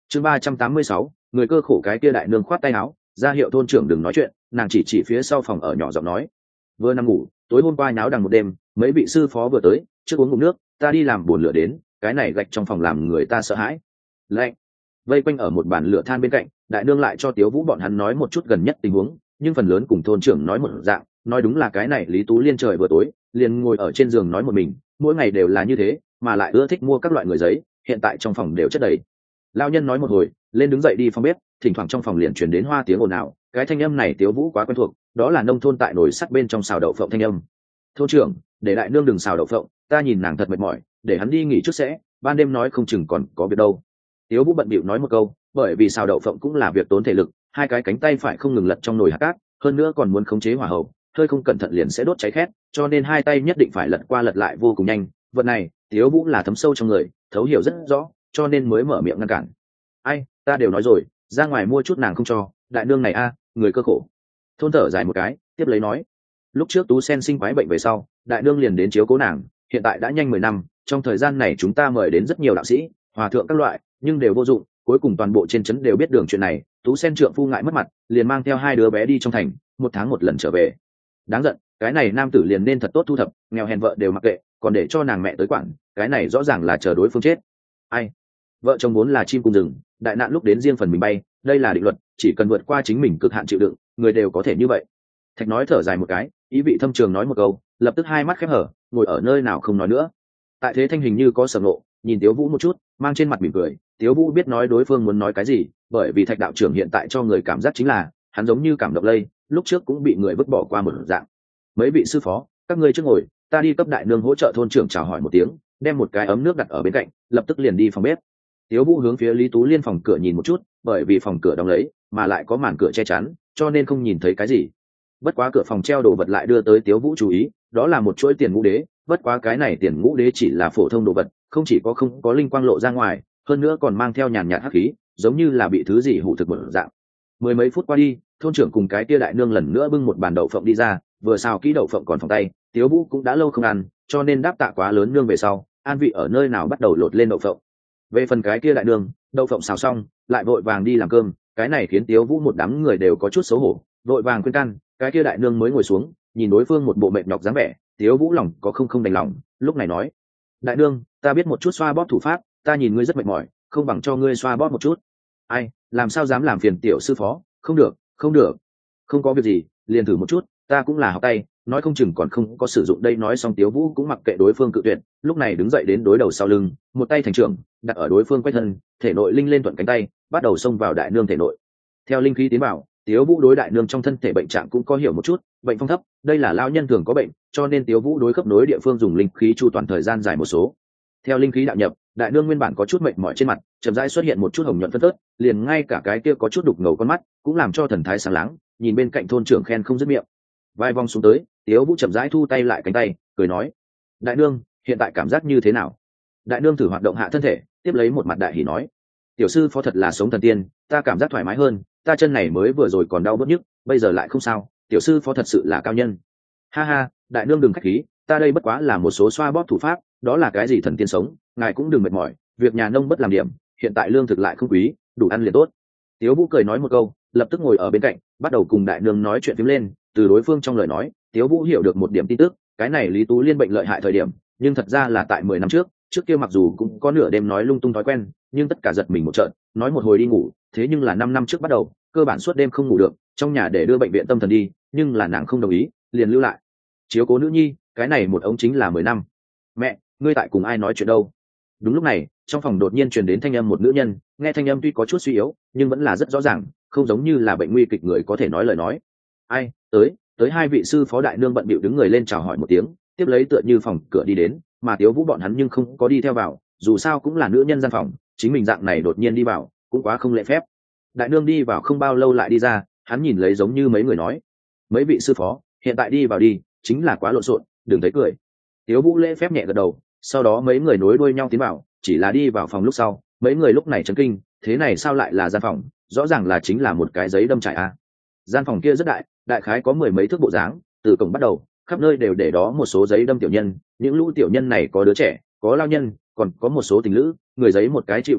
Chương 386, người cơ khổ. Cái kia đại nương khoát tay áo ra hiệu thôn trưởng đừng nói chuyện, nàng chỉ phía sau phòng ở nhỏ giọng nói: vừa nằm ngủ, tối hôm qua nháo đằng một đêm, mấy vị sư phó vừa tới, trước uống ngụm nước, ta đi làm buồn lửa đến, cái này gạch trong phòng làm người ta sợ hãi. Lạnh. Vây quanh ở một bàn lửa than bên cạnh, đại nương lại cho Tiếu Vũ bọn hắn nói một chút gần nhất tình huống, nhưng phần lớn cùng thôn trưởng nói một dạng, nói đúng là cái này Lý Tú Liên trời vừa tối liền ngồi ở trên giường nói một mình, mỗi ngày đều là như thế, mà lại ưa thích mua các loại người giấy, hiện tại trong phòng đều chất đầy. Lão nhân nói một hồi, lên đứng dậy đi phòng bếp, thỉnh thoảng trong phòng liền truyền đến hoa tiếng ồn ào, cái thanh âm này Tiếu Vũ quá quen thuộc, đó là nông thôn tại nồi sắt bên trong xào đậu phộng thanh âm. Thôn trưởng, để đại nương đừng xào đậu phộng, ta nhìn nàng thật mệt mỏi, để hắn đi nghỉ trước sẽ, ban đêm nói không chừng còn có việc đâu. Tiếu Vũ bận bịu nói một câu, bởi vì xào đậu phộng cũng là việc tốn thể lực, hai cái cánh tay phải không ngừng lật trong nồi hạt cát, hơn nữa còn muốn khống chế hỏa hậu, hơi không cẩn thận liền sẽ đốt cháy khét, cho nên hai tay nhất định phải lật qua lật lại vô cùng nhanh. Vật này Tiếu Vũ là thấm sâu trong người, thấu hiểu rất rõ, cho nên mới mở miệng ngăn cản. Ai, ta đều nói rồi, ra ngoài mua chút nàng không cho, đại nương này a, người cơ khổ. Thôn thở dài một cái, tiếp lấy nói: lúc trước Tú Sen sinh quái bệnh về sau, đại nương liền đến chiếu cố nàng, hiện tại đã nhanh 10 năm, trong thời gian này chúng ta mời đến rất nhiều đạo sĩ, hòa thượng các loại, nhưng đều vô dụng, cuối cùng toàn bộ trên trấn đều biết đường chuyện này. Tú Sen trượng phu ngại mất mặt, liền mang theo hai đứa bé đi trong thành, một tháng một lần trở về. Đáng giận, cái này nam tử liền nên thật tốt thu thập, nghèo hèn vợ đều mặc kệ, còn để cho nàng mẹ tới quản, cái này rõ ràng là chờ đối phương chết. Ai, vợ chồng vốn là chim cùng rừng, đại nạn lúc đến riêng phần mình bay, đây là định luật, chỉ cần vượt qua chính mình cực hạn chịu đựng, người đều có thể như vậy. Thạch nói thở dài một cái, ý vị thâm trường nói một câu, lập tức hai mắt khép hở, ngồi ở nơi nào không nói nữa. Tại thế thanh hình như có sở ngộ, nhìn Tiếu Vũ một chút, mang trên mặt mỉm cười. Tiếu Vũ biết nói đối phương muốn nói cái gì, bởi vì Thạch đạo trưởng hiện tại cho người cảm giác chính là hắn giống như cảm động lây, lúc trước cũng bị người vứt bỏ qua một dạng. Mấy vị sư phó, các ngươi trước ngồi, ta đi cấp đại nương hỗ trợ thôn trưởng chào hỏi một tiếng, đem một cái ấm nước đặt ở bên cạnh, lập tức liền đi phòng bếp. Tiếu Vũ hướng phía Lý Tú Liên phòng cửa nhìn một chút, bởi vì phòng cửa đóng lấy, mà lại có màn cửa che chắn, cho nên không nhìn thấy cái gì. Bất quá cửa phòng treo đồ vật lại đưa tới Tiếu Vũ chú ý, đó là một chuỗi tiền ngũ đế. Bất quá cái này tiền ngũ đế chỉ là phổ thông đồ vật, không chỉ có không có linh quang lộ ra ngoài, hơn nữa còn mang theo nhàn nhạt hắc khí, giống như là bị thứ gì hủ thực một dạng. Mười mấy phút qua đi, thôn trưởng cùng cái kia đại nương lần nữa bưng một bàn đậu phộng đi ra, vừa xào kỹ đậu phộng còn phòng tay, Tiếu Vũ cũng đã lâu không ăn, cho nên đáp tạ quá lớn nương về sau, an vị ở nơi nào bắt đầu lột lên đậu phộng. Về phần cái kia đại nương, đậu phộng xào xong, lại vội vàng đi làm cơm, cái này khiến Tiếu Vũ một đám người đều có chút xấu hổ, vội vàng khuyên can, cái kia đại nương mới ngồi xuống, nhìn đối phương một bộ mệt nhọc dáng vẻ, Tiếu Vũ lòng có không đành lòng, lúc này nói: đại nương, ta biết một chút xoa bóp thủ pháp, ta nhìn ngươi rất mệt mỏi, không bằng cho ngươi xoa bóp một chút. Ai, làm sao dám làm phiền tiểu sư phó, không được, không được, không có việc gì, liền thử một chút, ta cũng là học tay, nói không chừng còn không có sử dụng đây. Nói xong Tiếu Vũ cũng mặc kệ đối phương cự tuyệt, lúc này đứng dậy đến đối đầu sau lưng, một tay thành trưởng đặt ở đối phương quanh thân, thể nội linh lên thuận cánh tay, bắt đầu xông vào đại nương thể nội. Theo linh khí tiến vào, Tiếu Vũ đối đại nương trong thân thể bệnh trạng cũng có hiểu một chút, bệnh phong thấp, đây là lao nhân thường có bệnh, cho nên Tiếu Vũ đối khớp nối địa phương dùng linh khí chu toàn thời gian dài một số. Theo linh khí đạo nhập, đại nương nguyên bản có chút mệt mỏi trên mặt, chậm rãi xuất hiện một chút hồng nhuận phân phớt, liền ngay cả cái kia có chút đục ngầu con mắt cũng làm cho thần thái sáng láng, nhìn bên cạnh thôn trưởng khen không dứt miệng. Vài vòng xuống tới, Tiếu Vũ chậm rãi thu tay lại cánh tay, cười nói: đại nương, hiện tại cảm giác như thế nào? Đại nương thử hoạt động hạ thân thể, tiếp lấy một mặt đại hỉ nói: tiểu sư phó thật là sống thần tiên, ta cảm giác thoải mái hơn, ta chân này mới vừa rồi còn đau bớt nhức, bây giờ lại không sao, tiểu sư phó thật sự là cao nhân. Ha ha, đại nương đừng khách khí, ta đây bất quá là một số xoa bóp thủ pháp, đó là cái gì thần tiên sống, ngài cũng đừng mệt mỏi, việc nhà nông bất làm điểm, hiện tại lương thực lại không quý, đủ ăn liền tốt. Tiếu Vũ cười nói một câu, lập tức ngồi ở bên cạnh, bắt đầu cùng đại nương nói chuyện phím lên. Từ đối phương trong lời nói, Tiếu Vũ hiểu được một điểm tin tức, cái này Lý Tú Liên bệnh lợi hại thời điểm, nhưng thật ra là tại 10 năm trước kia mặc dù cũng có nửa đêm nói lung tung thói quen, nhưng tất cả giật mình một trận, nói một hồi đi ngủ, thế nhưng là 5 năm trước bắt đầu, cơ bản suốt đêm không ngủ được, trong nhà để đưa bệnh viện tâm thần đi, nhưng là nàng không đồng ý, liền lưu lại chiếu cố nữ nhi, cái này một ống chính là 10 năm. Mẹ, ngươi tại cùng ai nói chuyện đâu? Đúng lúc này, trong phòng đột nhiên truyền đến thanh âm một nữ nhân, nghe thanh âm tuy có chút suy yếu, nhưng vẫn là rất rõ ràng, không giống như là bệnh nguy kịch người có thể nói lời nói. Ai, tới hai vị sư phó đại nương bận bịu đứng người lên chào hỏi một tiếng, tiếp lấy tựa như phòng cửa đi đến, mà Tiếu Vũ bọn hắn nhưng không có đi theo vào, dù sao cũng là nữ nhân gian phòng, chính mình dạng này đột nhiên đi vào, cũng quá không lễ phép. Đại nương đi vào không bao lâu lại đi ra, hắn nhìn lấy giống như mấy người nói: mấy vị sư phó, hiện tại đi vào đi, chính là quá lộn xộn, đừng thấy cười. Tiếu Vũ lễ phép nhẹ gật đầu, sau đó mấy người nối đuôi nhau tiến vào, chỉ là đi vào phòng lúc sau, mấy người lúc này chấn kinh, thế này sao lại là gian phòng, rõ ràng là chính là một cái giấy đâm trải a. Gian phòng kia rất đại, đại khái có 10 mấy thước bộ dáng, từ cổng bắt đầu, khắp nơi đều để đó một số giấy đâm tiểu nhân, những lũ tiểu nhân này có đứa trẻ, có lao nhân, còn có một số tình lữ, người giấy một cái chịu một cái,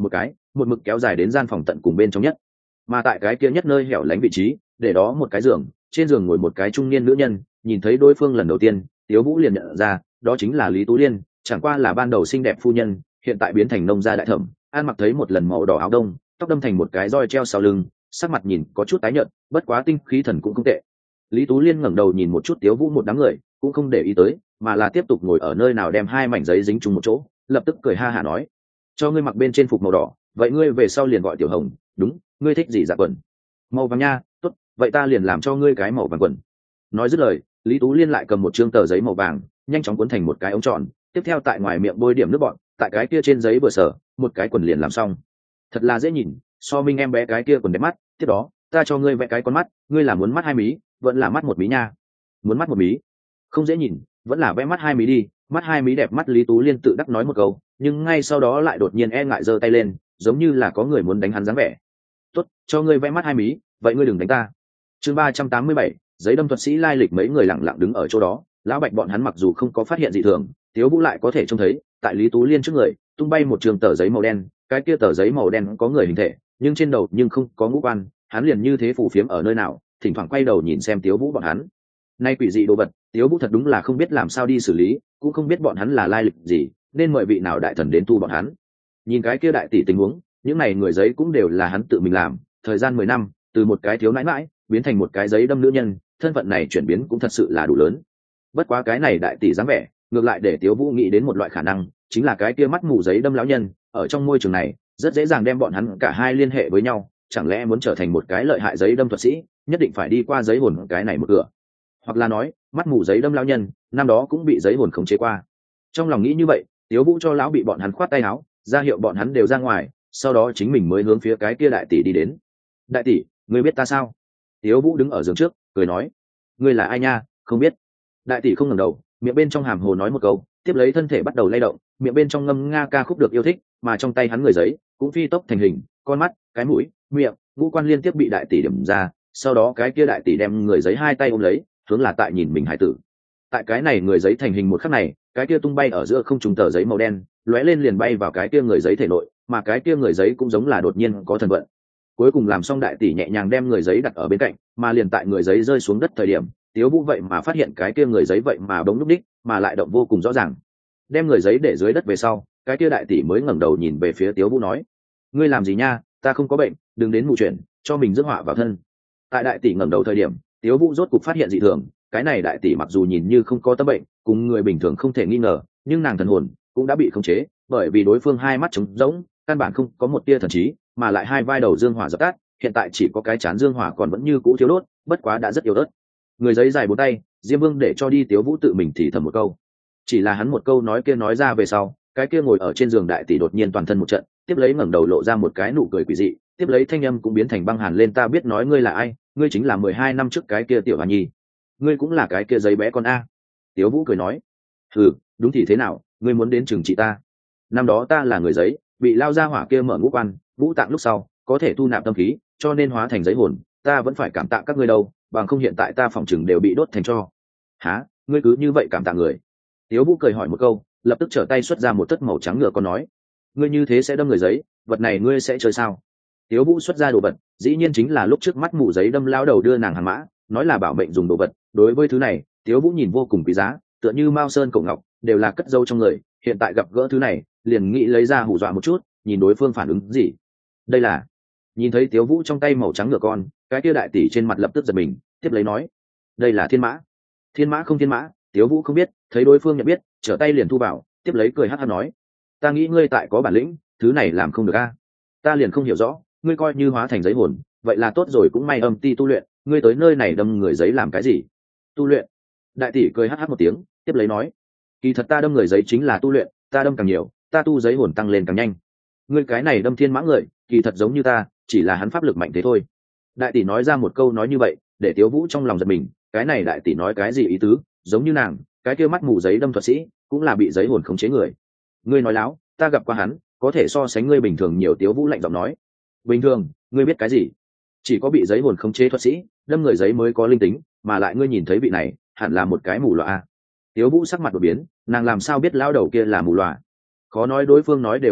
một mực kéo dài đến gian phòng tận cùng bên trong nhất. Mà tại cái kia nhất nơi hẻo lánh vị trí, để đó một cái giường, trên giường ngồi một cái trung niên nữ nhân. Nhìn thấy đối phương lần đầu tiên, Tiếu Vũ liền nhận ra đó chính là Lý Tú Liên, chẳng qua là ban đầu xinh đẹp phu nhân, hiện tại biến thành nông gia đại thẩm. An mặc thấy một lần màu đỏ áo đông, tóc đâm thành một cái roi treo sau lưng, sắc mặt nhìn có chút tái nhợt, bất quá tinh khí thần cũng không tệ. Lý Tú Liên ngẩng đầu nhìn một chút Tiếu Vũ một đám người, cũng không để ý tới, mà là tiếp tục ngồi ở nơi nào đem hai mảnh giấy dính chung một chỗ, lập tức cười ha hả nói: cho ngươi mặc bên trên phục màu đỏ, vậy ngươi về sau liền gọi Tiểu Hồng. Đúng, ngươi thích gì dạ quần? Màu vàng nha, tốt, vậy ta liền làm cho ngươi cái màu vàng quần. Nói dứt lời, Lý Tú Liên lại cầm một trương tờ giấy màu vàng, nhanh chóng cuốn thành một cái ống tròn, tiếp theo tại ngoài miệng bôi điểm nước bọt, tại cái kia trên giấy vừa sở, một cái quần liền làm xong. Thật là dễ nhìn, so Minh em bé cái kia quần đẹp mắt. Tiếp đó, ta cho ngươi vẽ cái con mắt, ngươi là muốn mắt hai mí, vẫn là mắt một mí nha? Muốn mắt một mí? Không dễ nhìn, vẫn là vẽ mắt hai mí đi. Mắt hai mí đẹp mắt. Lý Tú Liên tự đắc nói một câu, nhưng ngay sau đó lại đột nhiên e ngại giơ tay lên, giống như là có người muốn đánh hắn dáng vẻ. Tốt, cho ngươi vẽ mắt hai mí, vậy ngươi đừng đánh ta. Chương 387, giấy đâm thuật sĩ lai lịch. Mấy người lặng lặng đứng ở chỗ đó, lão Bạch bọn hắn mặc dù không có phát hiện dị thường, Tiếu Vũ lại có thể trông thấy, tại Lý Tú Liên trước người tung bay một trường tờ giấy màu đen. Cái kia tờ giấy màu đen có người hình thể, nhưng trên đầu nhưng không có ngũ quan. Hắn liền như thế phù phiếm ở nơi nào, thỉnh thoảng quay đầu nhìn xem Tiếu Vũ bọn hắn. Nay quỷ dị đồ vật, Tiếu Vũ thật đúng là không biết làm sao đi xử lý, cũng không biết bọn hắn là lai lịch gì, nên mời vị nào đại thần đến thu bọn hắn. Nhìn cái kia đại tỷ tình huống, những này người giấy cũng đều là hắn tự mình làm. Thời gian 10 năm, từ một cái thiếu nãi nãi biến thành một cái giấy đâm nữ nhân, thân phận này chuyển biến cũng thật sự là đủ lớn. Bất quá cái này đại tỷ dáng vẻ, ngược lại để Tiếu Vũ nghĩ đến một loại khả năng, chính là cái kia mắt mù giấy đâm lão nhân, ở trong môi trường này, rất dễ dàng đem bọn hắn cả hai liên hệ với nhau. Chẳng lẽ muốn trở thành một cái lợi hại giấy đâm thuật sĩ, nhất định phải đi qua giấy hồn cái này một cửa? Hoặc là nói, mắt mù giấy đâm lão nhân, năm đó cũng bị giấy hồn khống chế qua. Trong lòng nghĩ như vậy, Tiếu Vũ cho lão bị bọn hắn khoát tay áo, ra hiệu bọn hắn đều ra ngoài, sau đó chính mình mới hướng phía cái kia đại tỷ đi đến. Đại tỷ, ngươi biết ta sao? Tiếu Vũ đứng ở giường trước, cười nói: ngươi là ai nha? Không biết. Đại tỷ không ngẩng đầu, miệng bên trong hàm hồ nói một câu, tiếp lấy thân thể bắt đầu lay động, miệng bên trong ngâm nga ca khúc được yêu thích, mà trong tay hắn người giấy cũng phi tốc thành hình, con mắt, cái mũi, miệng, ngũ quan liên tiếp bị đại tỷ điểm ra. Sau đó cái kia đại tỷ đem người giấy hai tay ôm lấy, hướng là tại nhìn mình hải tử. Tại cái này người giấy thành hình một khắc này, cái kia tung bay ở giữa không trung tờ giấy màu đen lóe lên liền bay vào cái kia người giấy thể nội, mà cái kia người giấy cũng giống là đột nhiên có thần vận. Cuối cùng làm xong, đại tỷ nhẹ nhàng đem người giấy đặt ở bên cạnh, mà liền tại người giấy rơi xuống đất thời điểm, Tiếu Vũ vậy mà phát hiện cái kia người giấy vậy mà bỗng lúc đích, mà lại động vô cùng rõ ràng. Đem người giấy để dưới đất về sau, cái kia đại tỷ mới ngẩng đầu nhìn về phía Tiếu Vũ nói: ngươi làm gì nha? Ta không có bệnh, đừng đến mù chuyện, cho mình rước họa vào thân. Tại đại tỷ ngẩng đầu thời điểm, Tiếu Vũ rốt cục phát hiện dị thường. Cái này đại tỷ mặc dù nhìn như không có tâm bệnh, cùng người bình thường không thể nghi ngờ, nhưng nàng thần hồn cũng đã bị khống chế, bởi vì đối phương hai mắt trống rỗng, căn bản không có một tia thần trí, mà lại hai vai đầu dương hỏa dập tắt, hiện tại chỉ có cái chán dương hỏa còn vẫn như cũ thiếu đốt, bất quá đã rất yếu ớt. Người giấy dài bốn tay, Diêm Vương để cho đi Tiếu Vũ tự mình thì thầm một câu. Chỉ là hắn một câu nói kia nói ra về sau, cái kia ngồi ở trên giường đại tỷ đột nhiên toàn thân một trận, tiếp lấy ngẩng đầu lộ ra một cái nụ cười quỷ dị, tiếp lấy thanh âm cũng biến thành băng hàn lên: ta biết nói ngươi là ai, ngươi chính là 12 năm trước cái kia tiểu Hoa Nhi, ngươi cũng là cái kia giấy bé con a. Tiếu Vũ cười nói: ừ, đúng thì thế nào, ngươi muốn đến trừng trị ta? Năm đó ta là người giấy, bị lao ra hỏa kia mở ngũ quan ngũ tạng lúc sau có thể thu nạp tâm khí, cho nên hóa thành giấy hồn, ta vẫn phải cảm tạ các ngươi đâu, bằng không hiện tại ta phỏng chừng đều bị đốt thành tro. Hả? Ngươi cứ như vậy cảm tạ người? Tiếu Vũ cười hỏi một câu, lập tức trở tay xuất ra một tấc màu trắng ngựa con nói: ngươi như thế sẽ đâm người giấy, vật này ngươi sẽ chơi sao? Tiếu Vũ xuất ra đồ vật, dĩ nhiên chính là lúc trước mắt mụ giấy đâm lao đầu đưa nàng hàng mã, nói là bảo mệnh dùng đồ vật. Đối với thứ này, Tiếu Vũ nhìn vô cùng quý giá, tựa như mao sơn cổ ngọc, đều là cất dâu trong người. Hiện tại gặp gỡ thứ này, liền nghĩ lấy ra hù dọa một chút, nhìn đối phương phản ứng gì. Đây là... Nhìn thấy Tiếu Vũ trong tay màu trắng ngựa con, cái kia đại tỷ trên mặt lập tức giật mình, tiếp lấy nói: đây là thiên mã. Thiên mã không thiên mã, Tiếu Vũ không biết, thấy đối phương nhận biết, trở tay liền thu vào, tiếp lấy cười hắt hắt nói: ta nghĩ ngươi tại có bản lĩnh, thứ này làm không được a. Ta liền không hiểu rõ, ngươi coi như hóa thành giấy hồn, vậy là tốt rồi, cũng may âm ti tu luyện, ngươi tới nơi này đâm người giấy làm cái gì? Tu luyện? Đại tỷ cười hắt hắt một tiếng, tiếp lấy nói: kỳ thật ta đâm người giấy chính là tu luyện, ta đâm càng nhiều, ta tu giấy hồn tăng lên càng nhanh. Ngươi cái này đâm thiên mã người, kỳ thật giống như ta, chỉ là hắn pháp lực mạnh thế thôi. Đại tỷ nói ra một câu nói như vậy, để Tiếu Vũ trong lòng giật mình, cái này đại tỷ nói cái gì ý tứ? Giống như nàng, cái kia mắt mù giấy đâm thuật sĩ, cũng là bị giấy hồn khống chế người. Ngươi nói láo, ta gặp qua hắn, có thể so sánh ngươi bình thường nhiều. Tiếu Vũ lạnh giọng nói: bình thường? Ngươi biết cái gì? Chỉ có bị giấy hồn khống chế thuật sĩ, đâm người giấy mới có linh tính, mà lại ngươi nhìn thấy vị này, hẳn là một cái mù lòa a. Tiếu Vũ sắc mặt đột biến, nàng làm sao biết lão đầu kia là mù lòa? Khó nói đối phương nói đều là thật,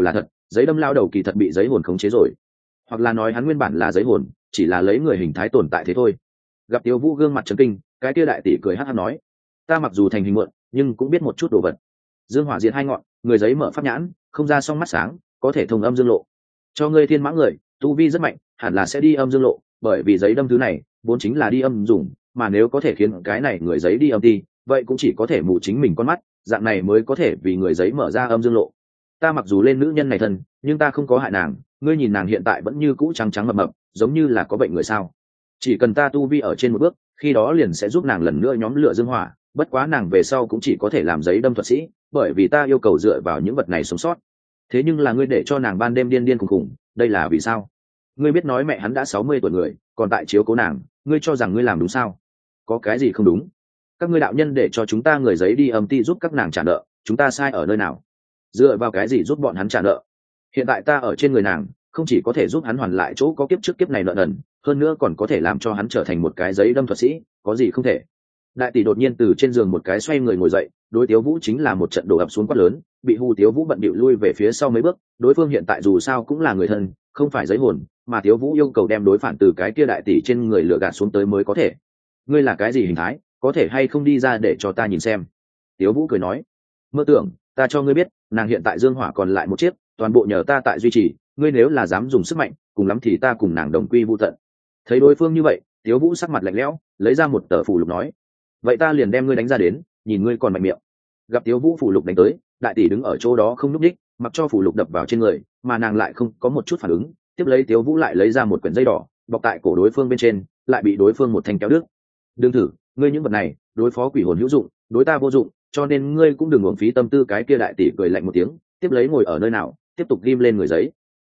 giấy đâm lao đầu kỳ thật bị giấy hồn khống chế rồi, hoặc là nói hắn nguyên bản là giấy hồn, chỉ là lấy người hình thái tồn tại thế thôi. Gặp Tiếu Vũ gương mặt trấn kinh, cái kia đại tỷ cười hắt hắt nói, ta mặc dù thành hình mượn nhưng cũng biết một chút đồ vật. Dương hỏa diệt hai ngọn, người giấy mở pháp nhãn, không ra song mắt sáng, có thể thông âm dương lộ. Cho ngươi thiên mã người tu vi rất mạnh, hẳn là sẽ đi âm dương lộ, bởi vì giấy đâm thứ này vốn chính là đi âm dùng, mà nếu có thể khiến cái này người giấy đi âm ti, vậy cũng chỉ có thể mù chính mình con mắt, dạng này mới có thể vì người giấy mở ra âm dương lộ. Ta mặc dù lên nữ nhân này thân, nhưng ta không có hại nàng, ngươi nhìn nàng hiện tại vẫn như cũ trắng trắng mập mập, giống như là có bệnh người sao. Chỉ cần ta tu vi ở trên một bước, khi đó liền sẽ giúp nàng lần nữa nhóm lửa dương hỏa, bất quá nàng về sau cũng chỉ có thể làm giấy đâm thuật sĩ, bởi vì ta yêu cầu dựa vào những vật này sống sót. Thế nhưng là ngươi để cho nàng ban đêm điên điên khùng khùng, đây là vì sao? Ngươi biết nói mẹ hắn đã 60 tuổi người, còn tại chiếu cố nàng, ngươi cho rằng ngươi làm đúng sao? Có cái gì không đúng? Các ngươi đạo nhân để cho chúng ta người giấy đi âm ti giúp các nàng trả nợ, chúng ta sai ở nơi nào? Dựa vào cái gì giúp bọn hắn trả nợ? Hiện tại ta ở trên người nàng, không chỉ có thể giúp hắn hoàn lại chỗ có kiếp trước kiếp này nợ nần, hơn nữa còn có thể làm cho hắn trở thành một cái giấy đâm thuật sĩ, có gì không thể? Đại tỷ đột nhiên từ trên giường một cái xoay người ngồi dậy, đối Tiếu Vũ chính là một trận đổ ập xuống quát lớn, bị hù Tiếu Vũ bận bịu lui về phía sau mấy bước, đối phương hiện tại dù sao cũng là người thân, không phải giấy hồn, mà Tiếu Vũ yêu cầu đem đối phản từ cái kia đại tỷ trên người lừa gạt xuống tới mới có thể. Ngươi là cái gì hình thái, có thể hay không đi ra để cho ta nhìn xem? Tiếu Vũ cười nói, mơ tưởng, ta cho ngươi biết, nàng hiện tại dương hỏa còn lại một chiếc, toàn bộ nhờ ta tại duy trì, ngươi nếu là dám dùng sức mạnh, cùng lắm thì ta cùng nàng đồng quy vu tận. Thấy đối phương như vậy, Tiếu Vũ sắc mặt lạnh lẽo, lấy ra một tờ phù lục nói, vậy ta liền đem ngươi đánh ra đến, nhìn ngươi còn mạnh miệng. Gặp Tiếu Vũ phù lục đánh tới, đại tỷ đứng ở chỗ đó không nhúc nhích, mặc cho phù lục đập vào trên người, mà nàng lại không có một chút phản ứng. Tiếp lấy Tiếu Vũ lại lấy ra một quyển dây đỏ, bọc tại cổ đối phương bên trên, lại bị đối phương một thanh kéo đứt. Đừng thử, ngươi những vật này đối phó quỷ hồn hữu dụng, đối ta vô dụng, cho nên ngươi cũng đừng uổng phí tâm tư. Cái kia đại tỷ cười lạnh một tiếng, tiếp lấy ngồi ở nơi nào, tiếp tục ghim lên người giấy.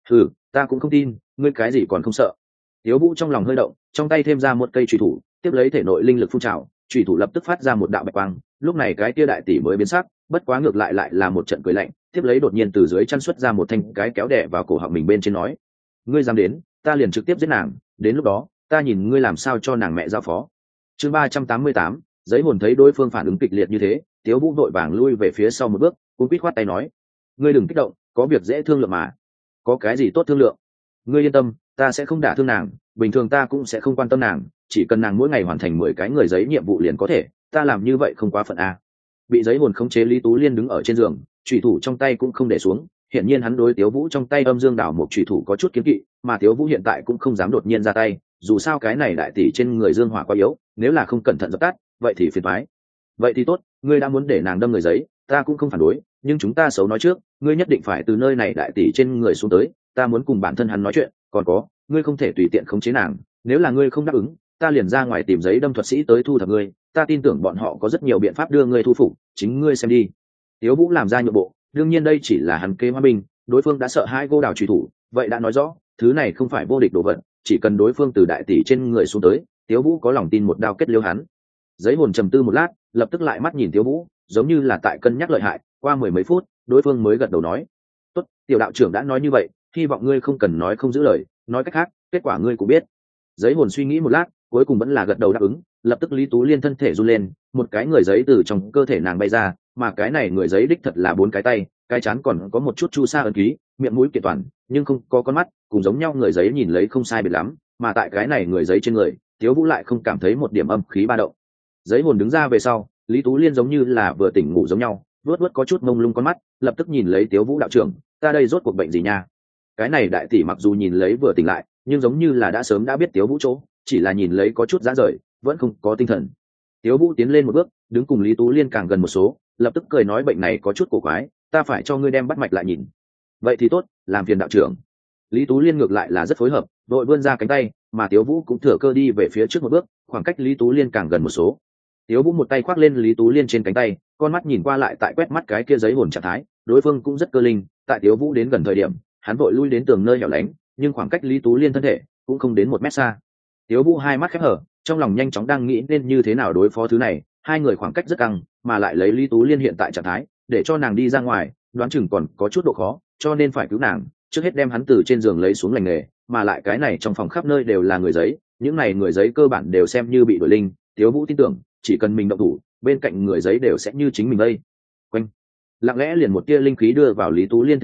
Ta cũng không tin, ngươi cái gì còn không sợ? Tiếu Vũ trong lòng hơi động, trong tay thêm ra một cây chùy thủ, tiếp lấy thể nội linh lực phun trào, chùy thủ lập tức phát ra một đạo bạch quang. Lúc này cái kia đại tỷ mới biến sắc, bất quá ngược lại là một trận cười lạnh, tiếp lấy đột nhiên từ dưới chăn xuất ra một thanh cái kéo đè vào cổ họng mình bên trên nói, ngươi dám đến, ta liền trực tiếp giết nàng, đến lúc đó ta nhìn ngươi làm sao cho nàng mẹ giao phó. Chương 388, giấy hồn thấy đối phương phản ứng kịch liệt như thế, Tiếu Vũ vội vàng lui về phía sau một bước, cuống quýt khoát tay nói, ngươi đừng kích động, có việc dễ thương lượng mà. Có cái gì tốt thương lượng? Ngươi yên tâm, ta sẽ không đả thương nàng, bình thường ta cũng sẽ không quan tâm nàng, chỉ cần nàng mỗi ngày hoàn thành 10 cái người giấy nhiệm vụ liền có thể, ta làm như vậy không quá phận a. Bị giấy hồn khống chế Lý Tú Liên đứng ở trên giường, chủy thủ trong tay cũng không để xuống, hiển nhiên hắn đối Tiếu Vũ trong tay âm dương đảo một chủy thủ có chút kiêng kỵ, mà Tiếu Vũ hiện tại cũng không dám đột nhiên ra tay, dù sao cái này đại tỷ trên người dương hỏa quá yếu, nếu là không cẩn thận dập tắt, vậy thì phiền toái. Vậy thì tốt, ngươi đã muốn để nàng đâm người giấy, ta cũng không phản đối, nhưng chúng ta xấu nói trước, ngươi nhất định phải từ nơi này đại tỷ trên người xuống tới, ta muốn cùng bản thân hắn nói chuyện, còn có, ngươi không thể tùy tiện khống chế nàng, nếu là ngươi không đáp ứng, ta liền ra ngoài tìm giấy đâm thuật sĩ tới thu thập ngươi, ta tin tưởng bọn họ có rất nhiều biện pháp đưa ngươi thu phục, chính ngươi xem đi. Tiếu Vũ làm ra nhượng bộ, đương nhiên đây chỉ là hắn kế hoa binh, đối phương đã sợ hai gô đào truy thủ, vậy đã nói rõ, thứ này không phải vô địch đồ vật, chỉ cần đối phương từ đại tỷ trên người xuống tới, Tiếu Vũ có lòng tin một đao kết liêu hắn. Giấy hồn trầm tư một lát, lập tức lại mắt nhìn Tiếu Vũ, giống như là tại cân nhắc lợi hại, qua 10 mấy phút, đối phương mới gật đầu nói, tốt, tiểu đạo trưởng đã nói như vậy, hy vọng ngươi không cần nói không giữ lời, nói cách khác, kết quả ngươi cũng biết. Giấy hồn suy nghĩ một lát, cuối cùng vẫn là gật đầu đáp ứng, lập tức Lý Tú Liên thân thể run lên, một cái người giấy từ trong cơ thể nàng bay ra, mà cái này người giấy đích thật là 4 cái tay, cái trán còn có một chút chu sa ấn ký, miệng mũi kiện toàn, nhưng không có con mắt, cùng giống nhau người giấy nhìn lấy không sai biệt lắm, mà tại cái này người giấy trên người, Tiếu Vũ lại không cảm thấy một điểm âm khí ba động. Giấy hồn đứng ra về sau, Lý Tú Liên giống như là vừa tỉnh ngủ giống nhau, vuốt có chút mông lung con mắt, lập tức nhìn lấy Tiếu Vũ đạo trưởng, ta đây rốt cuộc bệnh gì nha? Cái này đại tỷ mặc dù nhìn lấy vừa tỉnh lại, nhưng giống như là đã sớm đã biết Tiếu Vũ chỗ, chỉ là nhìn lấy có chút dã rời, vẫn không có tinh thần. Tiếu Vũ tiến lên một bước, đứng cùng Lý Tú Liên càng gần một số, lập tức cười nói, bệnh này có chút cổ quái, ta phải cho ngươi đem bắt mạch lại nhìn. Vậy thì tốt, làm phiền đạo trưởng. Lý Tú Liên ngược lại là rất phối hợp, đội vươn ra cánh tay, mà Tiếu Vũ cũng thừa cơ đi về phía trước một bước, khoảng cách Lý Tú Liên càng gần một số. Tiếu Vũ một tay khoác lên Lý Tú Liên trên cánh tay, con mắt nhìn qua lại tại quét mắt cái kia giấy hồn trạng thái, đối phương cũng rất cơ linh, tại Tiếu Vũ đến gần thời điểm, hắn vội lui đến tường nơi hẻo lánh, nhưng khoảng cách Lý Tú Liên thân thể cũng không đến 1 mét xa. Tiếu Vũ hai mắt khép hở, trong lòng nhanh chóng đang nghĩ nên như thế nào đối phó thứ này, hai người khoảng cách rất căng, mà lại lấy Lý Tú Liên hiện tại trạng thái, để cho nàng đi ra ngoài, đoán chừng còn có chút độ khó, cho nên phải cứu nàng, trước hết đem hắn từ trên giường lấy xuống lành nghề, mà lại cái này trong phòng khắp nơi đều là người giấy, những này người giấy cơ bản đều xem như bị đuổi linh, Tiếu Vũ tin tưởng, chỉ cần mình động thủ, bên cạnh người giấy đều sẽ như chính mình đây. Quanh, lặng lẽ liền một tia linh khí đưa vào Lý Tú Liên thể nội,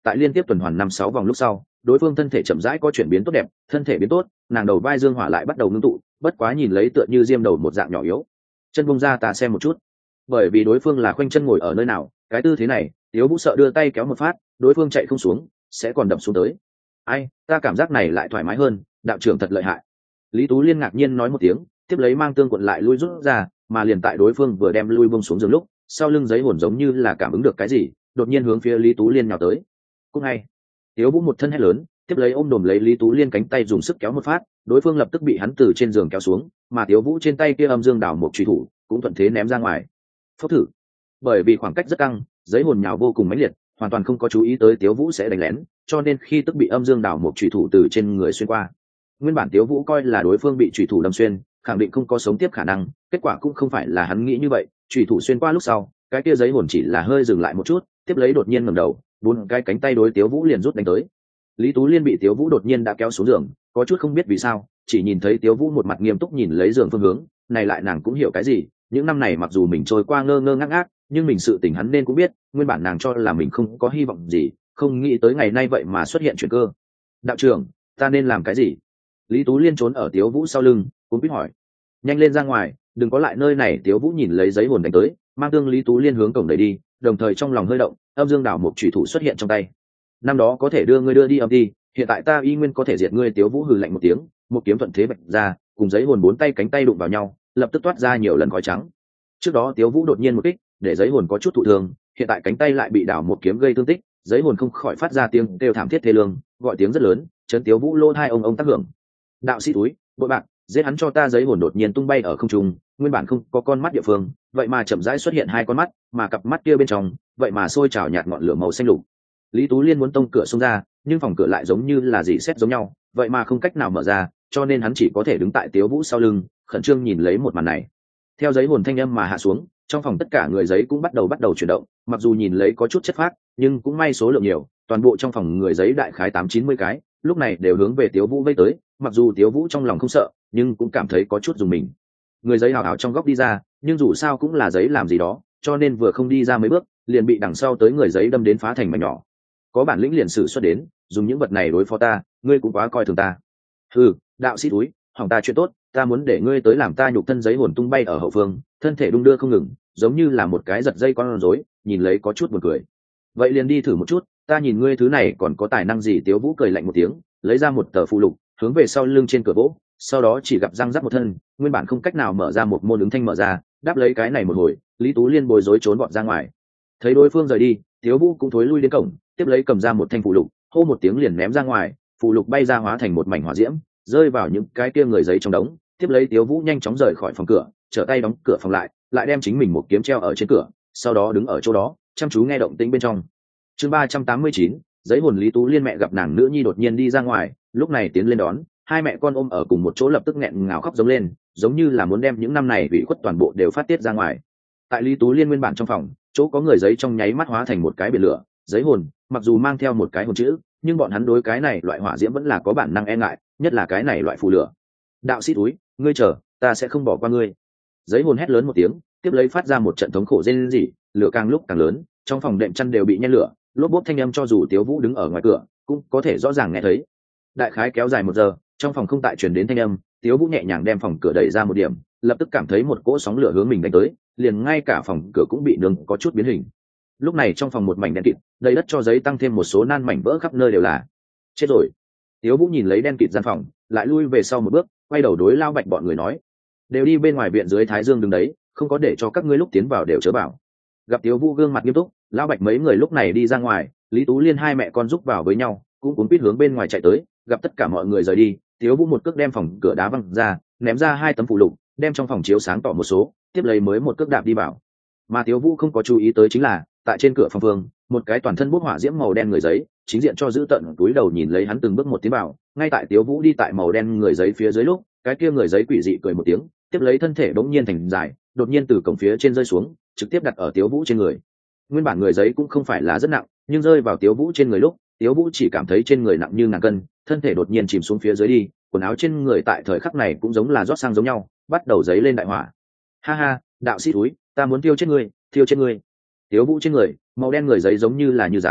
tại liên tiếp tuần hoàn 5-6 vòng lúc sau, đối phương thân thể chậm rãi có chuyển biến tốt đẹp, thân thể biến tốt, nàng đầu vai dương hỏa lại bắt đầu ngưng tụ, bất quá nhìn lấy tựa như diêm đầu một dạng nhỏ yếu. Chân bung ra ta xem một chút. Bởi vì đối phương là khoanh chân ngồi ở nơi nào, cái tư thế này, Tiếu Vũ sợ đưa tay kéo một phát, đối phương chạy không xuống, sẽ còn đập xuống tới. Ai, ta cảm giác này lại thoải mái hơn, đạo trưởng thật lợi hại. Lý Tú Liên ngạc nhiên nói một tiếng, tiếp lấy mang tương quận lại lui rút ra, mà liền tại đối phương vừa đem lui bông xuống giường lúc, sau lưng giấy hồn giống như là cảm ứng được cái gì, đột nhiên hướng phía Lý Tú Liên nhào tới. Cũng ngay, Tiếu Vũ một thân hét lớn, tiếp lấy ôm đồm lấy Lý Tú Liên cánh tay dùng sức kéo một phát, đối phương lập tức bị hắn từ trên giường kéo xuống, mà Tiếu Vũ trên tay kia âm dương đảo một truy thủ, cũng thuận thế ném ra ngoài. Phốc thử. Bởi vì khoảng cách rất căng, giấy hồn nhào vô cùng mãnh liệt, hoàn toàn không có chú ý tới Tiếu Vũ sẽ đánh lén, cho nên khi tức bị âm dương đảo một truy thủ từ trên người xuyên qua. Nguyên bản Tiếu Vũ coi là đối phương bị truy thủ đâm xuyên, khẳng định không có sống tiếp khả năng, kết quả cũng không phải là hắn nghĩ như vậy, truy thủ xuyên qua lúc sau, cái kia giấy hồn chỉ là hơi dừng lại một chút, tiếp lấy đột nhiên ngẩng đầu, bốn cái cánh tay đối Tiếu Vũ liền rút đánh tới. Lý Tú Liên bị Tiếu Vũ đột nhiên đã kéo xuống giường, có chút không biết vì sao, chỉ nhìn thấy Tiếu Vũ một mặt nghiêm túc nhìn lấy giường phương hướng, này lại nàng cũng hiểu cái gì, những năm này mặc dù mình trôi qua ngơ ngơ ngác ngác, nhưng mình sự tình hắn nên cũng biết, nguyên bản nàng cho là mình không có hy vọng gì, không nghĩ tới ngày nay vậy mà xuất hiện chuyện cơ. Đạo trưởng, ta nên làm cái gì? Lý Tú Liên trốn ở Tiếu Vũ sau lưng, cũng biết hỏi. Nhanh lên ra ngoài, đừng có lại nơi này. Tiếu Vũ nhìn lấy giấy hồn đánh tới, mang tương Lý Tú Liên hướng cổng đẩy đi, đồng thời trong lòng hơi động, âm dương đảo một chủy thủ xuất hiện trong tay. Năm đó có thể đưa ngươi đưa đi âm đi, hiện tại ta y nguyên có thể diệt ngươi. Tiếu Vũ hừ lạnh một tiếng, một kiếm thuận thế bạch ra, cùng giấy hồn bốn tay cánh tay đụng vào nhau, lập tức toát ra nhiều lần khói trắng. Trước đó Tiếu Vũ đột nhiên một kích, để giấy hồn có chút thụ thương, hiện tại cánh tay lại bị đảo một kiếm gây thương tích, giấy hồn không khỏi phát ra tiếng kêu thảm thiết thê lương, gọi tiếng rất lớn, chấn Tiếu Vũ lô hai ông tác hưởng. Đạo sĩ túi, bội bạc, giết hắn cho ta. Giấy hồn đột nhiên tung bay ở không trung, nguyên bản không có con mắt địa phương, vậy mà chậm rãi xuất hiện hai con mắt, mà cặp mắt kia bên trong, vậy mà sôi trào nhạt ngọn lửa màu xanh lục. Lý Tú Liên muốn tông cửa xông ra, nhưng phòng cửa lại giống như là dỉ sét giống nhau, vậy mà không cách nào mở ra, cho nên hắn chỉ có thể đứng tại Tiếu Vũ sau lưng, khẩn trương nhìn lấy một màn này. Theo giấy hồn thanh âm mà hạ xuống, trong phòng tất cả người giấy cũng bắt đầu chuyển động, mặc dù nhìn lấy có chút chất phác, nhưng cũng may số lượng nhiều, toàn bộ trong phòng người giấy đại khái 8-90 cái, lúc này đều hướng về Tiếu Vũ vây tới, mặc dù Tiếu Vũ trong lòng không sợ, nhưng cũng cảm thấy có chút dùng mình. Người giấy hào hào trong góc đi ra, nhưng dù sao cũng là giấy làm gì đó, cho nên vừa không đi ra mấy bước, liền bị đằng sau tới người giấy đâm đến phá thành mảnh nhỏ. Có bản lĩnh liền sử xuất đến, dùng những vật này đối phó ta, ngươi cũng quá coi thường ta. Ừ, đạo sĩ túi, hỏng ta chuyện tốt, ta muốn để ngươi tới làm ta nhục thân. Giấy hồn tung bay ở hậu phương, thân thể đung đưa không ngừng, giống như là một cái giật dây con rối, nhìn lấy có chút buồn cười. Vậy liền đi thử một chút, ta nhìn ngươi thứ này còn có tài năng gì. Tiếu Vũ cười lạnh một tiếng, lấy ra một tờ phụ lục, hướng về sau lưng trên cửa gỗ, sau đó chỉ gặp răng rắc một thân, nguyên bản không cách nào mở ra một môn ứng thanh mở ra, đáp lấy cái này một hồi, Lý Tú Liên bối rối trốn bọn ra ngoài. Thấy đối phương rời đi, Tiếu Vũ cũng thối lui đến cổng, tiếp lấy cầm ra một thanh phụ lục, hô một tiếng liền ném ra ngoài, phụ lục bay ra hóa thành một mảnh hỏa diễm, rơi vào những cái kia người giấy trong đống. Tiếp lấy Tiếu Vũ nhanh chóng rời khỏi phòng cửa, trở tay đóng cửa phòng lại đem chính mình một kiếm treo ở trên cửa, sau đó đứng ở chỗ đó chăm chú nghe động tĩnh bên trong. Chương 389, giấy hồn. Lý Tú Liên mẹ gặp nàng nữ nhi đột nhiên đi ra ngoài, lúc này tiến lên đón, hai mẹ con ôm ở cùng một chỗ lập tức nghẹn ngào khóc giống lên, giống như là muốn đem những năm này bị khuất toàn bộ đều phát tiết ra ngoài. Tại Lý Tú Liên nguyên bản trong phòng, chỗ có người giấy trong nháy mắt hóa thành một cái biển lửa. Giấy hồn mặc dù mang theo một cái hồn chữ, nhưng bọn hắn đối cái này loại hỏa diễm vẫn là có bản năng e ngại, nhất là cái này loại phù lửa. Đạo sĩ túi, ngươi chờ, ta sẽ không bỏ qua ngươi. Giấy hồn hét lớn một tiếng, tiếp lấy phát ra một trận thống khổ rên rỉ, lửa càng lúc càng lớn, trong phòng đệm chăn đều bị nhen lửa, lốp bốp thanh âm cho dù Tiếu Vũ đứng ở ngoài cửa cũng có thể rõ ràng nghe thấy. Đại khái kéo dài 1 giờ, trong phòng không tại truyền đến thanh âm, Tiếu Vũ nhẹ nhàng đem phòng cửa đẩy ra một điểm, lập tức cảm thấy một cỗ sóng lửa hướng mình đánh tới, liền ngay cả phòng cửa cũng bị nướng có chút biến hình. Lúc này trong phòng một mảnh đen kịt, đầy đất cho giấy tăng thêm một số nan mảnh vỡ khắp nơi đều là. Chết rồi. Tiếu Vũ nhìn lấy đen kịt gian phòng, lại lui về sau một bước, quay đầu đối Lao Bạch bọn người nói: đều đi bên ngoài viện dưới thái dương đứng đấy, không có để cho các ngươi lúc tiến vào đều chớ bảo. Gặp Tiếu Vũ gương mặt nghiêm túc, Lão Bạch mấy người lúc này đi ra ngoài, Lý Tú Liên hai mẹ con giúp vào với nhau, cũng cuống quýt hướng bên ngoài chạy tới. Gặp tất cả mọi người rời đi, Tiếu Vũ một cước đem phòng cửa đá văng ra, ném ra 2 tấm phụ lục, đem trong phòng chiếu sáng tỏ một số, tiếp lấy mới một cước đạp đi vào. Mà Tiếu Vũ không có chú ý tới chính là, tại trên cửa phòng phương, một cái toàn thân bốc hỏa diễm màu đen người giấy, chính diện cho giữ tận túi đầu nhìn lấy hắn từng bước một tiến vào. Ngay tại Tiếu Vũ đi tại màu đen người giấy phía dưới lúc, cái kia người giấy quỷ dị cười một tiếng, tiếp lấy thân thể bỗng nhiên thành dài, đột nhiên từ cổng phía trên rơi xuống, trực tiếp đặt ở Tiếu Vũ trên người. Nguyên bản người giấy cũng không phải là rất nặng, nhưng rơi vào Tiếu Vũ trên người lúc, Tiếu Vũ chỉ cảm thấy trên người nặng như ngàn cân, thân thể đột nhiên chìm xuống phía dưới đi, quần áo trên người tại thời khắc này cũng giống là rót xăng giống nhau, bắt đầu dấy lên đại hỏa. Ha ha, đạo sĩ túi, ta muốn thiêu chết ngươi, thiêu chết ngươi. Tiếu Vũ trên người, màu đen người giấy giống như là như rắn,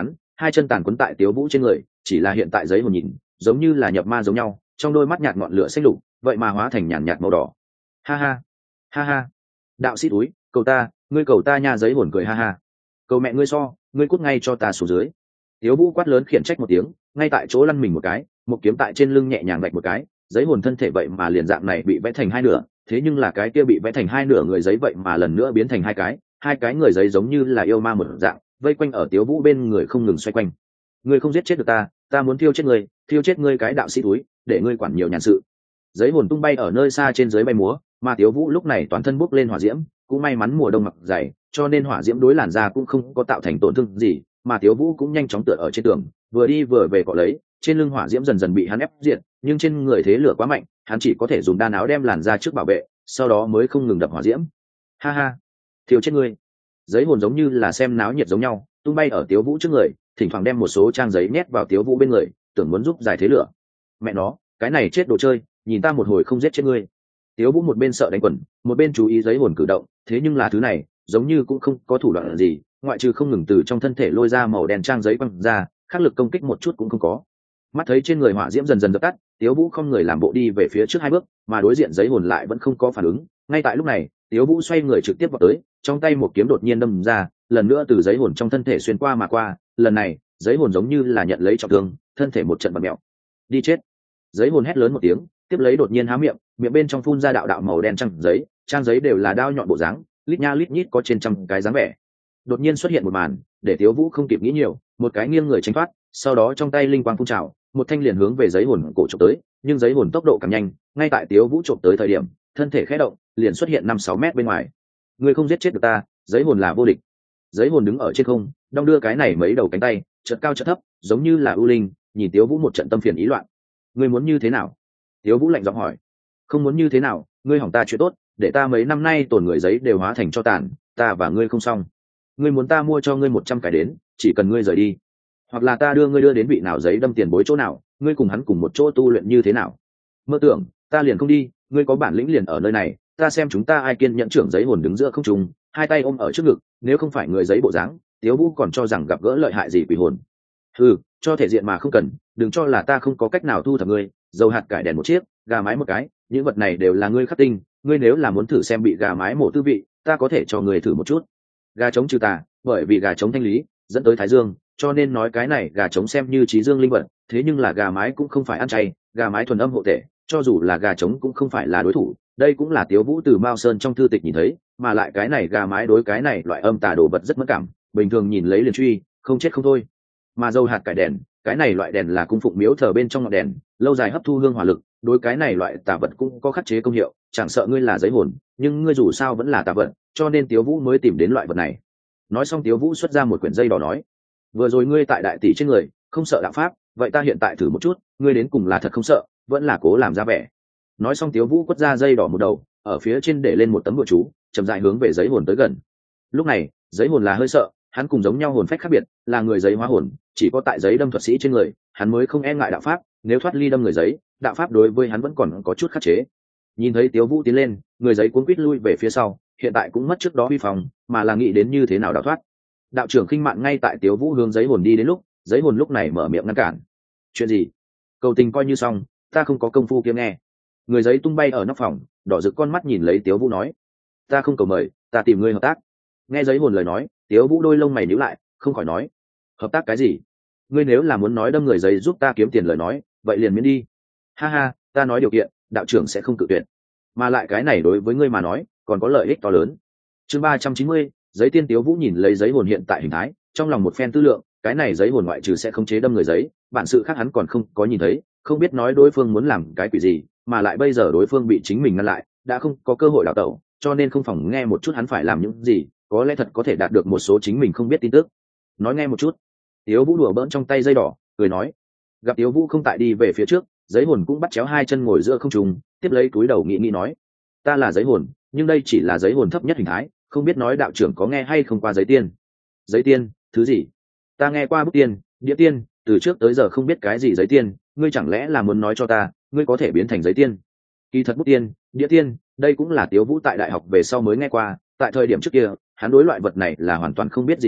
hai chân tàn quấn tại Tiếu Vũ trên người, chỉ là hiện tại giấy hồn nhìn giống như là nhập ma giống nhau, trong đôi mắt nhạt ngọn lửa xanh lục, vậy mà hóa thành nhàn nhạt màu đỏ. Ha ha, ha ha, đạo sĩ túi, cầu ta, ngươi cầu ta nha. Giấy hồn cười ha ha. Cầu mẹ ngươi so, ngươi cút ngay cho ta xuống dưới. Tiếu Vũ quát lớn khiển trách một tiếng, ngay tại chỗ lăn mình một cái, một kiếm tại trên lưng nhẹ nhàng vạch một cái, giấy hồn thân thể vậy mà liền dạng này bị vẽ thành hai nửa, thế nhưng là cái kia bị vẽ thành hai nửa người giấy vậy mà lần nữa biến thành hai cái người giấy giống như là yêu ma một dạng, vây quanh ở Tiếu Vũ bên người không ngừng xoay quanh. Ngươi không giết chết được ta, ta muốn thiêu chết ngươi cái đạo sĩ túi, để ngươi quản nhiều nhàn sự. Giấy hồn tung bay ở nơi xa trên dưới bay múa, mà Tiếu Vũ lúc này toàn thân bốc lên hỏa diễm, cũng may mắn mùa đông mặc dày, cho nên hỏa diễm đối làn da cũng không có tạo thành tổn thương gì, mà Tiếu Vũ cũng nhanh chóng tựa ở trên tường, vừa đi vừa về cọ lấy, trên lưng hỏa diễm dần dần bị hắn ép diệt, nhưng trên người thế lửa quá mạnh, hắn chỉ có thể dùng đan áo đem làn da trước bảo vệ, sau đó mới không ngừng đập hỏa diễm. Ha ha, thiêu chết ngươi. Giấy hồn giống như là xem náo nhiệt giống nhau, tung bay ở Tiếu Vũ trước người, thỉnh thoảng đem một số trang giấy nhét vào Tiếu Vũ bên người, tưởng muốn giúp giải thế lửa. Mẹ nó, cái này chết đồ chơi, nhìn ta một hồi không giết chết ngươi. Tiếu Vũ một bên sợ đánh quần, một bên chú ý giấy hồn cử động, thế nhưng là thứ này giống như cũng không có thủ đoạn gì, ngoại trừ không ngừng từ trong thân thể lôi ra màu đen trang giấy quăng ra, khắc lực công kích một chút cũng không có. Mắt thấy trên người hỏa diễm dần dần dập tắt, Tiếu Vũ không người làm bộ đi về phía trước hai bước, mà đối diện giấy hồn lại vẫn không có phản ứng. Ngay tại lúc này, Tiếu Vũ xoay người trực tiếp vào tới, trong tay một kiếm đột nhiên đâm ra, lần nữa từ giấy hồn trong thân thể xuyên qua mà qua. Lần này, giấy hồn giống như là nhận lấy trọng thương, thân thể một trận bật mẹo. Đi chết! Giấy hồn hét lớn một tiếng, tiếp lấy đột nhiên há miệng, miệng bên trong phun ra đạo đạo màu đen trang giấy đều là đao nhọn bộ dáng, lít nha lít nhít có trên trăm cái dáng vẻ. Đột nhiên xuất hiện một màn, để Tiếu Vũ không kịp nghĩ nhiều, một cái nghiêng người tránh thoát, sau đó trong tay linh quang phun trào, một thanh liền hướng về giấy hồn cổ chụp tới, nhưng giấy hồn tốc độ càng nhanh, ngay tại Tiếu Vũ chụp tới thời điểm, thân thể khẽ động, liền xuất hiện 5-6 mét bên ngoài. Ngươi không giết chết được ta, giấy hồn là vô địch. Giấy hồn đứng ở trên không, đong đưa cái này mấy đầu cánh tay, chợt cao chợt thấp, giống như là ưu linh, nhìn Tiếu Vũ một trận tâm phiền ý loạn. Ngươi muốn như thế nào? Tiếu Vũ lạnh giọng hỏi. Không muốn như thế nào, ngươi hỏng ta chuyện tốt, để ta mấy năm nay tổn người giấy đều hóa thành cho tàn, ta và ngươi không xong. Ngươi muốn ta mua cho ngươi 100 cái đến, chỉ cần ngươi rời đi, hoặc là ta đưa ngươi đưa đến vị nào giấy đâm tiền bối chỗ nào, ngươi cùng hắn cùng một chỗ tu luyện như thế nào? Mơ tưởng, ta liền không đi, ngươi có bản lĩnh liền ở nơi này, ta xem chúng ta ai kiên nhẫn. Trưởng giấy hồn đứng giữa không trung, hai tay ôm ở trước ngực, nếu không phải người giấy bộ dáng, Tiếu Vũ còn cho rằng gặp gỡ lợi hại gì quỷ hồn. Ừ, cho thể diện mà không cần, đừng cho là ta không có cách nào thu thập ngươi. Dầu hạt cải đèn một chiếc, gà mái một cái, những vật này đều là ngươi khắc tinh, ngươi nếu là muốn thử xem bị gà mái mổ tư vị, ta có thể cho ngươi thử một chút. Gà trống trừ tà, bởi vì gà trống thanh lý dẫn tới thái dương, cho nên nói cái này gà trống xem như trí dương linh vật, thế nhưng là gà mái cũng không phải ăn chay, gà mái thuần âm hộ thể, cho dù là gà trống cũng không phải là đối thủ. Đây cũng là Tiếu Vũ từ Mao Sơn trong thư tịch nhìn thấy, mà lại cái này gà mái đối cái này loại âm tà đồ vật rất mất cảm, bình thường nhìn lấy liền truy, không chết không thôi. Mà dầu hạt cải đèn, cái này loại đèn là cung phụng miếu thờ bên trong ngọn đèn, lâu dài hấp thu hương hỏa lực, đối cái này loại tà vật cũng có khắc chế công hiệu. Chẳng sợ ngươi là giấy hồn, nhưng ngươi dù sao vẫn là tà vật, cho nên Tiếu Vũ mới tìm đến loại vật này. Nói xong Tiếu Vũ xuất ra một quyển dây đỏ nói, vừa rồi ngươi tại đại tỷ trên người không sợ đạo pháp, vậy ta hiện tại thử một chút, ngươi đến cùng là thật không sợ, vẫn là cố làm ra vẻ. Nói xong Tiếu Vũ quất ra dây đỏ một đầu, ở phía trên để lên một tấm bùa chú, chậm rãi hướng về giấy hồn tới gần. Lúc này giấy hồn là hơi sợ, hắn cùng giống nhau hồn phách khác biệt, là người giấy hóa hồn, chỉ có tại giấy đâm thuật sĩ trên người hắn mới không e ngại đạo pháp, nếu thoát ly đâm người giấy, đạo pháp đối với hắn vẫn còn có chút khắc chế. Nhìn thấy Tiếu Vũ tiến lên, người giấy cuống quýt lui về phía sau, hiện tại cũng mất trước đó uy phong, mà là nghĩ đến như thế nào đào thoát. Đạo trưởng khinh mạn ngay tại Tiếu Vũ hướng giấy hồn đi đến lúc, giấy hồn lúc này mở miệng ngăn cản. Chuyện gì? Cầu tình coi như xong, ta không có công phu kiếm nghe. Người giấy tung bay ở nóc phòng, đỏ rực con mắt nhìn lấy Tiếu Vũ nói, ta không cầu mời, ta tìm ngươi hợp tác. Nghe giấy hồn lời nói, Tiếu Vũ đôi lông mày nhíu lại, không khỏi nói, hợp tác cái gì? Ngươi nếu là muốn nói đâm người giấy giúp ta kiếm tiền lời nói, vậy liền miễn đi. Ha ha, ta nói điều kiện, đạo trưởng sẽ không cự tuyệt, mà lại cái này đối với ngươi mà nói còn có lợi ích to lớn. Chương 390, giấy tiên. Tiếu Vũ nhìn lấy giấy hồn hiện tại hình thái, trong lòng một phen tư lượng, cái này giấy hồn ngoại trừ sẽ không chế đâm người giấy, bản sự khác hắn còn không có nhìn thấy, không biết nói đối phương muốn làm cái quỷ gì, mà lại bây giờ đối phương bị chính mình ngăn lại, đã không có cơ hội đào tẩu, cho nên không phòng nghe một chút hắn phải làm những gì, có lẽ thật có thể đạt được một số chính mình không biết tin tức. Nói nghe một chút. Tiếu Vũ đùa bỡn trong tay dây đỏ, cười nói. Gặp Tiếu Vũ không tại đi về phía trước, giấy hồn cũng bắt chéo hai chân ngồi giữa không trung, tiếp lấy túi đầu nghĩ nói, ta là giấy hồn, nhưng đây chỉ là giấy hồn thấp nhất hình thái, không biết nói đạo trưởng có nghe hay không qua giấy tiên. Giấy tiên? Thứ gì? Ta nghe qua bút tiên, đĩa tiên, từ trước tới giờ không biết cái gì giấy tiên, ngươi chẳng lẽ là muốn nói cho ta ngươi có thể biến thành giấy tiên? Kỳ thật bút tiên, đĩa tiên, đây cũng là Tiếu Vũ tại đại học về sau mới nghe qua, tại thời điểm trước kia hắn đối loại vật này là hoàn toàn không biết gì cả,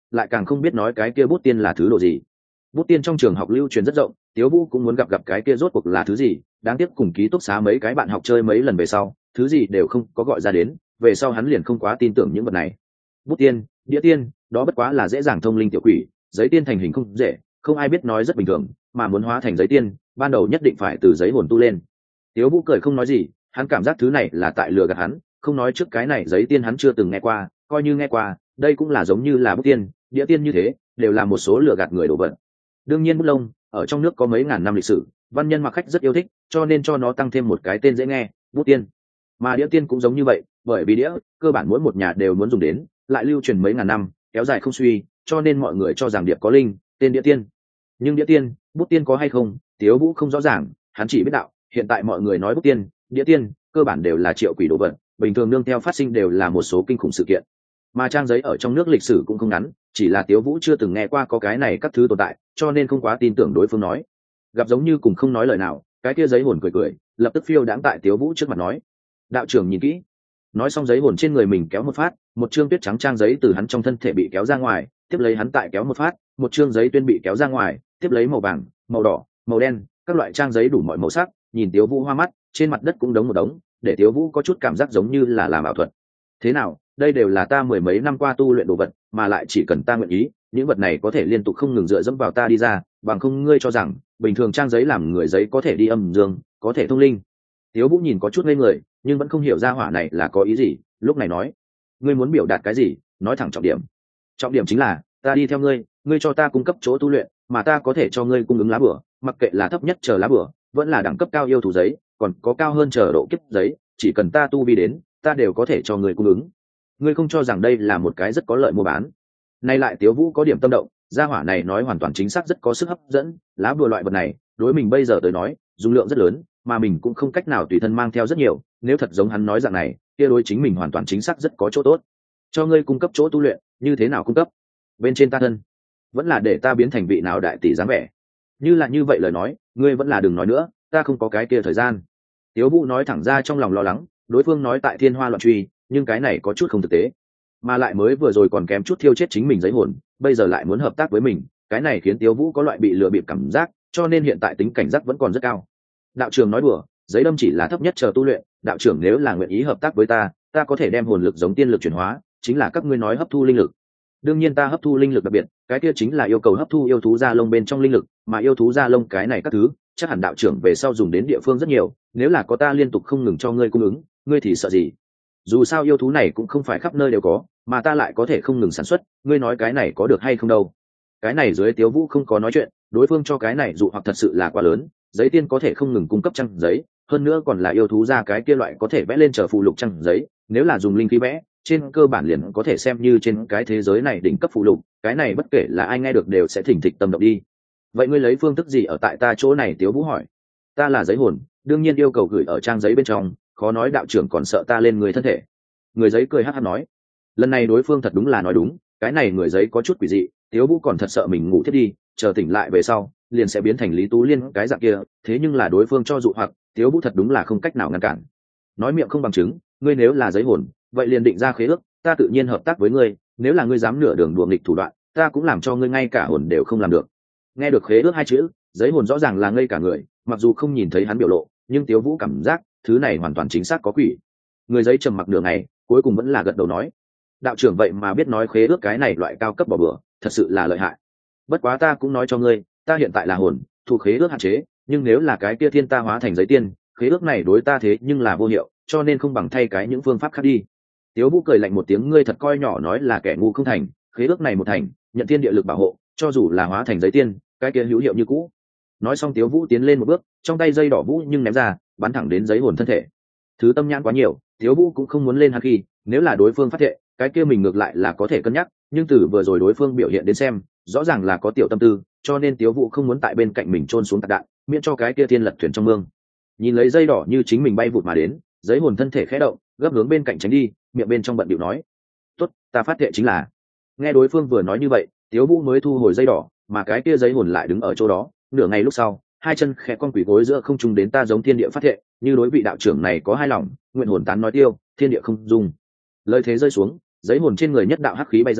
lại càng không biết nói cái kia bút tiên là thứ đồ gì. Bút tiên trong trường học lưu truyền rất rộng, Tiếu Vũ cũng muốn gặp gặp cái kia rốt cuộc là thứ gì. Đáng tiếc cùng ký túc xá mấy cái bạn học chơi mấy lần về sau, thứ gì đều không có gọi ra đến, về sau hắn liền không quá tin tưởng những vật này. Bút tiên, đĩa tiên, đó bất quá là dễ dàng thông linh tiểu quỷ, giấy tiên thành hình không dễ, không ai biết nói rất bình thường, mà muốn hóa thành giấy tiên, ban đầu nhất định phải từ giấy hồn tu lên. Tiếu Vũ cười không nói gì, hắn cảm giác thứ này là tại lừa gạt hắn, không nói trước cái này giấy tiên hắn chưa từng nghe qua, coi như nghe qua, đây cũng là giống như là bút tiên, đĩa tiên như thế, đều là một số lừa gạt người đồ vật. Đương nhiên bút lông, ở trong nước có mấy ngàn năm lịch sử, văn nhân mặc khách rất yêu thích, cho nên cho nó tăng thêm một cái tên dễ nghe, bút tiên. Mà đĩa tiên cũng giống như vậy, bởi vì đĩa, cơ bản mỗi một nhà đều muốn dùng đến, lại lưu truyền mấy ngàn năm, kéo dài không suy, cho nên mọi người cho rằng điệp có linh, tên đĩa tiên. Nhưng đĩa tiên, bút tiên có hay không, Tiếu Vũ không rõ ràng, hắn chỉ biết đạo, hiện tại mọi người nói bút tiên, đĩa tiên, cơ bản đều là triệu quỷ đồ vật, bình thường nương theo phát sinh đều là một số kinh khủng sự kiện. Mà trang giấy ở trong nước lịch sử cũng không ngắn, chỉ là Tiếu Vũ chưa từng nghe qua có cái này các thứ tồn tại, cho nên không quá tin tưởng đối phương nói. Gặp giống như cùng không nói lời nào, cái kia giấy hồn cười cười, lập tức phiêu đãng tại Tiếu Vũ trước mặt nói: "Đạo trưởng nhìn kỹ." Nói xong giấy hồn trên người mình kéo một phát, một chương tuyết trắng trang giấy từ hắn trong thân thể bị kéo ra ngoài, tiếp lấy hắn tại kéo một phát, một chương giấy tuyên bị kéo ra ngoài, tiếp lấy màu vàng, màu đỏ, màu đen, các loại trang giấy đủ mọi màu sắc, nhìn Tiếu Vũ hoa mắt, trên mặt đất cũng đống một đống, để Tiếu Vũ có chút cảm giác giống như là làm ảo thuật. Thế nào, đây đều là ta mười mấy năm qua tu luyện đồ vật, mà lại chỉ cần ta nguyện ý, những vật này có thể liên tục không ngừng dựa dẫm vào ta đi ra, bằng không ngươi cho rằng bình thường trang giấy làm người giấy có thể đi âm dương, có thể thông linh. Tiếu Vũ nhìn có chút ngây người, nhưng vẫn không hiểu ra hỏa này là có ý gì, lúc này nói: "Ngươi muốn biểu đạt cái gì, nói thẳng trọng điểm." "Trọng điểm chính là, ta đi theo ngươi, ngươi cho ta cung cấp chỗ tu luyện, mà ta có thể cho ngươi cung ứng lá bửa, mặc kệ là thấp nhất chờ lá bửa, vẫn là đẳng cấp cao yêu thú giấy, còn có cao hơn chờ độ kiếp giấy, chỉ cần ta tu vi đến, ta đều có thể cho ngươi cung ứng. Ngươi không cho rằng đây là một cái rất có lợi mua bán?" Nay lại Tiếu Vũ có điểm tâm động, gia hỏa này nói hoàn toàn chính xác rất có sức hấp dẫn, lá bùa loại vật này, đối mình bây giờ tới nói, dung lượng rất lớn, mà mình cũng không cách nào tùy thân mang theo rất nhiều, nếu thật giống hắn nói dạng này, kia đối chính mình hoàn toàn chính xác rất có chỗ tốt. Cho ngươi cung cấp chỗ tu luyện, như thế nào cung cấp? Bên trên ta thân, vẫn là để ta biến thành vị nào đại tỷ dáng vẻ. Như là như vậy lời nói, ngươi vẫn là đừng nói nữa, ta không có cái kia thời gian. Tiếu Vũ nói thẳng ra trong lòng lo lắng, đối phương nói tại thiên hoa loạn truy, nhưng cái này có chút không thực tế, mà lại mới vừa rồi còn kém chút thiêu chết chính mình giấy hồn, bây giờ lại muốn hợp tác với mình, cái này khiến Tiếu Vũ có loại bị lừa bịp cảm giác, cho nên hiện tại tính cảnh giác vẫn còn rất cao. Đạo trưởng nói đùa, giấy đâm chỉ là thấp nhất chờ tu luyện, đạo trưởng nếu là nguyện ý hợp tác với ta, ta có thể đem hồn lực giống tiên lực chuyển hóa, chính là các ngươi nói hấp thu linh lực. Đương nhiên ta hấp thu linh lực đặc biệt, cái kia chính là yêu cầu hấp thu yêu thú da lông bên trong linh lực, mà yêu thú da lông cái này các thứ, chắc hẳn đạo trưởng về sau dùng đến địa phương rất nhiều, nếu là có ta liên tục không ngừng cho ngươi cung ứng, ngươi thì sợ gì? Dù sao yêu thú này cũng không phải khắp nơi đều có, mà ta lại có thể không ngừng sản xuất, ngươi nói cái này có được hay không đâu? Cái này dưới Tiếu Vũ không có nói chuyện, đối phương cho cái này dụ hoặc thật sự là quá lớn, giấy tiên có thể không ngừng cung cấp trang giấy, hơn nữa còn là yêu thú ra cái kia loại có thể vẽ lên chờ phụ lục trang giấy, nếu là dùng linh khí vẽ, trên cơ bản liền có thể xem như trên cái thế giới này đỉnh cấp phụ lục, cái này bất kể là ai nghe được đều sẽ thỉnh thịch tâm động đi. Vậy ngươi lấy phương thức gì ở tại ta chỗ này? Tiếu Vũ hỏi. Ta là giấy hồn, đương nhiên yêu cầu gửi ở trang giấy bên trong, khó nói đạo trưởng còn sợ ta lên người thân thể. Người giấy cười hắt hắt nói. Lần này đối phương thật đúng là nói đúng, cái này người giấy có chút quỷ dị, Tiếu Vũ còn thật sợ mình ngủ thiết đi, chờ tỉnh lại về sau liền sẽ biến thành Lý Tú Liên cái dạng kia, thế nhưng là đối phương cho dụ hoặc, Tiếu Vũ thật đúng là không cách nào ngăn cản. Nói miệng không bằng chứng, ngươi nếu là giấy hồn, vậy liền định ra khế ước, ta tự nhiên hợp tác với ngươi, nếu là ngươi dám nửa đường đùa nghịch thủ đoạn, ta cũng làm cho ngươi ngay cả hồn đều không làm được. Nghe được khế ước hai chữ, giấy hồn rõ ràng là ngây cả người, mặc dù không nhìn thấy hắn biểu lộ, nhưng Tiếu Vũ cảm giác thứ này hoàn toàn chính xác có quỷ. Người giấy trầm mặc nửa ngày, cuối cùng vẫn là gật đầu nói: đạo trưởng vậy mà biết nói khế ước cái này loại cao cấp bỏ bừa, thật sự là lợi hại. Bất quá ta cũng nói cho ngươi, ta hiện tại là hồn, thuộc khế ước hạn chế, nhưng nếu là cái kia thiên ta hóa thành giấy tiên, khế ước này đối ta thế nhưng là vô hiệu, cho nên không bằng thay cái những phương pháp khác đi. Tiếu Vũ cười lạnh một tiếng, ngươi thật coi nhỏ nói là kẻ ngu không thành, khế ước này một thành, nhận thiên địa lực bảo hộ, cho dù là hóa thành giấy tiên, cái kia hữu hiệu như cũ. Nói xong Tiếu Vũ tiến lên một bước, trong tay dây đỏ vũ nhưng ném ra, bắn thẳng đến giấy hồn thân thể. Thứ tâm nhãn quá nhiều, Tiếu Vũ cũng không muốn lên hắc khi, nếu là đối phương phát hiện, cái kia mình ngược lại là có thể cân nhắc, nhưng từ vừa rồi đối phương biểu hiện đến xem, rõ ràng là có tiểu tâm tư, cho nên Tiếu Vũ không muốn tại bên cạnh mình chôn xuống tạc đạn, miễn cho cái kia thiên lật thuyền trong mương. Nhìn lấy dây đỏ như chính mình bay vụt mà đến, giấy hồn thân thể khẽ động, gấp hướng bên cạnh tránh đi, miệng bên trong bận bịu nói: tốt, ta phát thệ chính là. Nghe đối phương vừa nói như vậy, Tiếu Vũ mới thu hồi dây đỏ, mà cái kia giấy hồn lại đứng ở chỗ đó. Nửa ngày lúc sau, hai chân khẽ con quỷ gối giữa không trung đến ta giống thiên địa phát thệ, như đối vị đạo trưởng này có hai lòng, nguyện hồn tán nói tiêu, thiên địa không dung. Lời thế rơi xuống, giấy hồn trên người nhất đạo hắc khí bay ra,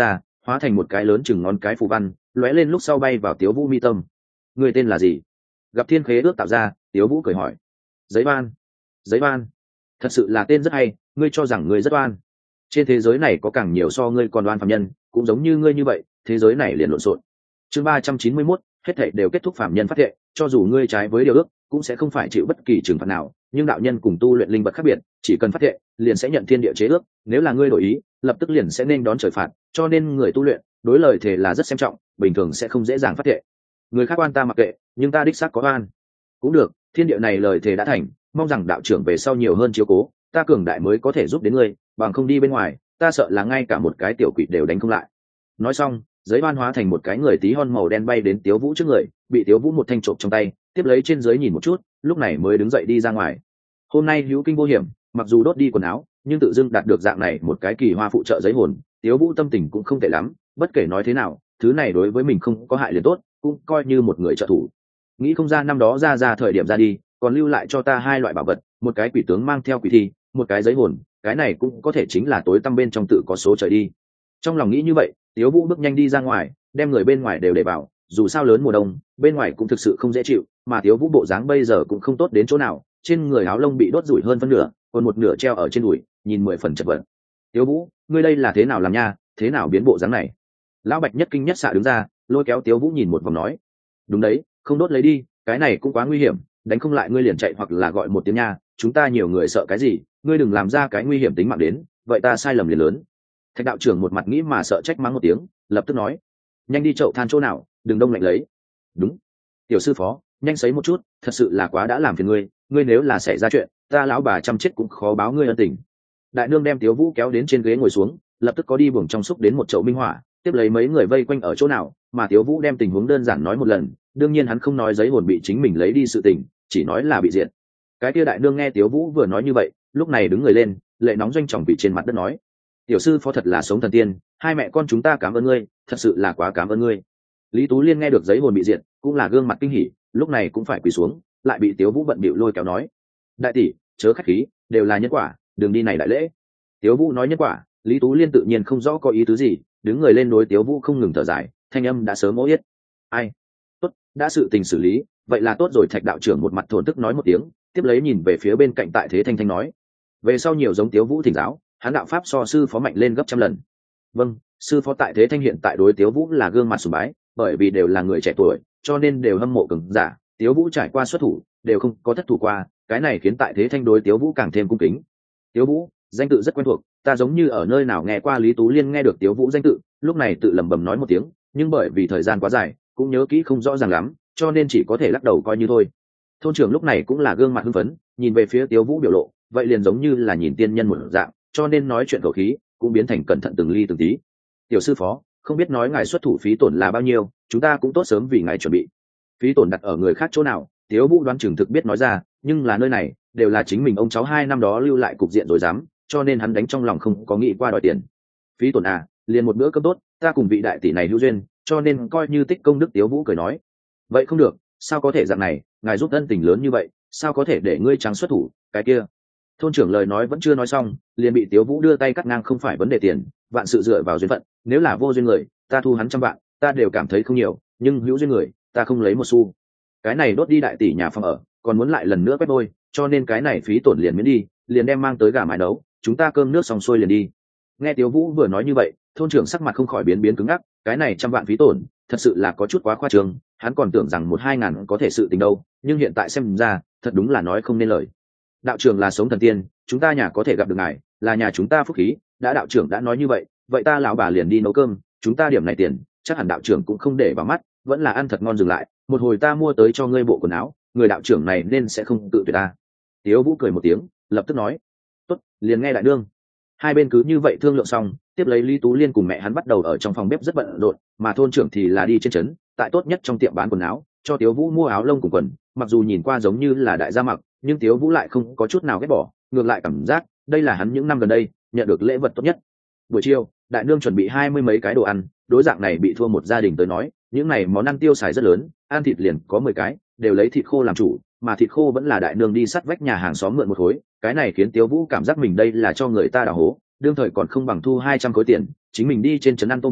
hóa thành một cái lớn chừng ngón cái phù văn lóe lên lúc sau bay vào Tiếu Vũ mi tâm. Người tên là gì? Gặp thiên khế ước tạo ra, Tiếu Vũ cười hỏi. Giấy Ban. Giấy Ban, thật sự là tên rất hay, ngươi cho rằng ngươi rất oan. Trên thế giới này có càng nhiều so ngươi còn oan phạm nhân, cũng giống như ngươi như vậy, thế giới này liền lộn xộn. Chương 391, hết thảy đều kết thúc, phạm nhân phát thệ, cho dù ngươi trái với điều ước, cũng sẽ không phải chịu bất kỳ trừng phạt nào, nhưng đạo nhân cùng tu luyện linh vật khác biệt, chỉ cần phát thệ, liền sẽ nhận thiên địa chế ước, nếu là ngươi đổi ý, lập tức liền sẽ nên đón trời phạt, cho nên người tu luyện, đối lời thề là rất xem trọng, bình thường sẽ không dễ dàng phát thệ. Người khác oan ta mặc kệ, nhưng ta đích xác có oan. Cũng được, thiên địa này lời thề đã thành, mong rằng đạo trưởng về sau nhiều hơn chiếu cố, ta cường đại mới có thể giúp đến ngươi, bằng không đi bên ngoài, ta sợ là ngay cả một cái tiểu quỷ đều đánh không lại. Nói xong, giấy ban hóa thành một cái người tí hon màu đen bay đến Tiếu Vũ trước người, bị Tiếu Vũ một thanh trộm trong tay, tiếp lấy trên dưới nhìn một chút, lúc này mới đứng dậy đi ra ngoài. Hôm nay hữu kinh vô hiểm, mặc dù đốt đi quần áo, nhưng tự dưng đạt được dạng này một cái kỳ hoa phụ trợ giấy hồn, Tiếu Vũ tâm tình cũng không tệ lắm, bất kể nói thế nào, thứ này đối với mình không có hại liền tốt, cũng coi như một người trợ thủ. Nghĩ không ra năm đó ra thời điểm ra đi, còn lưu lại cho ta hai loại bảo vật, một cái quỷ tướng mang theo quỷ thi, một cái giấy hồn, cái này cũng có thể chính là tối tăm bên trong tự có số trời đi. Trong lòng nghĩ như vậy, Tiếu Vũ bước nhanh đi ra ngoài, đem người bên ngoài đều để vào, dù sao lớn mùa đông, bên ngoài cũng thực sự không dễ chịu, mà Tiếu Vũ bộ dáng bây giờ cũng không tốt đến chỗ nào, trên người áo lông bị đốt rủi hơn phân nửa, còn một nửa treo ở trên đùi, nhìn 10 phần chật vật. Tiếu Vũ, ngươi đây là thế nào làm nha, thế nào biến bộ dáng này? Lão Bạch nhất kinh nhất xạ đứng ra, lôi kéo Tiếu Vũ nhìn một vòng nói, đúng đấy, không đốt lấy đi, cái này cũng quá nguy hiểm, đánh không lại ngươi liền chạy hoặc là gọi một tiếng nha, chúng ta nhiều người sợ cái gì, ngươi đừng làm ra cái nguy hiểm tính mạng đến, vậy ta sai lầm liền lớn. Thạch đạo trưởng một mặt nghĩ mà sợ trách mắng một tiếng, lập tức nói, nhanh đi chậu than chỗ nào, đừng đông lạnh lấy. Đúng. Tiểu sư phó, nhanh sấy một chút, thật sự là quá đã làm phiền ngươi, ngươi nếu là xảy ra chuyện, ta lão bà chăm chết cũng khó báo ngươi ân tình. Đại nương đem Tiếu Vũ kéo đến trên ghế ngồi xuống, lập tức có đi buồng trong xúc đến một chậu minh hỏa, tiếp lấy mấy người vây quanh ở chỗ nào, mà Tiếu Vũ đem tình huống đơn giản nói một lần, đương nhiên hắn không nói giấy hồn bị chính mình lấy đi sự tình, chỉ nói là bị diệt. Cái kia đại nương nghe Tiếu Vũ vừa nói như vậy, lúc này đứng người lên, lệ nóng doanh trọng bị trên mặt đất nói, tiểu sư phó thật là sống thần tiên, hai mẹ con chúng ta cảm ơn ngươi, thật sự là quá cảm ơn ngươi. Lý Tú Liên nghe được giấy hồn bị diệt, cũng là gương mặt kinh hỉ, lúc này cũng phải quỳ xuống, lại bị Tiếu Vũ bận bịu lôi kéo nói, đại tỷ, chớ khách khí, đều là nhân quả, đường đi này đại lễ. Tiếu Vũ nói nhân quả, Lý Tú Liên tự nhiên không rõ có ý tứ gì, đứng người lên đối Tiếu Vũ không ngừng thở dài, thanh âm đã sớm ố yết. Ai? Tốt, đã sự tình xử lý, vậy là tốt rồi. Thạch đạo trưởng một mặt thổn thức nói một tiếng, tiếp lấy nhìn về phía bên cạnh Tại Thế Thanh Thanh nói, về sau nhiều giống Tiếu Vũ thỉnh giáo, hắn đạo pháp so sư phó mạnh lên gấp trăm lần. Vâng, sư phó. Tại Thế Thanh hiện tại đối Tiếu Vũ là gương mặt sùng bái, bởi vì đều là người trẻ tuổi, cho nên đều hâm mộ cường giả. Tiếu Vũ trải qua xuất thủ, đều không có thất thủ qua, cái này khiến Tại Thế Thanh đối Tiếu Vũ càng thêm cung kính. Tiếu Vũ, danh tự rất quen thuộc, ta giống như ở nơi nào nghe qua. Lý Tú Liên nghe được Tiếu Vũ danh tự, lúc này tự lẩm bẩm nói một tiếng, nhưng bởi vì thời gian quá dài, cũng nhớ kỹ không rõ ràng lắm, cho nên chỉ có thể lắc đầu coi như thôi. Thôn trưởng lúc này cũng là gương mặt hưng phấn, nhìn về phía Tiếu Vũ biểu lộ, vậy liền giống như là nhìn tiên nhân một dạng, cho nên nói chuyện khẩu khí cũng biến thành cẩn thận từng ly từng tí. Tiểu sư phó, không biết nói ngài xuất thủ phí tổn là bao nhiêu, chúng ta cũng tốt sớm vì ngài chuẩn bị. Phí tổn đặt ở người khác chỗ nào, Tiếu Vũ đoán chừng thực biết nói ra, nhưng là nơi này đều là chính mình ông cháu 2 năm đó lưu lại cục diện rồi dám, cho nên hắn đánh trong lòng không có nghĩ qua đòi tiền. Phí tổn à, liền một bữa cơm tốt, ta cùng vị đại tỷ này hữu duyên, cho nên coi như tích công đức. Tiếu Vũ cười nói, vậy không được, sao có thể dạng này, ngài giúp ân tình lớn như vậy, sao có thể để ngươi trắng xuất thủ, cái kia. Thôn trưởng lời nói vẫn chưa nói xong, liền bị Tiếu Vũ đưa tay cắt ngang. Không phải vấn đề tiền, vạn sự dựa vào duyên phận, nếu là vô duyên người, ta thu hắn 100 vạn, ta đều cảm thấy không nhiều, nhưng hữu duyên người, ta không lấy một xu. Cái này đốt đi đại tỷ nhà phòng ở, còn muốn lại lần nữa quét đôi, cho nên cái này phí tổn liền miễn đi, liền đem mang tới gà mái nấu, chúng ta cơm nước xong xuôi liền đi. Nghe Tiếu Vũ vừa nói như vậy, thôn trưởng sắc mặt không khỏi biến cứng ngắc, cái này 100 vạn phí tổn, thật sự là có chút quá khoa trương, hắn còn tưởng rằng 1-2 ngàn có thể sự tình đâu, nhưng hiện tại xem ra, thật đúng là nói không nên lời. Đạo trưởng là sống thần tiên, chúng ta nhà có thể gặp được ngài, là nhà chúng ta phúc khí, đã đạo trưởng đã nói như vậy, vậy ta lão bà liền đi nấu cơm, chúng ta điểm này tiền, chắc hẳn đạo trưởng cũng không để vào mắt, vẫn là ăn thật ngon. Dừng lại, một hồi ta mua tới cho ngươi bộ quần áo, người đạo trưởng này nên sẽ không tự tuyệt ta. Tiếu Vũ cười một tiếng, lập tức nói, tốt, liền nghe đại đương. Hai bên cứ như vậy thương lượng xong, tiếp lấy Lý Tú Liên cùng mẹ hắn bắt đầu ở trong phòng bếp rất bận rộn, mà thôn trưởng thì là đi trên trấn, tại tốt nhất trong tiệm bán quần áo, cho Tiếu Vũ mua áo lông cùng quần, mặc dù nhìn qua giống như là đại gia mặc, nhưng Tiếu Vũ lại không có chút nào ghét bỏ, ngược lại cảm giác đây là hắn những năm gần đây nhận được lễ vật tốt nhất. Buổi chiều, đại nương chuẩn bị 20 mấy cái đồ ăn, đối dạng này bị thua một gia đình tới nói, những này món ăn tiêu xài rất lớn, ăn thịt liền có 10 cái, đều lấy thịt khô làm chủ, mà thịt khô vẫn là đại nương đi sắt vách nhà hàng xóm mượn một khối, cái này khiến Tiếu Vũ cảm giác mình đây là cho người ta đào hố, đương thời còn không bằng thu 200 khối tiền, chính mình đi trên trấn ăn tô mì,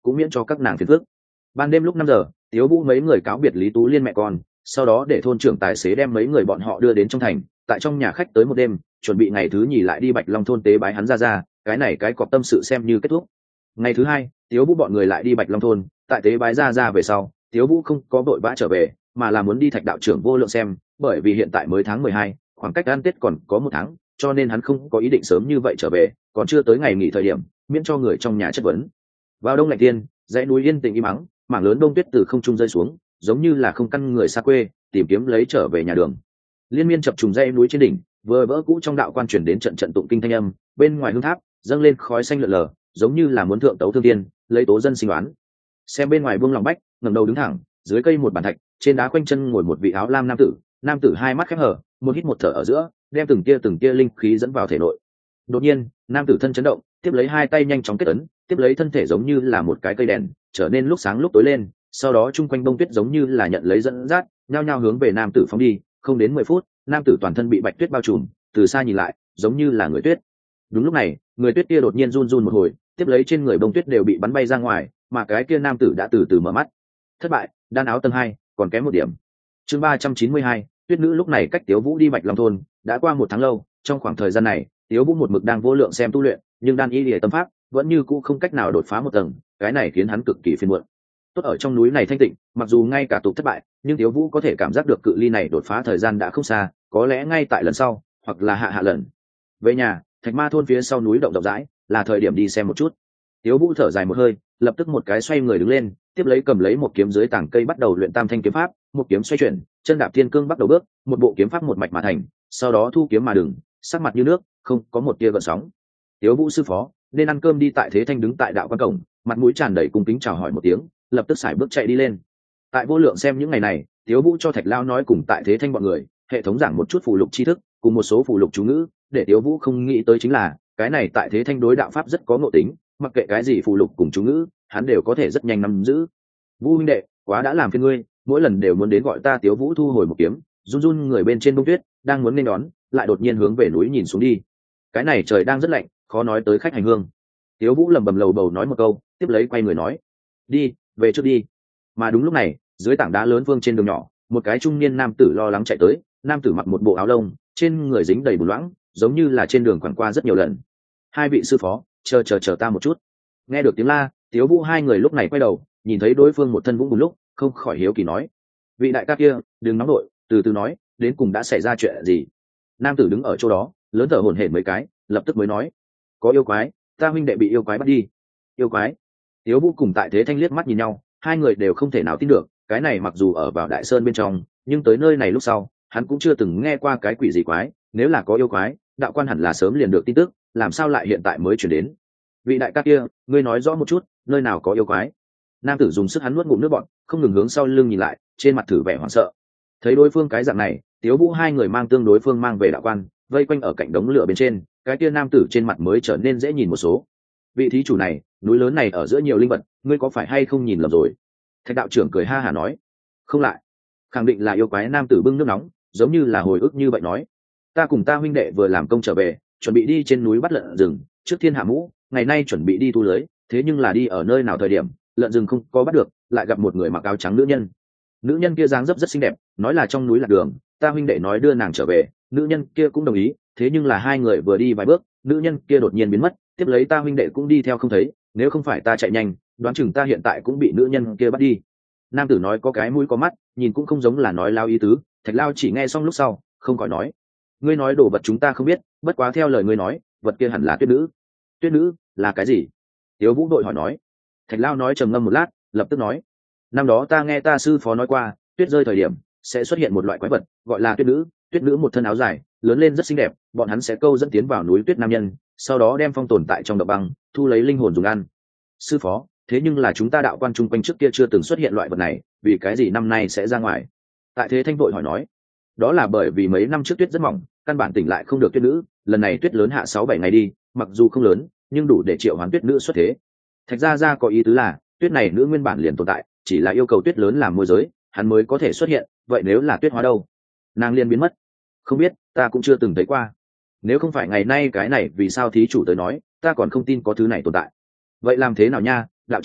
cũng miễn cho các nàng phiền phức. Ban đêm lúc 5 giờ, Tiếu Vũ mấy người cáo biệt Lý Tú Liên mẹ con, sau đó để thôn trưởng tài xế đem mấy người bọn họ đưa đến trong thành, tại trong nhà khách tới một đêm, chuẩn bị ngày thứ nhì lại đi Bạch Long thôn tế bái hắn ra, cái này cái cọp tâm sự xem như kết thúc. Ngày thứ hai, Tiếu Vũ bọn người lại đi Bạch Long thôn, tại tế bái ra về sau, Tiếu Vũ không có vội vã trở về, mà là muốn đi Thạch đạo trưởng vô lượng xem, bởi vì hiện tại mới tháng 12, khoảng cách ăn Tết còn có 1 tháng, cho nên hắn không có ý định sớm như vậy trở về, còn chưa tới ngày nghỉ thời điểm, miễn cho người trong nhà chất vấn. Vào đông lạnh tiên, dãy núi yên tĩnh im mắng, mảng lớn đông tuyết từ không trung rơi xuống, giống như là không căn người xa quê tìm kiếm lấy trở về nhà đường. Liên miên chập trùng dãy núi trên đỉnh, vừa vỡ cũ trong đạo quan truyền đến trận trận tụng kinh thanh âm, bên ngoài hương tháp dâng lên khói xanh lượn lờ, giống như là muốn thượng tấu thương tiên, lấy tố dân sinh đoán. Xem bên ngoài Vương Lòng Bách ngẩng đầu đứng thẳng, dưới cây một bàn thạch, trên đá quanh chân ngồi một vị áo lam nam tử hai mắt khép hờ, một hít một thở ở giữa, đem từng tia linh khí dẫn vào thể nội. Đột nhiên, nam tử thân chấn động, tiếp lấy hai tay nhanh chóng kết ấn, tiếp lấy thân thể giống như là một cái cây đèn, trở nên lúc sáng lúc tối lên, sau đó chung quanh bông tuyết giống như là nhận lấy dẫn dắt, nhao nhao hướng về nam tử phóng đi, không đến 10 phút, nam tử toàn thân bị bạch tuyết bao trùm, từ xa nhìn lại, giống như là người tuyết. Đúng lúc này, người tuyết kia đột nhiên run run một hồi, tiếp lấy trên người bông tuyết đều bị bắn bay ra ngoài, mà cái kia nam tử đã từ từ mở mắt. Thất bại, đan áo tầng 2, còn kém 1 điểm. Chương 392, tuyết nữ lúc này cách Tiếu Vũ đi Bạch Long thôn đã qua 1 tháng lâu, trong khoảng thời gian này, Tiếu Vũ một mực đang vô lượng xem tu luyện, nhưng đan y liễu tâm pháp vẫn như cũ không cách nào đột phá 1 tầng, cái này khiến hắn cực kỳ phiền muộn. Tốt ở trong núi này thanh tịnh, mặc dù ngay cả tục thất bại, nhưng Tiếu Vũ có thể cảm giác được cự ly này đột phá thời gian đã không xa, có lẽ ngay tại lần sau, hoặc là hạ lần. Về nhà, Thạch Ma thôn phía sau núi động rộng rãi, là thời điểm đi xem một chút. Tiếu Vũ thở dài một hơi, lập tức một cái xoay người đứng lên, tiếp lấy cầm lấy một kiếm dưới tảng cây bắt đầu luyện Tam Thanh kiếm pháp, một kiếm xoay chuyển, chân đạp thiên cương bắt đầu bước, một bộ kiếm pháp một mạch mà thành, sau đó thu kiếm mà đừng, sắc mặt như nước, không có một tia gợn sóng. Tiếu Vũ sư phó, nên ăn cơm đi. Tại Thế Thanh đứng tại đạo quan cổng, mặt mũi tràn đầy cung kính chào hỏi một tiếng, lập tức sải bước chạy đi lên. Tại vô lượng xem những ngày này, Tiếu Vũ cho Thạch Lao nói cùng Tại Thế Thanh bọn người hệ thống giảng một chút phù lục tri thức, cùng một số phù lục chú ngữ, để Tiếu Vũ không nghĩ tới chính là cái này Tại Thế Thanh đối đạo pháp rất có ngộ tính, mặc kệ cái gì phù lục cùng chú ngữ, hắn đều có thể rất nhanh nắm giữ. Vũ huynh đệ, quá đã làm phiền ngươi, mỗi lần đều muốn đến gọi ta. Tiếu Vũ thu hồi một kiếm, run run người bên trên bông tuyết, đang muốn nên đón, lại đột nhiên hướng về núi nhìn xuống đi. Cái này trời đang rất lạnh, khó nói tới khách hành hương. Tiếu Vũ lẩm bẩm lầu bầu nói một câu, tiếp lấy quay người nói, đi về trước đi. Mà đúng lúc này, dưới tảng đá lớn vương trên đường nhỏ, một cái trung niên nam tử lo lắng chạy tới. Nam tử mặc một bộ áo lông, trên người dính đầy bùn loãng, giống như là trên đường quằn qua rất nhiều lần. Hai vị sư phó, chờ ta một chút. Nghe được tiếng la, Tiếu Vũ hai người lúc này quay đầu, nhìn thấy đối phương một thân vũng bùn lúc, không khỏi hiếu kỳ nói, vị đại ca kia, đừng nóng đội, từ từ nói, đến cùng đã xảy ra chuyện gì. Nam tử đứng ở chỗ đó, lớn thở hổn hển mấy cái, lập tức mới nói, có yêu quái, ta huynh đệ bị yêu quái bắt đi. Yêu quái? Tiếu Vũ cùng Tại Thế Thanh liếc mắt nhìn nhau, hai người đều không thể nào tin được, cái này mặc dù ở vào Đại Sơn bên trong, nhưng tới nơi này lúc sau, hắn cũng chưa từng nghe qua cái quỷ gì quái, nếu là có yêu quái, đạo quan hẳn là sớm liền được tin tức, làm sao lại hiện tại mới chuyển đến. Vị đại ca kia, ngươi nói rõ một chút, nơi nào có yêu quái? Nam tử dùng sức hắn nuốt ngụm nước bọt, không ngừng hướng sau lưng nhìn lại, trên mặt thử vẻ hoảng sợ. Thấy đối phương cái dạng này, Tiếu Vũ hai người mang tương đối phương mang về đạo quan, vây quanh ở cạnh đống lửa bên trên, cái kia nam tử trên mặt mới trở nên dễ nhìn một số. Vị thí chủ này, núi lớn này ở giữa nhiều linh vật, ngươi có phải hay không nhìn lầm rồi? Thạch đạo trưởng cười ha hả nói, không lại, khẳng định là yêu quái. Nam tử bưng nước nóng, giống như là hồi ức như vậy nói, ta cùng ta huynh đệ vừa làm công trở về, chuẩn bị đi trên núi bắt lợn rừng, trước thiên hạ mũ, ngày nay chuẩn bị đi thu lưới, thế nhưng là đi ở nơi nào thời điểm, lợn rừng không có bắt được, lại gặp một người mặc áo trắng nữ nhân. Nữ nhân kia dáng dấp rất xinh đẹp, nói là trong núi lạc đường, ta huynh đệ nói đưa nàng trở về, nữ nhân kia cũng đồng ý, thế nhưng là hai người vừa đi vài bước, nữ nhân kia đột nhiên biến mất, tiếp lấy ta huynh đệ cũng đi theo không thấy, nếu không phải ta chạy nhanh, đoán chừng ta hiện tại cũng bị nữ nhân kia bắt đi. Nam tử nói có cái mũi có mắt, nhìn cũng không giống là nói lao ý tứ. Thạch Lao chỉ nghe xong lúc sau, không khỏi nói, ngươi nói đồ vật chúng ta không biết, bất quá theo lời ngươi nói, vật kia hẳn là tuyết nữ. Tuyết nữ là cái gì? Tiếu Vũ đội hỏi nói. Thạch Lao nói trầm ngâm một lát, lập tức nói, năm đó ta nghe ta sư phó nói qua, tuyết rơi thời điểm sẽ xuất hiện một loại quái vật, gọi là tuyết nữ. Tuyết nữ một thân áo dài, lớn lên rất xinh đẹp, bọn hắn sẽ câu dẫn tiến vào núi tuyết nam nhân, sau đó đem phong tồn tại trong động băng, thu lấy linh hồn dùng ăn. Sư phó, thế nhưng là chúng ta đạo quan chung quanh trước kia chưa từng xuất hiện loại vật này, vì cái gì năm nay sẽ ra ngoài? Tại Thế Thanh vội hỏi nói, đó là bởi vì mấy năm trước tuyết rất mỏng, căn bản tỉnh lại không được tuyết nữ, lần này tuyết lớn hạ 6-7 ngày đi, mặc dù không lớn, nhưng đủ để triệu hoán tuyết nữ xuất thế. Thạch gia có ý tứ là, tuyết này nữ nguyên bản liền tồn tại, chỉ là yêu cầu tuyết lớn làm môi giới, hắn mới có thể xuất hiện, vậy nếu là tuyết hóa đâu? Nàng liền biến mất. Không biết, ta cũng chưa từng thấy qua. Nếu không phải ngày nay cái này vì sao thí chủ tới nói, ta còn không tin có thứ này tồn tại. Vậy làm thế nào nha, đạo trưởng,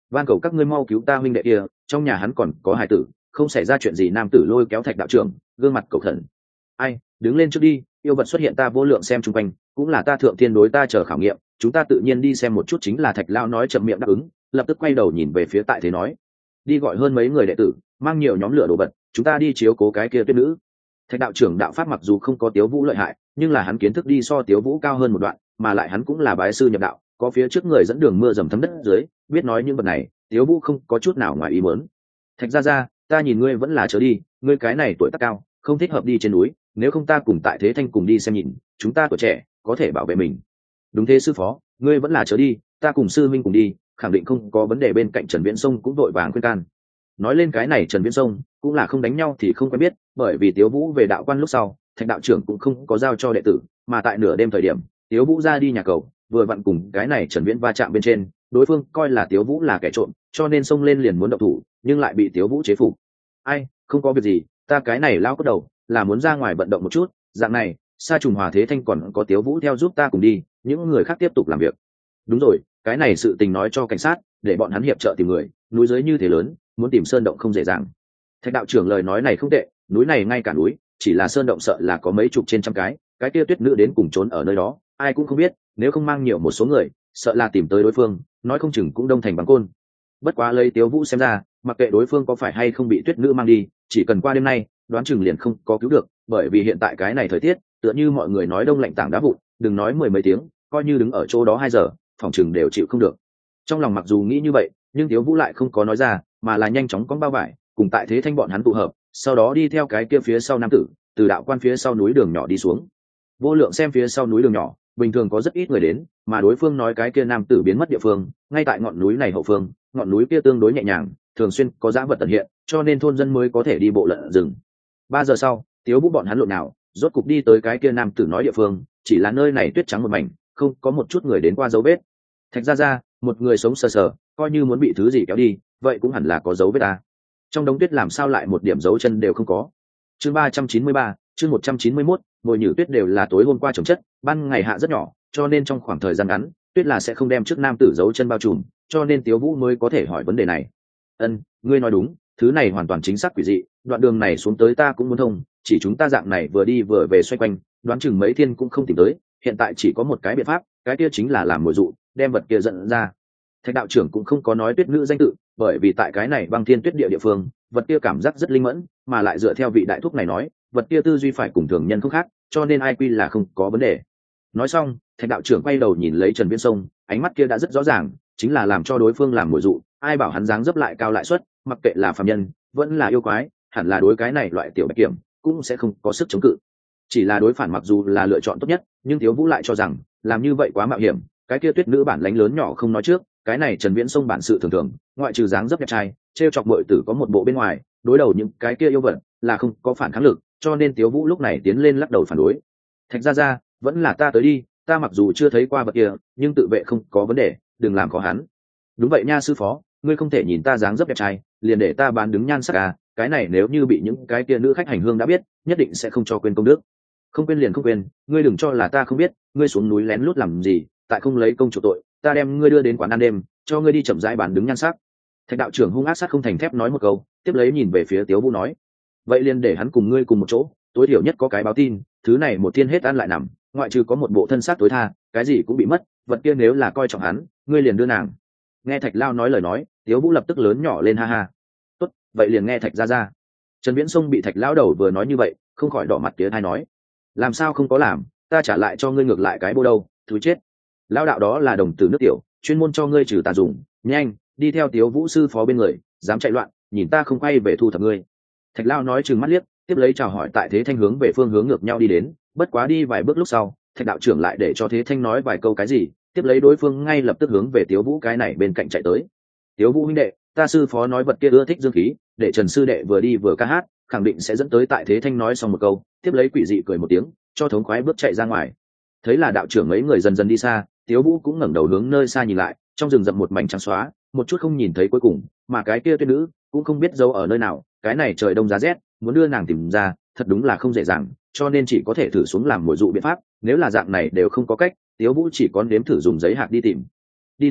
van cầu các ngươi mau cứu ta huynh đệ kia, trong nhà hắn còn có hài tử, không xảy ra chuyện gì. Nam tử lôi kéo Thạch đạo trưởng, gương mặt cầu khẩn. Ai, đứng lên trước đi, yêu vật xuất hiện ta vô lượng xem chung quanh, cũng là ta thượng tiên đối ta chờ khảo nghiệm, chúng ta tự nhiên đi xem một chút. Chính là Thạch lao nói chậm miệng đáp ứng, lập tức quay đầu nhìn về phía tại thế nói, đi gọi hơn mấy người đệ tử, mang nhiều nhóm lửa đồ vật, chúng ta đi chiếu cố cái kia tuyết nữ. Thạch đạo trưởng đạo pháp mặc dù không có Tiếu Vũ lợi hại, nhưng là hắn kiến thức đi so Tiếu Vũ cao hơn một đoạn, mà lại hắn cũng là bái sư nhập đạo, có phía trước người dẫn đường mưa dầm thấm đất dưới, biết nói những vật này, Tiếu Vũ không có chút nào ngoài ý muốn. Thạch gia, ta nhìn ngươi vẫn là chớ đi, ngươi cái này tuổi tác cao, không thích hợp đi trên núi, nếu không ta cùng tại thế thanh cùng đi xem nhìn, chúng ta tuổi trẻ, có thể bảo vệ mình. Đúng thế sư phó, ngươi vẫn là chớ đi, ta cùng sư minh cùng đi, khẳng định không có vấn đề. Bên cạnh Trần Viễn Sông cũng vội vàng khuyên can. Nói lên cái này Trần Viễn Sông cũng là không đánh nhau thì không quen biết, bởi vì Tiếu Vũ về đạo quan lúc sau, Thạch đạo trưởng cũng không có giao cho đệ tử, mà tại nửa đêm thời điểm, Tiếu Vũ ra đi nhà cầu, vừa vặn cùng cái này Trần Viễn va chạm bên trên, đối phương coi là Tiếu Vũ là kẻ trộm, cho nên xông lên liền muốn động thủ, nhưng lại bị Tiếu Vũ chế phục. Ai, không có việc gì, ta cái này lao cốt đầu, là muốn ra ngoài vận động một chút, dạng này, Sa Trùng Hòa Thế Thanh còn có Tiếu Vũ theo giúp ta cùng đi, những người khác tiếp tục làm việc. Đúng rồi, cái này sự tình nói cho cảnh sát, để bọn hắn hiệp trợ tìm người, núi dưới như thế lớn, muốn tìm sơn động không dễ dàng. Thạch đạo trưởng lời nói này không tệ, núi này ngay cả núi, chỉ là sơn động sợ là có mấy chục trên trăm cái kia tuyết nữ đến cùng trốn ở nơi đó, ai cũng không biết, nếu không mang nhiều một số người, sợ là tìm tới đối phương, nói không chừng cũng đông thành bằng côn. Bất quá lấy Tiếu Vũ xem ra, mặc kệ đối phương có phải hay không bị tuyết nữ mang đi, chỉ cần qua đêm nay, đoán chừng liền không có cứu được, bởi vì hiện tại cái này thời tiết, tựa như mọi người nói đông lạnh tảng đá vụn, đừng nói mười mấy tiếng, coi như đứng ở chỗ đó 2 giờ, phòng chừng đều chịu không được. Trong lòng mặc dù nghĩ như vậy, nhưng Tiếu Vũ lại không có nói ra, mà là nhanh chóng con bao vải, cùng tại thế thanh bọn hắn tụ hợp, sau đó đi theo cái kia phía sau nam tử, từ đạo quan phía sau núi đường nhỏ đi xuống. Vô lượng xem phía sau núi đường nhỏ, bình thường có rất ít người đến, mà đối phương nói cái kia nam tử biến mất địa phương, ngay tại ngọn núi này hậu phương, ngọn núi kia tương đối nhẹ nhàng, thường xuyên có dã vật ẩn hiện, cho nên thôn dân mới có thể đi bộ lượn rừng. 3 giờ sau, Tiếu Vũ bọn hắn lộn nào, rốt cục đi tới cái kia nam tử nói địa phương, chỉ là nơi này tuyết trắng một mảnh, không có một chút người đến qua dấu vết. Thạch gia, một người sống sờ sờ, coi như muốn bị thứ gì kéo đi, vậy cũng hẳn là có dấu vết ta. Trong đống tuyết làm sao lại một điểm dấu chân đều không có. Chương 393, chương 191, mồi nhử tuyết đều là tối hôm qua trồng chất, ban ngày hạ rất nhỏ, cho nên trong khoảng thời gian ngắn, tuyết là sẽ không đem trước nam tử dấu chân bao trùm, cho nên Tiếu Vũ mới có thể hỏi vấn đề này. Ngươi nói đúng, thứ này hoàn toàn chính xác quỷ dị, đoạn đường này xuống tới ta cũng muốn thông, chỉ chúng ta dạng này vừa đi vừa về xoay quanh, đoán chừng mấy thiên cũng không tìm tới, hiện tại chỉ có một cái biện pháp, cái kia chính là làm mồi dụ, đem vật kia dẫn ra. Thạch đạo trưởng cũng không có nói tuyết nữ danh tự, bởi vì tại cái này băng thiên tuyết địa địa phương, vật kia cảm giác rất linh mẫn, mà lại dựa theo vị đại thúc này nói, vật kia tư duy phải cùng thường nhân không khác, cho nên ai quy là không có vấn đề. Nói xong, Thạch đạo trưởng quay đầu nhìn lấy Trần Viễn Sông, ánh mắt kia đã rất rõ ràng, chính là làm cho đối phương làm mồi dụ, ai bảo hắn dáng dấp lại cao lại suất, mặc kệ là phàm nhân, vẫn là yêu quái, hẳn là đối cái này loại tiểu bạch kiểm, cũng sẽ không có sức chống cự. Chỉ là đối phản mặc dù là lựa chọn tốt nhất, nhưng Tiếu Vũ lại cho rằng, làm như vậy quá mạo hiểm, cái kia tuyết nữ bản lánh lớn nhỏ không nói trước, cái này Trần Viễn Sông bản sự thường thường, ngoại trừ dáng dấp đẹp trai, trêu chọc muội tử có một bộ bên ngoài, đối đầu những cái kia yêu vật là không có phản kháng lực, cho nên Tiếu Vũ lúc này tiến lên lắc đầu phản đối. Thạch gia, vẫn là ta tới đi, ta mặc dù chưa thấy qua vật kia, nhưng tự vệ không có vấn đề, đừng làm khó hắn. Đúng vậy nha sư phó, ngươi không thể nhìn ta dáng dấp đẹp trai, liền để ta bán đứng nhan sắc à, cái này nếu như bị những cái kia nữ khách hành hương đã biết, nhất định sẽ không cho quên công đức. Không quên liền không quên, ngươi đừng cho là ta không biết, ngươi xuống núi lén lút làm gì, tại không lấy công chủ tội, ta đem ngươi đưa đến quán ăn đêm, cho ngươi đi chậm rãi bán đứng nhan sắc. Thạch đạo trưởng hung ác sát không thành thép nói một câu, tiếp lấy nhìn về phía Tiếu Vũ nói, vậy liền để hắn cùng ngươi cùng một chỗ, tối thiểu nhất có cái báo tin, thứ này một thiên hết ăn lại nằm, ngoại trừ có một bộ thân xác tối tha, cái gì cũng bị mất, vật kia nếu là coi trọng hắn, ngươi liền đưa nàng. Nghe Thạch lao nói lời nói, Tiếu Vũ lập tức lớn nhỏ lên ha ha. Tốt, vậy liền nghe Thạch gia. Trần Viễn Sông bị Thạch lão đầu vừa nói như vậy, không khỏi đỏ mặt tía thai nói, làm sao không có làm, ta trả lại cho ngươi ngược lại cái bô đâu, thứ chết. Lão đạo đó là đồng tử nước tiểu, chuyên môn cho ngươi trừ tà dùng, nhanh, đi theo Tiếu Vũ sư phó bên người, dám chạy loạn, nhìn ta không quay về thu thập ngươi. Thạch lao nói trừng mắt liếc, tiếp lấy chào hỏi tại Thế Thanh hướng về phương hướng ngược nhau đi đến, bất quá đi vài bước lúc sau, Thạch đạo trưởng lại để cho Thế Thanh nói vài câu cái gì, tiếp lấy đối phương ngay lập tức hướng về Tiếu Vũ cái này bên cạnh chạy tới. Tiếu Vũ huynh đệ, ta sư phó nói vật kia ưa thích dương khí, để Trần sư đệ vừa đi vừa ca hát, khẳng định sẽ dẫn tới tại Thế Thanh nói xong một câu, tiếp lấy quỷ dị cười một tiếng, cho thống khoái bước chạy ra ngoài. Thấy là đạo trưởng mấy người dần dần đi xa, Tiếu Vũ cũng ngẩng đầu hướng nơi xa nhìn lại, trong rừng rậm một mảnh trắng xóa, một chút không nhìn thấy cuối cùng, mà cái kia tuyết nữ cũng không biết giấu ở nơi nào, cái này trời đông giá rét, muốn đưa nàng tìm ra, thật đúng là không dễ dàng, cho nên chỉ có thể thử xuống làm mồi dụ biện pháp, nếu là dạng này đều không có cách, Tiếu Vũ chỉ có nếm thử dùng giấy hạt đi tìm. Đi thôi,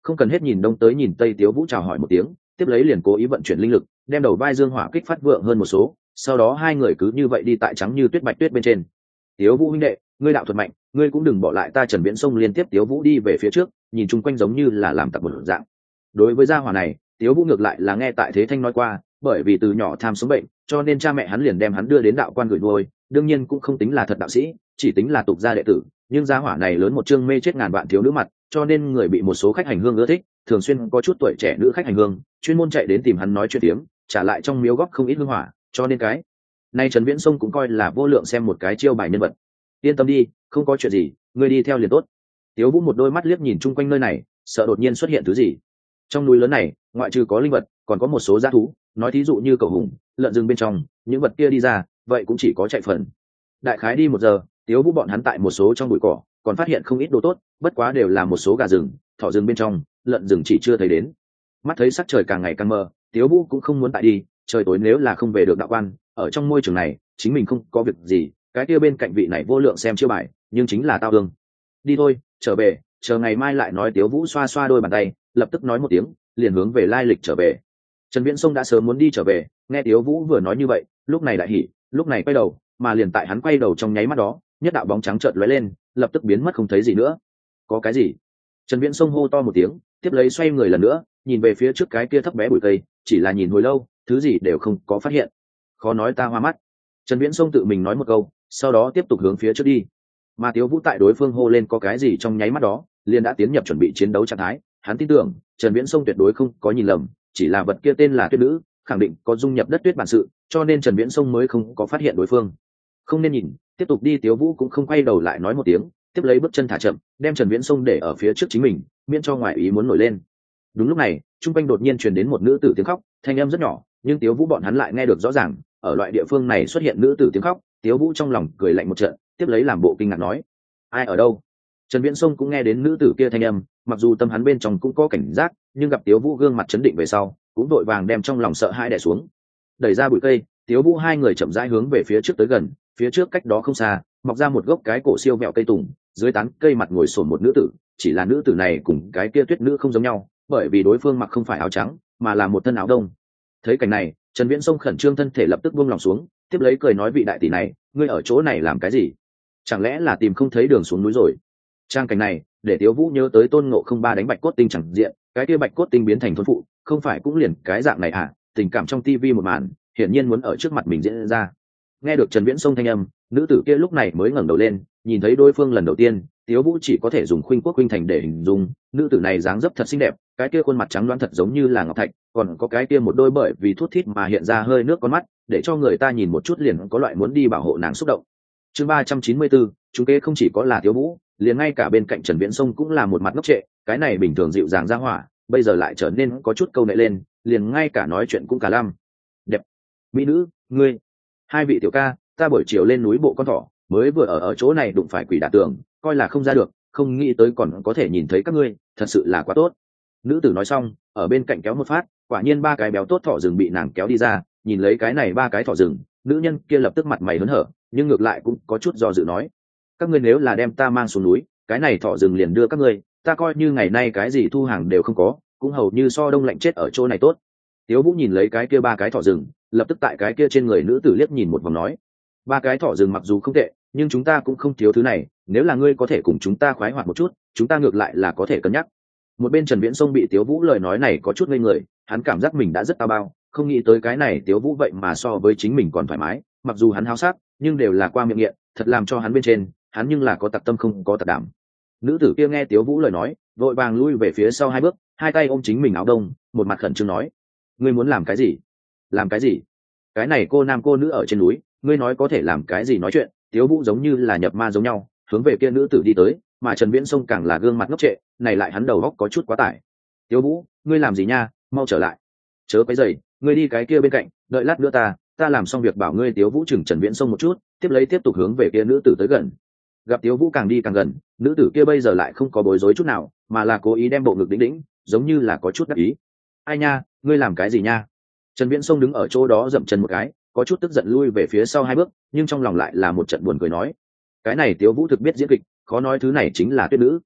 không cần hết nhìn đông tới nhìn tây, Tiếu Vũ chào hỏi một tiếng, tiếp lấy liền cố ý vận chuyển linh lực, đem đầu vai dương hỏa kích phát vượng hơn một số, sau đó hai người cứ như vậy đi tại trắng như tuyết bạch tuyết bên trên. Tiếu Vũ huynh đệ, ngươi đạo thuật mạnh, ngươi cũng đừng bỏ lại ta. Trần Viễn Sông liên tiếp Tiếu Vũ đi về phía trước, nhìn chung quanh giống như là làm tặc một dạng. Đối với gia hỏa này, Tiếu Vũ ngược lại là nghe tại Thế Thanh nói qua, bởi vì từ nhỏ tham sống bệnh, cho nên cha mẹ hắn liền đem hắn đưa đến đạo quan gửi nuôi, đương nhiên cũng không tính là thật đạo sĩ, chỉ tính là tục gia đệ tử, nhưng gia hỏa này lớn một chương mê chết ngàn vạn thiếu nữ mặt, cho nên người bị một số khách hành hương ưa thích, thường xuyên có chút tuổi trẻ nữ khách hành hương chuyên môn chạy đến tìm hắn nói chuyện tiếm, trả lại trong miếu góc không ít hương hỏa, cho nên cái nay Trần Viễn Sông cũng coi là vô lượng xem một cái chiêu bài nhân vật. Yên tâm đi, không có chuyện gì, ngươi đi theo liền tốt. Tiếu Vũ một đôi mắt liếc nhìn chung quanh nơi này, sợ đột nhiên xuất hiện thứ gì. Trong núi lớn này, ngoại trừ có linh vật, còn có một số dã thú, nói thí dụ như cẩu hùng, lợn rừng bên trong, những vật kia đi ra, vậy cũng chỉ có chạy phần. Đại khái đi 1 giờ, Tiếu Vũ bọn hắn tại một số trong bụi cỏ, còn phát hiện không ít đồ tốt, bất quá đều là một số gà rừng, thỏ rừng bên trong, lợn rừng chỉ chưa thấy đến. Mắt thấy sắc trời càng ngày càng mờ, Tiếu Vũ cũng không muốn tại đi, trời tối nếu là không về được đạo quan, ở trong môi trường này, chính mình không có việc gì, cái kia bên cạnh vị này vô lượng xem chiêu bài, nhưng chính là tao hương. Đi thôi, trở về, chờ ngày mai lại nói. Tiếu Vũ xoa xoa đôi bàn tay, lập tức nói một tiếng, liền hướng về lai lịch trở về. Trần Viễn Sông đã sớm muốn đi trở về, nghe Tiếu Vũ vừa nói như vậy, lúc này đại hỉ, lúc này quay đầu, mà liền tại hắn quay đầu trong nháy mắt đó, nhất đạo bóng trắng chợt lóe lên, lập tức biến mất không thấy gì nữa. Có cái gì? Trần Viễn Sông hô to một tiếng, tiếp lấy xoay người lần nữa, nhìn về phía trước cái kia thấp bé bụi cây, chỉ là nhìn hồi lâu, thứ gì đều không có phát hiện. Khó nói ta hoa mắt. Trần Viễn Sông tự mình nói một câu, sau đó tiếp tục hướng phía trước đi. Mà Tiếu Vũ tại đối phương hô lên có cái gì trong nháy mắt đó, liền đã tiến nhập chuẩn bị chiến đấu trạng thái. Hắn tin tưởng Trần Viễn Sông tuyệt đối không có nhìn lầm, chỉ là vật kia tên là tuyết nữ, khẳng định có dung nhập đất tuyết bản sự, cho nên Trần Viễn Sông mới không có phát hiện đối phương. Không nên nhìn, tiếp tục đi. Tiếu Vũ cũng không quay đầu lại nói một tiếng, tiếp lấy bước chân thả chậm, đem Trần Viễn Sông để ở phía trước chính mình, miễn cho ngoại ý muốn nổi lên. Đúng lúc này, trung quanh đột nhiên truyền đến một nữ tử tiếng khóc, thanh âm rất nhỏ, nhưng Tiếu Vũ bọn hắn lại nghe được rõ ràng. Ở loại địa phương này xuất hiện nữ tử tiếng khóc, Tiếu Vũ trong lòng cười lạnh một trận, tiếp lấy làm bộ kinh ngạc nói: ai ở đâu? Trần Viễn Sông cũng nghe đến nữ tử kia thanh âm, mặc dù tâm hắn bên trong cũng có cảnh giác, nhưng gặp Tiếu Vũ gương mặt chấn định về sau, cũng vội vàng đem trong lòng sợ hãi đè xuống. Đẩy ra bụi cây, Tiếu Vũ hai người chậm rãi hướng về phía trước tới gần, phía trước cách đó không xa, mọc ra một gốc cái cổ siêu vẹo cây tùng, dưới tán cây mặt ngồi xổm một nữ tử, chỉ là nữ tử này cùng cái kia tuyết nữ không giống nhau, bởi vì đối phương mặc không phải áo trắng, mà là một thân áo đông. Thấy cảnh này, Trần Viễn Sông khẩn trương thân thể lập tức buông lòng xuống, tiếp lấy cười nói: vị đại tỷ này, ngươi ở chỗ này làm cái gì? Chẳng lẽ là tìm không thấy đường xuống núi rồi? Trang cảnh này để Tiếu Vũ nhớ tới Tôn Ngộ Không ba đánh bạch cốt tinh chẳng diện, cái kia bạch cốt tinh biến thành thôn phụ, không phải cũng liền cái dạng này à? Tình cảm trong tivi một màn, hiển nhiên muốn ở trước mặt mình diễn ra. Nghe được Trần Viễn Sông thanh âm, nữ tử kia lúc này mới ngẩng đầu lên, nhìn thấy đối phương lần đầu tiên, Tiếu Vũ chỉ có thể dùng khuynh quốc khuynh thành để hình dung. Nữ tử này dáng dấp thật xinh đẹp, cái kia khuôn mặt trắng đoán thật giống như là ngọc thạch, còn có cái kia một đôi bởi vì thút thít mà hiện ra hơi nước con mắt, để cho người ta nhìn một chút liền có loại muốn đi bảo hộ nàng xúc động. Chương 394, chúng kế không chỉ có là Tiếu Vũ, liền ngay cả bên cạnh Trần Viễn Sông cũng là một mặt ngốc trệ, cái này bình thường dịu dàng ra hỏa, bây giờ lại trở nên có chút câu nệ lên, liền ngay cả nói chuyện cũng cả lăm. Đẹp, mỹ nữ, ngươi, hai vị tiểu ca, ta buổi chiều lên núi bộ con thỏ, mới vừa ở chỗ này đụng phải quỷ đả tường, coi là không ra được, không nghĩ tới còn có thể nhìn thấy các ngươi, thật sự là quá tốt. Nữ tử nói xong, ở bên cạnh kéo một phát, quả nhiên ba cái béo tốt thỏ rừng bị nàng kéo đi ra, nhìn lấy cái này ba cái thỏ rừng, nữ nhân kia lập tức mặt mày hớn hở, nhưng ngược lại cũng có chút do dự nói: các ngươi nếu là đem ta mang xuống núi, cái này thỏ rừng liền đưa các ngươi, ta coi như ngày nay cái gì thu hàng đều không có, cũng hầu như so đông lạnh chết ở chỗ này tốt. Tiếu Vũ nhìn lấy cái kia ba cái thỏ rừng, lập tức tại cái kia trên người nữ tử liếc nhìn một vòng nói: ba cái thỏ rừng mặc dù không tệ, nhưng chúng ta cũng không thiếu thứ này, nếu là ngươi có thể cùng chúng ta khoái hoạt một chút, chúng ta ngược lại là có thể cân nhắc. Một bên Trần Viễn Sông bị Tiếu Vũ lời nói này có chút ngây người, hắn cảm giác mình đã rất tao bao, không nghĩ tới cái này Tiếu Vũ vậy mà so với chính mình còn thoải mái, mặc dù hắn háo sắc, nhưng đều là qua miệng nghiện, thật làm cho hắn bên trên, hắn nhưng là có tặc tâm không có tặc đảm. Nữ tử kia nghe Tiếu Vũ lời nói, vội vàng lui về phía sau hai bước, hai tay ôm chính mình áo đông, một mặt khẩn trương nói: ngươi muốn làm cái gì? Làm cái gì? Cái này cô nam cô nữ ở trên núi, ngươi nói có thể làm cái gì nói chuyện? Tiếu Vũ giống như là nhập ma giống nhau, hướng về kia nữ tử đi tới, mà Trần Viễn Sông càng là gương mặt ngốc trệ, này lại hắn đầu óc có chút quá tải. Tiếu Vũ, ngươi làm gì nha, mau trở lại, chớ cái giày, ngươi đi cái kia bên cạnh, đợi lát nữa ta làm xong việc bảo ngươi. Tiếu Vũ chừng Trần Viễn Sông một chút, tiếp lấy tiếp tục hướng về kia nữ tử tới gần. Gặp Tiếu Vũ càng đi càng gần, nữ tử kia bây giờ lại không có bối rối chút nào, mà là cố ý đem bộ ngực đĩnh đĩnh, giống như là có chút đắc ý. Ai nha, ngươi làm cái gì nha? Trần Viễn Sông đứng ở chỗ đó dậm chân một cái, có chút tức giận lui về phía sau hai bước, nhưng trong lòng lại là một trận buồn cười nói: cái này Tiếu Vũ thực biết diễn kịch, khó nói thứ này chính là tuyết nữ.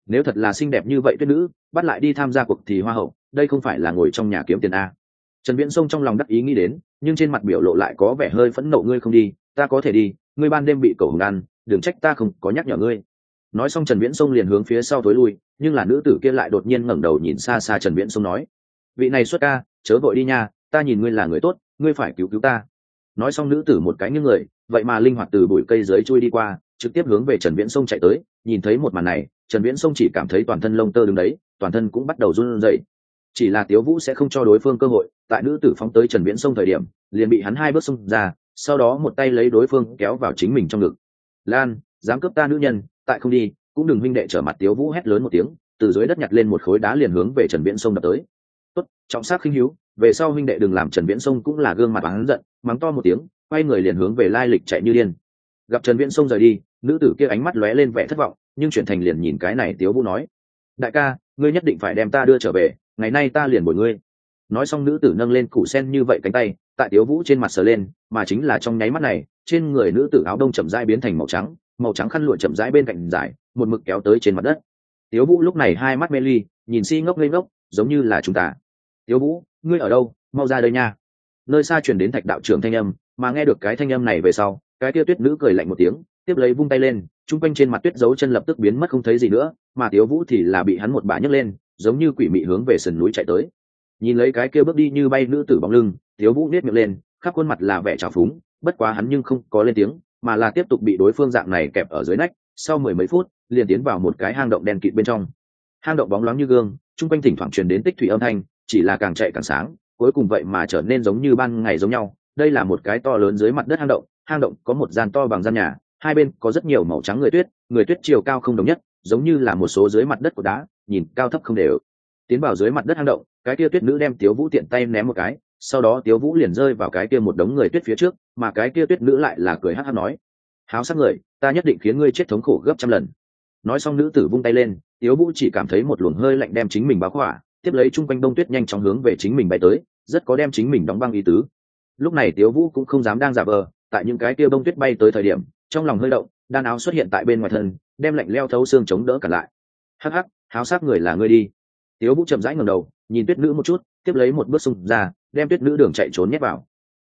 nếu thật là xinh đẹp như vậy tuyết nữ bắt lại đi tham gia cuộc thì hoa hậu, đây không phải là ngồi trong nhà kiếm tiền a. Trần Viễn Sông trong lòng đắc ý nghĩ đến, nhưng trên mặt biểu lộ lại có vẻ hơi phẫn nộ. Ngươi không đi ta có thể đi, ngươi ban đêm bị cẩu hùng ăn, đừng trách ta không có nhắc nhở ngươi. Nói xong Trần Viễn Sông liền hướng phía sau tối lui, nhưng là nữ tử kia lại đột nhiên ngẩng đầu nhìn xa xa Trần Viễn Sông nói: vị này xuất ca, chớ vội đi nha, ta nhìn ngươi là người tốt, ngươi phải cứu cứu ta. Nói xong nữ tử một cái nghiêng người, vậy mà linh hoạt từ bụi cây dưới chui đi qua, trực tiếp hướng về Trần Viễn Sông chạy tới. Nhìn thấy một màn này, Trần Viễn Sông chỉ cảm thấy toàn thân lông tơ đứng đấy, toàn thân cũng bắt đầu run rẩy. Chỉ là Tiếu Vũ sẽ không cho đối phương cơ hội, tại nữ tử phóng tới Trần Viễn Sông thời điểm, liền bị hắn hai bước xông ra, sau đó một tay lấy đối phương kéo vào chính mình trong ngực. Lan, dám cướp ta nữ nhân, tại không đi, cũng đừng. Huynh đệ trở mặt. Tiếu Vũ hét lớn một tiếng, từ dưới đất nhặt lên một khối đá liền hướng về Trần Viễn Sông đập tới. Tốt, trọng sát khinh hiếu, về sau huynh đệ đừng làm. Trần Viễn Sông cũng là gương mặt oán giận, mắng to một tiếng, quay người liền hướng về lai lịch chạy như điên. Gặp Trần Viễn Sông rời đi, nữ tử kia ánh mắt lóe lên vẻ thất vọng, nhưng chuyển thành liền nhìn cái này. Tiếu Vũ nói: đại ca, ngươi nhất định phải đem ta đưa trở về, ngày nay ta liền bồi ngươi. Nói xong nữ tử nâng lên củ sen như vậy cánh tay, tại Tiếu Vũ trên mặt sờ lên, mà chính là trong nháy mắt này, trên người nữ tử áo đông chậm rãi biến thành màu trắng khăn lụa chậm rãi bên cạnh dài, một mực kéo tới trên mặt đất. Tiếu Vũ lúc này hai mắt mê ly, nhìn si ngốc ngây ngốc, giống như là chúng ta. Tiếu Vũ, ngươi ở đâu, mau ra đây nha. Nơi xa truyền đến Thạch đạo trưởng thanh âm, mà nghe được cái thanh âm này về sau, cái kia tuyết nữ cười lạnh một tiếng, tiếp lấy vung tay lên, trung quanh trên mặt tuyết dấu chân lập tức biến mất không thấy gì nữa, mà Tiếu Vũ thì là bị hắn một bả nhấc lên, giống như quỷ mị hướng về sườn núi chạy tới. Nhìn lấy cái kia bước đi như bay nữ tử bóng lưng, Tiếu Vũ nét miệng lên, khắp khuôn mặt là vẻ trào phúng, bất quá hắn nhưng không có lên tiếng, mà là tiếp tục bị đối phương dạng này kẹp ở dưới nách. Sau mười mấy phút, liền tiến vào một cái hang động đen kịt bên trong. Hang động bóng loáng như gương, trung quanh thỉnh thoảng truyền đến tích thủy âm thanh, chỉ là càng chạy càng sáng, cuối cùng vậy mà trở nên giống như ban ngày giống nhau. Đây là một cái to lớn dưới mặt đất hang động có một gian to bằng gian nhà, hai bên có rất nhiều màu trắng người tuyết chiều cao không đồng nhất, giống như là một số dưới mặt đất của đá, nhìn cao thấp không đều. Tiến vào dưới mặt đất hang động, cái kia tuyết nữ đem Tiếu Vũ tiện tay ném một cái, sau đó Tiếu Vũ liền rơi vào cái kia một đống người tuyết phía trước, mà cái kia tuyết nữ lại là cười hắc hắc nói: háo sắc người, ta nhất định khiến ngươi chết thống khổ gấp trăm lần. Nói xong nữ tử vung tay lên, Tiếu Vũ chỉ cảm thấy một luồng hơi lạnh đem chính mình bao khỏa, tiếp lấy chung quanh đông tuyết nhanh chóng hướng về chính mình bay tới, rất có đem chính mình đóng băng ý tứ. Lúc này Tiếu Vũ cũng không dám đang giả vờ, tại những cái kia đông tuyết bay tới thời điểm, trong lòng hơi động, đan áo xuất hiện tại bên ngoài thân, đem lạnh leo thấu xương chống đỡ cả lại. Hắc hắc, háo sắc người là ngươi đi. Tiếu Vũ chậm rãi ngẩng đầu, nhìn tuyết nữ một chút, tiếp lấy một bước xung ra, đem tuyết nữ đường chạy trốn nhét vào.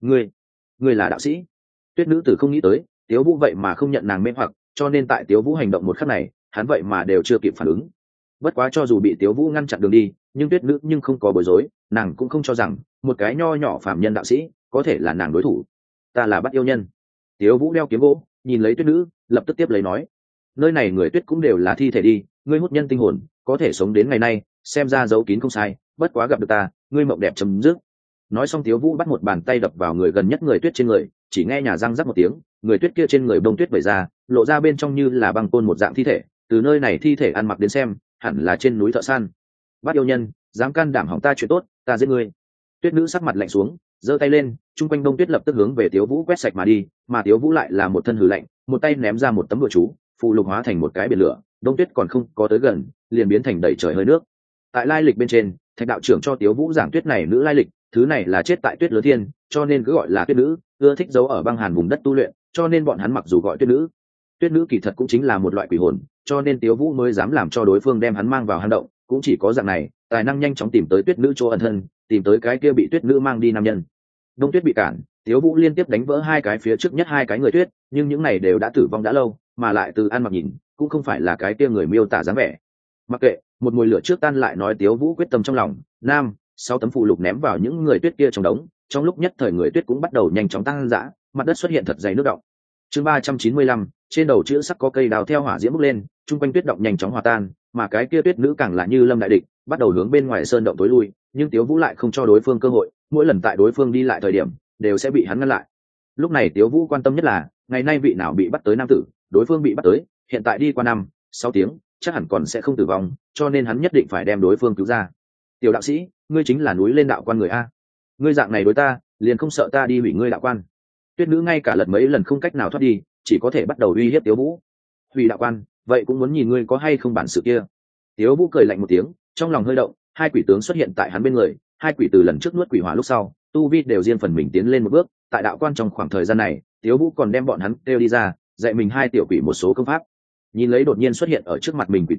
Ngươi là đạo sĩ? Tuyết nữ tử không nghĩ tới Tiếu Vũ vậy mà không nhận nàng mê hoặc, cho nên tại Tiếu Vũ hành động một khắc này, hắn vậy mà đều chưa kịp phản ứng. Bất quá cho dù bị Tiếu Vũ ngăn chặn đường đi, nhưng tuyết nữ nhưng không có bối rối, nàng cũng không cho rằng một cái nho nhỏ phàm nhân đạo sĩ có thể là nàng đối thủ. Ta là Bắt Yêu Nhân. Tiếu Vũ đeo kiếm gỗ, nhìn lấy tuyết nữ, lập tức tiếp lấy nói: nơi này người tuyết cũng đều là thi thể đi, ngươi hút nhân tinh hồn, có thể sống đến ngày nay, xem ra giấu kín không sai, bất quá gặp được ta, ngươi mộng đẹp chấm dứt. Nói xong Tiếu Vũ bắt một bàn tay đập vào người gần nhất người tuyết trên người, chỉ nghe nhà răng rắc một tiếng, người tuyết kia trên người bông tuyết vẩy ra, lộ ra bên trong như là băng côn một dạng thi thể. Từ nơi này thi thể ăn mặc đến xem, hẳn là trên núi thợ săn. Bắt yêu nhân, dám can đảm hỏng ta chuyện tốt, ta giết ngươi. Tuyết nữ sắc mặt lạnh xuống, giơ tay lên, trung quanh bông tuyết lập tức hướng về Tiếu Vũ quét sạch mà đi, mà Tiếu Vũ lại là một thân hừ lạnh, một tay ném ra một tấm bùa chú, phù lục hóa thành một cái biển lửa, bông tuyết còn không có tới gần, liền biến thành đầy trời hơi nước. Tại lai lịch bên trên, Thạch đạo trưởng cho Tiếu Vũ giảng tuyết này nữ lai lịch, thứ này là chết tại tuyết lớn thiên, cho nên cứ gọi là tuyết nữ, ưa thích giấu ở băng hàn vùng đất tu luyện, cho nên bọn hắn mặc dù gọi tuyết nữ. Tuyết nữ kỳ thật cũng chính là một loại quỷ hồn, cho nên Tiếu Vũ mới dám làm cho đối phương đem hắn mang vào hang động, cũng chỉ có dạng này, tài năng nhanh chóng tìm tới tuyết nữ chỗ ẩn thân, tìm tới cái kia bị tuyết nữ mang đi nam nhân. Đông tuyết bị cản, Tiếu Vũ liên tiếp đánh vỡ hai cái phía trước nhất hai cái người tuyết, nhưng những này đều đã tử vong đã lâu, mà lại từ ăn mặc nhìn, cũng không phải là cái kia người miêu tả dáng vẻ. Mặc kệ, một mùi lửa trước tan lại nói Tiếu Vũ quyết tâm trong lòng, nam, 6 tấm phụ lục ném vào những người tuyết kia trong đống, trong lúc nhất thời người tuyết cũng bắt đầu nhanh chóng tăng dã, mặt đất xuất hiện thật dày nước đọng. Chương 395, trên đầu chữ sắc có cây đào theo hỏa diễm bốc lên, trung quanh tuyết động nhanh chóng hòa tan, mà cái kia tuyết nữ càng là như lâm đại địch, bắt đầu hướng bên ngoài sơn động tối lui, nhưng Tiếu Vũ lại không cho đối phương cơ hội, mỗi lần tại đối phương đi lại thời điểm, đều sẽ bị hắn ngăn lại. Lúc này Tiếu Vũ quan tâm nhất là, ngày nay vị nào bị bắt tới nam tử, đối phương bị bắt tới, hiện tại đi qua 5-6 tiếng, chắc hẳn còn sẽ không tử vong, cho nên hắn nhất định phải đem đối phương cứu ra. Tiểu đạo sĩ, ngươi chính là núi lên đạo quan người a? Ngươi dạng này đối ta, liền không sợ ta đi hủy ngươi đạo quan? Tuyết nữ ngay cả lật mấy lần không cách nào thoát đi, chỉ có thể bắt đầu uy hiếp Tiếu Vũ. Hủy đạo quan, vậy cũng muốn nhìn ngươi có hay không bản sự kia. Tiếu Vũ cười lạnh một tiếng, trong lòng hơi động, hai quỷ tướng xuất hiện tại hắn bên người, hai quỷ từ lần trước nuốt quỷ hỏa lúc sau, tu vi đều riêng phần mình tiến lên một bước, tại đạo quan trong khoảng thời gian này, Tiếu Vũ còn đem bọn hắn kêu đi ra, dạy mình hai tiểu quỷ một số công pháp. Nhìn lấy đột nhiên xuất hiện ở trước mặt mình quỷ tướng,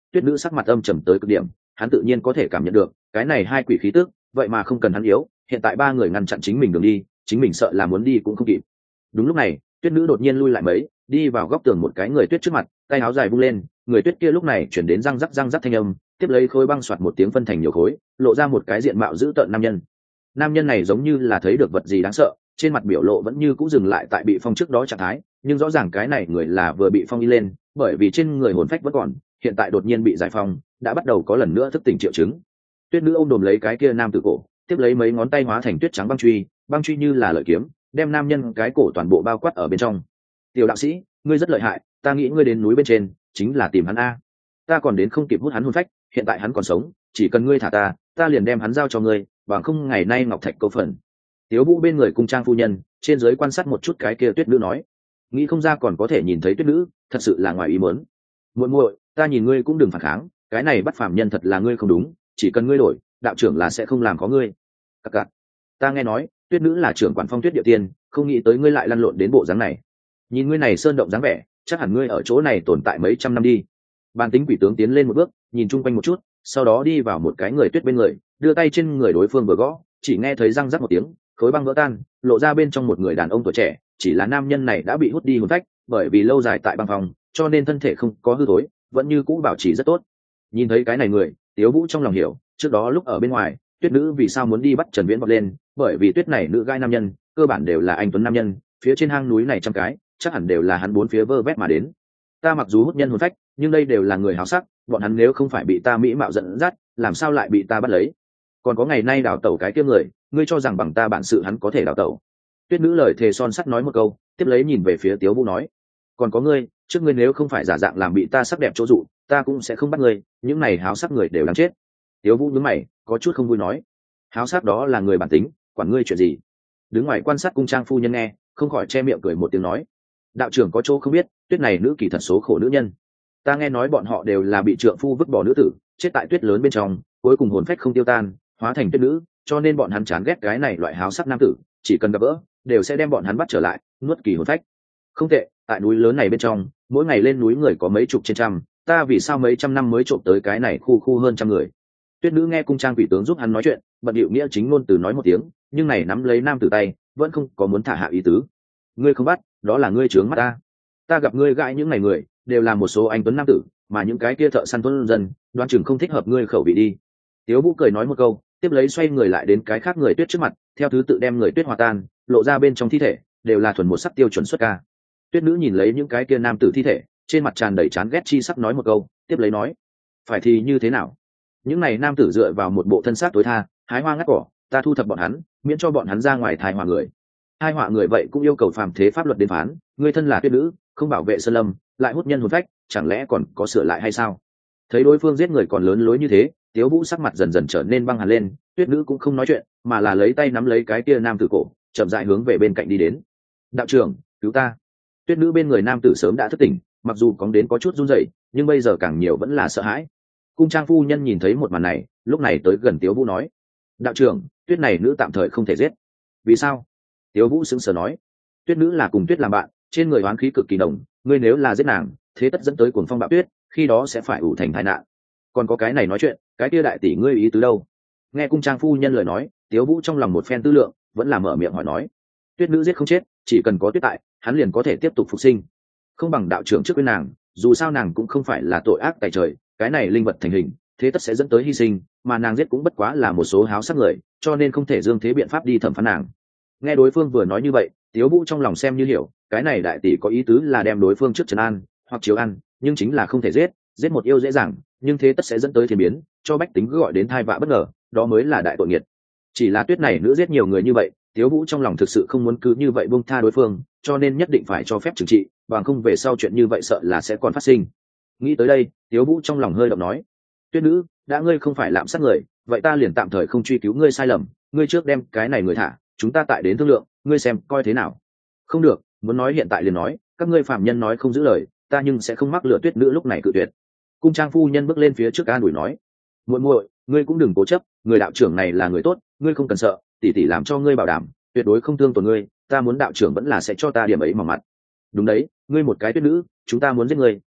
tuyết nữ sắc mặt âm trầm tới cực điểm, hắn tự nhiên có thể cảm nhận được cái này hai quỷ khí tức, vậy mà không cần hắn yếu, hiện tại ba người ngăn chặn chính mình đường đi, chính mình sợ là muốn đi cũng không kịp. Đúng lúc này tuyết nữ đột nhiên lui lại mấy, đi vào góc tường một cái người tuyết trước mặt, tay áo dài vung lên, người tuyết kia lúc này chuyển đến răng rắc thanh âm, tiếp lấy khối băng soạt một tiếng phân thành nhiều khối, lộ ra một cái diện mạo dữ tợn nam nhân. Nam nhân này giống như là thấy được vật gì đáng sợ, trên mặt biểu lộ vẫn như cũ dừng lại tại bị phong trước đó trạng thái, nhưng rõ ràng cái này người là vừa bị phong đi lên, bởi vì trên người hồn phách vẫn còn, hiện tại đột nhiên bị giải phong, đã bắt đầu có lần nữa thức tỉnh triệu chứng. Tuyết nữ ôm đồm lấy cái kia nam tử cổ, tiếp lấy mấy ngón tay hóa thành tuyết trắng băng truy như là lợi kiếm, đem nam nhân cái cổ toàn bộ bao quát ở bên trong. Tiểu đạo sĩ, ngươi rất lợi hại, ta nghĩ ngươi đến núi bên trên chính là tìm hắn a. Ta còn đến không kịp hút hắn hồn phách, hiện tại hắn còn sống, chỉ cần ngươi thả ta liền đem hắn giao cho ngươi, bằng không ngày nay ngọc thạch câu phần. Tiếu Vũ bên người cung trang phu nhân trên dưới quan sát một chút cái kia tuyết nữ nói, nghĩ không ra còn có thể nhìn thấy tuyết nữ, thật sự là ngoài ý muốn. Muội, ta nhìn ngươi cũng đừng phản kháng, cái này bắt phàm nhân thật là ngươi không đúng, chỉ cần ngươi đổi, đạo trưởng là sẽ không làm có ngươi. Cặc. Ta nghe nói tuyết nữ là trưởng quản Phong Tuyết Địa Tiên, không nghĩ tới ngươi lại lăn lộn đến bộ dáng này. Nhìn ngươi này sơn động dáng vẻ, chắc hẳn ngươi ở chỗ này tồn tại mấy trăm năm đi. Bàn tính quỷ tướng tiến lên một bước, nhìn chung quanh một chút, sau đó đi vào một cái người tuyết bên người, đưa tay trên người đối phương vừa gõ, chỉ nghe thấy răng rắc một tiếng, khối băng vỡ tan, lộ ra bên trong một người đàn ông tuổi trẻ, chỉ là nam nhân này đã bị hút đi hồn phách, bởi vì lâu dài tại băng phòng, cho nên thân thể không có hư thối, vẫn như cũ bảo trì rất tốt. Nhìn thấy cái này người, Tiếu Vũ trong lòng hiểu, trước đó lúc ở bên ngoài, tuyết nữ vì sao muốn đi bắt Trần Viễn vọt lên, bởi vì tuyết này nữ gai nam nhân, cơ bản đều là anh tuấn nam nhân, phía trên hang núi này trăm cái, chắc hẳn đều là hắn bốn phía vơ vét mà đến. Ta mặc dù hút nhân hồn phách, nhưng đây đều là người háo sắc, bọn hắn nếu không phải bị ta mỹ mạo dẫn dắt, làm sao lại bị ta bắt lấy? Còn có ngày nay đào tẩu cái kia người, ngươi cho rằng bằng ta bản sự hắn có thể đào tẩu? Tuyết nữ lời thề son sắt nói một câu, tiếp lấy nhìn về phía Tiếu Vũ nói, còn có ngươi, trước ngươi nếu không phải giả dạng làm bị ta sắc đẹp chỗ dụ, ta cũng sẽ không bắt ngươi, những này háo sắc người đều đáng chết. Tiếu Vũ nhướng mày, có chút không vui nói, háo sắc đó là người bản tính, quản ngươi chuyện gì? Đứng ngoài quan sát cung trang phu nhân nghe, không khỏi che miệng cười một tiếng nói, đạo trưởng có chỗ không biết, tuyết này nữ kỳ thật số khổ nữ nhân. Ta nghe nói bọn họ đều là bị trượng phu vứt bỏ nữ tử, chết tại tuyết lớn bên trong, cuối cùng hồn phách không tiêu tan, hóa thành tuyết nữ, cho nên bọn hắn chán ghét cái này loại háo sắc nam tử, chỉ cần gặp gỡ, đều sẽ đem bọn hắn bắt trở lại, nuốt kỳ hồn phách. Không tệ, tại núi lớn này bên trong, mỗi ngày lên núi người có mấy chục trên trăm, ta vì sao mấy trăm năm mới trộm tới cái này khu hơn trăm người. Tuyết nữ nghe cung trang quỷ tướng giúp hắn nói chuyện, bận điệu nghĩa chính ngôn từ nói một tiếng, nhưng này nắm lấy nam tử tay, vẫn không có muốn thả hạ ý tứ. Ngươi không bắt, đó là ngươi trướng mắt ta. Ta gặp ngươi gãi những ngày người, đều là một số anh tuấn nam tử, mà những cái kia thợ săn tuấn dân, đoán chừng không thích hợp ngươi khẩu vị đi. Tiếu Vũ cười nói một câu, tiếp lấy xoay người lại đến cái khác người tuyết trước mặt, theo thứ tự đem người tuyết hòa tan, lộ ra bên trong thi thể, đều là thuần một sắc tiêu chuẩn xuất ca. Tuyết nữ nhìn lấy những cái kia nam tử thi thể, trên mặt tràn đầy chán ghét chi sắc nói một câu, tiếp lấy nói, phải thì như thế nào? Những này nam tử dựa vào một bộ thân xác tối tha, hái hoa ngắt cỏ, ta thu thập bọn hắn, miễn cho bọn hắn ra ngoài thai họa người. Hai họa người vậy cũng yêu cầu phàm thế pháp luật đến phán, ngươi thân là tuyết nữ, không bảo vệ sơn lâm, lại hút nhân hồn phách, chẳng lẽ còn có sửa lại hay sao? Thấy đối phương giết người còn lớn lối như thế, Tiếu Vũ sắc mặt dần dần trở nên băng hẳn lên, tuyết nữ cũng không nói chuyện, mà là lấy tay nắm lấy cái kia nam tử cổ, chậm rãi hướng về bên cạnh đi đến. Đạo trưởng, cứu ta! Tuyết nữ bên người nam tử sớm đã thức tỉnh, mặc dù cóng đến có chút run rẩy, nhưng bây giờ càng nhiều vẫn là sợ hãi. Cung trang phu nhân nhìn thấy một màn này, lúc này tới gần Tiếu Vũ nói, đạo trưởng, tuyết này nữ tạm thời không thể giết. Vì sao? Tiếu Vũ sững sờ nói, tuyết nữ là cùng tuyết làm bạn, trên người oán khí cực kỳ nồng, ngươi nếu là giết nàng, thế tất dẫn tới cuồng phong bạo tuyết, khi đó sẽ phải ủ thành tai nạn. Còn có cái này nói chuyện, cái kia đại tỷ ngươi ý tứ đâu? Nghe cung trang phu nhân lời nói, Tiếu Vũ trong lòng một phen tư lượng, vẫn là mở miệng hỏi nói, tuyết nữ giết không chết, chỉ cần có tuyết tại, hắn liền có thể tiếp tục phục sinh. Không bằng đạo trưởng trước với nàng, dù sao nàng cũng không phải là tội ác tại trời, cái này linh vật thành hình, thế tất sẽ dẫn tới hy sinh, mà nàng giết cũng bất quá là một số háo sắc người, cho nên không thể dương thế biện pháp đi thẩm phán nàng. Nghe đối phương vừa nói như vậy, Tiếu Vũ trong lòng xem như hiểu, cái này đại tỷ có ý tứ là đem đối phương trước trấn an hoặc chiếu ăn, nhưng chính là không thể giết một yêu dễ dàng, nhưng thế tất sẽ dẫn tới thiên biến, cho bách tính cứ gọi đến thai vạ bất ngờ, đó mới là đại tội nghiệt. Chỉ là tuyết này nữ giết nhiều người như vậy, Tiếu Vũ trong lòng thực sự không muốn cứ như vậy buông tha đối phương, cho nên nhất định phải cho phép trừng trị, bằng không về sau chuyện như vậy sợ là sẽ còn phát sinh. Nghĩ tới đây, Tiếu Vũ trong lòng hơi động nói, tuyết nữ, đã ngươi không phải lạm sát người, vậy ta liền tạm thời không truy cứu ngươi sai lầm, ngươi trước đem cái này người thả, chúng ta tại đến thương lượng, ngươi xem coi thế nào. Không được, muốn nói hiện tại liền nói, các ngươi phạm nhân nói không giữ lời, ta nhưng sẽ không mắc lừa tuyết nữ lúc này cự tuyệt. Cung trang phu nhân bước lên phía trước an ủi nói, muội, ngươi cũng đừng cố chấp, người đạo trưởng này là người tốt, ngươi không cần sợ, tỷ tỷ làm cho ngươi bảo đảm, tuyệt đối không thương tổn ngươi, ta muốn đạo trưởng vẫn là sẽ cho ta điểm ấy mà mặt. Đúng đấy, ngươi một cái tuyết nữ, chúng ta muốn giết ngươi,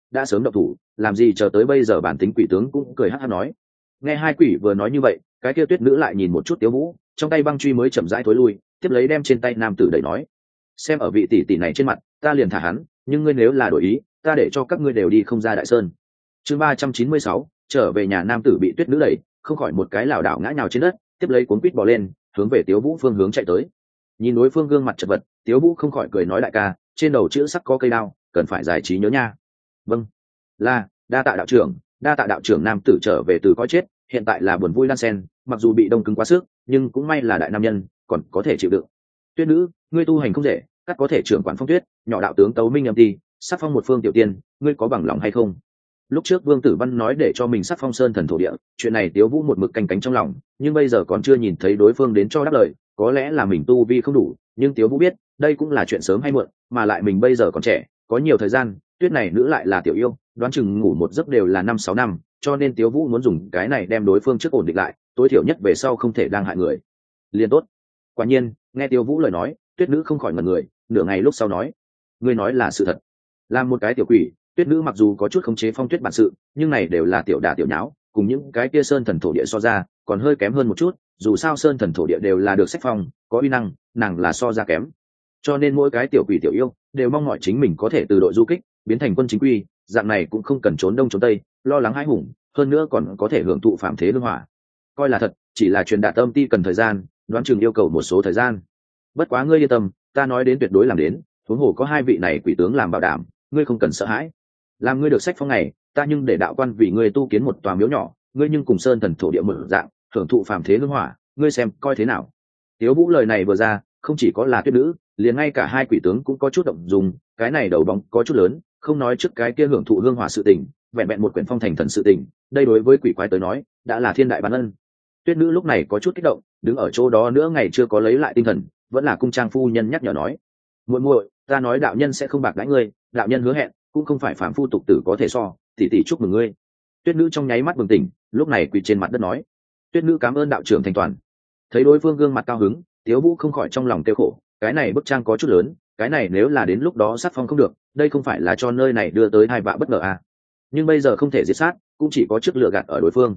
đã sớm động thủ, làm gì chờ tới bây giờ bản tính quỷ tướng cũng cười hắt hắt nói. Nghe hai quỷ vừa nói như vậy, cái kia tuyết nữ lại nhìn một chút Tiếu Vũ, trong tay băng truy mới chậm rãi thối lui, tiếp lấy đem trên tay nam tử đẩy nói: xem ở vị tỷ tỷ này trên mặt, ta liền thả hắn, nhưng ngươi nếu là đổi ý, ta để cho các ngươi đều đi không ra Đại Sơn. Chương 396, trở về nhà. Nam tử bị tuyết nữ đẩy, không khỏi một cái lảo đảo ngã nhào trên đất, tiếp lấy cuốn quýt bò lên, hướng về Tiếu Vũ phương hướng chạy tới. Nhìn đối phương gương mặt chật vật, Tiếu Vũ không khỏi cười nói: đại ca, trên đầu chữ sắc có cây đao, cần phải giải trí nhớ nha. Vâng, là đa tạ đạo trưởng, đa tạ đạo trưởng. Nam tử trở về từ cõi chết, hiện tại là buồn vui đan sen, mặc dù bị đông cứng quá sức, nhưng cũng may là đại nam nhân, còn có thể chịu đựng. Tuyết nữ, ngươi tu hành không dễ, cắt có thể trưởng quản phong tuyết, nhỏ đạo tướng tấu minh âm ti, sắc phong một phương tiểu tiên, ngươi có bằng lòng hay không? Lúc trước Vương Tử Văn nói để cho mình sắc phong sơn thần thổ địa, chuyện này Tiếu Vũ một mực canh cánh trong lòng, nhưng bây giờ còn chưa nhìn thấy đối phương đến cho đáp lời, có lẽ là mình tu vi không đủ, nhưng Tiếu Vũ biết đây cũng là chuyện sớm hay muộn, mà lại mình bây giờ còn trẻ, có nhiều thời gian, tuyết này nữ lại là tiểu yêu, đoán chừng ngủ một giấc đều là 5-6 năm, cho nên Tiếu Vũ muốn dùng cái này đem đối phương trước ổn định lại, tối thiểu nhất về sau không thể đang hại người. Liên tốt. Quả nhiên, nghe Tiếu Vũ lời nói, tuyết nữ không khỏi ngẩn người, nửa ngày lúc sau nói: ngươi nói là sự thật. Làm một cái tiểu quỷ, tuyết nữ mặc dù có chút khống chế phong tuyết bản sự, nhưng này đều là tiểu đả tiểu nháo, cùng những cái kia sơn thần thổ địa so ra còn hơi kém hơn một chút, dù sao sơn thần thổ địa đều là được sách phong, có uy năng, nàng là so ra kém. Cho nên mỗi cái tiểu quỷ tiểu yêu đều mong mỏi chính mình có thể từ đội du kích biến thành quân chính quy, dạng này cũng không cần trốn đông trốn tây, lo lắng hãi hùng, hơn nữa còn có thể hưởng thụ phạm thế lương hỏa. Coi là thật, chỉ là truyền đạt âm ti cần thời gian, đoán chừng yêu cầu một số thời gian. Bất quá ngươi yên tâm, ta nói đến tuyệt đối làm đến, huống hồ có hai vị này quỷ tướng làm bảo đảm, ngươi không cần sợ hãi. Làm ngươi được sách phong này, ta nhưng để đạo quan vì ngươi tu kiến một tòa miếu nhỏ, ngươi nhưng cùng sơn thần thổ địa mở dạng, hưởng thụ phàm thế hương hỏa, ngươi xem coi thế nào. Tiếu Vũ lời này vừa ra, không chỉ có là tuyết nữ, liền ngay cả hai quỷ tướng cũng có chút động dung, cái này đầu bóng có chút lớn, không nói trước cái kia hưởng thụ hương hỏa sự tình, vẹn vẹn một quyển phong thành thần sự tình, đây đối với quỷ quái tới nói, đã là thiên đại ban ân. Tuyết nữ lúc này có chút kích động, đứng ở chỗ đó nữa ngày chưa có lấy lại tinh thần, vẫn là cung trang phu nhân nhắc nhở nói: muội muội, ta nói đạo nhân sẽ không bạc đãi ngươi, đạo nhân hứa hẹn, cũng không phải phàm phu tục tử có thể so, tỷ tỷ chúc mừng ngươi. Tuyết nữ trong nháy mắt bừng tỉnh, lúc này quỳ trên mặt đất nói: tuyết nữ cảm ơn đạo trưởng thành toàn. Thấy đối phương gương mặt cao hứng, Tiếu Vũ không khỏi trong lòng kêu khổ, cái này bức trang có chút lớn, cái này nếu là đến lúc đó sát phong không được, đây không phải là cho nơi này đưa tới hai vạ bất ngờ à? Nhưng bây giờ không thể diệt sát, cũng chỉ có trước lựa gạt ở đối phương.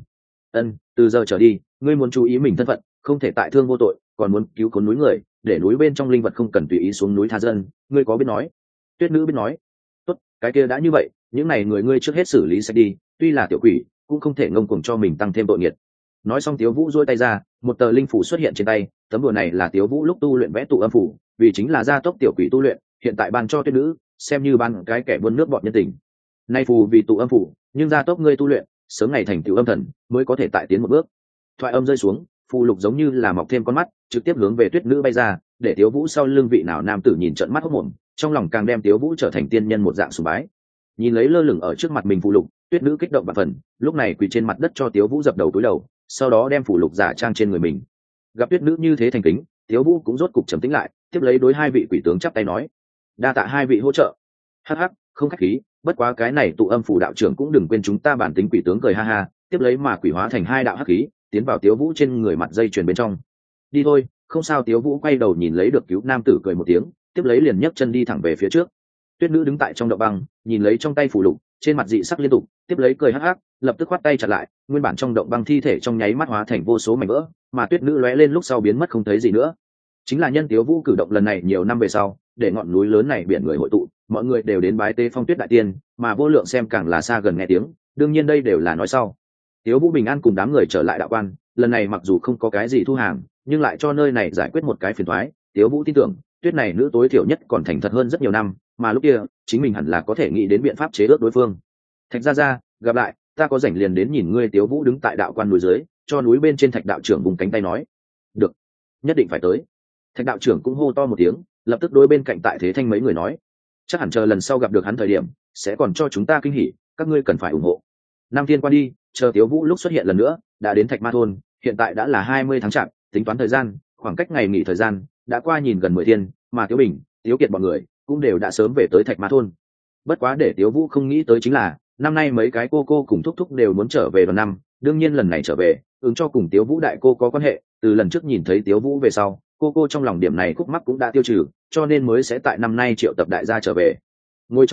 Từ giờ trở đi, ngươi muốn chú ý mình thân phận, không thể tại thương vô tội, còn muốn cứu khốn núi người, để núi bên trong linh vật không cần tùy ý xuống núi tha dân, ngươi có biết nói? Tuyết nữ biết nói: tốt, cái kia đã như vậy, những này người ngươi trước hết xử lý sạch đi, tuy là tiểu quỷ, cũng không thể ngông cuồng cho mình tăng thêm tội nghiệt. Nói xong Tiếu Vũ duỗi tay ra, một tờ linh phủ xuất hiện trên tay, tấm đùa này là Tiếu Vũ lúc tu luyện vẽ tụ âm phủ, vì chính là gia tốc tiểu quỷ tu luyện, hiện tại ban cho tuyết nữ, xem như ban cái kẻ buôn nước bọn nhân tình. Nay phù vì tụ âm phủ, nhưng gia tốc ngươi tu luyện, sớm ngày thành tiểu âm thần, mới có thể tại tiến một bước. Thoại âm rơi xuống, phù lục giống như là mọc thêm con mắt, trực tiếp hướng về tuyết nữ bay ra, để Tiếu Vũ sau lưng vị nào nam tử nhìn trợn mắt hốt mồm, trong lòng càng đem Tiếu Vũ trở thành tiên nhân một dạng sùng bái. Nhìn lấy lơ lửng ở trước mặt mình phù lục, tuyết nữ kích động bạt phần, lúc này quỳ trên mặt đất cho Tiếu Vũ dập đầu cúi đầu, sau đó đem phù lục giả trang trên người mình. Gặp tuyết nữ như thế thành kính, Tiếu Vũ cũng rốt cục trầm tĩnh lại, tiếp lấy đối hai vị quỷ tướng chắp tay nói: đa tạ hai vị hỗ trợ. Hắc hắc, không khách khí, bất quá cái này tụ âm phủ đạo trưởng cũng đừng quên chúng ta bản tính. Quỷ tướng cười ha ha, tiếp lấy mà quỷ hóa thành hai đạo hắc khí, tiến vào Tiếu Vũ trên người mặt dây chuyền bên trong. Đi thôi, không sao. Tiếu Vũ quay đầu nhìn lấy được cứu nam tử cười một tiếng, tiếp lấy liền nhấc chân đi thẳng về phía trước. Tuyết nữ đứng tại trong động băng, nhìn lấy trong tay phủ lục, trên mặt dị sắc liên tục, tiếp lấy cười hắc hắc, lập tức khoát tay chặt lại, nguyên bản trong động băng thi thể trong nháy mắt hóa thành vô số mảnh vỡ, mà tuyết nữ lóe lên lúc sau biến mất không thấy gì nữa. Chính là nhân Tiếu Vũ cử động lần này nhiều năm về sau, để ngọn núi lớn này biển người hội tụ, mọi người đều đến bái tế Phong Tuyết đại tiên, mà Vô Lượng xem càng là xa gần nghe tiếng, đương nhiên đây đều là nói sau. Tiếu Vũ bình an cùng đám người trở lại đạo quan, lần này mặc dù không có cái gì thu hàng, nhưng lại cho nơi này giải quyết một cái phiền toái. Tiếu Vũ tin tưởng, tuyết này nữ tối thiểu nhất còn thành thật hơn rất nhiều năm, mà lúc kia, chính mình hẳn là có thể nghĩ đến biện pháp chế ước đối phương. Thạch gia, gặp lại, ta có rảnh liền đến nhìn ngươi. Tiếu Vũ đứng tại đạo quan núi dưới, cho núi bên trên Thạch đạo trưởng vùng cánh tay nói: được, nhất định phải tới. Thạch đạo trưởng cũng hô to một tiếng, lập tức đối bên cạnh tại Thế Thanh mấy người nói: chắc hẳn chờ lần sau gặp được hắn thời điểm, sẽ còn cho chúng ta kinh hỉ, các ngươi cần phải ủng hộ. Năm thiên qua đi, chờ Tiếu Vũ lúc xuất hiện lần nữa, đã đến Thạch Ma thôn, hiện tại đã là 20 tháng chạp, tính toán thời gian, khoảng cách ngày nghỉ thời gian đã qua nhìn gần 10 thiên, mà Tiếu Bình, Tiếu Kiệt bọn người cũng đều đã sớm về tới Thạch Ma thôn. Bất quá để Tiếu Vũ không nghĩ tới chính là, năm nay mấy cái cô cùng thúc thúc đều muốn trở về đoàn năm, đương nhiên lần này trở về, ứng cho cùng Tiếu Vũ đại cô có quan hệ, từ lần trước nhìn thấy Tiếu Vũ về sau, cô trong lòng điểm này khúc mắc cũng đã tiêu trừ, cho nên mới sẽ tại năm nay triệu tập đại gia trở về. Ngồi trong nhà,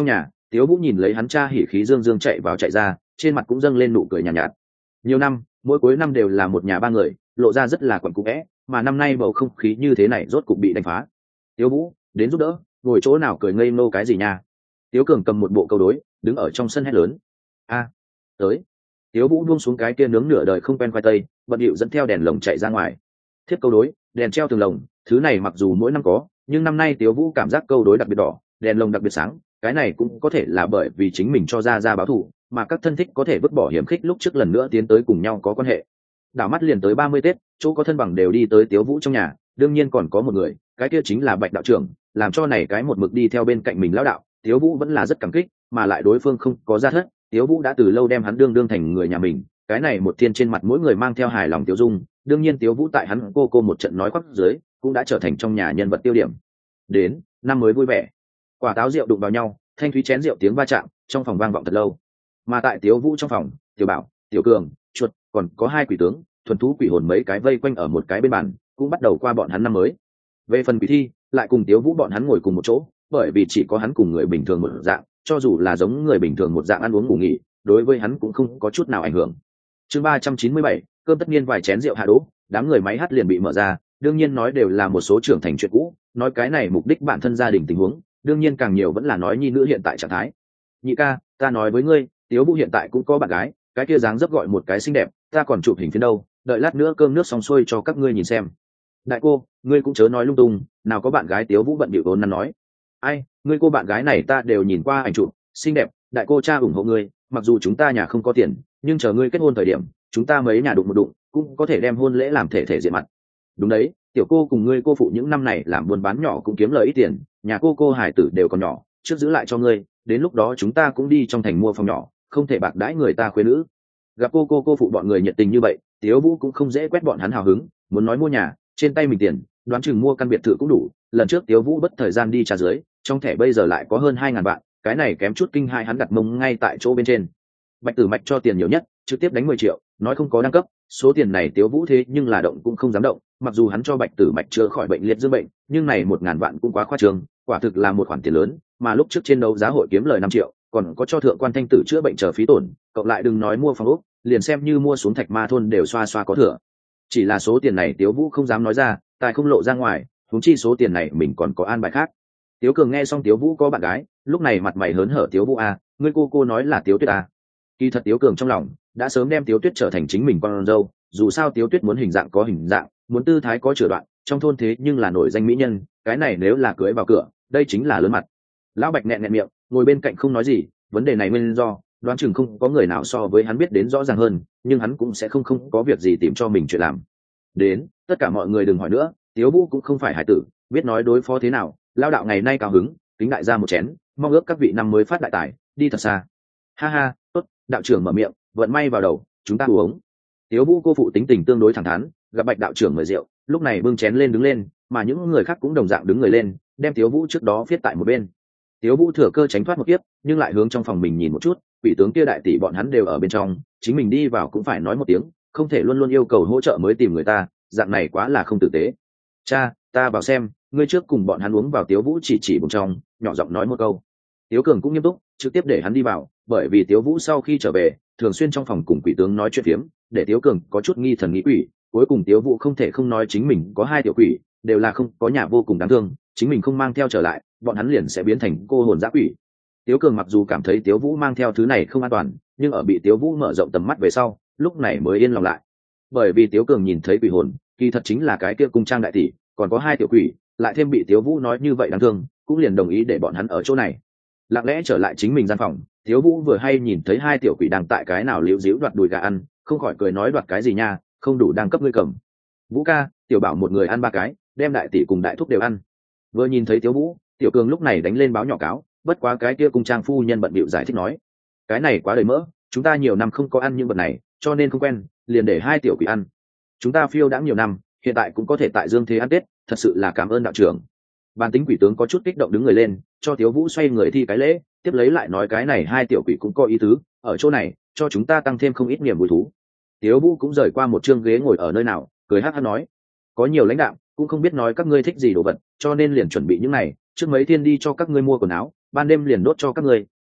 Tiếu Vũ nhìn lấy hắn cha hỉ khí dương dương chạy vào chạy ra, trên mặt cũng dâng lên nụ cười nhàn nhạt. Nhiều năm, mỗi cuối năm đều là một nhà ba người, lộ ra rất là quẩn cũ vẽ, mà năm nay bầu không khí như thế này rốt cục bị đánh phá. Tiếu Vũ, đến giúp đỡ, ngồi chỗ nào cười ngây nô cái gì nha? Tiếu Cường cầm một bộ câu đối, đứng ở trong sân hét lớn. A, tới. Tiếu Vũ buông xuống cái kia nướng nửa đời không quen khoai tây, bận điệu dẫn theo đèn lồng chạy ra ngoài. Thiếp câu đối, đèn treo tường lồng, thứ này mặc dù mỗi năm có, nhưng năm nay Tiếu Vũ cảm giác câu đối đặc biệt đỏ, đèn lồng đặc biệt sáng, cái này cũng có thể là bởi vì chính mình cho ra báo thù, mà các thân thích có thể vứt bỏ hiểm khích lúc trước lần nữa tiến tới cùng nhau có quan hệ. Đảo mắt liền tới 30 Tết, chỗ có thân bằng đều đi tới Tiếu Vũ trong nhà, đương nhiên còn có một người, cái kia chính là Bạch đạo trưởng, làm cho này cái một mực đi theo bên cạnh mình lão đạo, Tiếu Vũ vẫn là rất cảm kích, mà lại đối phương không có gia thất, Tiếu Vũ đã từ lâu đem hắn đương thành người nhà mình, cái này một thiên trên mặt mỗi người mang theo hài lòng tiêu dung, đương nhiên Tiếu Vũ tại hắn cô một trận nói khoác dưới, cũng đã trở thành trong nhà nhân vật tiêu điểm. Đến, năm mới vui vẻ. Quả táo rượu đụng vào nhau, thanh thúy chén rượu tiếng va chạm, trong phòng vang vọng thật lâu. Mà tại Tiếu Vũ trong phòng, Tiểu Bảo, Tiểu Cường, Chuột, còn có hai quỷ tướng, thuần thú quỷ hồn mấy cái vây quanh ở một cái bên bàn, cũng bắt đầu qua bọn hắn năm mới. Về phần quỷ thi, lại cùng Tiếu Vũ bọn hắn ngồi cùng một chỗ, bởi vì chỉ có hắn cùng người bình thường một dạng, cho dù là giống người bình thường một dạng ăn uống ngủ nghỉ, đối với hắn cũng không có chút nào ảnh hưởng. Chương 397, cơm tất nhiên vài chén rượu hạ đỗ, đám người máy hát liền bị mở ra, đương nhiên nói đều là một số trưởng thành chuyện cũ, nói cái này mục đích bản thân gia đình tình huống, đương nhiên càng nhiều vẫn là nói nhi nữ hiện tại trạng thái. Nhị ca, ta nói với ngươi, Tiếu Vũ hiện tại cũng có bạn gái, cái kia dáng dấp gọi một cái xinh đẹp, ta còn chụp hình phiến đâu, đợi lát nữa cơm nước xong xuôi cho các ngươi nhìn xem. Đại cô, ngươi cũng chớ nói lung tung, nào có bạn gái. Tiếu Vũ bận bịu vốn nắn nói. Ai, ngươi cô bạn gái này ta đều nhìn qua ảnh chụp, xinh đẹp, đại cô cha ủng hộ ngươi, mặc dù chúng ta nhà không có tiền, nhưng chờ ngươi kết hôn thời điểm, chúng ta mấy nhà đụng một đụng, cũng có thể đem hôn lễ làm thể diện mặt. Đúng đấy, tiểu cô cùng ngươi cô phụ những năm này làm buôn bán nhỏ cũng kiếm lời ít tiền, nhà cô hải tử đều còn nhỏ, trước giữ lại cho ngươi, đến lúc đó chúng ta cũng đi trong thành mua phòng nhỏ, không thể bạc đãi người ta khuê nữ. Gặp cô phụ bọn người nhiệt tình như vậy, Tiếu Vũ cũng không dễ quét bọn hắn hào hứng, muốn nói mua nhà, trên tay mình tiền, đoán chừng mua căn biệt thự cũng đủ. Lần trước Tiếu Vũ bất thời gian đi trả dưới, trong thẻ bây giờ lại có hơn 2.000 vạn, cái này kém chút kinh hai hắn đặt mông ngay tại chỗ bên trên. Bạch Tử Mạch cho tiền nhiều nhất, trực tiếp đánh 10 triệu, nói không có đăng cấp, số tiền này Tiếu Vũ thế nhưng là động cũng không dám động, mặc dù hắn cho Bạch Tử Mạch chữa khỏi bệnh liệt dương bệnh, nhưng này 1.000 vạn cũng quá khoa trương, quả thực là một khoản tiền lớn, mà lúc trước trên đấu giá hội kiếm lời 5 triệu, còn có cho thượng quan thanh tử chữa bệnh chờ phí tổn, cộng lại đừng nói mua phòng ốc, liền xem như mua xuống Thạch Ma thôn đều xoa xoa có thừa. Chỉ là số tiền này Tiếu Vũ không dám nói ra, tài không lộ ra ngoài, huống chi số tiền này mình còn có an bài khác. Tiếu Cường nghe xong Tiếu Vũ có bạn gái, lúc này mặt mày hớn hở. Tiếu Vũ à, ngươi cô nói là Tiếu Tuyết à? Kỳ thật Tiếu Cường trong lòng đã sớm đem Tiếu Tuyết trở thành chính mình con dâu, dù sao Tiếu Tuyết muốn hình dạng có hình dạng, muốn tư thái có chửa đoạn, trong thôn thế nhưng là nổi danh mỹ nhân, cái này nếu là cưới vào cửa, đây chính là lớn mặt. Lão Bạch nẹn miệng, ngồi bên cạnh không nói gì, vấn đề này nguyên do, đoán chừng không có người nào so với hắn biết đến rõ ràng hơn, nhưng hắn cũng sẽ không có việc gì tìm cho mình chuyện làm. Đến, tất cả mọi người đừng hỏi nữa, Tiếu Vũ cũng không phải hải tử, biết nói đối phó thế nào, lao đạo ngày nay cao hứng, kính đại gia một chén, mong ước các vị năm mới phát đại tài, đi thật xa. Ha ha, tốt, đạo trưởng mở miệng, vận may vào đầu, chúng ta uống. Tiếu Vũ cô phụ tính tình tương đối thẳng thắn, gặp Bạch đạo trưởng mời rượu, lúc này bưng chén lên đứng lên, mà những người khác cũng đồng dạng đứng người lên, đem Tiếu Vũ trước đó viết tại một bên. Tiếu Vũ thừa cơ tránh thoát một kiếp, nhưng lại hướng trong phòng mình nhìn một chút, vị tướng kia đại tỷ bọn hắn đều ở bên trong, chính mình đi vào cũng phải nói một tiếng, không thể luôn luôn yêu cầu hỗ trợ mới tìm người ta, dạng này quá là không tử tế. Cha, ta vào xem, ngươi trước cùng bọn hắn uống vào. Tiếu Vũ chỉ bên trong, nhỏ giọng nói một câu. Tiếu Cường cũng nghiêm túc, trực tiếp để hắn đi vào, bởi vì Tiếu Vũ sau khi trở về, thường xuyên trong phòng cùng quỷ tướng nói chuyện phiếm, để Tiếu Cường có chút nghi thần nghĩ quỷ. Cuối cùng Tiếu Vũ không thể không nói chính mình có 2 tiểu quỷ, đều là không có nhà vô cùng đáng thương, chính mình không mang theo trở lại, bọn hắn liền sẽ biến thành cô hồn dã quỷ. Tiếu Cường mặc dù cảm thấy Tiếu Vũ mang theo thứ này không an toàn, nhưng ở bị Tiếu Vũ mở rộng tầm mắt về sau, lúc này mới yên lòng lại. Bởi vì Tiếu Cường nhìn thấy quỷ hồn, kỳ thật chính là cái kia cung trang đại tỷ, còn có 2 tiểu quỷ, lại thêm bị Tiếu Vũ nói như vậy đáng thương, cũng liền đồng ý để bọn hắn ở chỗ này. Lặng lẽ trở lại chính mình gian phòng, Tiếu Vũ vừa hay nhìn thấy 2 tiểu quỷ đang tại cái nào liễu díu đoạt đùi gà ăn, không khỏi cười nói đoạt cái gì nha, không đủ đang cấp ngươi cầm. Vũ ca, Tiểu Bảo một người ăn 3 cái, đem đại tỷ cùng đại thúc đều ăn. Vừa nhìn thấy Tiếu Vũ, Tiểu Cường lúc này đánh lên báo nhỏ cáo, bất quá cái kia cung trang phu nhân bận bịu giải thích nói, cái này quá đầy mỡ, chúng ta nhiều năm không có ăn những vật này, cho nên không quen, liền để 2 tiểu quỷ ăn. Chúng ta phiêu đã nhiều năm, hiện tại cũng có thể tại Dương Thế ăn Tết, thật sự là cảm ơn đạo trưởng. Bàn tính quỷ tướng có chút kích động đứng người lên, cho Tiếu Vũ xoay người thi cái lễ, tiếp lấy lại nói cái này 2 tiểu quỷ cũng có ý tứ, ở chỗ này cho chúng ta tăng thêm không ít niềm vui thú. Tiếu Vũ cũng rời qua một chương ghế ngồi ở nơi nào, cười hắc hắc nói, có nhiều lãnh đạo cũng không biết nói các ngươi thích gì đồ vật, cho nên liền chuẩn bị những này, trước mấy thiên đi cho các ngươi mua quần áo, ban đêm liền đốt cho các ngươi,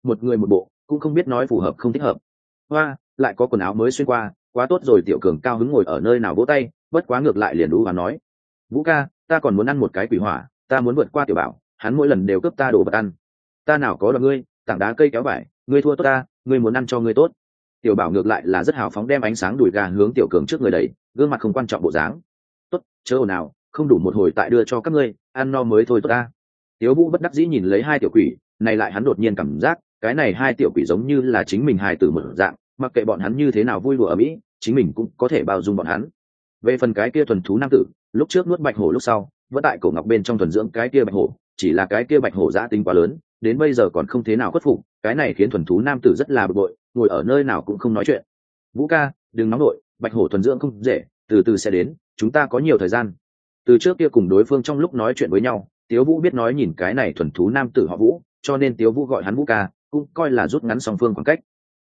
một người một bộ cũng không biết nói phù hợp không thích hợp. Hoa, lại có quần áo mới xuyên qua, quá tốt rồi. Tiểu cường cao hứng ngồi ở nơi nào vỗ tay, bất quá ngược lại liền đú và nói, Vũ ca, ta còn muốn ăn một cái quỷ hỏa, ta muốn vượt qua Tiểu Bảo, hắn mỗi lần đều cướp ta đồ vật ăn. Ta nào có đoạt ngươi, tảng đá cây kéo vải, ngươi thua tốt ta, ngươi muốn ăn cho ngươi tốt. Tiểu Bảo ngược lại là rất hào phóng, đem ánh sáng đùi gà hướng Tiểu cường trước người đẩy, gương mặt không quan trọng bộ dáng. Tốt, chớ ồn nào, không đủ một hồi tại đưa cho các ngươi, ăn no mới thôi tốt ta. Tiếu Vũ bất đắc dĩ nhìn lấy hai tiểu quỷ này, lại hắn đột nhiên cảm giác cái này hai tiểu quỷ giống như là chính mình hài tử một dạng, mặc kệ bọn hắn như thế nào vui đùa ở mỹ, chính mình cũng có thể bao dung bọn hắn. Về phần cái kia thuần thú nam tử, lúc trước nuốt bạch hổ lúc sau vẫn tại cổ ngọc bên trong thuần dưỡng cái kia bạch hổ, chỉ là cái kia bạch hổ giã tính quá lớn, đến bây giờ còn không thế nào khuất phục, cái này khiến thuần thú nam tử rất là bực bội, ngồi ở nơi nào cũng không nói chuyện. Vũ ca, đừng nóng nổi, bạch hổ thuần dưỡng không dễ, từ từ sẽ đến, chúng ta có nhiều thời gian. Từ trước kia cùng đối phương trong lúc nói chuyện với nhau, Tiếu Vũ biết nói nhìn cái này thuần thú nam tử họ Vũ, cho nên Tiếu Vũ gọi hắn Vũ ca, cũng coi là rút ngắn song phương khoảng cách.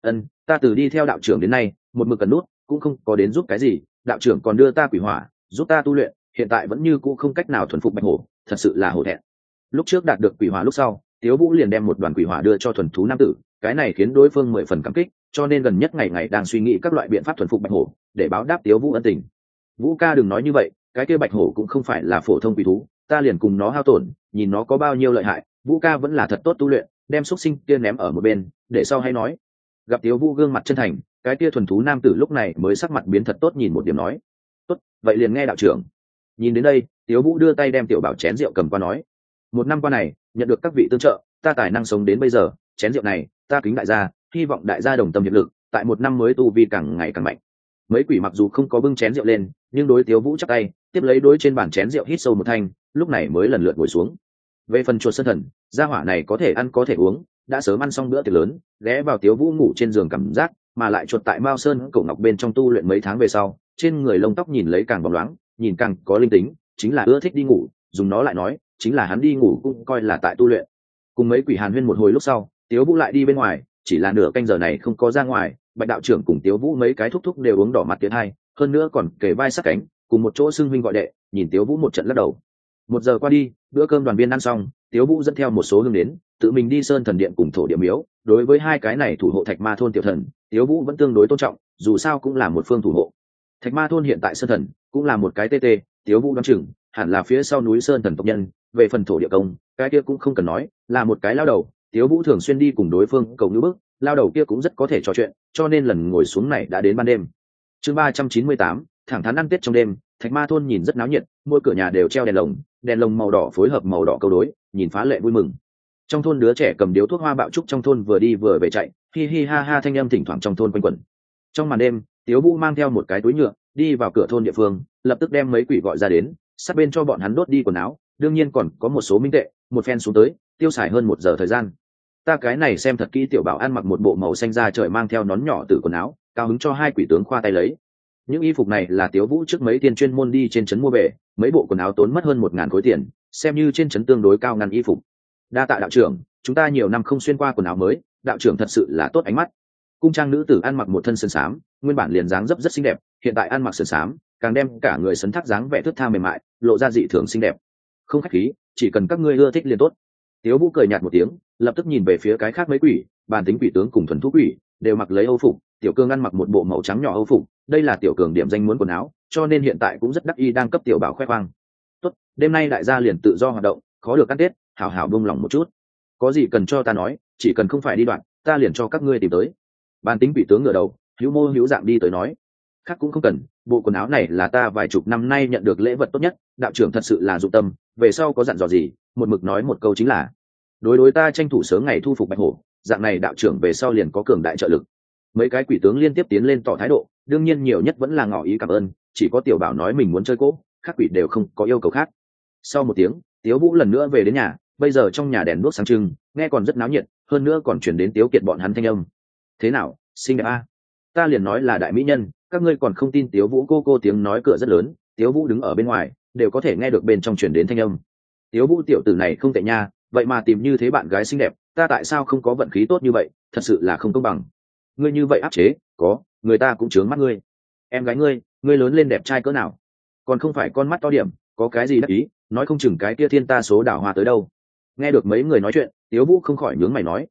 Ta từ đi theo đạo trưởng đến nay, một mực cần nút, cũng không có đến giúp cái gì, đạo trưởng còn đưa ta quỷ hỏa, giúp ta tu luyện, hiện tại vẫn như cũ không cách nào thuần phục bạch hổ, thật sự là hổ thẹn. Lúc trước đạt được quỷ hỏa lúc sau, Tiếu Vũ liền đem một đoàn quỷ hỏa đưa cho thuần thú nam tử, cái này khiến đối phương 10 phần cảm kích, cho nên gần nhất ngày ngày đang suy nghĩ các loại biện pháp thuần phục bạch hổ, để báo đáp Tiếu Vũ ân tình. Vũ ca đừng nói như vậy, cái kia bạch hổ cũng không phải là phổ thông quỷ thú, ta liền cùng nó hao tổn, nhìn nó có bao nhiêu lợi hại. Vũ ca vẫn là thật tốt tu luyện, đem xúc sinh kia ném ở một bên, để sau hay nói. Gặp Tiếu Vũ gương mặt chân thành, cái kia thuần thú nam tử lúc này mới sắc mặt biến thật tốt, nhìn một điểm nói, tốt, vậy liền nghe đạo trưởng. Nhìn đến đây, Tiếu Vũ đưa tay đem Tiểu Bảo chén rượu cầm qua nói, một năm qua này nhận được các vị tương trợ, ta tài năng sống đến bây giờ, chén rượu này ta kính đại gia, hy vọng đại gia đồng tâm hiệp lực, tại một năm mới tu vi càng ngày càng mạnh. Mấy quỷ mặc dù không có bưng chén rượu lên, nhưng đối Tiếu Vũ chắc tay, tiếp lấy đối trên bàn chén rượu hít sâu một thanh, lúc này mới lần lượt ngồi xuống. Về phần chuột sơn thần, gia hỏa này có thể ăn có thể uống, đã sớm ăn xong bữa tiệc lớn, ghé vào Tiếu Vũ ngủ trên giường cảm giác, mà lại chuột tại Mao Sơn cổ ngọc bên trong tu luyện mấy tháng về sau, trên người lông tóc nhìn lấy càng bóng loáng, nhìn càng có linh tính, chính là ưa thích đi ngủ, dùng nó lại nói, chính là hắn đi ngủ cũng coi là tại tu luyện. Cùng mấy quỷ hàn huyên một hồi lúc sau, Tiếu Vũ lại đi bên ngoài, chỉ là nửa canh giờ này không có ra ngoài, Bạch đạo trưởng cùng Tiếu Vũ mấy cái thúc thúc đều uống đỏ mặt tiến hai, hơn nữa còn kề vai sát cánh, cùng một chỗ xưng huynh gọi đệ, nhìn Tiếu Vũ một trận lắc đầu. Một giờ qua đi, bữa cơm đoàn viên ăn xong, Tiếu Vũ dẫn theo một số hương đến, tự mình đi sơn thần điện cùng thổ địa miếu. Đối với hai cái này thủ hộ Thạch Ma thôn tiểu thần, Tiếu Vũ vẫn tương đối tôn trọng, dù sao cũng là một phương thủ hộ. Thạch Ma thôn hiện tại sơn thần cũng là một cái TT, Tiếu Vũ đoán chừng hẳn là phía sau núi sơn thần tộc nhân. Về phần thổ địa công, cái kia cũng không cần nói, là một cái lao đầu. Tiếu Vũ thường xuyên đi cùng đối phương cầu nữ bước, lao đầu kia cũng rất có thể trò chuyện, cho nên lần ngồi xuống này đã đến ban đêm. Chương 398, thẳng thắn ăn Tết trong đêm. Thạch Ma thôn nhìn rất náo nhiệt, mỗi cửa nhà đều treo đèn lồng màu đỏ phối hợp màu đỏ câu đối, nhìn phá lệ vui mừng. Trong thôn đứa trẻ cầm điếu thuốc hoa bạo trúc trong thôn vừa đi vừa về chạy, hi hi ha ha thanh âm thỉnh thoảng trong thôn quanh quẩn. Trong màn đêm, Tiếu Vũ mang theo một cái túi nhựa, đi vào cửa thôn địa phương, lập tức đem mấy quỷ gọi ra đến, sát bên cho bọn hắn đốt đi quần áo, đương nhiên còn có một số minh tệ, một phen xuống tới, tiêu xài hơn 1 giờ thời gian. Ta cái này xem thật kỹ, Tiểu Bảo ăn mặc một bộ màu xanh da trời mang theo nón nhỏ từ quần áo, cao hứng cho hai quỷ tướng khoa tay lấy. Những y phục này là Tiếu Vũ trước mấy tiên chuyên môn đi trên trấn mua về, mấy bộ quần áo tốn mất hơn 1.000 khối tiền, xem như trên trấn tương đối cao ngăn y phục. Đa tạ đạo trưởng, chúng ta nhiều năm không xuyên qua quần áo mới, đạo trưởng thật sự là tốt ánh mắt. Cung trang nữ tử ăn mặc một thân sơn xám, nguyên bản liền dáng dấp rất xinh đẹp, hiện tại ăn mặc sơn xám, càng đem cả người sấn thác dáng vẻ thướt tha mềm mại, lộ ra dị thường xinh đẹp. Không khách khí, chỉ cần các ngươi ưa thích liền tốt. Tiếu Vũ cười nhạt một tiếng, lập tức nhìn về phía cái khác mấy quỷ, bản tính quỷ tướng cùng thuần thú quỷ đều mặc lấy âu phục, Tiểu Cường ăn mặc một bộ màu trắng nhỏ âu phục, đây là Tiểu Cường điểm danh muốn quần áo, cho nên hiện tại cũng rất đắc ý đang cấp Tiểu Bảo khoe khoang. Tốt, đêm nay đại gia liền tự do hoạt động, khó được ăn Tết, hảo hảo buông lòng một chút. Có gì cần cho ta nói, chỉ cần không phải đi đoạn, ta liền cho các ngươi tìm tới. Bản tính quỷ tướng ngửa đầu, hữu mô hữu dạng đi tới nói, khác cũng không cần, bộ quần áo này là ta vài chục năm nay nhận được lễ vật tốt nhất, đạo trưởng thật sự là dụng tâm, về sau có dặn dò gì, một mực nói một câu chính là đối ta tranh thủ sớm ngày thu phục bạch hổ, dạng này đạo trưởng về sau liền có cường đại trợ lực. Mấy cái quỷ tướng liên tiếp tiến lên tỏ thái độ, đương nhiên nhiều nhất vẫn là ngỏ ý cảm ơn, chỉ có Tiểu Bảo nói mình muốn chơi cỗ, các quỷ đều không có yêu cầu khác. Sau một tiếng, Tiếu Vũ lần nữa về đến nhà, bây giờ trong nhà đèn đuốc sáng trưng, nghe còn rất náo nhiệt, hơn nữa còn chuyển đến Tiếu Kiệt bọn hắn thanh âm. Thế nào, xinh đẹp a? Ta liền nói là đại mỹ nhân, các ngươi còn không tin. Tiếu Vũ cô tiếng nói cửa rất lớn, Tiếu Vũ đứng ở bên ngoài, đều có thể nghe được bên trong chuyển đến thanh âm. Tiếu Vũ tiểu tử này không tệ nha, vậy mà tìm như thế bạn gái xinh đẹp, ta tại sao không có vận khí tốt như vậy, thật sự là không công bằng. Ngươi như vậy áp chế, có, người ta cũng chướng mắt ngươi. Em gái ngươi lớn lên đẹp trai cỡ nào, còn không phải con mắt to điểm, có cái gì đắc ý, nói không chừng cái kia thiên ta số đảo hoa tới đâu. Nghe được mấy người nói chuyện, Tiếu Vũ không khỏi nhướng mày nói,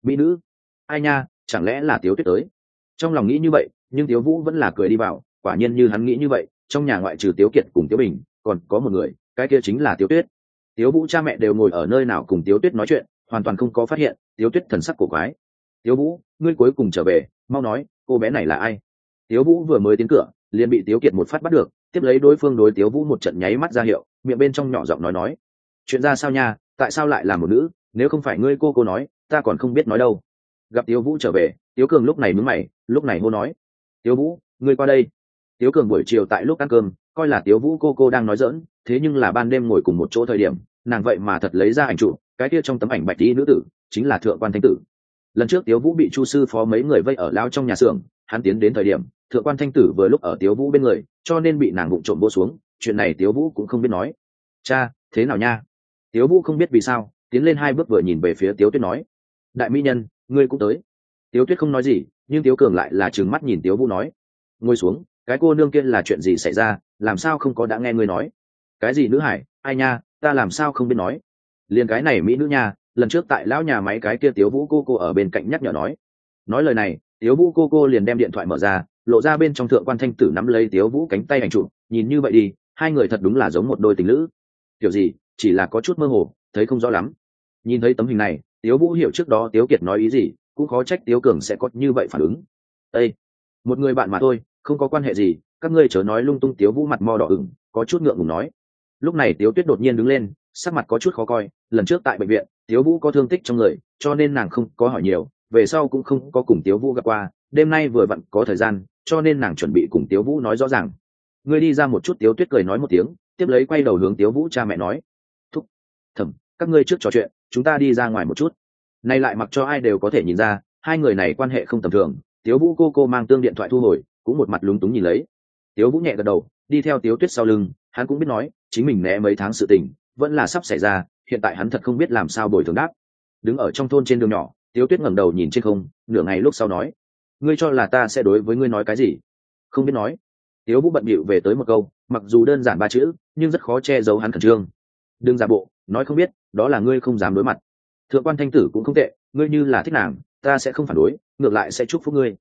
mỹ nữ, ai nha, chẳng lẽ là Tiếu Tuyết tới? Trong lòng nghĩ như vậy, nhưng Tiếu Vũ vẫn là cười đi vào, quả nhiên như hắn nghĩ như vậy, trong nhà ngoại trừ Tiếu Kiệt cùng Tiếu Bình, còn có một người, cái kia chính là Tiếu Tuyết. Tiếu Vũ cha mẹ đều ngồi ở nơi nào cùng Tiếu Tuyết nói chuyện, hoàn toàn không có phát hiện Tiếu Tuyết thần sắc cổ quái. Tiếu Vũ, ngươi cuối cùng trở về, mau nói, cô bé này là ai? Tiếu Vũ vừa mới tiến cửa, liền bị Tiếu Kiệt một phát bắt được, tiếp lấy đối phương đối Tiếu Vũ một trận nháy mắt ra hiệu, miệng bên trong nhỏ giọng nói, chuyện ra sao nha, tại sao lại là một nữ, nếu không phải ngươi cô nói, ta còn không biết nói đâu. Gặp Tiếu Vũ trở về, Tiếu Cường lúc này mướn mày, lúc này hô nói, Tiếu Vũ, ngươi qua đây. Tiếu Cường buổi chiều tại lúc ăn cơm, coi là Tiếu Vũ cô đang nói giỡn, thế nhưng là ban đêm ngồi cùng một chỗ thời điểm, nàng vậy mà thật lấy ra ảnh chụp, cái kia trong tấm ảnh bạch y nữ tử chính là Thượng Quan Thanh Tử. Lần trước Tiếu Vũ bị Chu sư phó mấy người vây ở lao trong nhà xưởng, hắn tiến đến thời điểm Thượng Quan Thanh Tử vừa lúc ở Tiếu Vũ bên người, cho nên bị nàng vụng trộm vô xuống, chuyện này Tiếu Vũ cũng không biết nói. Cha, thế nào nha? Tiếu Vũ không biết vì sao, tiến lên 2 bước vừa nhìn về phía Tiếu Tuyết nói, đại mỹ nhân, ngươi cũng tới. Tiếu Tuyết không nói gì, nhưng Tiếu Cường lại là trừng mắt nhìn Tiếu Vũ nói, ngồi xuống, cái cô nương kia là chuyện gì xảy ra, làm sao không có đã nghe ngươi nói? Cái gì nữ hải, ai nha, ta làm sao không biết nói? Liền cái này mỹ nữ nha, lần trước tại lão nhà máy cái kia Tiếu Vũ cô ở bên cạnh nhắc nhở nói lời này, Tiếu Vũ cô liền đem điện thoại mở ra, lộ ra bên trong Thượng Quan Thanh Tử nắm lấy Tiếu Vũ cánh tay ảnh chụp, nhìn như vậy đi, hai người thật đúng là giống một đôi tình lữ. Kiểu gì, chỉ là có chút mơ hồ, thấy không rõ lắm. Nhìn thấy tấm hình này, Tiếu Vũ hiểu trước đó Tiếu Kiệt nói ý gì, cũng khó trách Tiếu Cường sẽ có như vậy phản ứng. Ê, một người bạn mà thôi, không có quan hệ gì, các ngươi chớ nói lung tung. Tiếu Vũ mặt mo đỏ ửng, có chút ngượng ngùng nói. Lúc này Tiếu Tuyết đột nhiên đứng lên, sắc mặt có chút khó coi, lần trước tại bệnh viện Tiếu Vũ có thương tích trong người, cho nên nàng không có hỏi nhiều, về sau cũng không có cùng Tiếu Vũ gặp qua, đêm nay vừa vặn có thời gian, cho nên nàng chuẩn bị cùng Tiếu Vũ nói rõ ràng. Ngươi đi ra một chút. Tiếu Tuyết cười nói một tiếng, tiếp lấy quay đầu hướng Tiếu Vũ cha mẹ nói, thúc, thẩm, các ngươi trước trò chuyện, chúng ta đi ra ngoài một chút. Nay lại mặc cho ai đều có thể nhìn ra hai người này quan hệ không tầm thường. Tiếu Vũ cô mang tương điện thoại thu hồi, cũng một mặt lúng túng nhìn lấy. Tiếu Vũ nhẹ gật đầu, đi theo Tiếu Tuyết sau lưng, hắn cũng biết nói chính mình né mấy tháng sự tình vẫn là sắp xảy ra, hiện tại hắn thật không biết làm sao bồi thường đáp. Đứng ở trong thôn trên đường nhỏ, Tiếu Tuyết ngẩng đầu nhìn trên không, nửa ngày lúc sau nói, ngươi cho là ta sẽ đối với ngươi nói cái gì? Không biết nói. Tiếu Vũ bận bịu về tới một câu, mặc dù đơn giản 3 chữ, nhưng rất khó che giấu hắn khẩn trương. Đừng giả bộ, nói không biết, đó là ngươi không dám đối mặt. Thượng Quan Thanh Tử cũng không tệ, ngươi như là thích nàng, ta sẽ không phản đối, ngược lại sẽ chúc phúc ngươi.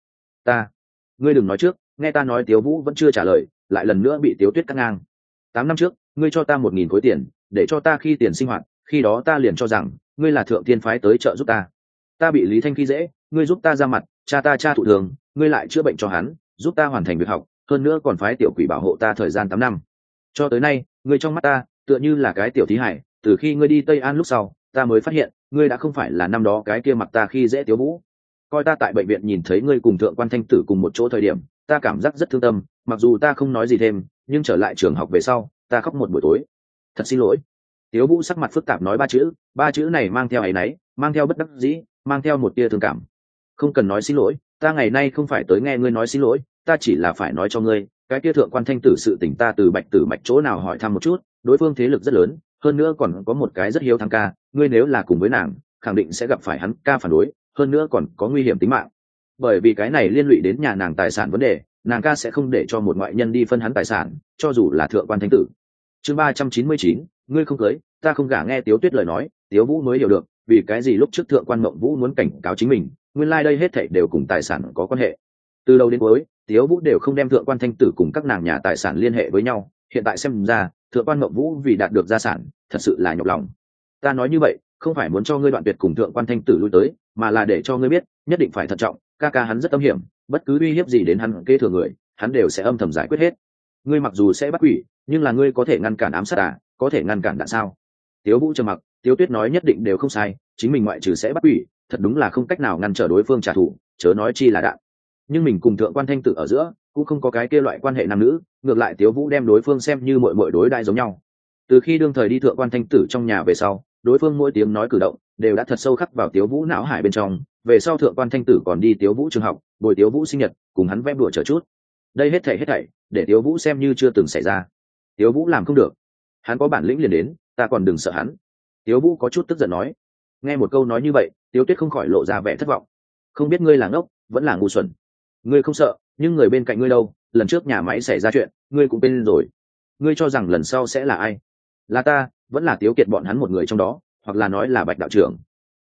Ngươi đừng nói trước, nghe ta nói. Tiếu Vũ vẫn chưa trả lời, lại lần nữa bị Tiếu Tuyết cắt ngang. 8 năm trước, ngươi cho ta 1.000 khối tiền, để cho ta khi tiền sinh hoạt, khi đó ta liền cho rằng ngươi là thượng tiên phái tới trợ giúp ta. Ta bị Lý Thanh khi dễ, ngươi giúp ta ra mặt, cha thụ thường, ngươi lại chữa bệnh cho hắn, giúp ta hoàn thành việc học, hơn nữa còn phái tiểu quỷ bảo hộ ta thời gian 8 năm. Cho tới nay, ngươi trong mắt ta tựa như là cái tiểu thí hải, từ khi ngươi đi Tây An lúc sau, ta mới phát hiện ngươi đã không phải là năm đó cái kia mặc ta khi dễ Tiếu Vũ. Coi ta tại bệnh viện nhìn thấy ngươi cùng Thượng Quan Thanh Tử cùng một chỗ thời điểm, ta cảm giác rất thương tâm, mặc dù ta không nói gì thêm, nhưng trở lại trường học về sau, ta khóc một buổi tối. Thật xin lỗi. Tiếu Vũ sắc mặt phức tạp nói 3 chữ này mang theo áy náy, mang theo bất đắc dĩ, mang theo một tia thương cảm. Không cần nói xin lỗi, ta ngày nay không phải tới nghe ngươi nói xin lỗi, ta chỉ là phải nói cho ngươi, cái kia Thượng Quan Thanh Tử sự tình ta từ Bạch Tử Mạch chỗ nào hỏi thăm một chút, đối phương thế lực rất lớn, hơn nữa còn có một cái rất hiếu thắng ca, ngươi nếu là cùng với nàng, khẳng định sẽ gặp phải hắn ca phản đối, hơn nữa còn có nguy hiểm tính mạng. Bởi vì cái này liên lụy đến nhà nàng tài sản vấn đề, nàng ca sẽ không để cho một ngoại nhân đi phân hắn tài sản, cho dù là Thượng Quan Thanh Tử. Chương 399, ngươi không cưới, ta không gả. Nghe Tiếu Tuyết lời nói, Tiếu Vũ mới hiểu được vì cái gì lúc trước Thượng Quan Mộng Vũ muốn cảnh cáo chính mình, nguyên lai đây hết thảy đều cùng tài sản có quan hệ. Từ đầu đến cuối, Tiếu Vũ đều không đem Thượng Quan Thanh Tử cùng các nàng nhà tài sản liên hệ với nhau, hiện tại xem ra, Thượng Quan Mộng Vũ vì đạt được gia sản, thật sự là nhọc lòng. Ta nói như vậy, không phải muốn cho ngươi đoạn tuyệt cùng Thượng Quan Thanh Tử lui tới, mà là để cho ngươi biết, nhất định phải thận trọng, ca hắn rất âm hiểm, bất cứ uy hiếp gì đến hắn kế thừa người, hắn đều sẽ âm thầm giải quyết hết. Ngươi mặc dù sẽ bắt quỷ, nhưng là ngươi có thể ngăn cản ám sát à, có thể ngăn cản đạn sao? Tiếu Vũ trầm mặc, Tiếu Tuyết nói nhất định đều không sai, chính mình ngoại trừ sẽ bắt quỷ, thật đúng là không cách nào ngăn trở đối phương trả thù, chớ nói chi là đạn. Nhưng mình cùng Thượng Quan Thanh Tử ở giữa cũng không có cái kia loại quan hệ nam nữ, ngược lại Tiếu Vũ đem đối phương xem như muội muội đối đãi giống nhau. Từ khi đương thời đi Thượng Quan Thanh Tử trong nhà về sau, đối phương mỗi tiếng nói cử động đều đã thật sâu khắc vào Tiếu Vũ não hải bên trong. Về sau Thượng Quan Thanh Tử còn đi Tiếu Vũ trường học, bồi Tiếu Vũ sinh nhật, cùng hắn vẽ đùa chờ chút. Đây hết thảy để Tiếu Vũ xem như chưa từng xảy ra. Tiếu Vũ làm không được, hắn có bản lĩnh liền đến, ta còn đừng sợ hắn. Tiếu Vũ có chút tức giận nói. Nghe một câu nói như vậy, Tiếu Tuyết không khỏi lộ ra vẻ thất vọng. Không biết ngươi là ngốc vẫn là ngu xuẩn. Ngươi không sợ, nhưng người bên cạnh ngươi đâu, lần trước nhà máy xảy ra chuyện, ngươi cũng bên rồi. Ngươi cho rằng lần sau sẽ là ai? Là ta, vẫn là Tiếu Kiệt bọn hắn một người trong đó, hoặc là nói là Bạch đạo trưởng.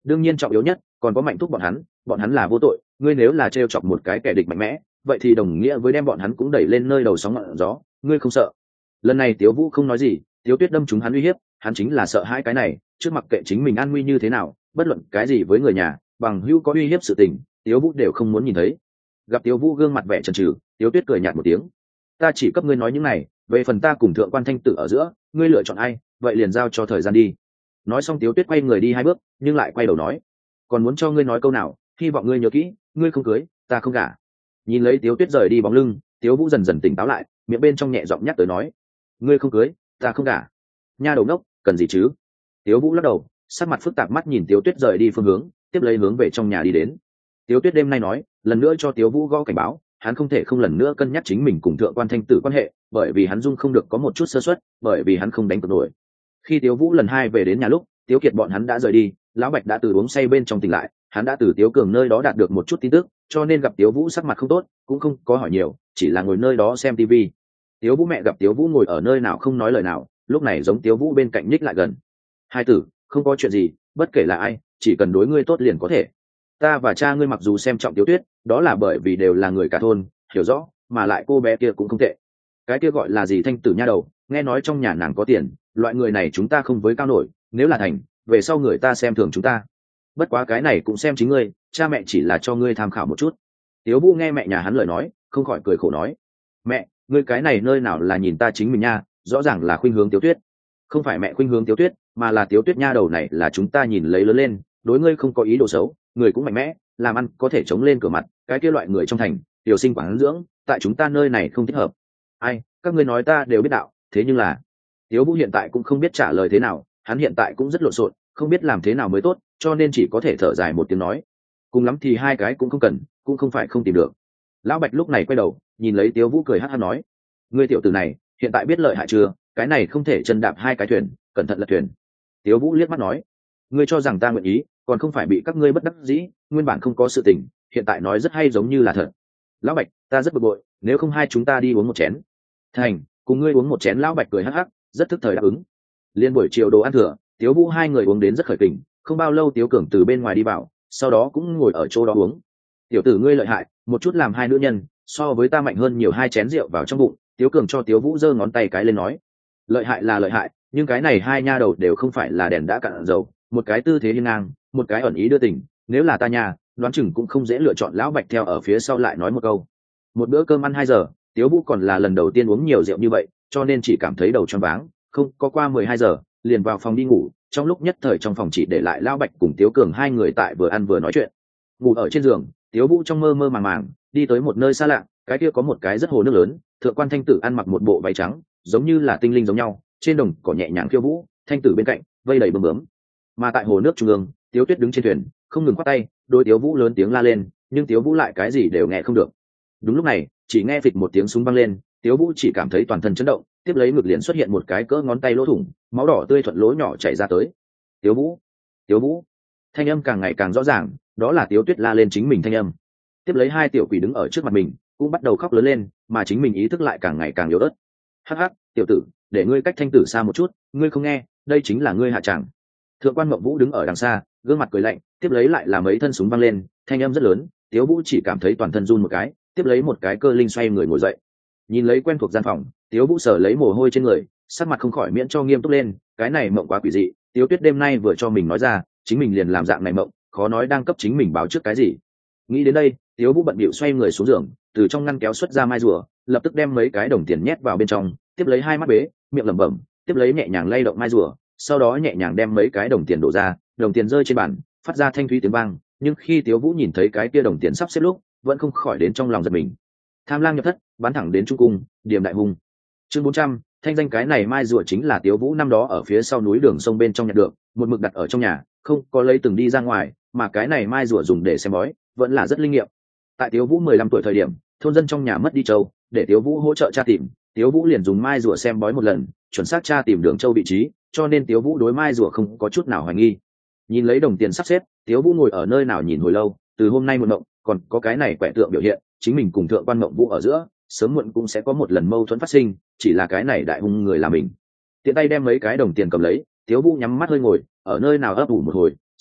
đương nhiên trọng yếu nhất còn có Mạnh Thúc bọn hắn là vô tội, ngươi nếu là trêu chọc một cái kẻ địch mạnh mẽ, vậy thì đồng nghĩa với đem bọn hắn cũng đẩy lên nơi đầu sóng ngọn gió, ngươi không sợ? Lần này Tiếu Vũ không nói gì, Tiếu Tuyết đâm trúng hắn uy hiếp, hắn chính là sợ hai cái này, trước mặc kệ chính mình an nguy như thế nào, bất luận cái gì với người nhà, bằng hữu có uy hiếp sự tình, Tiếu Vũ đều không muốn nhìn thấy. Gặp Tiếu Vũ gương mặt vẻ chần chừ, Tiếu Tuyết cười nhạt một tiếng, ta chỉ cấp ngươi nói những này, về phần ta cùng Thượng quan Thanh Tử ở giữa, ngươi lựa chọn ai, vậy liền giao cho thời gian đi. Nói xong Tiếu Tuyết quay người đi 2 bước, nhưng lại quay đầu nói, còn muốn cho ngươi nói câu nào, hy vọng ngươi nhớ kỹ, ngươi không cưới, ta không gả. Nhìn lấy Tiếu Tuyết rời đi bóng lưng, Tiếu Vũ dần dần tỉnh táo lại, miệng bên trong nhẹ giọng nhắc tới nói, ngươi không cưới, ta không gả. Nha đầu ngốc, cần gì chứ? Tiếu Vũ lắc đầu, sắc mặt phức tạp mắt nhìn Tiếu Tuyết rời đi phương hướng, tiếp lấy hướng về trong nhà đi đến. Tiếu Tuyết đêm nay nói, lần nữa cho Tiếu Vũ gõ cảnh báo, hắn không thể không lần nữa cân nhắc chính mình cùng Thượng quan Thanh Tử quan hệ, bởi vì hắn dung không được có một chút sơ suất, bởi vì hắn không đánh cược nổi. Khi Tiếu Vũ lần 2 về đến nhà lúc, Tiếu Kiệt bọn hắn đã rời đi, lão Bạch đã từ uống say bên trong tỉnh lại, hắn đã từ Tiếu Cường nơi đó đạt được một chút tin tức, cho nên gặp Tiếu Vũ sắc mặt không tốt, cũng không có hỏi nhiều, chỉ là ngồi nơi đó xem tivi. Tiếu Vũ mẹ gặp Tiếu Vũ ngồi ở nơi nào không nói lời nào, lúc này giống Tiếu Vũ bên cạnh nhích lại gần. Hai tử, không có chuyện gì, bất kể là ai, chỉ cần đối ngươi tốt liền có thể. Ta và cha ngươi mặc dù xem trọng Tiếu Tuyết, đó là bởi vì đều là người cả thôn, hiểu rõ, mà lại cô bé kia cũng không tệ. Cái kia gọi là gì Thanh Tử nha đầu, nghe nói trong nhà nàng có tiền, loại người này chúng ta không với cao nổi, nếu là thành, về sau người ta xem thường chúng ta. Bất quá cái này cũng xem chính ngươi, cha mẹ chỉ là cho ngươi tham khảo một chút. Tiếu Vũ nghe mẹ nhà hắn lời nói, không khỏi cười khổ nói, mẹ, ngươi cái này nơi nào là nhìn ta chính mình nha, rõ ràng là khuynh hướng Tiếu Tuyết. Không phải mẹ khuynh hướng Tiếu Tuyết, mà là Tiếu Tuyết nha đầu này là chúng ta nhìn lấy lớn lên, đối ngươi không có ý đồ xấu, người cũng mạnh mẽ, làm ăn có thể chống lên cửa mặt, cái kia loại người trong thành, tiểu sinh quán dưỡng, tại chúng ta nơi này không thích hợp. Ai, các ngươi nói ta đều biết đạo, thế nhưng là Tiếu Vũ hiện tại cũng không biết trả lời thế nào, hắn hiện tại cũng rất lộn xộn, không biết làm thế nào mới tốt, cho nên chỉ có thể thở dài một tiếng nói, cùng lắm thì 2 cái cũng không cần, cũng không phải không tìm được. Lão Bạch lúc này quay đầu, nhìn lấy Tiếu Vũ cười hắt hắt nói, ngươi tiểu tử này, hiện tại biết lợi hại chưa, cái này không thể chân đạp 2 cái thuyền, cẩn thận lật thuyền. Tiếu Vũ liếc mắt nói, ngươi cho rằng ta nguyện ý, còn không phải bị các ngươi bất đắc dĩ, nguyên bản không có sự tình, hiện tại nói rất hay giống như là thật. Lão Bạch, ta rất bực bội, nếu không hai chúng ta đi uống một chén. Thành, cùng ngươi uống một chén. Lão Bạch cười hắc hắc, rất thức thời đáp ứng. Liên buổi chiều đồ ăn thừa, Tiếu Vũ 2 người uống đến rất khởi kình, không bao lâu Tiếu Cường từ bên ngoài đi vào, sau đó cũng ngồi ở chỗ đó uống. Tiểu tử ngươi lợi hại, một chút làm 2 nữ nhân, so với ta mạnh hơn nhiều 2 chén rượu vào trong bụng. Tiếu Cường cho Tiếu Vũ giơ ngón tay cái lên nói, lợi hại là lợi hại, nhưng cái này 2 nha đầu đều không phải là đèn đã cạn dầu, một cái tư thế hiên ngang, một cái ẩn ý đưa tình, nếu là ta nhà, đoán chừng cũng không dễ lựa chọn. Lão Bạch theo ở phía sau lại nói một câu. Một bữa cơm ăn 2 giờ, Tiếu Vũ còn là lần đầu tiên uống nhiều rượu như vậy, cho nên chỉ cảm thấy đầu choáng váng, không có qua 12 giờ, liền vào phòng đi ngủ. Trong lúc nhất thời trong phòng chỉ để lại Lão Bạch cùng Tiếu Cường 2 người tại vừa ăn vừa nói chuyện. Ngủ ở trên giường, Tiếu Vũ trong mơ mơ màng màng đi tới một nơi xa lạ, cái kia có một cái rất hồ nước lớn, Thượng quan Thanh Tử ăn mặc một bộ váy trắng, giống như là tinh linh giống nhau, trên đồng cỏ nhẹ nhàng khiêu vũ, Thanh Tử bên cạnh vây đầy bướm bướm. Mà tại hồ nước trung ương, Tiếu Tuyết đứng trên thuyền, không ngừng quát tay, đôi Tiếu Vũ lớn tiếng la lên, nhưng Tiếu Vũ lại cái gì đều nghe không được. Đúng lúc này, chỉ nghe phịch một tiếng súng vang lên, Tiếu Vũ chỉ cảm thấy toàn thân chấn động, tiếp lấy ngực liền xuất hiện một cái cỡ ngón tay lỗ thủng, máu đỏ tươi thuận lỗ nhỏ chảy ra tới. Tiếu Vũ, Tiếu Vũ, thanh âm càng ngày càng rõ ràng, đó là Tiếu Tuyết la lên chính mình thanh âm. Tiếp lấy 2 tiểu quỷ đứng ở trước mặt mình, cũng bắt đầu khóc lớn lên, mà chính mình ý thức lại càng ngày càng yếu ớt. Hắc hắc, tiểu tử, để ngươi cách Thanh Tử xa một chút, ngươi không nghe, đây chính là ngươi hạ tràng. Thượng quan Mộng Vũ đứng ở đằng xa, gương mặt cười lạnh, tiếp lấy lại là mấy thân súng văng lên, thanh âm rất lớn, Tiếu Vũ chỉ cảm thấy toàn thân run một cái, tiếp lấy một cái cơ linh xoay người ngồi dậy. Nhìn lấy quen thuộc gian phòng, Tiếu Vũ sờ lấy mồ hôi trên người, sắc mặt không khỏi miễn cho nghiêm túc lên, cái này mộng quá quỷ dị, Tiếu Tuyết đêm nay vừa cho mình nói ra, chính mình liền làm dạng này mộng, khó nói đang cấp chính mình báo trước cái gì. Nghĩ đến đây, Tiếu Vũ bận bịu xoay người xuống giường, từ trong ngăn kéo xuất ra mai rùa, lập tức đem mấy cái đồng tiền nhét vào bên trong, tiếp lấy 2 mắt bế, miệng lẩm bẩm, tiếp lấy nhẹ nhàng lay động mai rùa, sau đó nhẹ nhàng đem mấy cái đồng tiền đổ ra, đồng tiền rơi trên bàn, phát ra thanh thúy tiếng vang. Nhưng khi Tiếu Vũ nhìn thấy cái kia đồng tiền sắp xếp lúc, vẫn không khỏi đến trong lòng giật mình. Tham lang nhập thất, bắn thẳng đến trung cung, điểm đại hung. Chương 400, thanh danh cái này mai rùa chính là Tiếu Vũ năm đó ở phía sau núi đường sông bên trong nhặt được, một mực đặt ở trong nhà, không có lấy từng đi ra ngoài, mà cái này mai rùa dùng để xem bói, vẫn là rất linh nghiệm. Tại Tiếu Vũ 15 tuổi thời điểm, thôn dân trong nhà mất đi châu, để Tiếu Vũ hỗ trợ tra tìm, Tiếu Vũ liền dùng mai rùa xem bói một lần, chuẩn xác tra tìm đường châu vị trí, cho nên Tiếu Vũ đối mai rùa không có chút nào hoài nghi. Nhìn lấy đồng tiền sắp xếp, Tiếu Vũ ngồi ở nơi nào nhìn hồi lâu, từ hôm nay một mộng, còn có cái này quẻ tượng biểu hiện, chính mình cùng Thượng quan Mộng Vũ ở giữa, sớm muộn cũng sẽ có một lần mâu thuẫn phát sinh, chỉ là cái này đại hung người là mình. Tiện tay đem mấy cái đồng tiền cầm lấy, Tiếu Vũ nhắm mắt hơi ngồi, ở nơi nào ấp ủ một hồi,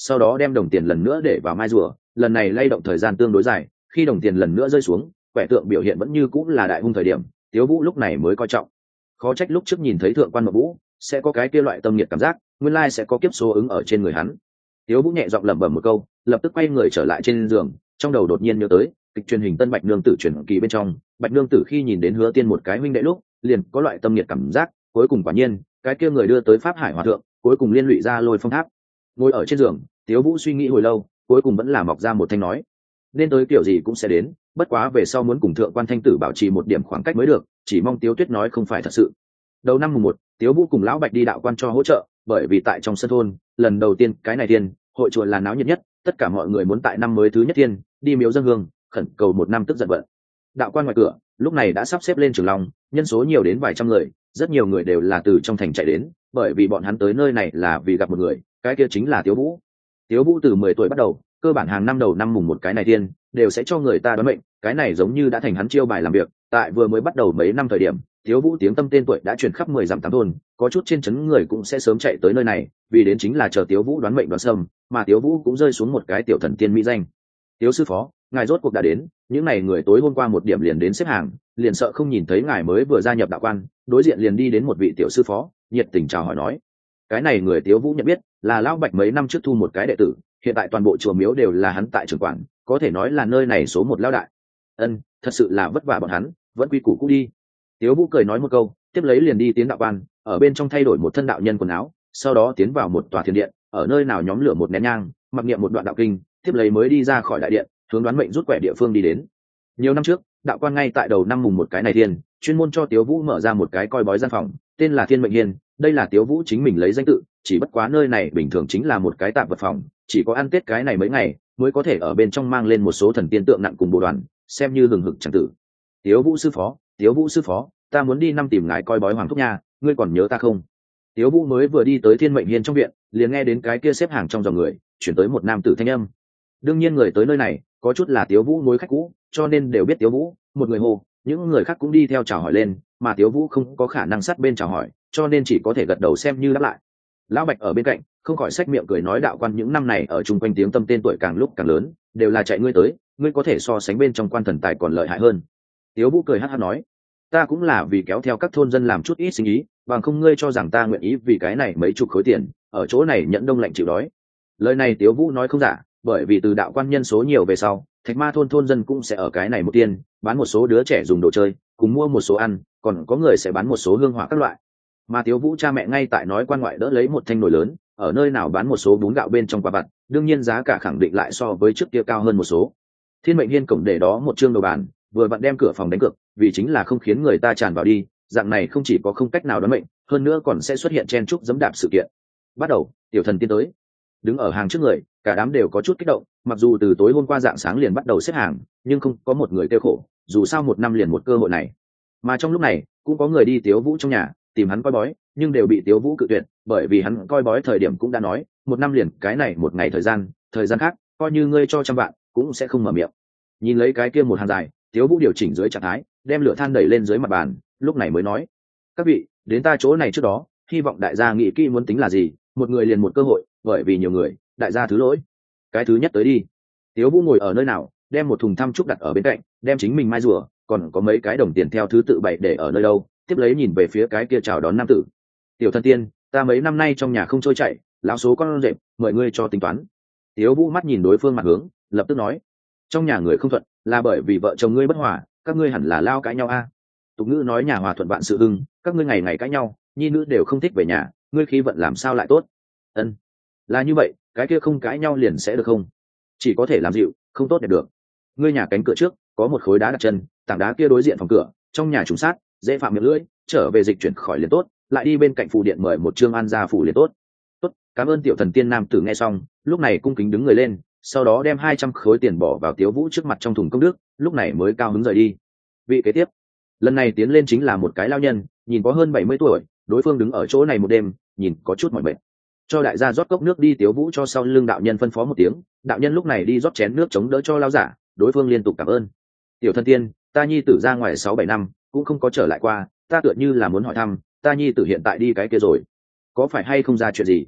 sau đó đem đồng tiền lần nữa để vào mai rùa. Lần này lay động thời gian tương đối dài, khi đồng tiền lần nữa rơi xuống, quẻ tượng biểu hiện vẫn như cũng là đại hung thời điểm, Tiếu Vũ lúc này mới coi trọng. Khó trách lúc trước nhìn thấy thượng quan Mộc Vũ sẽ có cái kia loại tâm nhiệt cảm giác, nguyên lai sẽ có kiếp số ứng ở trên người hắn. Tiếu Vũ nhẹ giọng lẩm bẩm một câu, lập tức quay người trở lại trên giường, trong đầu đột nhiên nhớ tới kịch truyền hình Tân Bạch Nương Tử truyền kỳ bên trong, Bạch Nương Tử khi nhìn đến Hứa Tiên một cái huynh đệ lúc, liền có loại tâm nhiệt cảm giác, cuối cùng quả nhiên, cái kia người đưa tới Pháp Hải Hòa thượng, cuối cùng liên lụy ra Lôi Phong Tháp. Ngồi ở trên giường, Tiếu Vũ suy nghĩ hồi lâu, cuối cùng vẫn là mọc ra một thanh nói: nên tới kiểu gì cũng sẽ đến, bất quá về sau muốn cùng thượng quan thanh tử bảo trì một điểm khoảng cách mới được, chỉ mong Tiếu Tuyết nói không phải thật sự. Đầu năm mùng 1, Tiếu Vũ cùng lão Bạch đi đạo quan cho hỗ trợ, bởi vì tại trong sân thôn, lần đầu tiên cái này tiên, hội chùa là náo nhiệt nhất, tất cả mọi người muốn tại năm mới thứ nhất tiên, đi miếu dâng hương, khẩn cầu một năm tức giận vận. Đạo quan ngoài cửa, lúc này đã sắp xếp lên trường long, nhân số nhiều đến vài trăm người, rất nhiều người đều là từ trong thành chạy đến, bởi vì bọn hắn tới nơi này là vì gặp một người, cái kia chính là Tiếu Vũ. Tiếu Vũ từ 10 tuổi bắt đầu, cơ bản hàng năm đầu năm mùng 1 cái này tiên, đều sẽ cho người ta đoán mệnh, cái này giống như đã thành hắn chiêu bài làm việc. Tại vừa mới bắt đầu mấy năm thời điểm, Tiếu Vũ tiếng tâm tên tuổi đã truyền khắp 10 dặm 8 thôn, có chút trên trấn người cũng sẽ sớm chạy tới nơi này, vì đến chính là chờ Tiếu Vũ đoán mệnh đoán sâm, mà Tiếu Vũ cũng rơi xuống một cái tiểu thần tiên mỹ danh. Tiếu sư phó, ngài rốt cuộc đã đến, những này người tối hôm qua một điểm liền đến xếp hàng, liền sợ không nhìn thấy ngài mới vừa gia nhập đạo quan, đối diện liền đi đến một vị tiểu sư phó, nhiệt tình chào hỏi nói. Cái này người Tiếu Vũ nhận biết, là lão Bạch mấy năm trước thu một cái đệ tử, hiện tại toàn bộ chùa miếu đều là hắn tại trưởng quản, có thể nói là nơi này số một lão đại. Ân, thật sự là vất vả bọn hắn, vẫn quy củ cũ đi. Tiếu Vũ cười nói một câu, tiếp lấy liền đi tiến đạo quan, ở bên trong thay đổi một thân đạo nhân quần áo, sau đó tiến vào một tòa thiền điện, ở nơi nào nhóm lửa một nén nhang, mặc niệm một đoạn đạo kinh, tiếp lấy mới đi ra khỏi đại điện, hướng đoán mệnh rút quẻ địa phương đi đến. Nhiều năm trước, đạo quan ngay tại đầu năm mùng 1 cái này thiên, chuyên môn cho Tiếu Vũ mở ra một cái coi bói gian phòng, tên là Thiên Mệnh Hiên, đây là Tiếu Vũ chính mình lấy danh tự, chỉ bất quá nơi này bình thường chính là một cái tạp vật phòng, chỉ có ăn Tết cái này mấy ngày mới có thể ở bên trong mang lên một số thần tiên tượng nặng cùng bộ đoàn, xem như hừng hực chẳng tử. Tiếu Vũ sư phó, ta muốn đi năm tìm ngài coi bói hoàng thúc nha, ngươi còn nhớ ta không? Tiếu Vũ mới vừa đi tới Thiên Mệnh Hiên trong viện, liền nghe đến cái kia xếp hàng trong dòng người, chuyển tới một nam tử thanh âm. Đương nhiên người tới nơi này, có chút là Tiếu Vũ mối khách cũ, cho nên đều biết Tiếu Vũ, một người hô, những người khác cũng đi theo chào hỏi lên, mà Tiếu Vũ không có khả năng sát bên chào hỏi, cho nên chỉ có thể gật đầu xem như đáp lại. Lão Bạch ở bên cạnh, không khỏi xách miệng cười nói đạo quan những năm này ở chung quanh tiếng tâm tên tuổi càng lúc càng lớn, đều là chạy ngươi tới, ngươi có thể so sánh bên trong quan thần tài còn lợi hại hơn. Tiếu Vũ cười hắt hắt nói, ta cũng là vì kéo theo các thôn dân làm chút ít sinh ý, bằng không ngươi cho rằng ta nguyện ý vì cái này mấy chục khối tiền, ở chỗ này nhẫn đông lạnh chịu đói. Lời này Tiếu Vũ nói không giả, bởi vì từ đạo quan nhân số nhiều về sau, Thạch Ma thôn thôn dân cũng sẽ ở cái này một tiền, bán một số đứa trẻ dùng đồ chơi, cùng mua một số ăn, còn có người sẽ bán một số hương hỏa các loại. Mà Tiếu Vũ cha mẹ ngay tại nói quan ngoại đỡ lấy một thanh nồi lớn, ở nơi nào bán một số bún gạo bên trong quả vặt, đương nhiên giá cả khẳng định lại so với trước kia cao hơn một số. Thiên Mệnh Hiên cổng để đó một trương đồ bàn, vừa vặn đem cửa phòng đánh cược, vì chính là không khiến người ta tràn vào đi, dạng này không chỉ có không cách nào đoán mệnh, hơn nữa còn sẽ xuất hiện chen chúc giẫm đạp sự kiện. Bắt đầu, tiểu thần tiên tới. Đứng ở hàng trước người, cả đám đều có chút kích động, mặc dù từ tối hôm qua dạng sáng liền bắt đầu xếp hàng, nhưng không có một người kêu khổ, dù sao một năm liền một cơ hội này. Mà trong lúc này, cũng có người đi Tiếu Vũ trong nhà, tìm hắn coi bói, nhưng đều bị Tiếu Vũ cự tuyệt, bởi vì hắn coi bói thời điểm cũng đã nói, một năm liền cái này một ngày thời gian khác, coi như ngươi cho 100 vạn, cũng sẽ không mở miệng. Nhìn lấy cái kia một hàng dài, Tiếu Vũ điều chỉnh dưới trạng thái, đem lửa than đẩy lên dưới mặt bàn, lúc này mới nói: các vị, đến ta chỗ này trước đó, hy vọng đại gia nghĩ kỹ muốn tính là gì, một người liền một cơ hội, bởi vì nhiều người, đại gia thứ lỗi. Cái thứ nhất tới đi. Tiếu Vũ ngồi ở nơi nào, đem một thùng thăm trúc đặt ở bên cạnh, đem chính mình mai rùa, còn có mấy cái đồng tiền theo thứ tự bày để ở nơi đâu, tiếp lấy nhìn về phía cái kia chào đón nam tử. Tiểu thần tiên, ta mấy năm nay trong nhà không trôi chảy, lão số con rệp, mời ngươi cho tính toán. Tiếu Vũ mắt nhìn đối phương mặt hướng, lập tức nói: trong nhà người không thuận, là bởi vì vợ chồng ngươi bất hòa, các ngươi hẳn là lao cãi nhau a. Tục ngữ nói nhà hòa thuận vạn sự hưng, các ngươi ngày ngày cãi nhau, nhi nữ đều không thích về nhà, ngươi khí vận làm sao lại tốt? Ân, là như vậy, cái kia không cãi nhau liền sẽ được không? Chỉ có thể làm dịu, không tốt đẹp được. Ngươi nhà cánh cửa trước có một khối đá đặt chân, tảng đá kia đối diện phòng cửa, trong nhà trùng sát, dễ phạm miệng lưỡi, trở về dịch chuyển khỏi liền tốt, lại đi bên cạnh phù điện mời một trương an gia phủ liền tốt. Tốt, cảm ơn tiểu thần tiên nam tử nghe xong, lúc này cung kính đứng người lên, sau đó đem 200 khối tiền bỏ vào Tiếu Vũ trước mặt trong thùng công đức, lúc này mới cao hứng rời đi. Vị kế tiếp, lần này tiến lên chính là một cái lao nhân, nhìn có hơn 70 tuổi, đối phương đứng ở chỗ này một đêm, nhìn có chút mỏi mệt. Cho đại gia rót cốc nước đi. Tiếu Vũ cho sau lưng đạo nhân phân phó một tiếng, đạo nhân lúc này đi rót chén nước chống đỡ cho lao giả, đối phương liên tục cảm ơn. Tiểu thân tiên, ta nhi tử ra ngoài 6-7 năm, cũng không có trở lại qua, ta tựa như là muốn hỏi thăm, ta nhi tử hiện tại đi cái kia rồi, có phải hay không ra chuyện gì?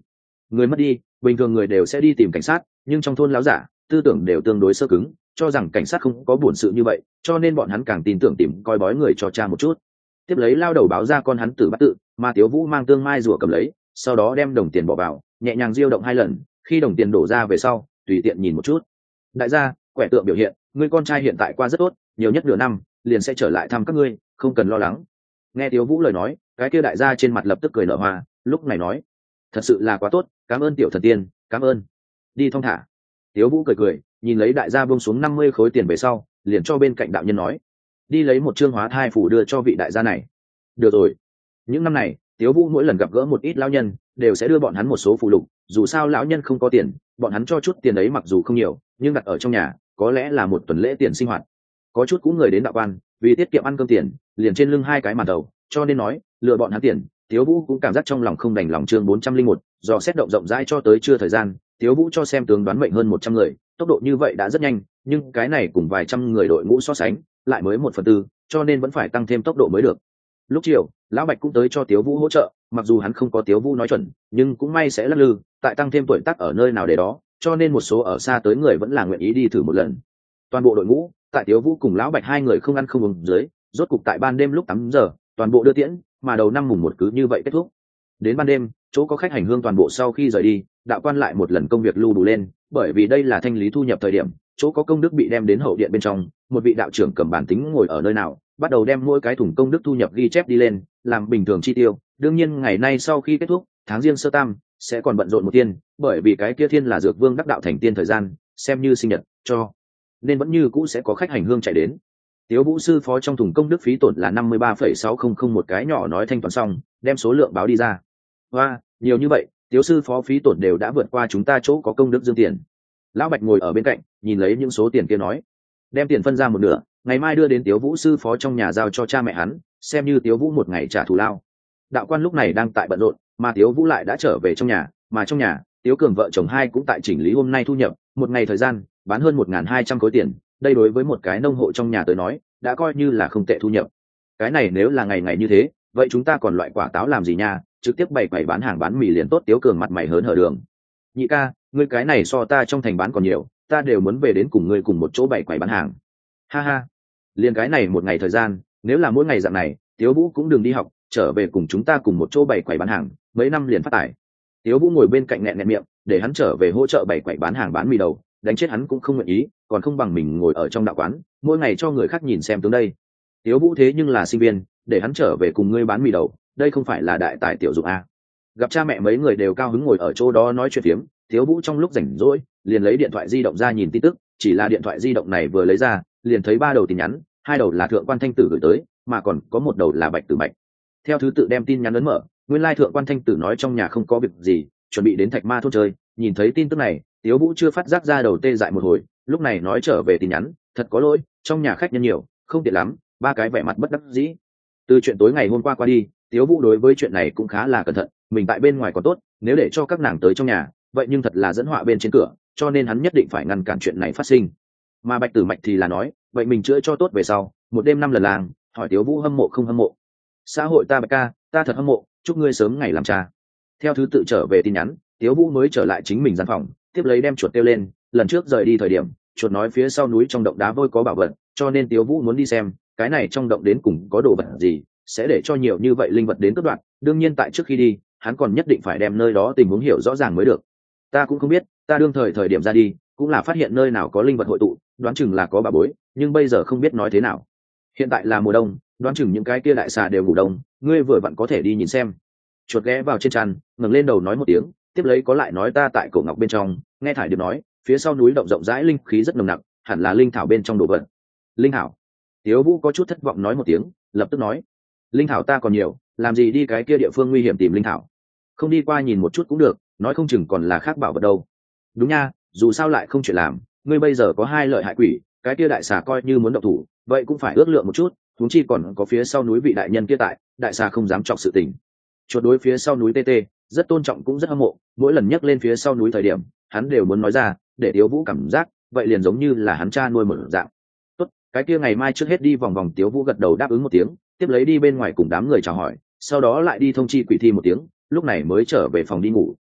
Người mất đi bình thường người đều sẽ đi tìm cảnh sát, nhưng trong thôn láo giả tư tưởng đều tương đối sơ cứng, cho rằng cảnh sát không có buồn sự như vậy, cho nên bọn hắn càng tin tưởng tìm coi bói người cho cha một chút. Tiếp lấy lao đầu báo ra con hắn tử bắt tự, mà Tiếu Vũ mang tương mai rùa cầm lấy, sau đó đem đồng tiền bỏ vào, nhẹ nhàng diêu động 2 lần, khi đồng tiền đổ ra về sau tùy tiện nhìn một chút. Đại gia, quẻ tượng biểu hiện, ngươi con trai hiện tại qua rất tốt, nhiều nhất nửa năm liền sẽ trở lại thăm các ngươi, không cần lo lắng. Nghe Tiếu Vũ lời nói, cái kia đại gia trên mặt lập tức cười nở hoa, lúc này nói, thật sự là quá tốt, cảm ơn tiểu thần tiên, cảm ơn. Đi thong thả. Tiếu Vũ cười cười, nhìn lấy đại gia buông xuống 50 khối tiền về sau, liền cho bên cạnh đạo nhân nói, đi lấy một chương hóa thai phủ đưa cho vị đại gia này. Được rồi. Những năm này, Tiếu Vũ mỗi lần gặp gỡ một ít lão nhân, đều sẽ đưa bọn hắn một số phụ lục, dù sao lão nhân không có tiền, bọn hắn cho chút tiền ấy mặc dù không nhiều, nhưng đặt ở trong nhà, có lẽ là một tuần lễ tiền sinh hoạt. Có chút cũng người đến đạo quan, vì tiết kiệm ăn cơm tiền, liền trên lưng 2 cái màn đầu, cho nên nói, lừa bọn hắn tiền, Tiếu Vũ cũng cảm giác trong lòng không đành lòng. Chương 401, do xét động rộng rãi cho tới chưa thời gian, Tiếu Vũ cho xem tướng đoán mệnh hơn 100 người, tốc độ như vậy đã rất nhanh, nhưng cái này cùng vài trăm người đội ngũ so sánh, lại mới 1/4, cho nên vẫn phải tăng thêm tốc độ mới được. Lúc chiều, lão Bạch cũng tới cho Tiếu Vũ hỗ trợ, mặc dù hắn không có Tiếu Vũ nói chuẩn, nhưng cũng may sẽ lắc lư, tại tăng thêm tuổi tác ở nơi nào để đó, cho nên một số ở xa tới người vẫn là nguyện ý đi thử một lần. Toàn bộ đội ngũ, tại Tiếu Vũ cùng lão Bạch 2 người không ăn không uống dưới, rốt cục tại ban đêm lúc 8 giờ, toàn bộ đưa tiễn, mà đầu năm mùng 1 cứ như vậy kết thúc. Đến ban đêm, chỗ có khách hành hương toàn bộ sau khi rời đi, đạo quan lại một lần công việc lưu đủ lên, bởi vì đây là thanh lý thu nhập thời điểm, chỗ có công đức bị đem đến hậu điện bên trong, một vị đạo trưởng cầm bản tính ngồi ở nơi nào, bắt đầu đem mỗi cái thùng công đức thu nhập ghi chép đi lên, làm bình thường chi tiêu. Đương nhiên ngày nay sau khi kết thúc, tháng riêng sơ tam sẽ còn bận rộn một tiên, bởi vì cái kia thiên là dược vương đắc đạo thành tiên thời gian, xem như sinh nhật cho, nên vẫn như cũ sẽ có khách hành hương chạy đến. Tiếu Vũ sư phó trong thùng công đức phí tổn là 53,600 một cái nhỏ nói thanh toán xong, đem số lượng báo đi ra. Hoa, nhiều như vậy, Tiếu sư phó phí tổn đều đã vượt qua chúng ta chỗ có công đức dương tiền. Lão Bạch ngồi ở bên cạnh, nhìn lấy những số tiền kia nói, đem tiền phân ra một nửa, ngày mai đưa đến Tiếu Vũ sư phó trong nhà giao cho cha mẹ hắn, xem như Tiếu Vũ một ngày trả thù lao. Đạo quan lúc này đang tại bận rộn, mà Tiếu Vũ lại đã trở về trong nhà, mà trong nhà, Tiếu Cường vợ chồng hai cũng tại chỉnh lý hôm nay thu nhập, một ngày thời gian, bán hơn 1.200 khối tiền, đây đối với một cái nông hộ trong nhà tới nói, đã coi như là không tệ thu nhập. Cái này nếu là ngày ngày như thế, vậy chúng ta còn loại quả táo làm gì nha, trực tiếp bày quầy bán hàng bán mì liền tốt. Tiếu Cường mặt mày hớn hở đường, nhị ca, ngươi cái này so ta trong thành bán còn nhiều, ta đều muốn về đến cùng ngươi cùng một chỗ bày quầy bán hàng. Ha ha, liền cái này một ngày thời gian, nếu là mỗi ngày dạng này, Tiếu Vũ cũng đừng đi học, trở về cùng chúng ta cùng một chỗ bày quầy bán hàng, mấy năm liền phát tài. Tiếu Vũ ngồi bên cạnh nghẹn miệng, để hắn trở về hỗ trợ bày quầy bán hàng bán mì đầu, đánh chết hắn cũng không nguyện ý, còn không bằng mình ngồi ở trong đạo quán, mỗi ngày cho người khác nhìn xem tướng đây. Tiếu Vũ thế nhưng là sinh viên, để hắn trở về cùng ngươi bán mì đầu, đây không phải là đại tài tiểu dụng à? Gặp cha mẹ mấy người đều cao hứng ngồi ở chỗ đó nói chuyện phiếm, Tiếu Vũ trong lúc rảnh rỗi liền lấy điện thoại di động ra nhìn tin tức, chỉ là điện thoại di động này vừa lấy ra, liền thấy 3 đầu tin nhắn, 2 đầu là Thượng Quan Thanh Tử gửi tới, mà còn có một đầu là Bạch Tử Bạch. Theo thứ tự đem tin nhắn ấn mở, nguyên lai Thượng Quan Thanh Tử nói trong nhà không có việc gì, chuẩn bị đến Thạch Ma thôn chơi. Nhìn thấy tin tức này, Tiếu Vũ chưa phát giác ra đầu tê dại một hồi, lúc này nói trở về tin nhắn, thật có lỗi, trong nhà khách nhân nhiều, không tiện lắm. 3 cái vẻ mặt bất đắc dĩ. Từ chuyện tối ngày hôm qua qua đi, Tiếu Vũ đối với chuyện này cũng khá là cẩn thận, mình tại bên ngoài còn tốt, nếu để cho các nàng tới trong nhà, vậy nhưng thật là dẫn họa bên trên cửa, cho nên hắn nhất định phải ngăn cản chuyện này phát sinh. Mà Bạch Tử Mạch thì là nói, vậy mình chữa cho tốt về sau, một đêm 5 lần làng, hỏi Tiếu Vũ hâm mộ không hâm mộ. Xã hội ta Bạch ca, ta thật hâm mộ, chúc ngươi sớm ngày làm cha. Theo thứ tự trở về tin nhắn, Tiếu Vũ mới trở lại chính mình gian phòng, tiếp lấy đem chuột kêu lên, lần trước rời đi thời điểm, chuột nói phía sau núi trong động đá vôi có bảo vật, cho nên Tiếu Vũ muốn đi xem, cái này trong động đến cùng có đồ vật gì, sẽ để cho nhiều như vậy linh vật đến cướp đoạt. Đương nhiên tại trước khi đi, hắn còn nhất định phải đem nơi đó tình huống hiểu rõ ràng mới được. Ta cũng không biết, ta đương thời điểm ra đi, cũng là phát hiện nơi nào có linh vật hội tụ, đoán chừng là có bà bối, nhưng bây giờ không biết nói thế nào. Hiện tại là mùa đông, đoán chừng những cái kia đại xà đều ngủ đông, ngươi vừa vặn có thể đi nhìn xem. Chuột ghé vào trên tràn, ngẩng lên đầu nói một tiếng, tiếp lấy có lại nói ta tại cổ ngọc bên trong, nghe Thải Điệp nói, phía sau núi động rộng rãi linh khí rất nồng nặc, hẳn là linh thảo bên trong đồ vật. Linh thảo? Tiếu Vũ có chút thất vọng nói một tiếng, lập tức nói, linh thảo ta còn nhiều, làm gì đi cái kia địa phương nguy hiểm tìm linh thảo, không đi qua nhìn một chút cũng được, nói không chừng còn là khác bảo vật đâu. Đúng nha, dù sao lại không chuyện làm, ngươi bây giờ có 2 lợi hại quỷ, cái kia đại xà coi như muốn động thủ, vậy cũng phải ước lượng một chút, huống chi còn có phía sau núi vị đại nhân kia tại, đại xà không dám chọc sự tình. Chuột đối phía sau núi TT rất tôn trọng cũng rất hâm mộ, mỗi lần nhắc lên phía sau núi thời điểm, hắn đều muốn nói ra, để Tiếu Vũ cảm giác, vậy liền giống như là hắn cha nuôi một dạng. Tốt, cái kia ngày mai trước hết đi vòng vòng. Tiếu Vũ gật đầu đáp ứng một tiếng, tiếp lấy đi bên ngoài cùng đám người chào hỏi, sau đó lại đi thông chi quỷ thi một tiếng, lúc này mới trở về phòng đi ngủ.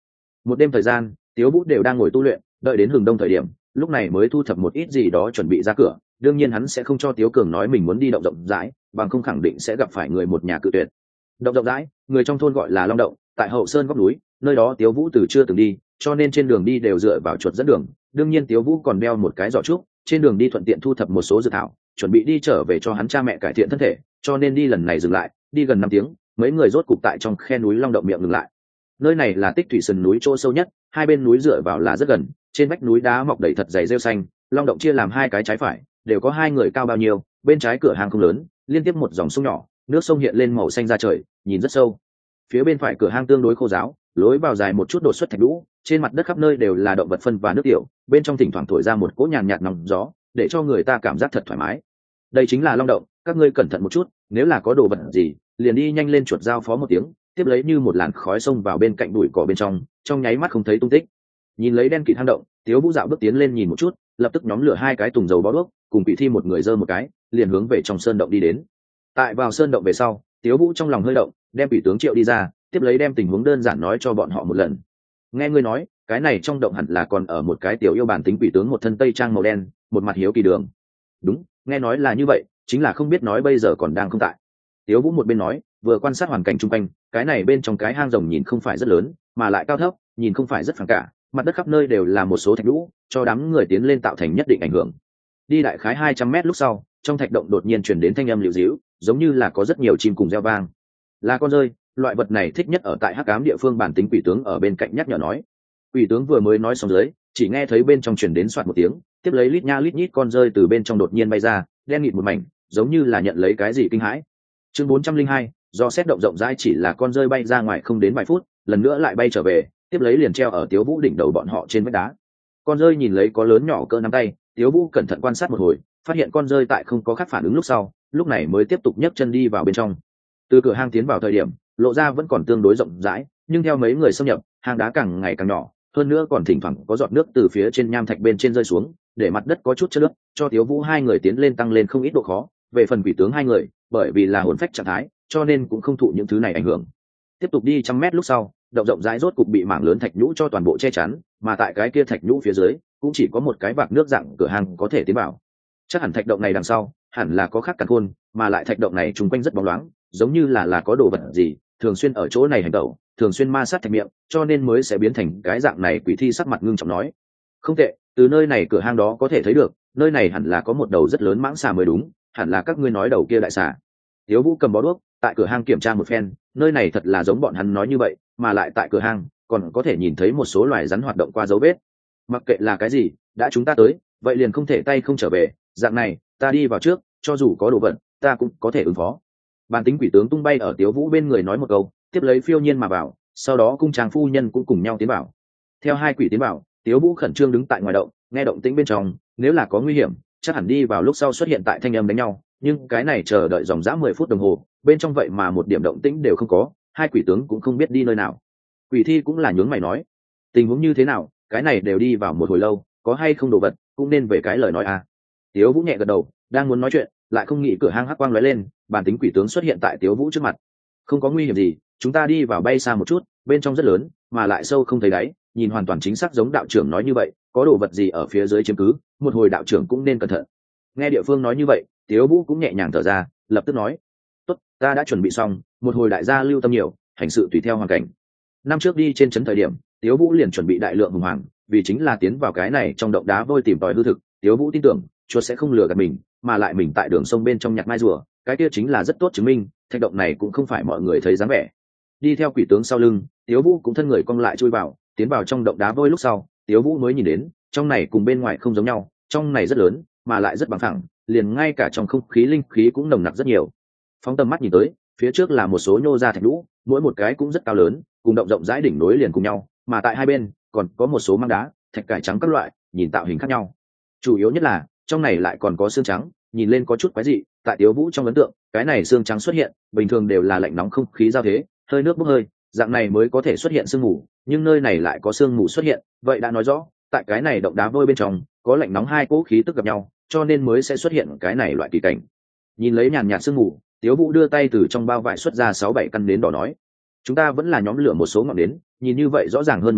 Một đêm thời gian Tiếu Vũ đều đang ngồi tu luyện, đợi đến hừng đông thời điểm lúc này mới thu thập một ít gì đó chuẩn bị ra cửa. Đương nhiên hắn sẽ không cho Tiếu Cường nói mình muốn đi động rộng rãi, bằng không khẳng định sẽ gặp phải người một nhà cự tuyệt. Động rộng rãi người trong thôn gọi là Long Động, tại hậu sơn góc núi, nơi đó Tiếu Vũ từ chưa từng đi, cho nên trên đường đi đều dựa vào chuột dẫn đường. Đương nhiên Tiếu Vũ còn đeo một cái giỏ trúc, trên đường đi thuận tiện thu thập một số dược thảo, chuẩn bị đi trở về cho hắn cha mẹ cải thiện thân thể, cho nên đi lần này dừng lại, đi gần 5 tiếng, mấy người rốt cục tại trong khe núi Long Động miệng ngừng lại. Nơi này là Tích Thủy sườn núi chỗ sâu nhất, hai bên núi dựa vào là rất gần, trên vách núi đá mọc đầy thật dày rêu xanh. Long Động chia làm hai cái trái phải, đều có hai người cao bao nhiêu. Bên trái cửa hang không lớn, liên tiếp một dòng sông nhỏ, nước sông hiện lên màu xanh ra trời, nhìn rất sâu. Phía bên phải cửa hang tương đối khô ráo, lối vào dài một chút đột xuất thạch lũ, trên mặt đất khắp nơi đều là động vật phân và nước tiểu, bên trong thỉnh thoảng thổi ra một cỗ nhàn nhạt nóng gió, để cho người ta cảm giác thật thoải mái. Đây chính là Long Động, các ngươi cẩn thận một chút, nếu là có đồ vật gì liền đi nhanh lên, chuột giao phó một tiếng, tiếp lấy như một làn khói xông vào bên cạnh bụi cỏ bên trong nháy mắt không thấy tung tích. Nhìn lấy đen kịt hang động, Tiếu Vũ dạo bước tiến lên nhìn một chút, lập tức nhóm lửa hai cái tùng dầu bó đuốc, cùng Quỷ Thi một người giơ một cái, liền hướng về trong sơn động đi đến. Tại vào sơn động về sau, Tiếu Vũ trong lòng hơi động, đem Quỷ tướng triệu đi ra, tiếp lấy đem tình huống đơn giản nói cho bọn họ một lần. Nghe ngươi nói, cái này trong động hẳn là còn ở một cái tiểu yêu bản tính quỷ tướng, một thân tây trang màu đen, một mặt hiếu kỳ đường. Đúng, nghe nói là như vậy, chính là không biết nói bây giờ còn đang không tại. Tiếu Vũ một bên nói, vừa quan sát hoàn cảnh chung quanh, cái này bên trong cái hang rồng nhìn không phải rất lớn, mà lại cao thấp, nhìn không phải rất phẳng cả, mặt đất khắp nơi đều là một số thạch lũ, cho đám người tiến lên tạo thành nhất định ảnh hưởng. Đi đại khái 200 mét lúc sau, trong thạch động đột nhiên truyền đến thanh âm liễu díu, giống như là có rất nhiều chim cùng reo vang. Là con rơi, loại vật này thích nhất ở tại hắc ám địa phương, bản tính quỷ tướng ở bên cạnh nhắc nhở nói. Quỷ tướng vừa mới nói xong dưới, chỉ nghe thấy bên trong truyền đến soạt một tiếng, tiếp lấy lít nha lít nhít con rơi từ bên trong đột nhiên bay ra, đen nghịt một mảnh, giống như là nhận lấy cái gì kinh hãi. Chương 402, do xét động rộng rãi chỉ là con rơi bay ra ngoài không đến vài phút, lần nữa lại bay trở về, tiếp lấy liền treo ở Tiếu Vũ đỉnh đầu bọn họ trên vách đá. Con rơi nhìn lấy có lớn nhỏ cỡ nắm tay, Tiếu Vũ cẩn thận quan sát một hồi, phát hiện con rơi tại không có khác phản ứng lúc sau, lúc này mới tiếp tục nhấc chân đi vào bên trong. Từ cửa hang tiến vào thời điểm, lộ ra vẫn còn tương đối rộng rãi, nhưng theo mấy người xâm nhập, hang đá càng ngày càng nhỏ, hơn nữa còn thỉnh thoảng có giọt nước từ phía trên nham thạch bên trên rơi xuống, để mặt đất có chút chất nước, cho Tiếu Vũ hai người tiến lên tăng lên không ít độ khó. Về phần quỷ tướng hai người, bởi vì là hồn phách trạng thái, cho nên cũng không thụ những thứ này ảnh hưởng. Tiếp tục đi 100 mét lúc sau, động rộng rãi rốt cục bị mảng lớn thạch nhũ cho toàn bộ che chắn, mà tại cái kia thạch nhũ phía dưới cũng chỉ có một cái vạc nước dạng cửa hàng có thể tiến vào. Chắc hẳn thạch động này đằng sau hẳn là có khác càn khôn, mà lại thạch động này trùng quanh rất bóng loáng, giống như là có đồ vật gì thường xuyên ở chỗ này hành tẩu, thường xuyên ma sát thạch miệng, cho nên mới sẽ biến thành cái dạng này. Quỷ Thi sắc mặt ngưng trọng nói, không tệ, từ nơi này cửa hang đó có thể thấy được, nơi này hẳn là có một đầu rất lớn mãng xà mới đúng, hẳn là các ngươi nói đầu kia đại xà. Tiếu Vũ cầm bó đuốc tại cửa hang kiểm tra một phen, nơi này thật là giống bọn hắn nói như vậy, mà lại tại cửa hang còn có thể nhìn thấy một số loài rắn hoạt động qua dấu vết. Mặc kệ là cái gì, đã chúng ta tới, vậy liền không thể tay không trở về, dạng này ta đi vào trước, cho dù có đồ vật ta cũng có thể ứng phó. Bản tính quỷ tướng tung bay ở Tiếu Vũ bên người nói một câu, tiếp lấy phiêu nhiên mà vào, sau đó cung trang phu nhân cũng cùng nhau tiến vào. Theo hai quỷ tiến vào, Tiếu Vũ khẩn trương đứng tại ngoài động, nghe động tĩnh bên trong, nếu là có nguy hiểm chắc hẳn đi vào lúc sau xuất hiện tại thanh âm đánh nhau, nhưng cái này chờ đợi dòng dã 10 phút đồng hồ, bên trong vậy mà một điểm động tĩnh đều không có, hai quỷ tướng cũng không biết đi nơi nào. Quỷ Thi cũng là nhướng mày nói, tình huống như thế nào, cái này đều đi vào một hồi lâu, có hay không đồ vật cũng nên về cái lời nói à. Tiếu Vũ nhẹ gật đầu, đang muốn nói chuyện, lại không nghĩ cửa hang hắc quang lóe lên, bản tính quỷ tướng xuất hiện tại Tiếu Vũ trước mặt. Không có nguy hiểm gì, chúng ta đi vào bay xa một chút, bên trong rất lớn mà lại sâu không thấy đáy, nhìn hoàn toàn chính xác giống đạo trưởng nói như vậy, có đồ vật gì ở phía dưới chiếm cứ, một hồi đạo trưởng cũng nên cẩn thận. Nghe địa phương nói như vậy, Tiếu Vũ cũng nhẹ nhàng thở ra, lập tức nói, tốt, ta đã chuẩn bị xong, một hồi đại gia lưu tâm nhiều, hành sự tùy theo hoàn cảnh. Năm trước đi trên trấn thời điểm, Tiếu Vũ liền chuẩn bị đại lượng hùng hoàng, vì chính là tiến vào cái này trong động đá vôi tìm tòi hư thực. Tiếu Vũ tin tưởng chuột sẽ không lừa gạt mình, mà lại mình tại đường sông bên trong nhặt mai rùa, cái kia chính là rất tốt chứng minh thạch động này cũng không phải mọi người thấy dáng vẻ. Đi theo quỷ tướng sau lưng, Tiếu Vũ cũng thân người cong lại chui vào, tiến vào trong động đá vôi lúc sau, Tiếu Vũ mới nhìn đến trong này cùng bên ngoài không giống nhau, trong này rất lớn mà lại rất bằng phẳng, liền ngay cả trong không khí linh khí cũng nồng nặc rất nhiều. Phóng tầm mắt nhìn tới, phía trước là một số nhô ra thạch lũ, mỗi một cái cũng rất cao lớn, cùng động rộng rãi đỉnh nối liền cùng nhau, mà tại hai bên còn có một số măng đá, thạch cải trắng các loại, nhìn tạo hình khác nhau. Chủ yếu nhất là trong này lại còn có xương trắng, nhìn lên có chút quái dị. Tại Tiếu Vũ trong ấn tượng, cái này xương trắng xuất hiện bình thường đều là lạnh nóng không khí giao thế, hơi nước bốc hơi, dạng này mới có thể xuất hiện sương mù, nhưng nơi này lại có sương mù xuất hiện, vậy đã nói rõ tại cái này động đá vôi bên trong có lạnh nóng hai cỗ khí tức gặp nhau, cho nên mới sẽ xuất hiện cái này loại kỳ cảnh. Nhìn lấy nhàn nhạt sương mù, Tiếu Vũ đưa tay từ trong bao vải xuất ra 6-7 căn nến đỏ nói, chúng ta vẫn là nhóm lửa một số ngọn nến, nhìn như vậy rõ ràng hơn một chút,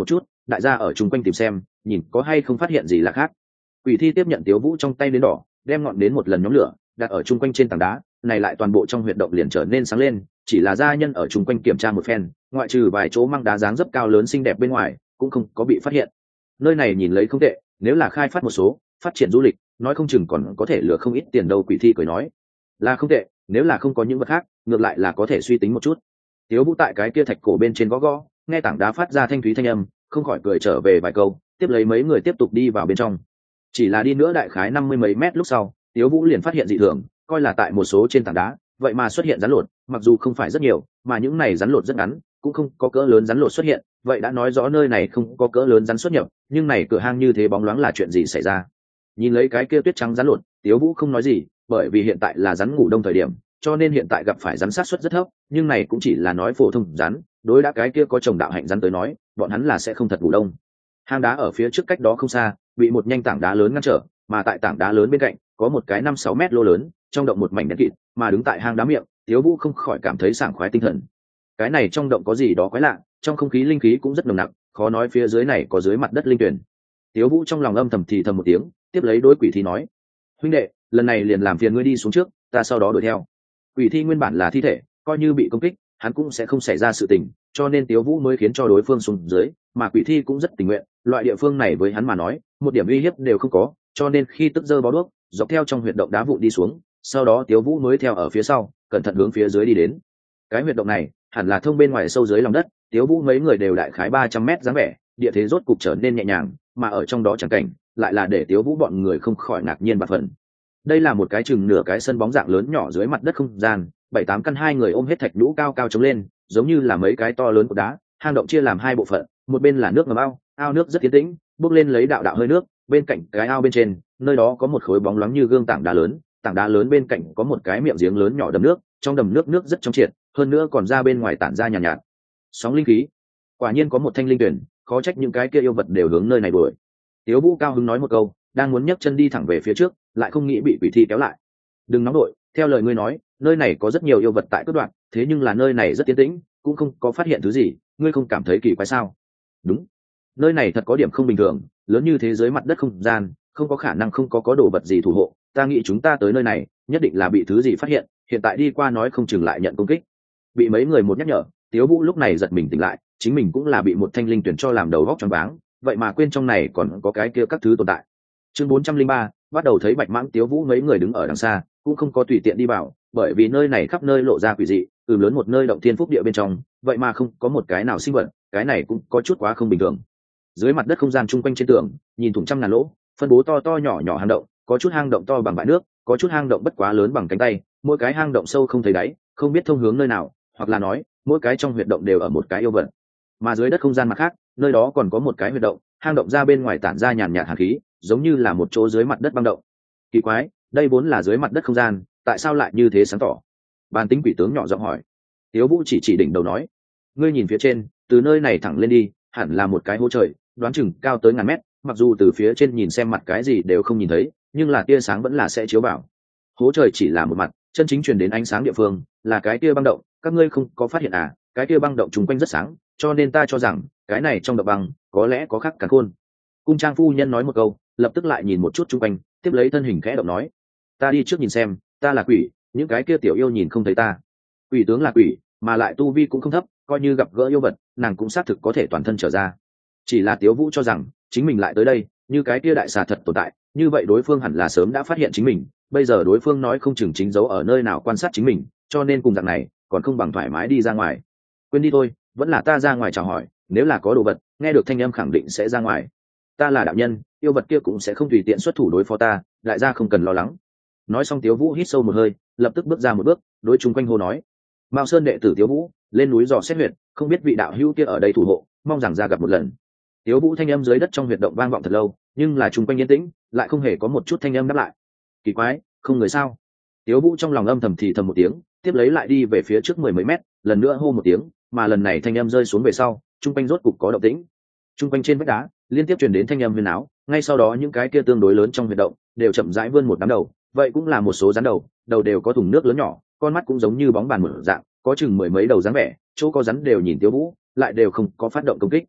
đại gia ở chung quanh tìm xem nhìn có hay không phát hiện gì là khác. Quỷ thi tiếp nhận Tiếu Vũ trong tay nến đỏ, đem ngọn đến một lần nhóm lửa đặt ở chung quanh trên tảng đá, này lại toàn bộ trong huyệt động liền trở nên sáng lên. Chỉ là gia nhân ở chung quanh kiểm tra một phen, ngoại trừ vài chỗ mang đá dáng dấp cao lớn xinh đẹp bên ngoài cũng không có bị phát hiện. Nơi này nhìn lấy không tệ, nếu là khai phát một số phát triển du lịch, nói không chừng còn có thể lừa không ít tiền đâu. Quỷ thi cười nói, là không tệ, nếu là không có những vật khác ngược lại là có thể suy tính một chút. Tiếu Vũ tại cái kia thạch cổ bên trên gõ gõ, nghe tảng đá phát ra thanh thúy thanh âm, không khỏi cười trở về vài câu, tiếp lấy mấy người tiếp tục đi vào bên trong. Chỉ là đi nữa đại khái 50 mấy mét lúc sau, Tiếu Vũ liền phát hiện dị thường, coi là tại một số trên tảng đá vậy mà xuất hiện rắn lột, mặc dù không phải rất nhiều, mà những này rắn lột rất ngắn, cũng không có cỡ lớn rắn lột xuất hiện, vậy đã nói rõ nơi này không có cỡ lớn rắn xuất nhập. Nhưng này cửa hang như thế bóng loáng là chuyện gì xảy ra? Nhìn lấy cái kia tuyết trắng rắn lột, Tiếu Vũ không nói gì, bởi vì hiện tại là rắn ngủ đông thời điểm, cho nên hiện tại gặp phải rắn sát suất rất thấp. Nhưng này cũng chỉ là nói phổ thông rắn, đối đã cái kia có chồng đạo hạnh rắn tới nói, bọn hắn là sẽ không thật ngủ đông. Hang đá ở phía trước cách đó không xa bị một nhanh tảng đá lớn ngăn trở, mà tại tảng đá lớn bên cạnh có một cái 5-6 mét lô lớn, trong động một mảnh đen kịt, mà đứng tại hang đá miệng, Tiếu Vũ không khỏi cảm thấy sảng khoái tinh thần. Cái này trong động có gì đó quái lạ, trong không khí linh khí cũng rất nồng nặc, khó nói phía dưới này có dưới mặt đất linh tuyển. Tiếu Vũ trong lòng âm thầm thì thầm một tiếng, tiếp lấy đối quỷ thi nói, huynh đệ, lần này liền làm phiền ngươi đi xuống trước, ta sau đó đuổi theo. Quỷ thi nguyên bản là thi thể, coi như bị công kích hắn cũng sẽ không xảy ra sự tình, cho nên Tiếu Vũ mới khiến cho đối phương xuống dưới, mà quỷ thi cũng rất tình nguyện, loại địa phương này với hắn mà nói một điểm uy hiếp đều không có, cho nên khi tức giơ bó đuốc dọc theo trong huyệt động đá vụn đi xuống. Sau đó Tiếu Vũ mới theo ở phía sau cẩn thận hướng phía dưới đi đến. Cái huyệt động này hẳn là thông bên ngoài sâu dưới lòng đất, Tiếu Vũ mấy người đều đại khái 300 mét dáng vẻ, địa thế rốt cục trở nên nhẹ nhàng, mà ở trong đó chẳng cảnh lại là để Tiếu Vũ bọn người không khỏi ngạc nhiên và phần. Đây là một cái chừng nửa cái sân bóng dạng lớn nhỏ dưới mặt đất không gian, 7-8 căn hai người ôm hết thạch nhũ cao cao chống lên, giống như là mấy cái to lớn của đá. Hang động chia làm hai bộ phận, một bên là nước ngầm ao nước rất tiến tĩnh, bốc lên lấy đạo đạo hơi nước. Bên cạnh cái ao bên trên, nơi đó có một khối bóng loáng như gương tảng đá lớn bên cạnh có một cái miệng giếng lớn nhỏ đầm nước, trong đầm nước rất trong triệt, hơn nữa còn ra bên ngoài tản ra nhàn nhạt sóng linh khí. Quả nhiên có một thanh linh tuyển, khó trách những cái kia yêu vật đều hướng nơi này đuổi. Tiếu Vũ cao hứng nói một câu, đang muốn nhấc chân đi thẳng về phía trước, lại không nghĩ bị quỷ thi kéo lại. Đừng nóng đội, theo lời ngươi nói nơi này có rất nhiều yêu vật tại cướp đoạn, thế nhưng là nơi này rất tiến tĩnh, cũng không có phát hiện thứ gì, ngươi không cảm thấy kỳ quái sao? Đúng, nơi này thật có điểm không bình thường, lớn như thế giới mặt đất không gian, không có khả năng không có đồ vật gì thủ hộ. Ta nghĩ chúng ta tới nơi này nhất định là bị thứ gì phát hiện, hiện tại đi qua nói không chừng lại nhận công kích. Bị mấy người một nhắc nhở, Tiếu Vũ lúc này giật mình tỉnh lại, chính mình cũng là bị một thanh linh tuyển cho làm đầu góc choáng váng, vậy mà quên trong này còn có cái kia các thứ tồn tại. Chương 403, bắt đầu thấy bạch mãng. Tiếu Vũ mấy người đứng ở đằng xa cũng không có tùy tiện đi vào, bởi vì nơi này khắp nơi lộ ra quỷ dị, lớn một nơi động thiên phúc địa bên trong, vậy mà không có một cái nào sinh vật, cái này cũng có chút quá không bình thường. Dưới mặt đất không gian chung quanh trên tường nhìn thủng trăm ngàn lỗ, phân bố to to nhỏ nhỏ hang động, có chút hang động to bằng bãi nước, có chút hang động bất quá lớn bằng cánh tay, mỗi cái hang động sâu không thấy đáy, không biết thông hướng nơi nào, hoặc là nói mỗi cái trong huyệt động đều ở một cái yêu vật. Mà dưới đất không gian mặt khác, nơi đó còn có một cái huyệt động, hang động ra bên ngoài tản ra nhàn nhạt hàn khí, giống như là một chỗ dưới mặt đất băng động. Kỳ quái, đây vốn là dưới mặt đất không gian, tại sao lại như thế sáng tỏ? Bàn tính quỷ tướng nhỏ giọng hỏi. Tiếu Vũ chỉ đỉnh đầu nói, ngươi nhìn phía trên, từ nơi này thẳng lên đi hẳn là một cái hố trời, đoán chừng cao tới ngàn mét, mặc dù từ phía trên nhìn xem mặt cái gì đều không nhìn thấy, nhưng là tia sáng vẫn là sẽ chiếu vào. Hố trời chỉ là một mặt, chân chính truyền đến ánh sáng địa phương là cái tia băng động, các ngươi không có phát hiện à? Cái tia băng động chung quanh rất sáng, cho nên ta cho rằng cái này trong động băng có lẽ có khắc càn khôn. Cung trang phu nhân nói một câu, lập tức lại nhìn một chút chung quanh, tiếp lấy thân hình khẽ động nói, ta đi trước nhìn xem, ta là quỷ, những cái kia tiểu yêu nhìn không thấy ta. Quỷ tướng là quỷ, mà lại tu vi cũng không thấp, coi như gặp gỡ yêu vật nàng cũng xác thực có thể toàn thân trở ra. Chỉ là Tiếu Vũ cho rằng chính mình lại tới đây, như cái kia đại xà thật tồn tại, như vậy đối phương hẳn là sớm đã phát hiện chính mình, bây giờ đối phương nói không chừng chính giấu ở nơi nào quan sát chính mình, cho nên cùng dạng này còn không bằng thoải mái đi ra ngoài. Quên đi thôi, vẫn là ta ra ngoài chào hỏi, nếu là có đồ vật nghe được thanh âm khẳng định sẽ ra ngoài. Ta là đạo nhân, yêu vật kia cũng sẽ không tùy tiện xuất thủ đối phó ta, đại gia không cần lo lắng. Nói xong Tiếu Vũ hít sâu một hơi, lập tức bước ra một bước, đối chung quanh hô nói, Mao Sơn đệ tử Tiếu Vũ, lên núi dò xét huyệt, không biết vị đạo hữu kia ở đây thủ hộ, mong rằng ra gặp một lần. Tiếu Vũ thanh âm dưới đất trong huyệt động vang vọng thật lâu, nhưng là chung quanh yên tĩnh, lại không hề có một chút thanh âm đáp lại. Kỳ quái, không người sao? Tiếu Vũ trong lòng âm thầm thì thầm một tiếng, tiếp lấy lại đi về phía trước 10 mấy mét, lần nữa hô một tiếng, mà lần này thanh âm rơi xuống về sau, chung quanh rốt cục có động tĩnh. Chung quanh trên vách đá liên tiếp truyền đến thanh âm huyền áo, ngay sau đó những cái kia tương đối lớn trong huyệt động đều chậm rãi vươn một đám đầu, vậy cũng là một số rắn đầu, đầu đều có thùng nước lớn nhỏ, con mắt cũng giống như bóng bàn mở dạng, có chừng 10 mấy đầu dáng vẻ, chỗ có rắn đều nhìn Tiếu Vũ, lại đều không có phát động công kích.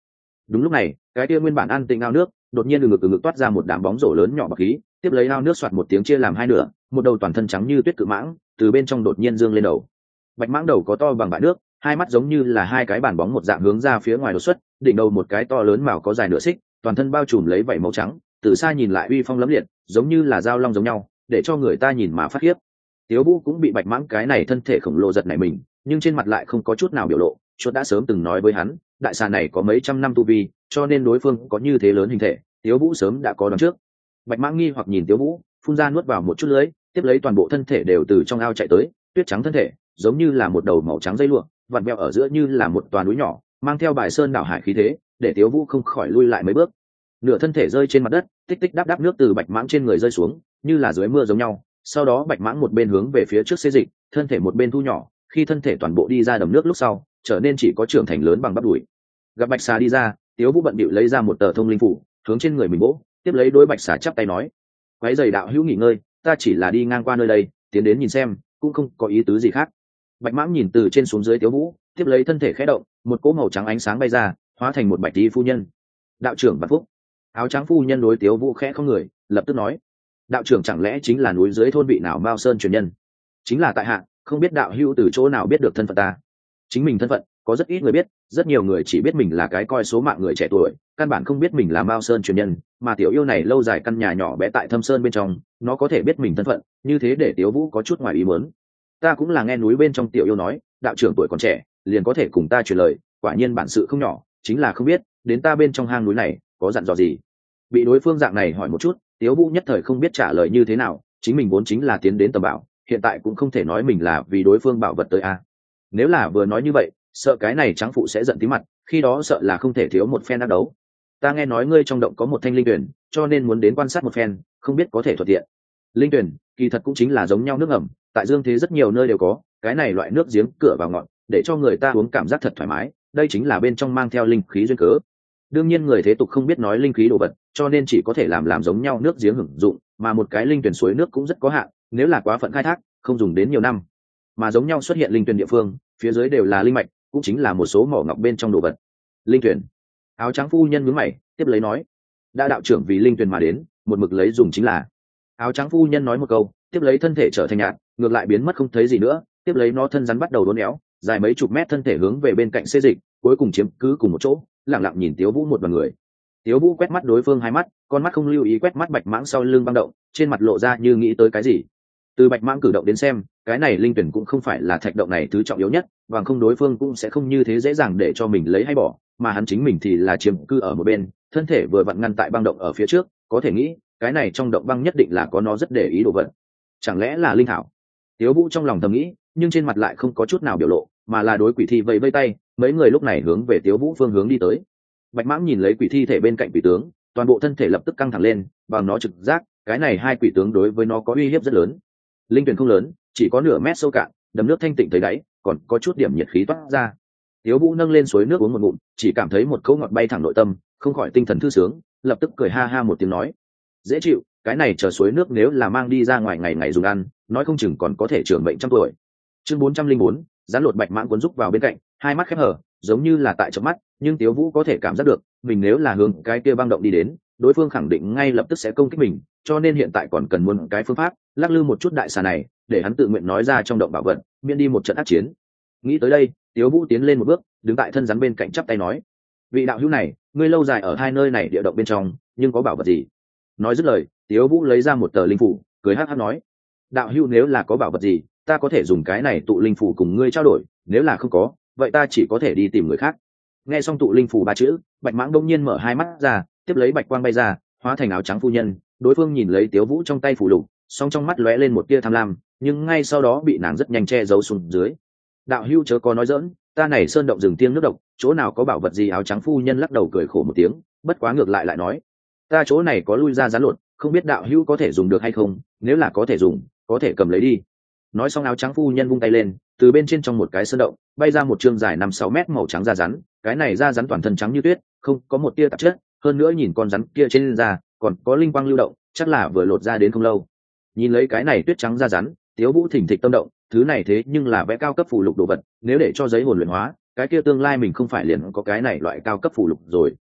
Đúng lúc này cái kia nguyên bản an tĩnh ao nước đột nhiên từ ngực toát ra một đám bóng rổ lớn nhỏ bọc khí, tiếp lấy ao nước soạt một tiếng chia làm hai nửa, một đầu toàn thân trắng như tuyết cự mãng từ bên trong đột nhiên dương lên đầu. Bạch mãng đầu có to bằng bãi nước, hai mắt giống như là hai cái bàn bóng một dạng hướng ra phía ngoài đột xuất, đỉnh đầu một cái to lớn mào có dài nửa xích, toàn thân bao trùm lấy vảy màu trắng, từ xa nhìn lại uy phong lẫm liệt, giống như là dao long giống nhau, để cho người ta nhìn mà phát khiếp. Tiếu Vũ cũng bị bạch mãng cái này thân thể khổng lồ giật nảy mình, nhưng trên mặt lại không có chút nào biểu lộ. Chuột đã sớm từng nói với hắn, đại xà này có mấy trăm năm tu vi, cho nên đối phương có như thế lớn hình thể, Tiếu Vũ sớm đã có đoán trước. Bạch mãng nghi hoặc nhìn Tiếu Vũ, phun ra nuốt vào một chút lưỡi, tiếp lấy toàn bộ thân thể đều từ trong ao chạy tới, tuyết trắng thân thể giống như là một đầu màu trắng dây lụa, vặn vẹo ở giữa như là một toà núi nhỏ, mang theo bài sơn đảo hải khí thế, để Tiếu Vũ không khỏi lui lại mấy bước. Nửa thân thể rơi trên mặt đất, tích tích đáp đáp nước từ bạch mãng trên người rơi xuống, như là dưới mưa giống nhau. Sau đó bạch mãng một bên hướng về phía trước xê dịch, thân thể một bên thu nhỏ, khi thân thể toàn bộ đi ra đầm nước lúc sau, trở nên chỉ có trưởng thành lớn bằng bắp đùi. Gặp bạch xà đi ra, Tiếu Vũ bận bịu lấy ra một tờ thông linh phủ, hướng trên người mình vỗ, tiếp lấy đối bạch xà chắp tay nói: "Quái giày đạo hữu nghỉ ngơi, ta chỉ là đi ngang qua nơi đây, tiến đến nhìn xem, cũng không có ý tứ gì khác." Bạch mãng nhìn từ trên xuống dưới Tiếu Vũ, tiếp lấy thân thể khẽ động, một cỗ màu trắng ánh sáng bay ra, hóa thành một bạch y phu nhân. "Đạo trưởng Vạn Phúc." Áo trắng phu nhân đối Tiếu Vũ khẽ không người, lập tức nói: "Đạo trưởng chẳng lẽ chính là núi dưới thôn vị nào Mao Sơn truyền nhân?" "Chính là tại hạ, không biết đạo hữu từ chỗ nào biết được thân phận ta." Chính mình thân phận có rất ít người biết, rất nhiều người chỉ biết mình là cái coi số mạng người trẻ tuổi, căn bản không biết mình là Mao Sơn truyền nhân. Mà tiểu yêu này lâu dài căn nhà nhỏ bé tại Thâm Sơn bên trong, nó có thể biết mình thân phận, như thế để Tiếu Vũ có chút ngoài ý muốn. "Ta cũng là nghe núi bên trong tiểu yêu nói, đạo trưởng tuổi còn trẻ, liền có thể cùng ta truyền lời, quả nhiên bản sự không nhỏ, chính là không biết đến ta bên trong hang núi này có dặn dò gì." Bị đối phương dạng này hỏi một chút, Tiếu Vũ nhất thời không biết trả lời như thế nào, chính mình vốn chính là tiến đến tầm bảo, hiện tại cũng không thể nói mình là vì đối phương bảo vật tới a. Nếu là vừa nói như vậy, sợ cái này trắng phụ sẽ giận tí mặt, khi đó sợ là không thể thiếu một phen đắc đấu. "Ta nghe nói ngươi trong động có một thanh linh tuyển, cho nên muốn đến quan sát một phen, không biết có thể thuận tiện." Linh tuyển kỳ thật cũng chính là giống nhau nước ẩm, tại dương thế rất nhiều nơi đều có, cái này loại nước giếng cửa vào ngọn, để cho người ta uống cảm giác thật thoải mái, đây chính là bên trong mang theo linh khí duyên cớ. Đương nhiên người thế tục không biết nói linh khí đồ vật, cho nên chỉ có thể làm giống nhau nước giếng hưởng dụng, mà một cái linh tuyển suối nước cũng rất có hạn, nếu là quá phận khai thác, không dùng đến nhiều năm. Mà giống nhau xuất hiện linh tuyển địa phương, phía dưới đều là linh mạch, cũng chính là một số mỏ ngọc bên trong đồ vật. Linh tuyển. Áo trắng phu nhân nhướng mày, tiếp lấy nói: "Đã đạo trưởng vì linh tuyển mà đến, một mực lấy dùng chính là." Áo trắng phu nhân nói một câu, tiếp lấy thân thể trở thành nhạt, ngược lại biến mất không thấy gì nữa, tiếp lấy nó thân rắn bắt đầu đốn éo, dài mấy chục mét thân thể hướng về bên cạnh xê dịch, cuối cùng chiếm cứ cùng một chỗ, lặng lặng nhìn Tiếu Vũ một đoàn người. Tiếu Vũ quét mắt đối phương hai mắt, con mắt không lưu ý quét mắt bạch mãng sau lưng băng động, trên mặt lộ ra như nghĩ tới cái gì. Từ bạch mãng cử động đến xem, cái này linh tuyển cũng không phải là thạch động này thứ trọng yếu nhất, và không đối phương cũng sẽ không như thế dễ dàng để cho mình lấy hay bỏ, mà hắn chính mình thì là chiếm cư ở một bên, thân thể vừa vặn ngăn tại băng động ở phía trước, có thể nghĩ cái này trong động băng nhất định là có nó rất để ý đồ vật. Chẳng lẽ là linh thảo? Tiếu Vũ trong lòng thầm nghĩ, nhưng trên mặt lại không có chút nào biểu lộ, mà là đối quỷ thi vẫy vẫy tay, mấy người lúc này hướng về Tiếu Vũ phương hướng đi tới. Bạch mãng nhìn lấy quỷ thi thể bên cạnh quỷ tướng, toàn bộ thân thể lập tức căng thẳng lên, bằng nó trực giác cái này hai quỷ tướng đối với nó có uy hiếp rất lớn. Linh tuyển không lớn, chỉ có nửa mét sâu cạn, đầm nước thanh tịnh tới đáy, còn có chút điểm nhiệt khí toát ra. Tiếu Vũ nâng lên suối nước uống một ngụm, chỉ cảm thấy một cỗ ngọt bay thẳng nội tâm, không khỏi tinh thần thư sướng, lập tức cười ha ha một tiếng nói: "Dễ chịu, cái này chờ suối nước nếu là mang đi ra ngoài ngày ngày dùng ăn, nói không chừng còn có thể trưởng mệnh trăm tuổi." Chương 404, rắn lột bạch mãng cuốn rúc vào bên cạnh, hai mắt khép hờ, giống như là tại chớp mắt, nhưng Tiếu Vũ có thể cảm giác được, mình nếu là hướng cái kia băng động đi đến, đối phương khẳng định ngay lập tức sẽ công kích mình, cho nên hiện tại còn cần muốn cái phương pháp, lắc lư một chút đại xà này, để hắn tự nguyện nói ra trong động bảo vật, miễn đi một trận ác chiến. Nghĩ tới đây, Tiếu Vũ tiến lên một bước, đứng tại thân rắn bên cạnh chắp tay nói: "Vị đạo hữu này, ngươi lâu dài ở hai nơi này địa động bên trong, nhưng có bảo vật gì?" Nói dứt lời, Tiếu Vũ lấy ra một tờ linh phủ, cười hắc hắc nói: "Đạo hữu nếu là có bảo vật gì, ta có thể dùng cái này tụ linh phủ cùng ngươi trao đổi, nếu là không có, vậy ta chỉ có thể đi tìm người khác." Nghe xong tụ linh phủ ba chữ, bạch mãng đông nhiên mở hai mắt ra, tiếp lấy bạch quang bay ra, hóa thành áo trắng phu nhân. Đối phương nhìn lấy Tiếu Vũ trong tay phủ lục, song trong mắt lóe lên một tia tham lam, nhưng ngay sau đó bị nàng rất nhanh che giấu xuống dưới. "Đạo hữu chớ có nói dỡn, ta này sơn động rừng tiêng nước độc, chỗ nào có bảo vật gì?" Áo trắng phu nhân lắc đầu cười khổ một tiếng, bất quá ngược lại nói: "Ta chỗ này có lui ra rắn lột, không biết đạo hữu có thể dùng được hay không, nếu là có thể dùng, có thể cầm lấy đi." Nói xong áo trắng phu nhân vung tay lên, từ bên trên trong một cái sơn động bay ra một chương dài 5-6 mét màu trắng da rắn, cái này da rắn toàn thân trắng như tuyết, không có một tia tạp chất, hơn nữa nhìn con rắn kia trên da còn có linh quang lưu động, chắc là vừa lột ra đến không lâu. Nhìn lấy cái này tuyết trắng da rắn, Tiếu Vũ thỉnh thịch tâm động, thứ này thế nhưng là vẽ cao cấp phù lục đồ vật, nếu để cho giấy hồn luyện hóa, cái kia tương lai mình không phải liền có cái này loại cao cấp phù lục rồi.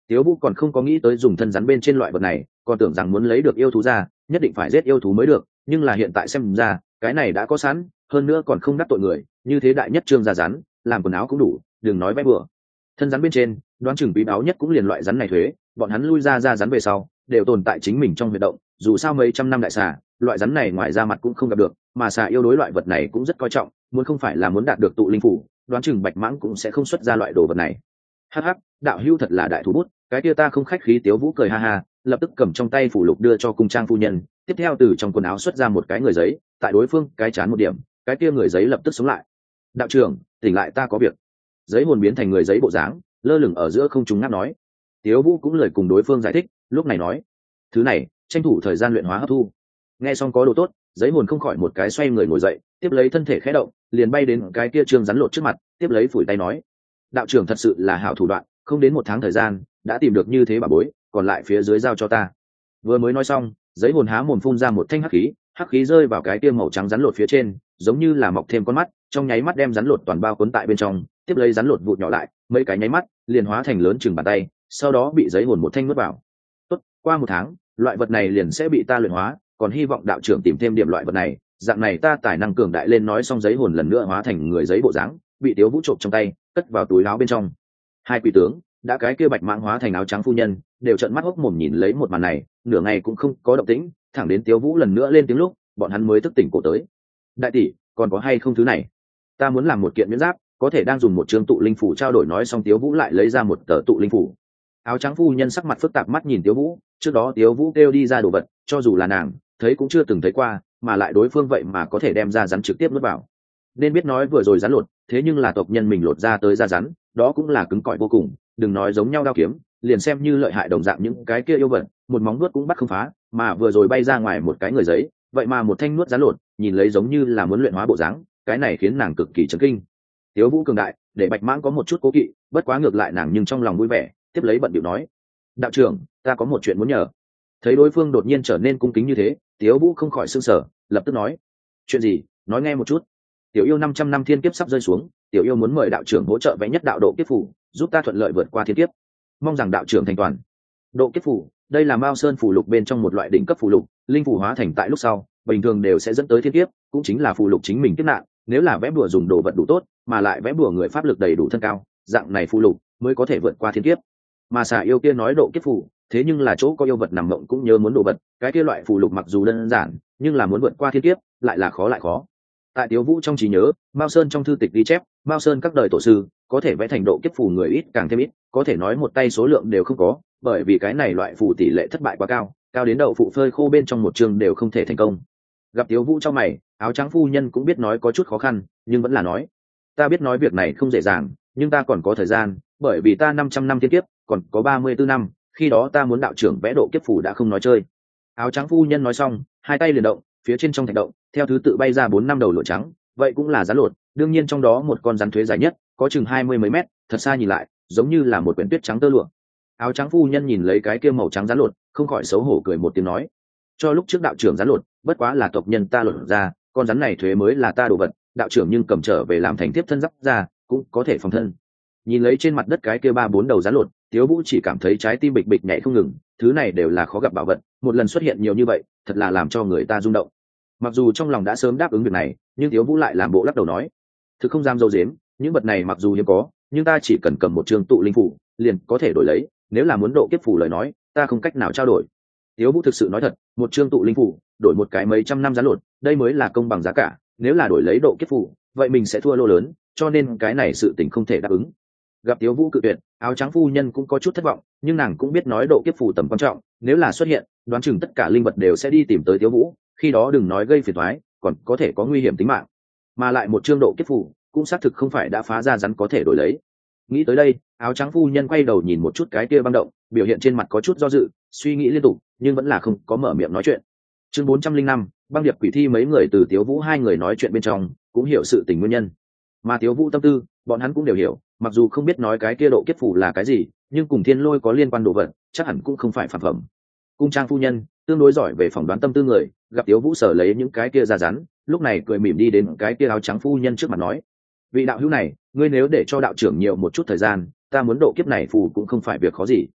Tiếu Vũ còn không có nghĩ tới dùng thân rắn bên trên loại vật này, còn tưởng rằng muốn lấy được yêu thú ra nhất định phải giết yêu thú mới được, nhưng là hiện tại xem ra cái này đã có sẵn, hơn nữa còn không đắc tội người, như thế đại nhất trương ra rắn làm quần áo cũng đủ, đừng nói vẽ bừa. Thân rắn bên trên đoán chừng quý báu nhất cũng liền loại rắn này thuế, bọn hắn lui ra rắn về sau đều tồn tại chính mình trong huyệt động, dù sao mấy trăm năm đại xà loại rắn này ngoài ra mặt cũng không gặp được, mà xà yêu đối loại vật này cũng rất coi trọng, muốn không phải là muốn đạt được tụ linh phủ, đoán chừng bạch mãng cũng sẽ không xuất ra loại đồ vật này. Hắc hắc, đạo hữu thật là đại thủ bút, cái kia ta không khách khí. Tiếu Vũ cười ha ha, lập tức cầm trong tay phủ lục đưa cho cung trang phu nhân, tiếp theo từ trong quần áo xuất ra một cái người giấy, tại đối phương cái chán một điểm, cái kia người giấy lập tức sống lại. Đạo trưởng, tỉnh lại, ta có việc. Giấy hồn biến thành người giấy bộ dáng, lơ lửng ở giữa không trung ngáp nói. Tiếu Vũ cũng lời cùng đối phương giải thích, lúc này nói, thứ này tranh thủ thời gian luyện hóa hấp thu. Nghe xong có đồ tốt, giấy hồn không khỏi một cái xoay người ngồi dậy, tiếp lấy thân thể khẽ động, liền bay đến cái kia trương rắn lột trước mặt, tiếp lấy phủi tay nói, đạo trưởng thật sự là hảo thủ đoạn, không đến 1 tháng thời gian đã tìm được như thế bà bối, còn lại phía dưới giao cho ta. Vừa mới nói xong, giấy hồn há mồm phun ra một thanh hắc khí rơi vào cái kia màu trắng rắn lột phía trên, giống như là mọc thêm con mắt, trong nháy mắt đem rắn lột toàn bao cuốn tại bên trong, tiếp lấy rắn lột vụt nhỏ lại, mấy cái nháy mắt liền hóa thành lớn chừng bàn tay, sau đó bị giấy hồn một thanh nuốt vào. Tốt, qua 1 tháng loại vật này liền sẽ bị ta luyện hóa, còn hy vọng đạo trưởng tìm thêm điểm loại vật này, dạng này ta tài năng cường đại lên. Nói xong giấy hồn lần nữa hóa thành người giấy bộ dáng, bị Tiếu Vũ trộm trong tay, cất vào túi áo bên trong. Hai quỷ tướng đã cái kia bạch mãng hóa thành áo trắng phu nhân đều trợn mắt hốc mồm nhìn lấy một màn này, nửa ngày cũng không có động tĩnh, thẳng đến Tiếu Vũ lần nữa lên tiếng lúc bọn hắn mới thức tỉnh cổ tới. Đại tỷ, còn có hay không thứ này? Ta muốn làm một kiện miễn giáp, có thể đang dùng một chương tụ linh phủ trao đổi. Nói xong Tiếu Vũ lại lấy ra một tờ tụ linh phủ. Áo trắng phu nhân sắc mặt phức tạp mắt nhìn Tiếu Vũ, trước đó Tiếu Vũ kêu đi ra đồ vật, cho dù là nàng thấy cũng chưa từng thấy qua, mà lại đối phương vậy mà có thể đem ra rắn trực tiếp nuốt vào. Nên biết nói vừa rồi rắn lột, thế nhưng là tộc nhân mình lột ra tới da rắn, đó cũng là cứng cỏi vô cùng, đừng nói giống nhau đao kiếm, liền xem như lợi hại đồng dạng những cái kia yêu vật, một móng nuốt cũng bắt không phá, mà vừa rồi bay ra ngoài một cái người giấy, vậy mà một thanh nuốt rắn lột, nhìn lấy giống như là muốn luyện hóa bộ dáng, cái này khiến nàng cực kỳ chấn kinh. Tiếu Vũ cường đại, để Bạch Mãng có một chút cố kỵ, bất quá ngược lại nàng nhưng trong lòng vui vẻ, tiếp lấy bận điệu nói, đạo trưởng, ta có một chuyện muốn nhờ. Thấy đối phương đột nhiên trở nên cung kính như thế, Tiếu Vũ không khỏi sửng sở, lập tức nói, chuyện gì, nói nghe một chút. Tiểu yêu 500 năm thiên kiếp sắp rơi xuống, tiểu yêu muốn mời đạo trưởng hỗ trợ vẽ nhất đạo độ kiếp phủ, giúp ta thuận lợi vượt qua thiên kiếp, mong rằng đạo trưởng thành toàn. Độ kiếp phủ, đây là Mao Sơn phủ lục bên trong một loại đỉnh cấp phủ lục, linh phủ hóa thành tại lúc sau bình thường đều sẽ dẫn tới thiên kiếp, cũng chính là phủ lục chính mình kiếp nạn. Nếu là vẽ bùa dùng đồ vật đủ tốt, mà lại vẽ bùa người pháp lực đầy đủ thân cao, dạng này phủ lục mới có thể vượt qua thiên kiếp. Mà xà yêu kia nói độ kiếp phủ, thế nhưng là chỗ có yêu vật nằm mộng cũng nhớ muốn đồ vật, cái kia loại phủ lục mặc dù đơn giản, nhưng là muốn vượt qua thiên kiếp lại là khó lại khó. Tại Tiếu Vũ trong trí nhớ, Mao Sơn trong thư tịch ghi chép, Mao Sơn các đời tổ sư có thể vẽ thành độ kiếp phù người ít càng thêm ít, có thể nói một tay số lượng đều không có, bởi vì cái này loại phù tỷ lệ thất bại quá cao, cao đến đậu phụ phơi khô bên trong một chương đều không thể thành công. Gặp Tiếu Vũ trong mày, áo trắng phu nhân cũng biết nói có chút khó khăn, nhưng vẫn là nói, ta biết nói việc này không dễ dàng, nhưng ta còn có thời gian, bởi vì ta 500 năm thiên kiếp, còn có 34 năm, khi đó ta muốn đạo trưởng vẽ độ kiếp phù đã không nói chơi. Áo trắng phu nhân nói xong, hai tay liền động, phía trên trong thạch động theo thứ tự bay ra 4-5 đầu lụa trắng, vậy cũng là rắn lột, đương nhiên trong đó một con rắn thuế dài nhất có chừng 20 mấy mét, thật xa nhìn lại giống như là một quyển tuyết trắng tơ lụa. Áo trắng phu nhân nhìn lấy cái kia màu trắng rắn lột, không khỏi xấu hổ cười một tiếng nói, cho lúc trước đạo trưởng rắn lột bất quá là tộc nhân ta lột ra, con rắn này thuế mới là ta đồ vật, đạo trưởng nhưng cầm trở về làm thành tiếp thân giáp ra cũng có thể phòng thân. Nhìn lấy trên mặt đất cái kia 3-4 đầu rắn lột, Tiếu Vũ chỉ cảm thấy trái tim bịch bịch nhảy không ngừng, thứ này đều là khó gặp bảo vật, một lần xuất hiện nhiều như vậy thật là làm cho người ta rung động. Mặc dù trong lòng đã sớm đáp ứng việc này, nhưng Tiếu Vũ lại làm bộ lắc đầu nói, thực không dám dâu dếm, những vật này mặc dù hiếm có, nhưng ta chỉ cần cầm một chương tụ linh phủ liền có thể đổi lấy, nếu là muốn độ kiếp phủ lời nói ta không cách nào trao đổi. Tiếu Vũ thực sự nói thật, một chương tụ linh phủ đổi một cái mấy trăm năm rắn lột, đây mới là công bằng giá cả, nếu là đổi lấy độ kiếp phủ vậy mình sẽ thua lô lớn, cho nên cái này sự tình không thể đáp ứng. Gặp Tiếu Vũ cự tuyệt, áo trắng phu nhân cũng có chút thất vọng, nhưng nàng cũng biết nói độ kiếp phủ tầm quan trọng, nếu là xuất hiện, đoán chừng tất cả linh vật đều sẽ đi tìm tới Tiếu Vũ, khi đó đừng nói gây phiền toái, còn có thể có nguy hiểm tính mạng. Mà lại một chương độ kiếp phủ cũng xác thực không phải đã phá ra rắn có thể đổi lấy. Nghĩ tới đây, áo trắng phu nhân quay đầu nhìn một chút cái kia băng động, biểu hiện trên mặt có chút do dự, suy nghĩ liên tục, nhưng vẫn là không có mở miệng nói chuyện. Chương 405, băng điệp quỷ thi. Mấy người từ Tiếu Vũ hai người nói chuyện bên trong cũng hiểu sự tình nguyên nhân, mà Tiếu Vũ tâm tư bọn hắn cũng đều hiểu, mặc dù không biết nói cái kia độ kiếp phủ là cái gì, nhưng cùng thiên lôi có liên quan đồ vật chắc hẳn cũng không phải phản phẩm. Cung trang phu nhân tương đối giỏi về phỏng đoán tâm tư người, gặp Tiếu Vũ sở lấy những cái kia ra rắn, lúc này cười mỉm đi đến cái kia áo trắng phu nhân trước mặt nói, vị đạo hữu này, ngươi nếu để cho đạo trưởng nhiều một chút thời gian, ta muốn độ kiếp này phù cũng không phải việc khó gì.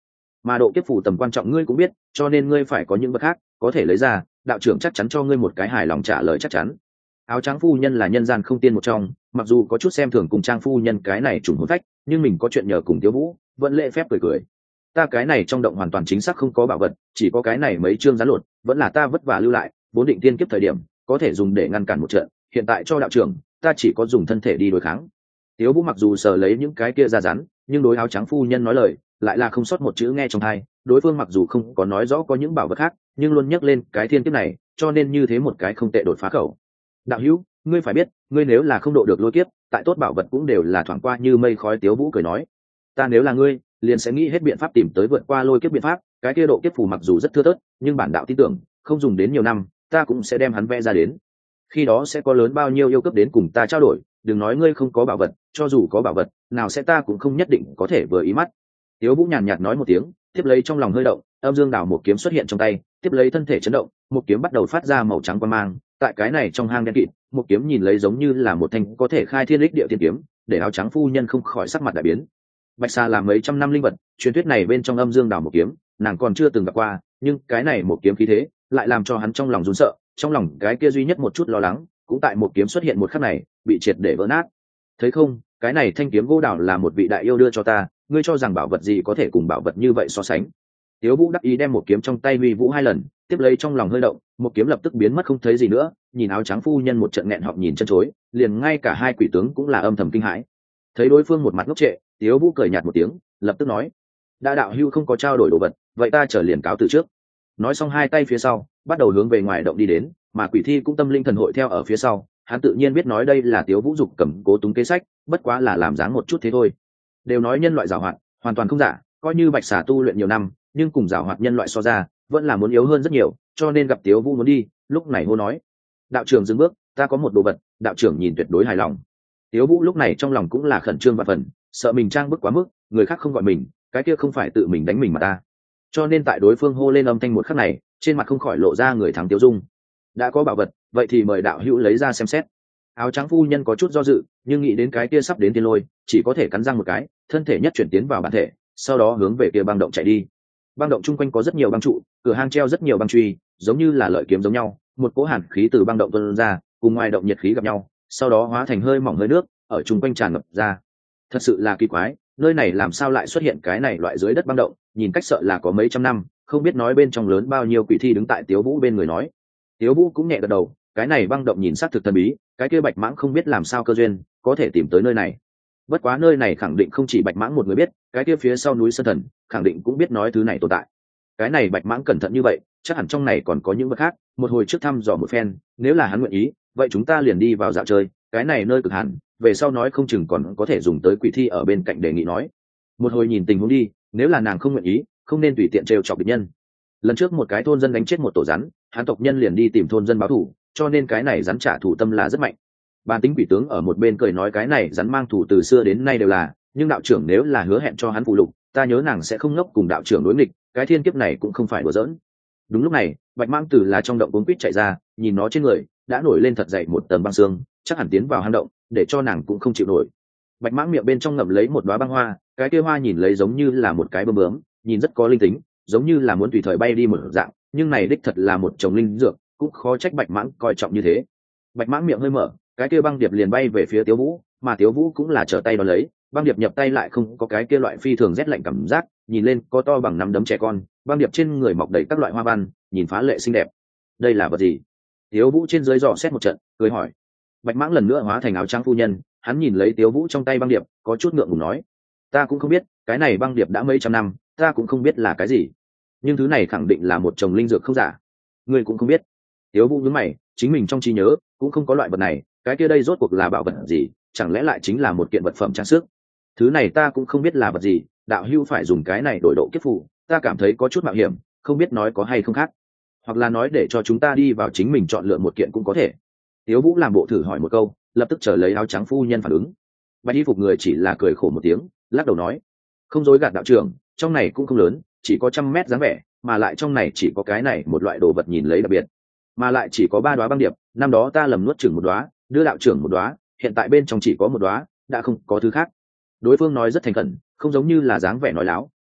mà độ kiếp phù tầm quan trọng ngươi cũng biết, cho nên ngươi phải có những vật khác có thể lấy ra, đạo trưởng chắc chắn cho ngươi một cái hài lòng trả lời chắc chắn. Áo trắng phu nhân là nhân gian không tiên một trong, mặc dù có chút xem thường cùng Trang phu nhân cái này trùng hồn phách, nhưng mình có chuyện nhờ cùng Tiếu Vũ, vẫn lễ phép cười cười. Ta cái này trong động hoàn toàn chính xác không có bảo vật, chỉ có cái này mấy chương rắn lột, vẫn là ta vất vả lưu lại, vốn định tiên kiếp thời điểm có thể dùng để ngăn cản một trận, hiện tại cho đạo trưởng, ta chỉ có dùng thân thể đi đối kháng. Tiếu Vũ mặc dù sờ lấy những cái kia ra rắn, nhưng đối áo trắng phu nhân nói lời lại là không sót một chữ nghe trong tai. Đối phương mặc dù không có nói rõ có những bảo vật khác, nhưng luôn nhắc lên cái thiên kiếp này, cho nên như thế một cái không tệ đột phá khẩu. Đạo hữu, ngươi phải biết, ngươi nếu là không độ được lôi kiếp, tại tốt bảo vật cũng đều là thoảng qua như mây khói. Tiếu Vũ cười nói, ta nếu là ngươi, liền sẽ nghĩ hết biện pháp tìm tới vượt qua lôi kiếp biện pháp. Cái kia độ kiếp phù mặc dù rất thưa thớt, nhưng bản đạo tin tưởng, không dùng đến nhiều năm, ta cũng sẽ đem hắn vẽ ra đến. Khi đó sẽ có lớn bao nhiêu yêu cấp đến cùng ta trao đổi, đừng nói ngươi không có bảo vật, cho dù có bảo vật, nào sẽ ta cũng không nhất định có thể vừa ý mắt. Tiếu Vũ nhàn nhạt nói một tiếng, tiếp lấy trong lòng hơi động, âm dương đảo một kiếm xuất hiện trong tay, tiếp lấy thân thể chấn động, một kiếm bắt đầu phát ra màu trắng quang mang. Tại cái này trong hang đen kịt, một kiếm nhìn lấy giống như là một thanh có thể khai thiên đích địa tiên kiếm, để áo trắng phu nhân không khỏi sắc mặt đại biến. Bạch Sa là mấy trăm năm linh vật, truyền thuyết này bên trong âm dương đảo một kiếm, nàng còn chưa từng gặp qua, nhưng cái này một kiếm khí thế, lại làm cho hắn trong lòng run sợ, trong lòng cái kia duy nhất một chút lo lắng, cũng tại một kiếm xuất hiện một khắc này, bị triệt để vỡ nát. Thấy không, cái này thanh kiếm gỗ đào là một vị đại yêu đưa cho ta, ngươi cho rằng bảo vật gì có thể cùng bảo vật như vậy so sánh? Tiếu Vũ đắc ý đem một kiếm trong tay uy vũ hai lần, tiếp lấy trong lòng hơi động, một kiếm lập tức biến mất không thấy gì nữa. Nhìn áo trắng phu nhân một trận nghẹn họng nhìn chân chối, liền ngay cả hai quỷ tướng cũng là âm thầm kinh hãi. Thấy đối phương một mặt ngốc trệ, Tiếu Vũ cười nhạt một tiếng, lập tức nói, đã đạo hưu không có trao đổi đồ vật, vậy ta trở liền cáo từ trước. Nói xong hai tay phía sau, bắt đầu hướng về ngoài động đi đến, mà quỷ thi cũng tâm linh thần hội theo ở phía sau. Hắn tự nhiên biết nói đây là Tiếu Vũ dục cầm cố túng kế sách, bất quá là làm dáng một chút thế thôi. Đều nói nhân loại giàu hoạt, hoàn toàn không giả, coi như Bạch Xà tu luyện nhiều năm, nhưng cùng giàu hoạt nhân loại so ra, vẫn là muốn yếu hơn rất nhiều, cho nên gặp Tiếu Vũ muốn đi, lúc này hô nói, đạo trưởng dừng bước, ta có một đồ vật, đạo trưởng nhìn tuyệt đối hài lòng. Tiếu Vũ lúc này trong lòng cũng là khẩn trương và phần, sợ mình trang bức quá mức, người khác không gọi mình, cái kia không phải tự mình đánh mình mà ta. Cho nên tại đối phương hô lên âm thanh một khắc này, trên mặt không khỏi lộ ra người thắng tiêu dung. Đã có bảo vật, vậy thì mời đạo hữu lấy ra xem xét. Áo trắng phu nhân có chút do dự, nhưng nghĩ đến cái kia sắp đến tiên lôi, chỉ có thể cắn răng một cái, thân thể nhất chuyển tiến vào bản thể, sau đó hướng về kia băng động chạy đi. Băng động chung quanh có rất nhiều băng trụ, cửa hang treo rất nhiều băng truy, giống như là lợi kiếm giống nhau, một cỗ hàn khí từ băng động tuôn ra, cùng ngoài động nhiệt khí gặp nhau, sau đó hóa thành hơi mỏng hơi nước, ở chung quanh tràn ngập ra. Thật sự là kỳ quái, nơi này làm sao lại xuất hiện cái này loại dưới đất băng động, nhìn cách sợ là có mấy trăm năm, không biết nói bên trong lớn bao nhiêu quỷ thi đứng tại Tiếu Vũ bên người nói. Tiếu Vũ cũng nhẹ gật đầu, cái này băng động nhìn xác thực thần bí, cái kia Bạch Mãng không biết làm sao cơ duyên có thể tìm tới nơi này. Bất quá nơi này khẳng định không chỉ Bạch Mãng một người biết, cái kia phía sau núi Sơn Thần khẳng định cũng biết nói thứ này tồn tại. Cái này Bạch Mãng cẩn thận như vậy, chắc hẳn trong này còn có những vật khác, một hồi trước thăm dò một phen, nếu là hắn nguyện ý, vậy chúng ta liền đi vào dạo chơi, cái này nơi cực hẳn, về sau nói không chừng còn có thể dùng tới quỷ thi ở bên cạnh đề nghị nói. Một hồi nhìn tình huống đi, nếu là nàng không nguyện ý, không nên tùy tiện trêu chọc địch nhân. Lần trước một cái thôn dân đánh chết một tổ rắn, hắn tộc nhân liền đi tìm thôn dân báo thù, cho nên cái này rắn trả thù tâm là rất mạnh. Bàn tính quỷ tướng ở một bên cười nói cái này rắn mang thù từ xưa đến nay đều là, nhưng đạo trưởng nếu là hứa hẹn cho hắn phụ lục, ta nhớ nàng sẽ không ngốc cùng đạo trưởng đối nghịch, cái thiên kiếp này cũng không phải đùa giỡn. Đúng lúc này, Bạch Mãng Tử là trong động cuống quýt chạy ra, nhìn nó trên người đã nổi lên thật dày một tầng băng xương, chắc hẳn tiến vào hang động, để cho nàng cũng không chịu nổi. Bạch Mãng miệng bên trong ngậm lấy một đóa băng hoa, cái kia hoa nhìn lấy giống như là một cái bướm bướm, nhìn rất có linh tính, giống như là muốn tùy thời bay đi một dạng, nhưng này đích thật là một chồng linh dược, cũng khó trách Bạch Mãng coi trọng như thế. Bạch Mãng miệng hơi mở, cái kia băng điệp liền bay về phía Tiếu Vũ, mà Tiếu Vũ cũng là trở tay đón lấy, băng điệp nhập tay lại không có cái kia loại phi thường rét lạnh cảm giác, nhìn lên có to bằng nắm đấm trẻ con, băng điệp trên người mọc đầy các loại hoa văn, nhìn phá lệ xinh đẹp. Đây là vật gì? Tiếu Vũ trên dưới dò xét một trận, cười hỏi. Bạch Mãng lần nữa hóa thành áo trắng phu nhân, hắn nhìn lấy Tiếu Vũ trong tay băng điệp, có chút ngượng ngùng nói, ta cũng không biết, cái này băng điệp đã mấy trăm năm, ta cũng không biết là cái gì, nhưng thứ này khẳng định là một chồng linh dược không giả. Ngươi cũng không biết? Tiếu Vũ nhướng mày, chính mình trong trí nhớ cũng không có loại vật này, cái kia đây rốt cuộc là bảo vật gì, chẳng lẽ lại chính là một kiện vật phẩm trang sức? Thứ này ta cũng không biết là vật gì, đạo hữu phải dùng cái này đổi độ kiếp phù, ta cảm thấy có chút mạo hiểm, không biết nói có hay không khác, hoặc là nói để cho chúng ta đi vào chính mình chọn lựa một kiện cũng có thể. Tiếu Vũ làm bộ thử hỏi một câu, lập tức chờ lấy áo trắng phu nhân phản ứng. Bạch y phục người chỉ là cười khổ một tiếng, lắc đầu nói, không dối gạt đạo trưởng, trong này cũng không lớn, chỉ có 100 mét dáng vẻ, mà lại trong này chỉ có cái này một loại đồ vật nhìn lấy đặc biệt, mà lại chỉ có 3 đóa băng điệp, năm đó ta lầm nuốt chửng một đóa, đưa đạo trưởng một đóa, hiện tại bên trong chỉ có một đóa, đã không có thứ khác. Đối phương nói rất thành khẩn, không giống như là dáng vẻ nói láo.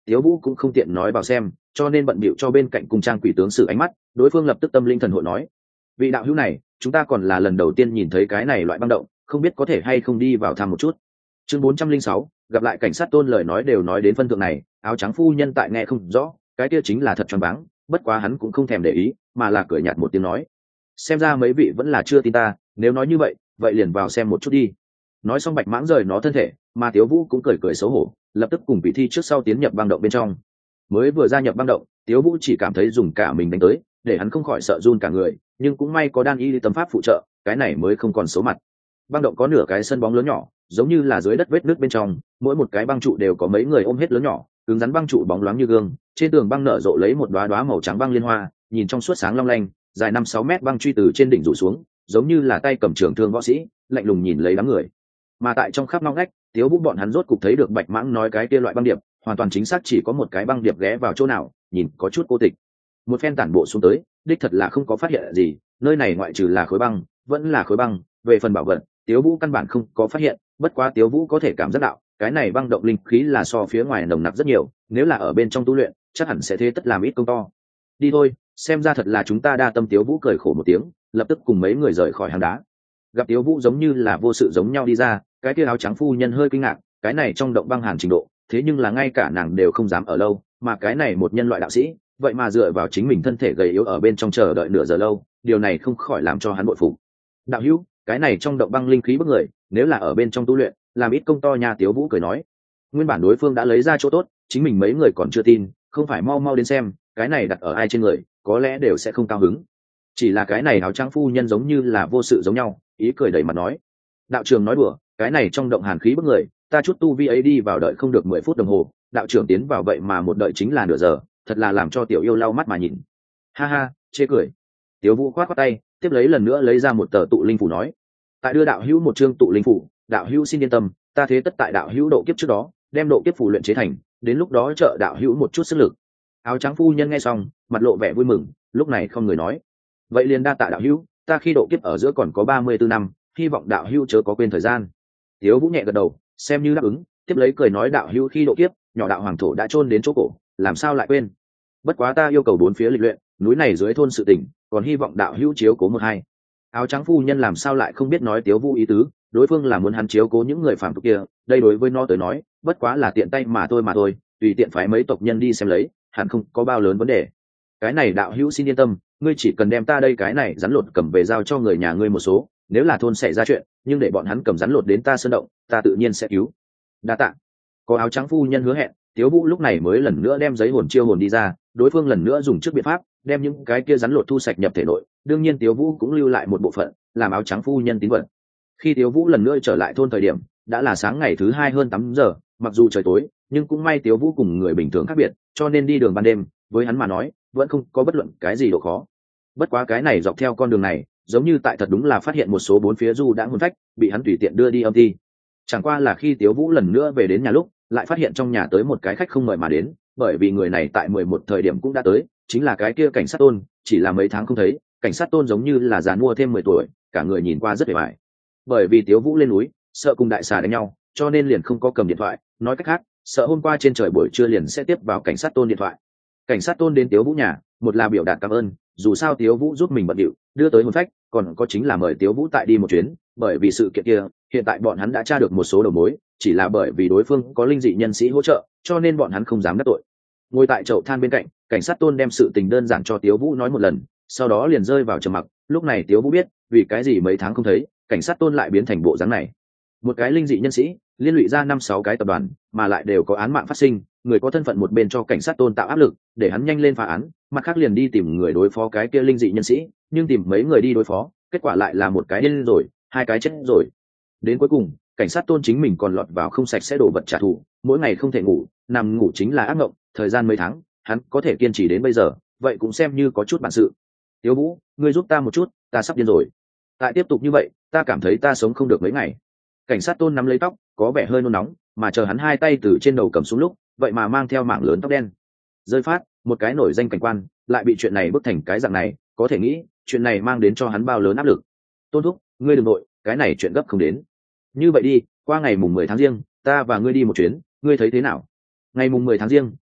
Tiếu Vũ cũng không tiện nói vào xem, cho nên bận bịu cho bên cạnh cung trang quỷ tướng sử ánh mắt. Đối phương lập tức tâm linh thần hội nói: vị đạo hữu này, chúng ta còn là lần đầu tiên nhìn thấy cái này loại băng động, không biết có thể hay không đi vào thăm một chút. Chương 406, gặp lại cảnh sát Tôn, lời nói đều nói đến phân thượng này, áo trắng phu nhân tại nghe không rõ, cái kia chính là thật choáng váng, bất quá hắn cũng không thèm để ý, mà là cười nhạt một tiếng nói: xem ra mấy vị vẫn là chưa tin ta, nếu nói như vậy, vậy liền vào xem một chút đi. Nói xong Bạch Mãng rời nó thân thể, mà Tiếu Vũ cũng cười cười xấu hổ, lập tức cùng vị thi trước sau tiến nhập băng động bên trong. Mới vừa gia nhập băng động, Tiếu Vũ chỉ cảm thấy dùng cả mình đánh tới, để hắn không khỏi sợ run cả người, nhưng cũng may có đan y tâm pháp phụ trợ, cái này mới không còn số mặt. Băng động có nửa cái sân bóng lớn nhỏ, giống như là dưới đất vết nước bên trong, mỗi một cái băng trụ đều có mấy người ôm hết lớn nhỏ, cứng rắn băng trụ bóng loáng như gương, trên tường băng nở rộ lấy một đóa đóa màu trắng băng liên hoa, nhìn trong suốt sáng long lanh, dài 5-6 mét băng truy từ trên đỉnh rủ xuống, giống như là tay cầm trường thương võ sĩ, lạnh lùng nhìn lấy đám người. Mà tại trong khắp ngóc ngách, Tiếu Vũ bọn hắn rốt cục thấy được Bạch Mãng nói cái kia loại băng điệp, hoàn toàn chính xác chỉ có một cái băng điệp ghé vào chỗ nào, nhìn có chút cô tịch. Một phen tản bộ xuống tới, đích thật là không có phát hiện gì, nơi này ngoại trừ là khối băng, vẫn là khối băng, về phần bảo vật, Tiếu Vũ căn bản không có phát hiện, bất quá Tiếu Vũ có thể cảm giác đạo, cái này băng động linh khí là so phía ngoài nồng nặc rất nhiều, nếu là ở bên trong tu luyện, chắc hẳn sẽ thế tất làm ít công to. Đi thôi, xem ra thật là chúng ta đa tâm. Tiếu Vũ cười khổ một tiếng, lập tức cùng mấy người rời khỏi hang đá. Gặp Tiếu Vũ giống như là vô sự giống nhau đi ra, cái kia áo trắng phu nhân hơi kinh ngạc, cái này trong động băng hàn trình độ, thế nhưng là ngay cả nàng đều không dám ở lâu, mà cái này một nhân loại đạo sĩ, vậy mà dựa vào chính mình thân thể gầy yếu ở bên trong chờ đợi nửa giờ lâu, điều này không khỏi làm cho hắn bội phục. Đạo hữu, cái này trong động băng linh khí bức người, nếu là ở bên trong tu luyện, làm ít công to nha. Tiếu Vũ cười nói. Nguyên bản đối phương đã lấy ra chỗ tốt, chính mình mấy người còn chưa tin, không phải mau mau đến xem, cái này đặt ở ai trên người, có lẽ đều sẽ không cao hứng. Chỉ là cái này áo trắng phu nhân giống như là vô sự giống nhau, ý cười đầy mặt nói: đạo trưởng nói đùa, cái này trong động hàn khí bức người, ta chút tu vi ấy đi vào đợi không được 10 phút đồng hồ, đạo trưởng tiến vào vậy mà một đợi chính là nửa giờ, thật là làm cho tiểu yêu lau mắt mà nhìn. Ha ha, chê cười. Tiếu Vũ khoát khoát tay, tiếp lấy lần nữa lấy ra một tờ tụ linh phủ nói: tại đưa đạo hữu một chương tụ linh phủ, đạo hữu xin yên tâm, ta thế tất tại đạo hữu độ kiếp trước đó đem độ kiếp phủ luyện chế thành, đến lúc đó trợ đạo hữu một chút sức lực. Áo trắng phu nhân nghe xong, mặt lộ vẻ vui mừng, lúc này không người nói: vậy liền đa tạ đạo hữu, ta khi độ kiếp ở giữa còn có 34 năm, hy vọng đạo hữu chớ có quên thời gian. Tiếu Vũ nhẹ gật đầu, xem như đáp ứng, tiếp lấy cười nói: đạo hữu khi độ kiếp, nhỏ đạo hoàng thổ đã chôn đến chỗ cổ, làm sao lại quên. Bất quá ta yêu cầu 4 phía lịch luyện, núi này dưới thôn sự tình, còn hy vọng đạo hữu chiếu cố một hai. Áo trắng phu nhân làm sao lại không biết nói Tiếu Vũ ý tứ, đối phương là muốn hắn chiếu cố những người phàm tục kia, đây đối với nó tới nói, bất quá là tiện tay mà thôi, tùy tiện phái mấy tộc nhân đi xem lấy, hẳn không có bao lớn vấn đề. Cái này đạo hữu xin yên tâm, ngươi chỉ cần đem ta đây cái này rắn lột cầm về giao cho người nhà ngươi một số, nếu là thôn xảy ra chuyện, nhưng để bọn hắn cầm rắn lột đến ta sơn động, ta tự nhiên sẽ cứu. Đa tạ. Có áo trắng phu nhân hứa hẹn, Tiếu Vũ lúc này mới lần nữa đem giấy hồn chiêu hồn đi ra, đối phương lần nữa dùng trước biện pháp đem những cái kia rắn lột thu sạch nhập thể nội, đương nhiên Tiếu Vũ cũng lưu lại một bộ phận làm áo trắng phu nhân tín vật. Khi Tiếu Vũ lần nữa trở lại thôn thời điểm, đã là sáng ngày thứ 2 hơn 8 giờ, mặc dù trời tối, nhưng cũng may Tiếu Vũ cùng người bình thường khác biệt, cho nên đi đường ban đêm, với hắn mà nói, vẫn không có bất luận cái gì độ khó. Bất quá cái này dọc theo con đường này, giống như tại thật đúng là phát hiện một số bốn phía du đã hôn phách, bị hắn tùy tiện đưa đi âm ty. Chẳng qua là khi Tiếu Vũ lần nữa về đến nhà lúc, lại phát hiện trong nhà tới một cái khách không mời mà đến, bởi vì người này tại 11 thời điểm cũng đã tới, chính là cái kia cảnh sát Tôn, chỉ là mấy tháng không thấy, cảnh sát Tôn giống như là già mua thêm 10 tuổi, cả người nhìn qua rất vẻ vải. Bởi vì Tiếu Vũ lên núi, sợ cùng đại xà đánh nhau, cho nên liền không có cầm điện thoại, nói cách khác, sợ hôm qua trên trời buổi trưa liền sẽ tiếp vào cảnh sát Tôn điện thoại. Cảnh sát Tôn đến Tiếu Vũ nhà, một là biểu đạt cảm ơn, dù sao Tiếu Vũ giúp mình bận điệu, đưa tới hồn phách, còn có chính là mời Tiếu Vũ tại đi một chuyến, bởi vì sự kiện kia, hiện tại bọn hắn đã tra được một số đầu mối, chỉ là bởi vì đối phương có linh dị nhân sĩ hỗ trợ, cho nên bọn hắn không dám đắc tội. Ngồi tại chậu than bên cạnh, cảnh sát Tôn đem sự tình đơn giản cho Tiếu Vũ nói một lần, sau đó liền rơi vào trầm mặc. Lúc này Tiếu Vũ biết, vì cái gì mấy tháng không thấy, cảnh sát Tôn lại biến thành bộ dáng này. Một cái linh dị nhân sĩ, liên lụy ra 5-6 cái tập đoàn, mà lại đều có án mạng phát sinh, người có thân phận một bên cho cảnh sát Tôn tạo áp lực, để hắn nhanh lên phá án, mặt khác liền đi tìm người đối phó cái kia linh dị nhân sĩ, nhưng tìm mấy người đi đối phó, kết quả lại là một cái điên rồi, 2 cái chết rồi. Đến cuối cùng, cảnh sát Tôn chính mình còn lọt vào không sạch sẽ đổ vật trả thù, mỗi ngày không thể ngủ, nằm ngủ chính là ác mộng, thời gian mấy tháng, hắn có thể kiên trì đến bây giờ, vậy cũng xem như có chút bản sự. Tiếu Vũ, ngươi giúp ta một chút, ta sắp điên rồi. Tại tiếp tục như vậy, ta cảm thấy ta sống không được mấy ngày. Cảnh sát Tôn nắm lấy tóc, có vẻ hơi nôn nóng, mà chờ hắn 2 tay từ trên đầu cầm xuống lúc, vậy mà mang theo mảng lớn tóc đen. Rơi phát, một cái nổi danh cảnh quan, lại bị chuyện này bức thành cái dạng này, có thể nghĩ, chuyện này mang đến cho hắn bao lớn áp lực. Tôn thúc, ngươi đừng nội, cái này chuyện gấp không đến. Như vậy đi, qua ngày mùng 10 tháng Giêng, ta và ngươi đi một chuyến, ngươi thấy thế nào? Ngày mùng 10 tháng Giêng,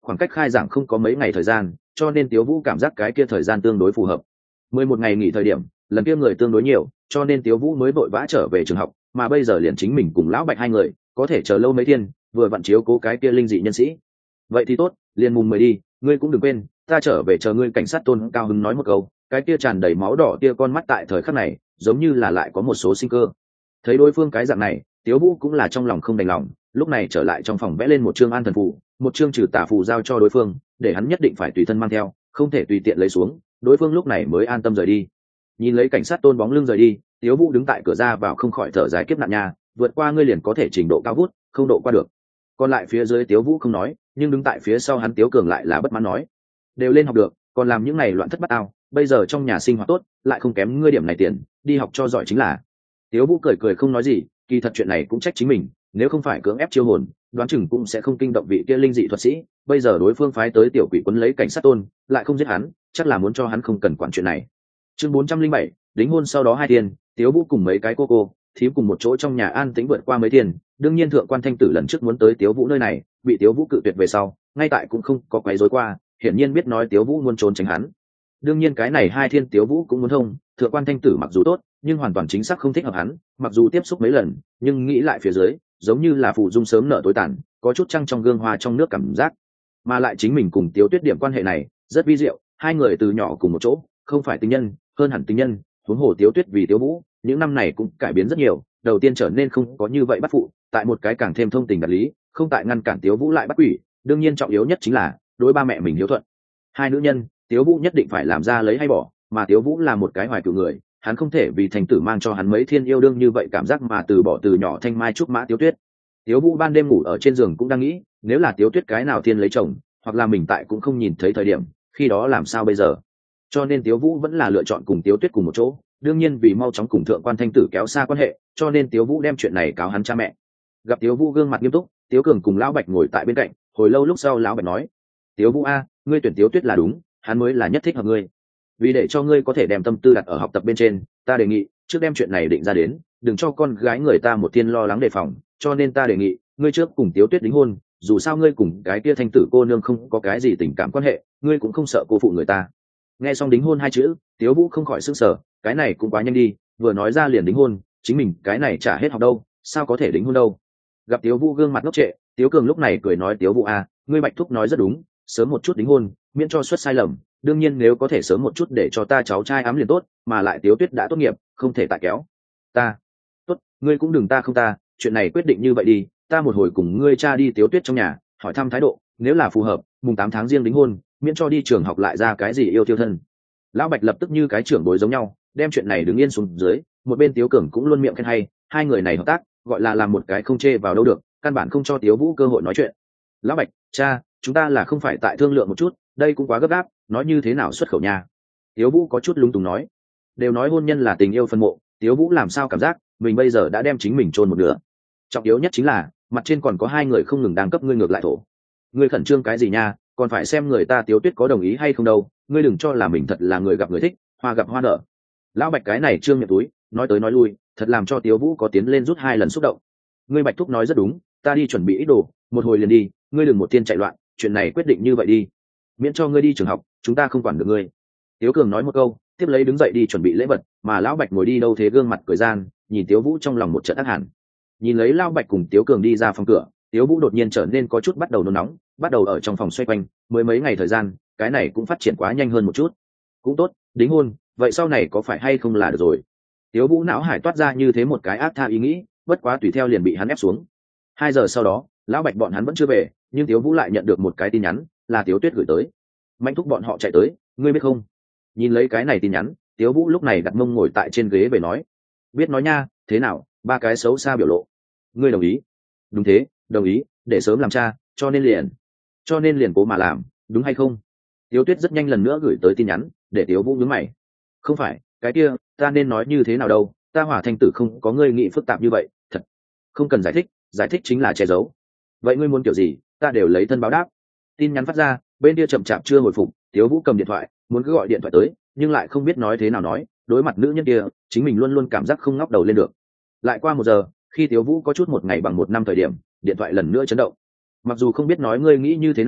khoảng cách khai giảng không có mấy ngày thời gian, cho nên Tiếu Vũ cảm giác cái kia thời gian tương đối phù hợp. 11 ngày nghỉ thời điểm, lần kia người tương đối nhiều, cho nên Tiếu Vũ mới vội vã trở về trường học, mà bây giờ liền chính mình cùng lão Bạch hai người, có thể chờ lâu mấy thiên, vừa vặn chiếu cố cái kia linh dị nhân sĩ. Vậy thì tốt, liền mùng 10 đi, ngươi cũng đừng quên, ta trở về chờ ngươi. Cảnh sát Tôn cao hứng nói một câu, cái kia tràn đầy máu đỏ tia con mắt tại thời khắc này, giống như là lại có một số sinh cơ. Thấy đối phương cái dạng này, Tiếu Vũ cũng là trong lòng không đành lòng, lúc này trở lại trong phòng vẽ lên một chương an thần phù, một chương trừ tà phù giao cho đối phương, để hắn nhất định phải tùy thân mang theo, không thể tùy tiện lấy xuống. Đối phương lúc này mới an tâm rời đi. Nhìn lấy cảnh sát Tôn bóng lưng rời đi, Tiếu Vũ đứng tại cửa ra vào không khỏi thở dài, kiếp nạn nha, vượt qua ngươi liền có thể trình độ cao vút, không độ qua được. Còn lại phía dưới Tiếu Vũ không nói, nhưng đứng tại phía sau hắn Tiếu Cường lại là bất mãn nói, đều lên học được, còn làm những này loạn thất bát ao, bây giờ trong nhà sinh hoạt tốt, lại không kém ngươi điểm này tiền, đi học cho giỏi chính là. Tiếu Vũ cười cười không nói gì, kỳ thật chuyện này cũng trách chính mình, nếu không phải cưỡng ép chiêu hồn, đoán chừng cũng sẽ không kinh động vị kia linh dị thuật sĩ. Bây giờ đối phương phái tới tiểu quỷ quấn lấy cảnh sát Tôn, lại không giết hắn, chắc là muốn cho hắn không cần quản chuyện này. Chương 407, đính hôn sau đó 2 tiền, Tiếu Vũ cùng mấy cái cô thím cùng một chỗ trong nhà an tĩnh vượt qua mấy tiền. Đương nhiên thượng quan Thanh Tử lần trước muốn tới Tiếu Vũ nơi này, bị Tiếu Vũ cự tuyệt về sau, ngay tại cũng không có quấy rối qua, hiển nhiên biết nói Tiếu Vũ muốn trốn tránh hắn. Đương nhiên cái này 2 thiên Tiếu Vũ cũng muốn thông, thượng quan Thanh Tử mặc dù tốt, nhưng hoàn toàn chính xác không thích hợp hắn, mặc dù tiếp xúc mấy lần, nhưng nghĩ lại phía dưới, giống như là phụ dung sớm nợ tối tàn, có chút trăng trong gương hoa trong nước cảm giác. Mà lại chính mình cùng Tiếu Tuyết điểm quan hệ này rất vi diệu, hai người từ nhỏ cùng một chỗ, không phải tình nhân, hơn hẳn tình nhân. Huống hồ Tiếu Tuyết vì Tiếu Vũ, những năm này cũng cải biến rất nhiều, đầu tiên trở nên không có như vậy bắt phụ, tại một cái càng thêm thông tình đạt lý, không tại ngăn cản Tiếu Vũ lại bắt quỷ. Đương nhiên trọng yếu nhất chính là đối ba mẹ mình hiếu thuận. Hai nữ nhân, Tiếu Vũ nhất định phải làm ra lấy hay bỏ, mà Tiếu Vũ là một cái hoài cựu người, hắn không thể vì Thành Tử mang cho hắn mấy thiên yêu đương như vậy cảm giác mà từ bỏ từ nhỏ thanh mai trúc mã Tiếu Tuyết. Tiếu Vũ ban đêm ngủ ở trên giường cũng đang nghĩ, nếu là Tiếu Tuyết cái nào thiên lấy chồng, hoặc là mình tại cũng không nhìn thấy thời điểm, khi đó làm sao bây giờ. Cho nên Tiếu Vũ vẫn là lựa chọn cùng Tiếu Tuyết cùng một chỗ, đương nhiên vì mau chóng cùng thượng quan Thanh Tử kéo xa quan hệ, cho nên Tiếu Vũ đem chuyện này cáo hắn cha mẹ. Gặp Tiếu Vũ gương mặt nghiêm túc, Tiếu Cường cùng lão Bạch ngồi tại bên cạnh, hồi lâu lúc sau lão Bạch nói, Tiếu Vũ a, ngươi tuyển Tiếu Tuyết là đúng, hắn mới là nhất thích hợp ngươi. Vì để cho ngươi có thể đem tâm tư đặt ở học tập bên trên, ta đề nghị trước đem chuyện này định ra đến, đừng cho con gái người ta một thiên lo lắng đề phòng, cho nên ta đề nghị ngươi trước cùng Tiếu Tuyết đính hôn, dù sao ngươi cùng cái kia Thanh Tử cô nương không có cái gì tình cảm quan hệ, ngươi cũng không sợ cô phụ người ta. Nghe xong đính hôn 2 chữ, Tiếu Vũ không khỏi sửng sở, cái này cũng quá nhanh đi, vừa nói ra liền đính hôn, chính mình cái này chả hết học đâu, sao có thể đính hôn đâu. Gặp Tiếu Vũ gương mặt ngốc trệ, Tiếu Cường lúc này cười nói, Tiếu Vũ a, ngươi Bạch thúc nói rất đúng, sớm một chút đính hôn, miễn cho xuất sai lầm, đương nhiên nếu có thể sớm một chút để cho ta cháu trai ấm liền tốt, mà lại Tiếu Tuyết đã tốt nghiệp, không thể tại kéo. Ta, tốt, ngươi cũng đừng ta không ta, chuyện này quyết định như vậy đi, ta một hồi cùng ngươi cha đi Tiếu Tuyết trong nhà, hỏi thăm thái độ, nếu là phù hợp, mùng 8 tháng riêng đính hôn, miễn cho đi trường học lại ra cái gì yêu tiêu thân. Lão Bạch lập tức như cái trưởng bối giống nhau, đem chuyện này đứng yên xuống dưới, một bên Tiếu Cường cũng luôn miệng khen hay, hai người này hợp tác, gọi là làm một cái không chê vào đâu được, căn bản không cho Tiếu Vũ cơ hội nói chuyện. Lão Bạch, cha, chúng ta là không phải tại thương lượng một chút, đây cũng quá gấp gáp, nói như thế nào xuất khẩu nha. Tiếu Vũ có chút lung túng nói, đều nói hôn nhân là tình yêu phân mộ, Tiếu Vũ làm sao cảm giác mình bây giờ đã đem chính mình chôn một nửa. Trọng yếu nhất chính là mặt trên còn có 2 người không ngừng đang cấp ngươi ngược lại thổ. Ngươi khẩn trương cái gì nha, còn phải xem người ta Tiếu Tuyết có đồng ý hay không đâu, ngươi đừng cho là mình thật là người gặp người thích, hoa gặp hoa nở. Lão Bạch cái này trương miệng túi, nói tới nói lui, thật làm cho Tiếu Vũ có tiến lên rút 2 lần xúc động. Ngươi Bạch thúc nói rất đúng, ta đi chuẩn bị ít đồ, một hồi liền đi, ngươi đừng một tiên chạy loạn, chuyện này quyết định như vậy đi, miễn cho ngươi đi trường học, chúng ta không quản được ngươi. Tiếu Cường nói một câu, tiếp lấy đứng dậy đi chuẩn bị lễ vật, mà lão Bạch ngồi đi đâu thế gương mặt cười gian, nhìn Tiếu Vũ trong lòng một trận ác hẳn. Nhìn lấy lão Bạch cùng Tiếu Cường đi ra phòng cửa, Tiếu Vũ đột nhiên trở nên có chút bắt đầu nôn nóng, bắt đầu ở trong phòng xoay quanh, mới mấy ngày thời gian, cái này cũng phát triển quá nhanh hơn một chút. Cũng tốt, đính hôn, vậy sau này có phải hay không là được rồi. Tiếu Vũ não hải toát ra như thế một cái ác tha ý nghĩ, bất quá tùy theo liền bị hắn ép xuống. 2 giờ sau đó, lão Bạch bọn hắn vẫn chưa về, nhưng Tiếu Vũ lại nhận được một cái tin nhắn, là Tiếu Tuyết gửi tới. Mạnh thúc bọn họ chạy tới, ngươi biết không? Nhìn lấy cái này tin nhắn, Tiếu Vũ lúc này đặt mông ngồi tại trên ghế về nói, biết nói nha, thế nào, 3 cái xấu xa biểu lộ. Ngươi đồng ý? Đúng thế, đồng ý, để sớm làm cha, cho nên liền cố mà làm, đúng hay không? Tiếu Tuyết rất nhanh lần nữa gửi tới tin nhắn, để Tiếu Vũ nhướng mày. Không phải, cái kia, ta nên nói như thế nào đâu, ta Hỏa Thanh Tử không có ngươi nghĩ phức tạp như vậy, thật. Không cần giải thích chính là che giấu. Vậy ngươi muốn kiểu gì, ta đều lấy thân báo đáp. Tin nhắn phát ra, bên kia chậm chạp chưa hồi phục, Tiếu Vũ cầm điện thoại, muốn cứ gọi điện thoại tới, nhưng lại không biết nói thế nào nói, đối mặt nữ nhân kia, chính mình luôn luôn cảm giác không ngóc đầu lên được. Lại qua 1 giờ, khi Tiếu Vũ có chút 1 ngày bằng 1 năm thời điểm, điện thoại lần nữa chấn động. Mặc dù không biết nói ngươi nghĩ như thế nào,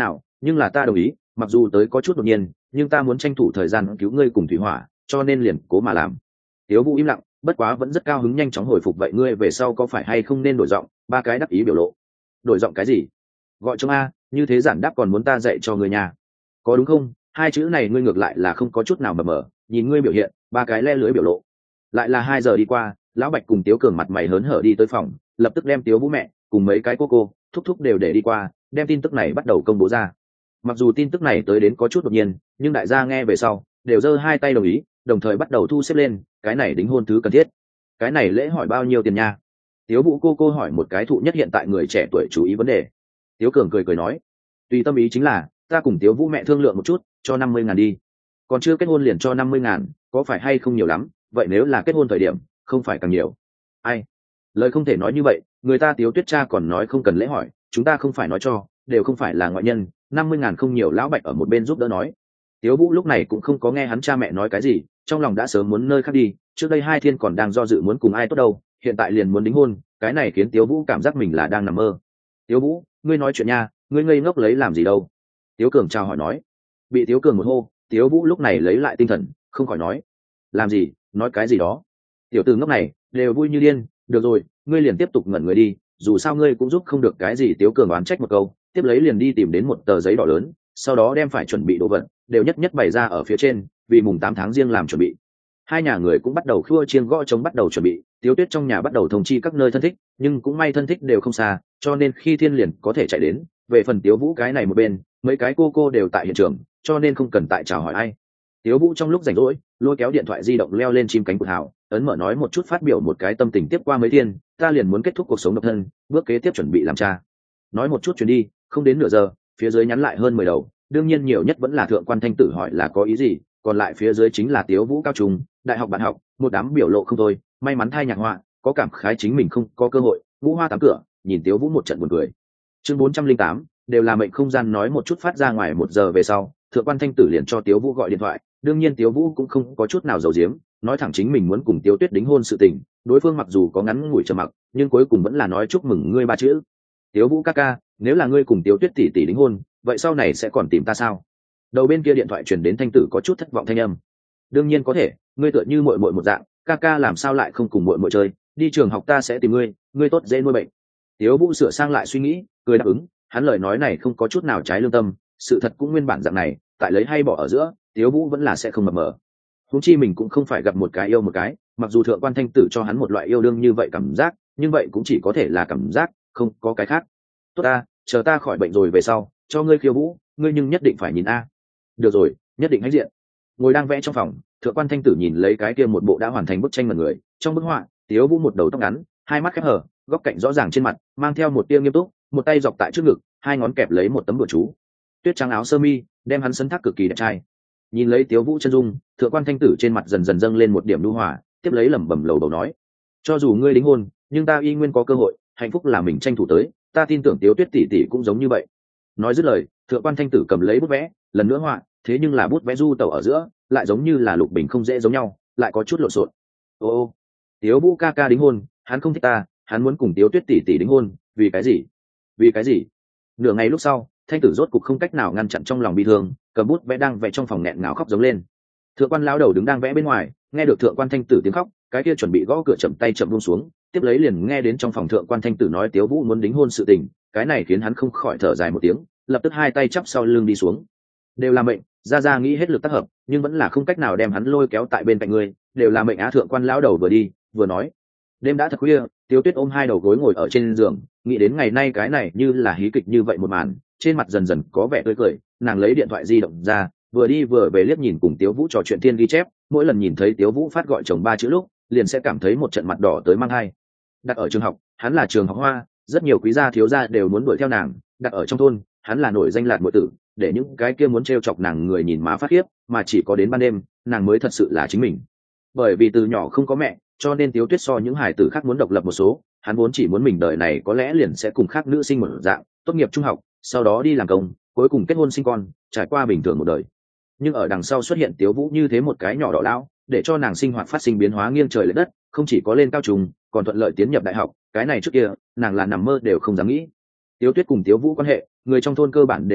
nhưng là ta đồng ý, mặc dù tới có chút đột nhiên, nhưng ta muốn tranh thủ thời gian cứu ngươi cùng thủy hỏa, cho nên liền cố mà làm. Tiếu Vũ im lặng, bất quá vẫn rất cao hứng nhanh chóng hồi phục. Vậy ngươi về sau có phải hay không nên đổi giọng? Ba cái đắc ý biểu lộ. Đổi giọng cái gì? Gọi trong a, như thế giản đáp còn muốn ta dạy cho người nhà, có đúng không? Hai chữ này ngươi ngược lại là không có chút nào mờ mờ, nhìn ngươi biểu hiện, ba cái le lưới biểu lộ. Lại là 2 giờ đi qua, lão Bạch cùng Tiếu Cường mặt mày hớn hở đi tới phòng, lập tức đem Tiếu Vũ mẹ cùng mấy cái cô thúc thúc đều để đi qua, đem tin tức này bắt đầu công bố ra. Mặc dù tin tức này tới đến có chút đột nhiên, nhưng đại gia nghe về sau đều giơ hai tay đồng ý, đồng thời bắt đầu thu xếp lên cái này đính hôn thứ cần thiết. Cái này lễ hỏi bao nhiêu tiền nha? Tiếu Vũ cô hỏi một cái thụ nhất hiện tại người trẻ tuổi chú ý vấn đề. Tiếu Cường cười nói, tùy tâm ý chính là ta cùng Tiếu Vũ mẹ thương lượng một chút, cho 50.000 đi. Còn chưa kết hôn liền cho 50.000, có phải hay không nhiều lắm? Vậy nếu là kết hôn thời điểm, không phải càng nhiều? Ai? Lời không thể nói như vậy, người ta Tiếu Tuyết cha còn nói không cần lễ hỏi, chúng ta không phải nói cho, đều không phải là ngoại nhân, 50.000 không nhiều. Lão Bạch ở một bên giúp đỡ nói. Tiếu Vũ lúc này cũng không có nghe hắn cha mẹ nói cái gì, trong lòng đã sớm muốn nơi khác đi. Trước đây hai thiên còn đang do dự muốn cùng ai tốt đâu, hiện tại liền muốn đính hôn, cái này khiến Tiếu Vũ cảm giác mình là đang nằm mơ. Tiếu Vũ, ngươi nói chuyện nha, ngươi ngây ngốc lấy làm gì đâu? Tiếu Cường chào hỏi nói. Bị Tiếu Cường một hô, Tiếu Vũ lúc này lấy lại tinh thần, không khỏi nói, làm gì, nói cái gì đó. Tiểu tử ngốc này đều vui như điên. Được rồi, ngươi liền tiếp tục ngẩn người đi, dù sao ngươi cũng giúp không được cái gì. Tiếu Cường oán trách một câu, tiếp lấy liền đi tìm đến một tờ giấy đỏ lớn, sau đó đem phải chuẩn bị đồ vật đều nhất nhất bày ra ở phía trên, vì mùng 8 tháng riêng làm chuẩn bị. Hai nhà người cũng bắt đầu khua chiêng gõ trống bắt đầu chuẩn bị. Tiếu Tuyết trong nhà bắt đầu thông chi các nơi thân thích, nhưng cũng may thân thích đều không xa, cho nên khi thiên liền có thể chạy đến. Về phần Tiếu Vũ cái này một bên, mấy cái cô đều tại hiện trường, cho nên không cần tại chào hỏi ai. Tiếu Vũ trong lúc rảnh rỗi lôi kéo điện thoại di động leo lên chim cánh cụt hào, ấn mở nói một chút, phát biểu một cái tâm tình. Tiếp qua mấy thiên ta liền muốn kết thúc cuộc sống độc thân, bước kế tiếp chuẩn bị làm cha. Nói một chút chuyến đi, không đến nửa giờ, phía dưới nhắn lại hơn 10 đầu. Đương nhiên nhiều nhất vẫn là Thượng Quan Thanh Tử hỏi là có ý gì, còn lại phía dưới chính là Tiếu Vũ cao trung, đại học bạn học, một đám biểu lộ không thôi. May mắn thai nhạc họa, có cảm khái chính mình không có cơ hội, ngũ hoa tám cửa, nhìn Tiếu Vũ một trận buồn cười. Chương 408, đều là mệnh không gian. Nói một chút phát ra ngoài 1 giờ về sau, Thượng Quan Thanh Tử liền cho Tiếu Vũ gọi điện thoại. Đương nhiên Tiếu Vũ cũng không có chút nào giấu giếm, nói thẳng chính mình muốn cùng Tiếu Tuyết đính hôn sự tình. Đối phương mặc dù có ngắn ngủi trầm mặc, nhưng cuối cùng vẫn là nói chúc mừng ngươi 3 chữ. Tiếu Vũ ca ca, nếu là ngươi cùng Tiếu Tuyết tỷ tỷ đính hôn, vậy sau này sẽ còn tìm ta sao? Đầu bên kia điện thoại truyền đến Thanh Tử có chút thất vọng thanh âm. Đương nhiên có thể, ngươi tựa như muội muội một dạng, ca ca làm sao lại không cùng muội muội chơi, đi trường học ta sẽ tìm ngươi, ngươi tốt dễ nuôi bệnh. Tiếu Vũ sửa sang lại suy nghĩ, cười đáp ứng. Hắn lời nói này không có chút nào trái lương tâm, sự thật cũng nguyên bản dạng này, tại lấy hay bỏ ở giữa, Tiếu Vũ vẫn là sẽ không mập mờ. Huống chi mình cũng không phải gặp một cái yêu một cái, mặc dù Thượng Quan Thanh Tử cho hắn một loại yêu đương như vậy cảm giác, nhưng vậy cũng chỉ có thể là cảm giác, không có cái khác. Tốt ta, chờ ta khỏi bệnh rồi về sau, cho ngươi khiêu vũ, ngươi nhưng nhất định phải nhìn a. Được rồi, nhất định hãnh diện. Ngồi đang vẽ trong phòng, Thượng Quan Thanh Tử nhìn lấy cái kia một bộ đã hoàn thành bức tranh mật người. Trong bức họa, Tiếu Vũ một đầu tóc ngắn, hai mắt khép hờ, góc cạnh rõ ràng trên mặt, mang theo một tia nghiêm túc, một tay dọc tại trước ngực, hai ngón kẹp lấy một tấm bùa chú. Tuyết trắng áo sơ mi, đem hắn sấn thác cực kỳ đẹp trai. Nhìn lấy Tiếu Vũ chân dung, Thượng Quan Thanh Tử trên mặt dần dần dâng lên một điểm nhu hòa, tiếp lấy lẩm bẩm lầu đầu nói, cho dù ngươi đính hôn, nhưng ta y nguyên có cơ hội, hạnh phúc là mình tranh thủ tới, ta tin tưởng Tiếu Tuyết tỷ tỷ cũng giống như vậy. Nói dứt lời, Thượng Quan Thanh Tử cầm lấy bút vẽ, lần nữa họa, thế nhưng là bút vẽ du tẩu ở giữa, lại giống như là lục bình không dễ giống nhau, lại có chút lộn xộn. Ô, Tiếu Vũ ca ca đính hôn, hắn không thích ta, hắn muốn cùng Tiếu Tuyết tỷ tỷ đính hôn, vì cái gì? Vì cái gì? Nửa ngày lúc sau, Thanh Tử rốt cục không cách nào ngăn chặn trong lòng bi thương, cầm bút vẽ đang vẽ trong phòng nghẹn ngào khóc giống lên. Thượng Quan lão đầu đứng đang vẽ bên ngoài, nghe được Thượng Quan Thanh Tử tiếng khóc, cái kia chuẩn bị gõ cửa chậm tay chậm buông xuống, tiếp lấy liền nghe đến trong phòng Thượng Quan Thanh Tử nói Tiếu Vũ muốn đính hôn sự tình, cái này khiến hắn không khỏi thở dài một tiếng, lập tức hai tay chắp sau lưng đi xuống. Đều là mệnh, ra nghĩ hết lực tác hợp, nhưng vẫn là không cách nào đem hắn lôi kéo tại bên cạnh người, đều là mệnh á. Thượng Quan lão đầu vừa đi vừa nói. Đêm đã thật khuya, Tiếu Tuyết ôm hai đầu gối ngồi ở trên giường, nghĩ đến ngày nay cái này như là hí kịch như vậy một màn, trên mặt dần dần có vẻ tươi cười. Nàng lấy điện thoại di động ra, vừa đi vừa về liếc nhìn cùng Tiếu Vũ trò chuyện thiên ghi chép, mỗi lần nhìn thấy Tiếu Vũ phát gọi chồng 3 chữ lúc, liền sẽ cảm thấy một trận mặt đỏ tới mang hai. Đặt ở trường học, hắn là trường học hoa, rất nhiều quý gia thiếu gia đều muốn đuổi theo nàng. Đặt ở trong thôn, hắn là nổi danh lạt muội tử, để những cái kia muốn trêu chọc nàng người nhìn má phát khiếp, mà chỉ có đến ban đêm, nàng mới thật sự là chính mình. Bởi vì từ nhỏ không có mẹ, cho nên Tiếu Tuyết so những hài tử khác muốn độc lập một số, hắn vốn chỉ muốn mình đời này có lẽ liền sẽ cùng khác nữ sinh một dạng, tốt nghiệp trung học, sau đó đi làm công, cuối cùng kết hôn sinh con, trải qua bình thường một đời. Nhưng ở đằng sau xuất hiện Tiếu Vũ như thế một cái nhỏ đỏ lão, để cho nàng sinh hoạt phát sinh biến hóa nghiêng trời lệch đất, không chỉ có lên cao trung, còn thuận lợi tiến nhập đại học, cái này trước kia, nàng là nằm mơ đều không dám nghĩ. Tiếu Tuyết cùng Tiếu Vũ quan hệ, người trong thôn cơ bản đều biết đạo,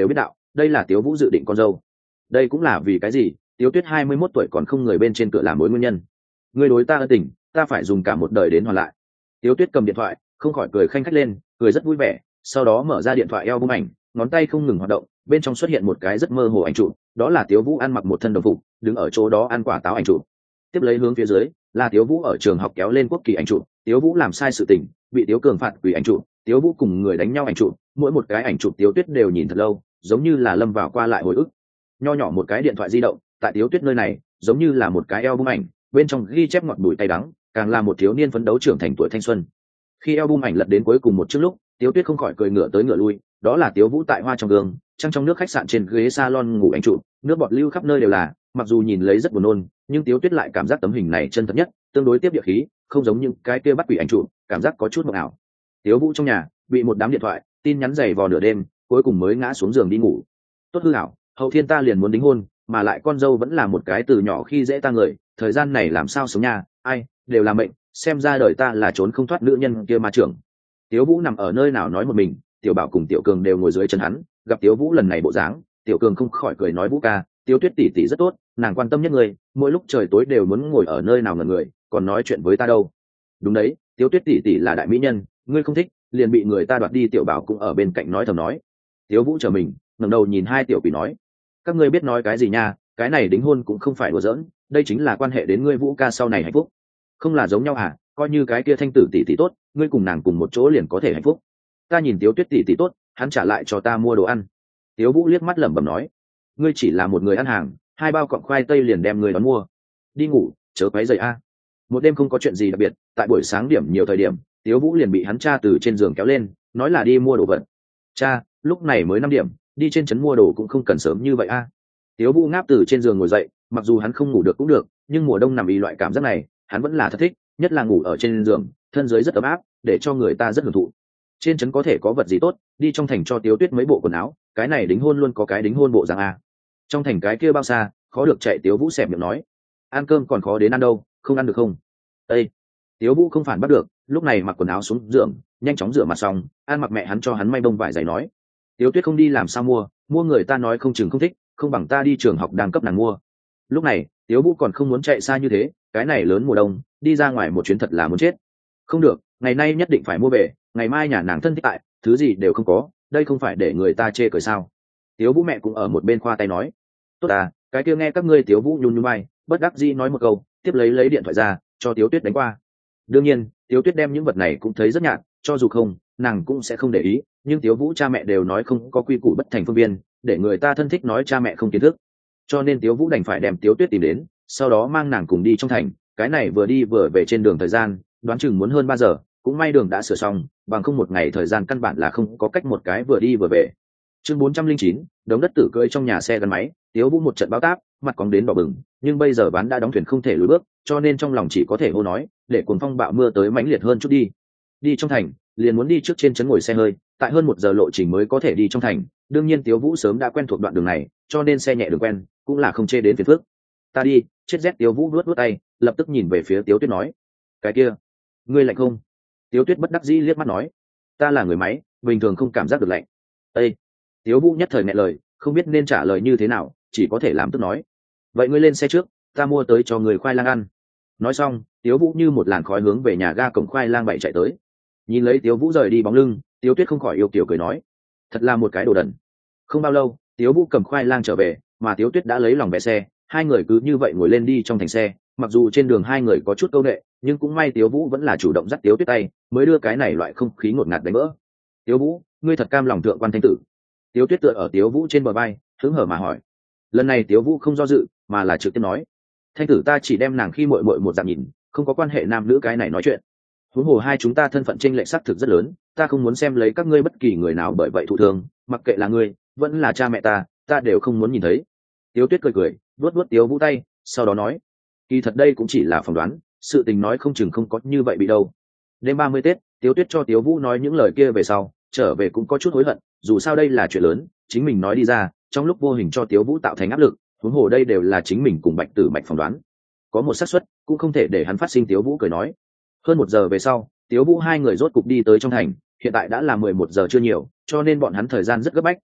đây là Tiếu Vũ dự định con dâu. Đây cũng là vì cái gì Tiếu Tuyết 21 tuổi còn không người bên trên cửa làm mối nguyên nhân. Ngươi đối ta ân tình, ta phải dùng cả một đời đến hoàn lại. Tiếu Tuyết cầm điện thoại, không khỏi cười khanh khách lên, cười rất vui vẻ, sau đó mở ra điện thoại album ảnh, ngón tay không ngừng hoạt động, bên trong xuất hiện một cái rất mơ hồ ảnh chụp, đó là Tiếu Vũ ăn mặc một thân đồng phục, đứng ở chỗ đó ăn quả táo ảnh chụp. Tiếp lấy hướng phía dưới là Tiếu Vũ ở trường học kéo lên quốc kỳ ảnh chụp, Tiếu Vũ làm sai sự tình, bị Tiếu Cường phạt quỷ ảnh chụp, Tiếu Vũ cùng người đánh nhau ảnh chụp, mỗi một cái ảnh chụp Tiếu Tuyết đều nhìn thật lâu, giống như là lâm vào qua lại hồi ức. Nho nhỏ một cái điện thoại di động, tại Tiếu Tuyết nơi này, giống như là một cái album ảnh, bên trong ghi chép ngọt bùi tay đắng, càng là một thiếu niên phấn đấu trưởng thành tuổi thanh xuân. Khi album ảnh lật đến cuối cùng một chương lúc, Tiếu Tuyết không khỏi cười ngửa tới ngửa lui, đó là Tiếu Vũ tại hoa trong gương, trăng trong nước khách sạn trên ghế salon ngủ ảnh chụp, nước bọt lưu khắp nơi đều là, mặc dù nhìn lấy rất buồn nôn, nhưng Tiếu Tuyết lại cảm giác tấm hình này chân thật nhất, tương đối tiếp địa khí, không giống những cái kia bắt quỷ ảnh chụp, cảm giác có chút mộng ảo. Tiếu Vũ trong nhà bị một đám điện thoại, tin nhắn dày vò nửa đêm, cuối cùng mới ngã xuống giường đi ngủ. Tốt hư ảo, hậu thiên ta liền muốn đính hôn, mà lại con dâu vẫn là một cái từ nhỏ khi dễ ta người, thời gian này làm sao sống nha, ai, đều là mệnh, xem ra đời ta là trốn không thoát nữ nhân kia ma trưởng. Tiếu Vũ nằm ở nơi nào nói một mình, Tiểu Bảo cùng Tiểu Cường đều ngồi dưới chân hắn, gặp Tiếu Vũ lần này bộ dáng, Tiểu Cường không khỏi cười nói Vũ ca, Tiếu Tuyết tỷ tỷ rất tốt, nàng quan tâm nhất người, mỗi lúc trời tối đều muốn ngồi ở nơi nào ngẩn người, còn nói chuyện với ta đâu. Đúng đấy, Tiếu Tuyết tỷ tỷ là đại mỹ nhân, ngươi không thích, liền bị người ta đoạt đi. Tiểu Bảo cũng ở bên cạnh nói thầm nói. Tiếu Vũ trở mình, ngẩng đầu nhìn hai tiểu quỷ nói, các ngươi biết nói cái gì nha, cái này đính hôn cũng không phải đùa giỡn, đây chính là quan hệ đến ngươi Vũ ca sau này hạnh phúc. Không là giống nhau à, coi như cái kia Thanh Tử tỷ tỷ tốt, ngươi cùng nàng cùng một chỗ liền có thể hạnh phúc. Ta nhìn Tiếu Tuyết tỷ tỷ tốt, hắn trả lại cho ta mua đồ ăn. Tiếu Vũ liếc mắt lẩm bẩm nói, ngươi chỉ là một người ăn hàng, hai bao cọng khoai tây liền đem ngươi đón mua. Đi ngủ, chớ quấy rầy a. Một đêm không có chuyện gì đặc biệt, tại buổi sáng điểm nhiều thời điểm, Tiếu Vũ liền bị hắn cha từ trên giường kéo lên, nói là đi mua đồ vật. Cha, lúc này mới 5 điểm, đi trên trấn mua đồ cũng không cần sớm như vậy a. Tiếu Vũ ngáp từ trên giường ngồi dậy, mặc dù hắn không ngủ được cũng được, nhưng mùa đông nằm y loại cảm giác này, hắn vẫn là thật thích, nhất là ngủ ở trên giường, thân dưới rất ấm áp, để cho người ta rất hưởng thụ. Trên trấn có thể có vật gì tốt, đi trong thành cho Tiếu Tuyết mấy bộ quần áo, cái này đính hôn luôn có cái đính hôn bộ dạng a. Trong thành cái kia bao xa, khó được chạy. Tiếu Vũ xẹp miệng nói, ăn cơm còn khó đến ăn đâu, không ăn được không? Ê! Tiếu Vũ không phản bắt được, lúc này mặc quần áo xuống giường, nhanh chóng rửa mặt xong, ăn mặc mẹ hắn cho hắn may bông vải giày nói, Tiếu Tuyết không đi làm sao mua người ta nói không chừng không thích, không bằng ta đi trường học đang cấp nàng mua. Lúc này Tiếu Vũ còn không muốn chạy xa như thế, cái này lớn mùa đông, đi ra ngoài một chuyến thật là muốn chết. Không được, ngày nay nhất định phải mua về, ngày mai nhà nàng thân thích tại, thứ gì đều không có, đây không phải để người ta chê cười sao? Tiếu Vũ mẹ cũng ở một bên khoa tay nói, tốt à, cái kia nghe các ngươi. Tiếu Vũ nhún nhún vai, bất đắc dĩ nói một câu, tiếp lấy điện thoại ra cho Tiếu Tuyết đánh qua. Đương nhiên Tiếu Tuyết đem những vật này cũng thấy rất nhạt, cho dù không, nàng cũng sẽ không để ý, nhưng Tiếu Vũ cha mẹ đều nói không có quy củ bất thành phương viên, để người ta thân thích nói cha mẹ không kiến thức, cho nên Tiếu Vũ đành phải đem Tiếu Tuyết tìm đến, sau đó mang nàng cùng đi trong thành. Cái này vừa đi vừa về trên đường thời gian, đoán chừng muốn hơn 3 giờ, cũng may đường đã sửa xong, bằng không một ngày thời gian căn bản là không có cách một cái vừa đi vừa về. Chương 409, đống đất tử cưỡi trong nhà xe gắn máy, Tiếu Vũ một trận báo táp, mặt cóng đến đỏ bừng, nhưng bây giờ ván đã đóng thuyền không thể lùi bước, cho nên trong lòng chỉ có thể hô nói, để cuồng phong bạo mưa tới mãnh liệt hơn chút đi. Đi trong thành, liền muốn đi trước trên trấn ngồi xe hơi, tại hơn 1 giờ lộ trình mới có thể đi trong thành. Đương nhiên Tiếu Vũ sớm đã quen thuộc đoạn đường này, cho nên xe nhẹ đường quen, cũng là không chê đến phiền phức. Ta đi, chết rét. Tiếu Vũ vuốt tay, lập tức nhìn về phía Tiếu Tuyết nói, cái kia, ngươi lạnh không? Tiếu Tuyết bất đắc dĩ liếc mắt nói, ta là người máy, bình thường không cảm giác được lạnh. Ê! Tiếu Vũ nhất thời nghẹn lời, không biết nên trả lời như thế nào, chỉ có thể làm tức nói, vậy ngươi lên xe trước, ta mua tới cho người khoai lang ăn. Nói xong Tiếu Vũ như một làn khói hướng về nhà ga cổng khoai lang bảy chạy tới. Nhìn lấy Tiếu Vũ rời đi bóng lưng, Tiếu Tuyết không khỏi yêu kiều cười nói, thật là một cái đồ đần. Không bao lâu Tiếu Vũ cầm khoai lang trở về, mà Tiếu Tuyết đã lấy lòng vé xe, hai người cứ như vậy ngồi lên đi trong thành xe. Mặc dù trên đường hai người có chút câu nệ, nhưng cũng may Tiếu Vũ vẫn là chủ động dắt Tiếu Tuyết tay, mới đưa cái này loại không khí ngột ngạt đánh vỡ. Tiếu Vũ, ngươi thật cam lòng thượng quan thanh tử? Tiếu Tuyết tựa ở Tiếu Vũ trên bờ vai, hứng hở mà hỏi. Lần này Tiếu Vũ không do dự, mà là trực tiếp nói, thanh tử ta chỉ đem nàng khi muội muội một dạng nhìn, không có quan hệ nam nữ cái này nói chuyện. Huống hồ hai chúng ta thân phận chênh lệch xác thực rất lớn, ta không muốn xem lấy các ngươi bất kỳ người nào bởi vậy thụ thương, mặc kệ là ngươi, vẫn là cha mẹ ta đều không muốn nhìn thấy. Tiếu Tuyết cười cười, vuốt Tiếu Vũ tay, sau đó nói, kỳ thật đây cũng chỉ là phỏng đoán, sự tình nói không chừng không có như vậy bị đâu. Đêm 30 Tết, Tiếu Tuyết cho Tiếu Vũ nói những lời kia về sau, trở về cũng có chút hối hận, dù sao đây là chuyện lớn, chính mình nói đi ra, trong lúc vô hình cho Tiếu Vũ tạo thành áp lực, huống hồ đây đều là chính mình cùng Bạch Tử Bạch phỏng đoán, có một xác suất cũng không thể để hắn phát sinh. Tiếu Vũ cười nói. Hơn 1 giờ về sau, Tiếu Vũ hai người rốt cục đi tới trong thành, hiện tại đã là 11 giờ chưa nhiều, cho nên bọn hắn thời gian rất gấp bách,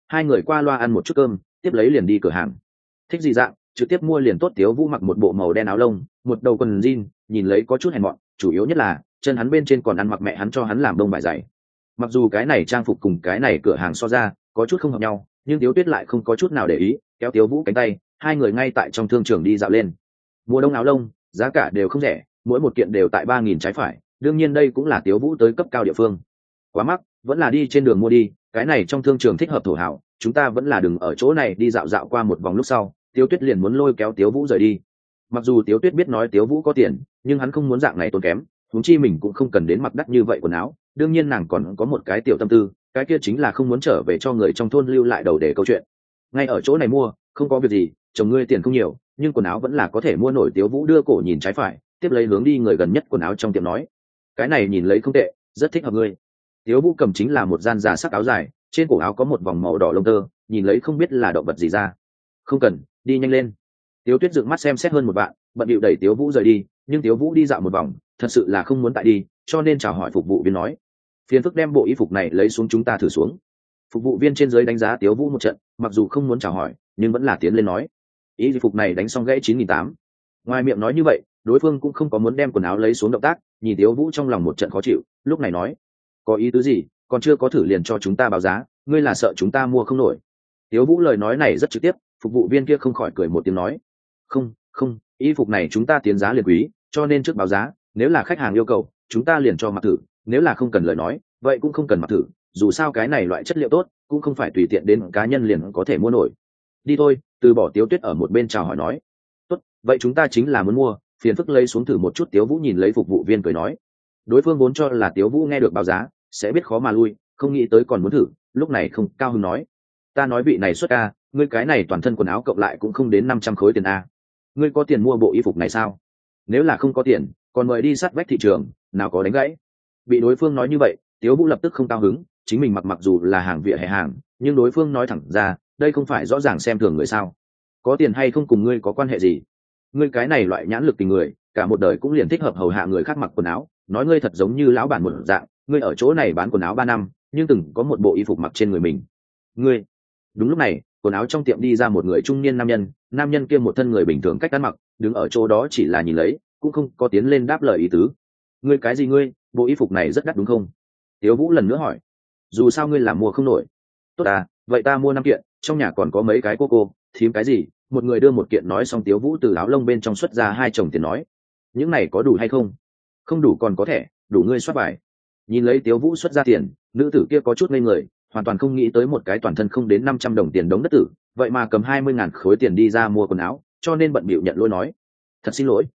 hai người qua loa ăn một chút cơm, tiếp lấy liền đi cửa hàng. Thích gì dạng trực tiếp mua liền tốt. Tiếu Vũ mặc một bộ màu đen áo lông, một đầu quần jean, nhìn lấy có chút hèn mọn, chủ yếu nhất là chân hắn bên trên còn ăn mặc mẹ hắn cho hắn làm đông vải dày. Mặc dù cái này trang phục cùng cái này cửa hàng so ra có chút không hợp nhau, nhưng Tiếu Tuyết lại không có chút nào để ý, kéo Tiếu Vũ cánh tay, hai người ngay tại trong thương trường đi dạo lên. Mùa đông áo lông giá cả đều không rẻ, mỗi một kiện đều tại 3.000 trái phải, đương nhiên đây cũng là Tiếu Vũ tới cấp cao địa phương. Quá mắc, vẫn là đi trên đường mua đi, cái này trong thương trường thích hợp thổ hảo, chúng ta vẫn là đừng ở chỗ này đi dạo dạo qua một vòng. Lúc sau Tiếu Tuyết liền muốn lôi kéo Tiếu Vũ rời đi. Mặc dù Tiếu Tuyết biết nói Tiếu Vũ có tiền, nhưng hắn không muốn dạng này tốn kém, huống chi mình cũng không cần đến mặc đắt như vậy quần áo. Đương nhiên nàng còn có một cái tiểu tâm tư, cái kia chính là không muốn trở về cho người trong thôn lưu lại đầu để câu chuyện. Ngay ở chỗ này mua không có việc gì, chồng ngươi tiền không nhiều, nhưng quần áo vẫn là có thể mua nổi. Tiếu Vũ đưa cổ nhìn trái phải, tiếp lấy hướng đi người gần nhất quần áo trong tiệm nói, cái này nhìn lấy không tệ, rất thích hợp ngươi. Tiếu Vũ cầm chính là một gian giả sắc áo dài, trên cổ áo có một vòng màu đỏ lông tơ, nhìn lấy không biết là động vật gì ra. Không cần, đi nhanh lên. Tiếu Tuyết dựng mắt xem xét hơn một bạn, bận điệu đẩy Tiếu Vũ rời đi. Nhưng Tiếu Vũ đi dạo một vòng, thật sự là không muốn tại đi, cho nên chào hỏi phục vụ viên nói, phiền phức đem bộ y phục này lấy xuống chúng ta thử xuống. Phục vụ viên trên dưới đánh giá Tiếu Vũ một trận, mặc dù không muốn chào hỏi nhưng vẫn là tiến lên nói, y phục này đánh xong gãy 9.800. Ngoài miệng nói như vậy, đối phương cũng không có muốn đem quần áo lấy xuống động tác. Nhìn Tiếu Vũ trong lòng một trận khó chịu, lúc này nói, có ý tứ gì, còn chưa có thử liền cho chúng ta báo giá, ngươi là sợ chúng ta mua không nổi? Tiếu Vũ lời nói này rất trực tiếp, phục vụ viên kia không khỏi cười một tiếng nói, không, y phục này chúng ta tiến giá liền quý, cho nên trước báo giá, nếu là khách hàng yêu cầu chúng ta liền cho mặc thử, nếu là không cần lời nói vậy cũng không cần mặc thử, dù sao cái này loại chất liệu tốt cũng không phải tùy tiện đến cá nhân liền có thể mua nổi. Đi thôi. Từ bỏ. Tiếu Tuyết ở một bên chào hỏi nói, tốt, vậy chúng ta chính là muốn mua, phiền phức lấy xuống thử một chút. Tiếu Vũ nhìn lấy phục vụ viên cười nói, đối phương vốn cho là Tiếu Vũ nghe được báo giá sẽ biết khó mà lui, không nghĩ tới còn muốn thử, lúc này không cao hứng nói, ta nói vị này xuất a, ngươi cái này toàn thân quần áo cộng lại cũng không đến 500 khối tiền a, ngươi có tiền mua bộ y phục này sao? Nếu là không có tiền còn mời đi sát vách thị trường, nào có đánh gãy. Bị đối phương nói như vậy, Tiếu Vũ lập tức không cao hứng, chính mình mặc dù là hàng vỉa hè hàng, nhưng đối phương nói thẳng ra, đây không phải rõ ràng xem thường người sao? Có tiền hay không cùng ngươi có quan hệ gì? Ngươi cái này loại nhãn lực tình người, cả một đời cũng liền thích hợp hầu hạ người khác mặc quần áo, nói ngươi thật giống như lão bản một dạng, ngươi ở chỗ này bán quần áo 3 năm, nhưng từng có một bộ y phục mặc trên người mình. Ngươi. Đúng lúc này, quần áo trong tiệm đi ra một người trung niên nam nhân kia một thân người bình thường cách ăn mặc, đứng ở chỗ đó chỉ là nhìn lấy, cũng không có tiến lên đáp lời ý tứ. Ngươi cái gì ngươi, bộ y phục này rất đắt đúng không? Tiếu Vũ lần nữa hỏi. Dù sao ngươi làm mua không nổi. Tốt à, vậy ta mua 5 kiện, trong nhà còn có mấy cái cô thím cái gì. Một người đưa một kiện nói xong, Tiếu Vũ từ áo lông bên trong xuất ra 2 chồng tiền nói, những này có đủ hay không? Không đủ còn có thẻ, đủ ngươi soát bài. Nhìn lấy Tiếu Vũ xuất ra tiền, nữ tử kia có chút ngây người, hoàn toàn không nghĩ tới một cái toàn thân không đến 500 đồng tiền đống đất tử, vậy mà cầm 20.000 khối tiền đi ra mua quần áo, cho nên bận bịu nhận lỗi nói, thật xin lỗi,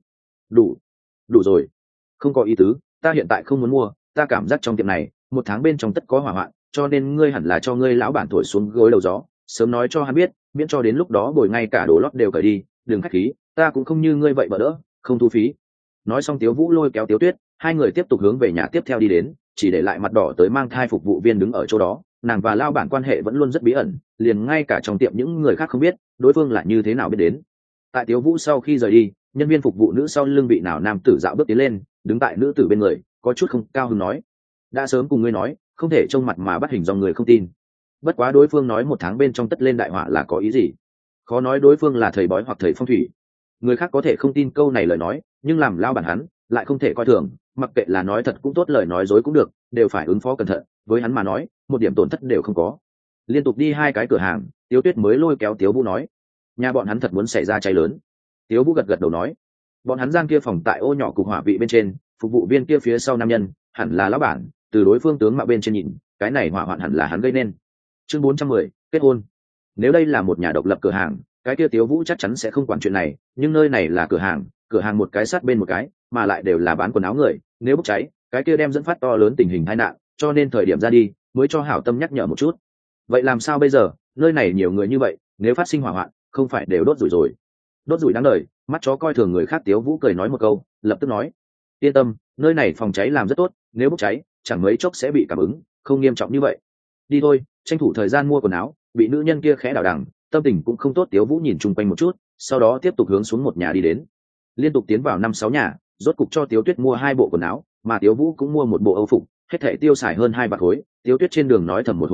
đủ rồi, không có ý tứ, ta hiện tại không muốn mua, ta cảm giác trong tiệm này một tháng bên trong tất có hỏa hoạn, cho nên ngươi hẳn là cho ngươi lão bản thổi xuống gối đầu gió, sớm nói cho hắn biết, miễn cho đến lúc đó bồi ngay cả đồ lót đều cởi đi, đừng khách khí, ta cũng không như ngươi vậy bỡ đỡ, không thu phí. Nói xong Tiếu Vũ lôi kéo Tiếu Tuyết, hai người tiếp tục hướng về nhà tiếp theo đi đến, chỉ để lại mặt đỏ tới mang thai phục vụ viên đứng ở chỗ đó. Nàng và lao bản quan hệ vẫn luôn rất bí ẩn, liền ngay cả trong tiệm những người khác không biết đối phương là như thế nào biết đến. Tại Tiếu Vũ sau khi rời đi, nhân viên phục vụ nữ sau lưng vị nào nam tử dạo bước tiến lên, đứng tại nữ tử bên người, có chút không cao hứng nói, đã sớm cùng ngươi nói không thể trông mặt mà bắt hình dòng người không tin. Bất quá đối phương nói 1 tháng bên trong tất lên đại họa là có ý gì? Khó nói đối phương là thầy bói hoặc thầy phong thủy. Người khác có thể không tin câu này lời nói, nhưng làm lao bản hắn lại không thể coi thường, mặc kệ là nói thật cũng tốt lời nói dối cũng được, đều phải ứng phó cẩn thận, với hắn mà nói một điểm tổn thất đều không có. Liên tục đi 2 cái cửa hàng, Tiếu Tuyết mới lôi kéo Tiếu Vũ nói, nhà bọn hắn thật muốn xảy ra cháy lớn. Tiếu Vũ gật gật đầu nói, bọn hắn giang kia phòng tại ô nhỏ cục hỏa vị bên trên, phục vụ viên kia phía sau nam nhân hẳn là lão bản, từ đối phương tướng mạo bên trên nhìn, cái này hỏa hoạn hẳn là hắn gây nên. Chương 410, kết hôn. Nếu đây là một nhà độc lập cửa hàng, cái kia Tiếu Vũ chắc chắn sẽ không quản chuyện này, nhưng nơi này là cửa hàng một cái sát bên một cái, mà lại đều là bán quần áo người, nếu bốc cháy, cái kia đem dẫn phát to lớn tình hình tai nạn, cho nên thời điểm ra đi mới cho hảo tâm nhắc nhở một chút. Vậy làm sao bây giờ, nơi này nhiều người như vậy, nếu phát sinh hỏa hoạn không phải đều đốt rủi rồi? Đốt rủi đáng đời, mắt chó coi thường người khác. Tiếu Vũ cười nói một câu, lập tức nói, yên tâm, nơi này phòng cháy làm rất tốt, nếu bốc cháy chẳng mấy chốc sẽ bị cảm ứng, không nghiêm trọng như vậy. Đi thôi, tranh thủ thời gian mua quần áo. Bị nữ nhân kia khẽ đảo đằng, tâm tình cũng không tốt. Tiếu Vũ nhìn chung quanh một chút, sau đó tiếp tục hướng xuống một nhà đi đến, liên tục tiến vào 5-6 nhà, rốt cục cho Tiếu Tuyết mua 2 bộ quần áo, mà Tiếu Vũ cũng mua một bộ âu phục, hết thảy tiêu xài hơn 2 bạc khối. Tiếu Tuyết trên đường nói thầm một hồi lâu,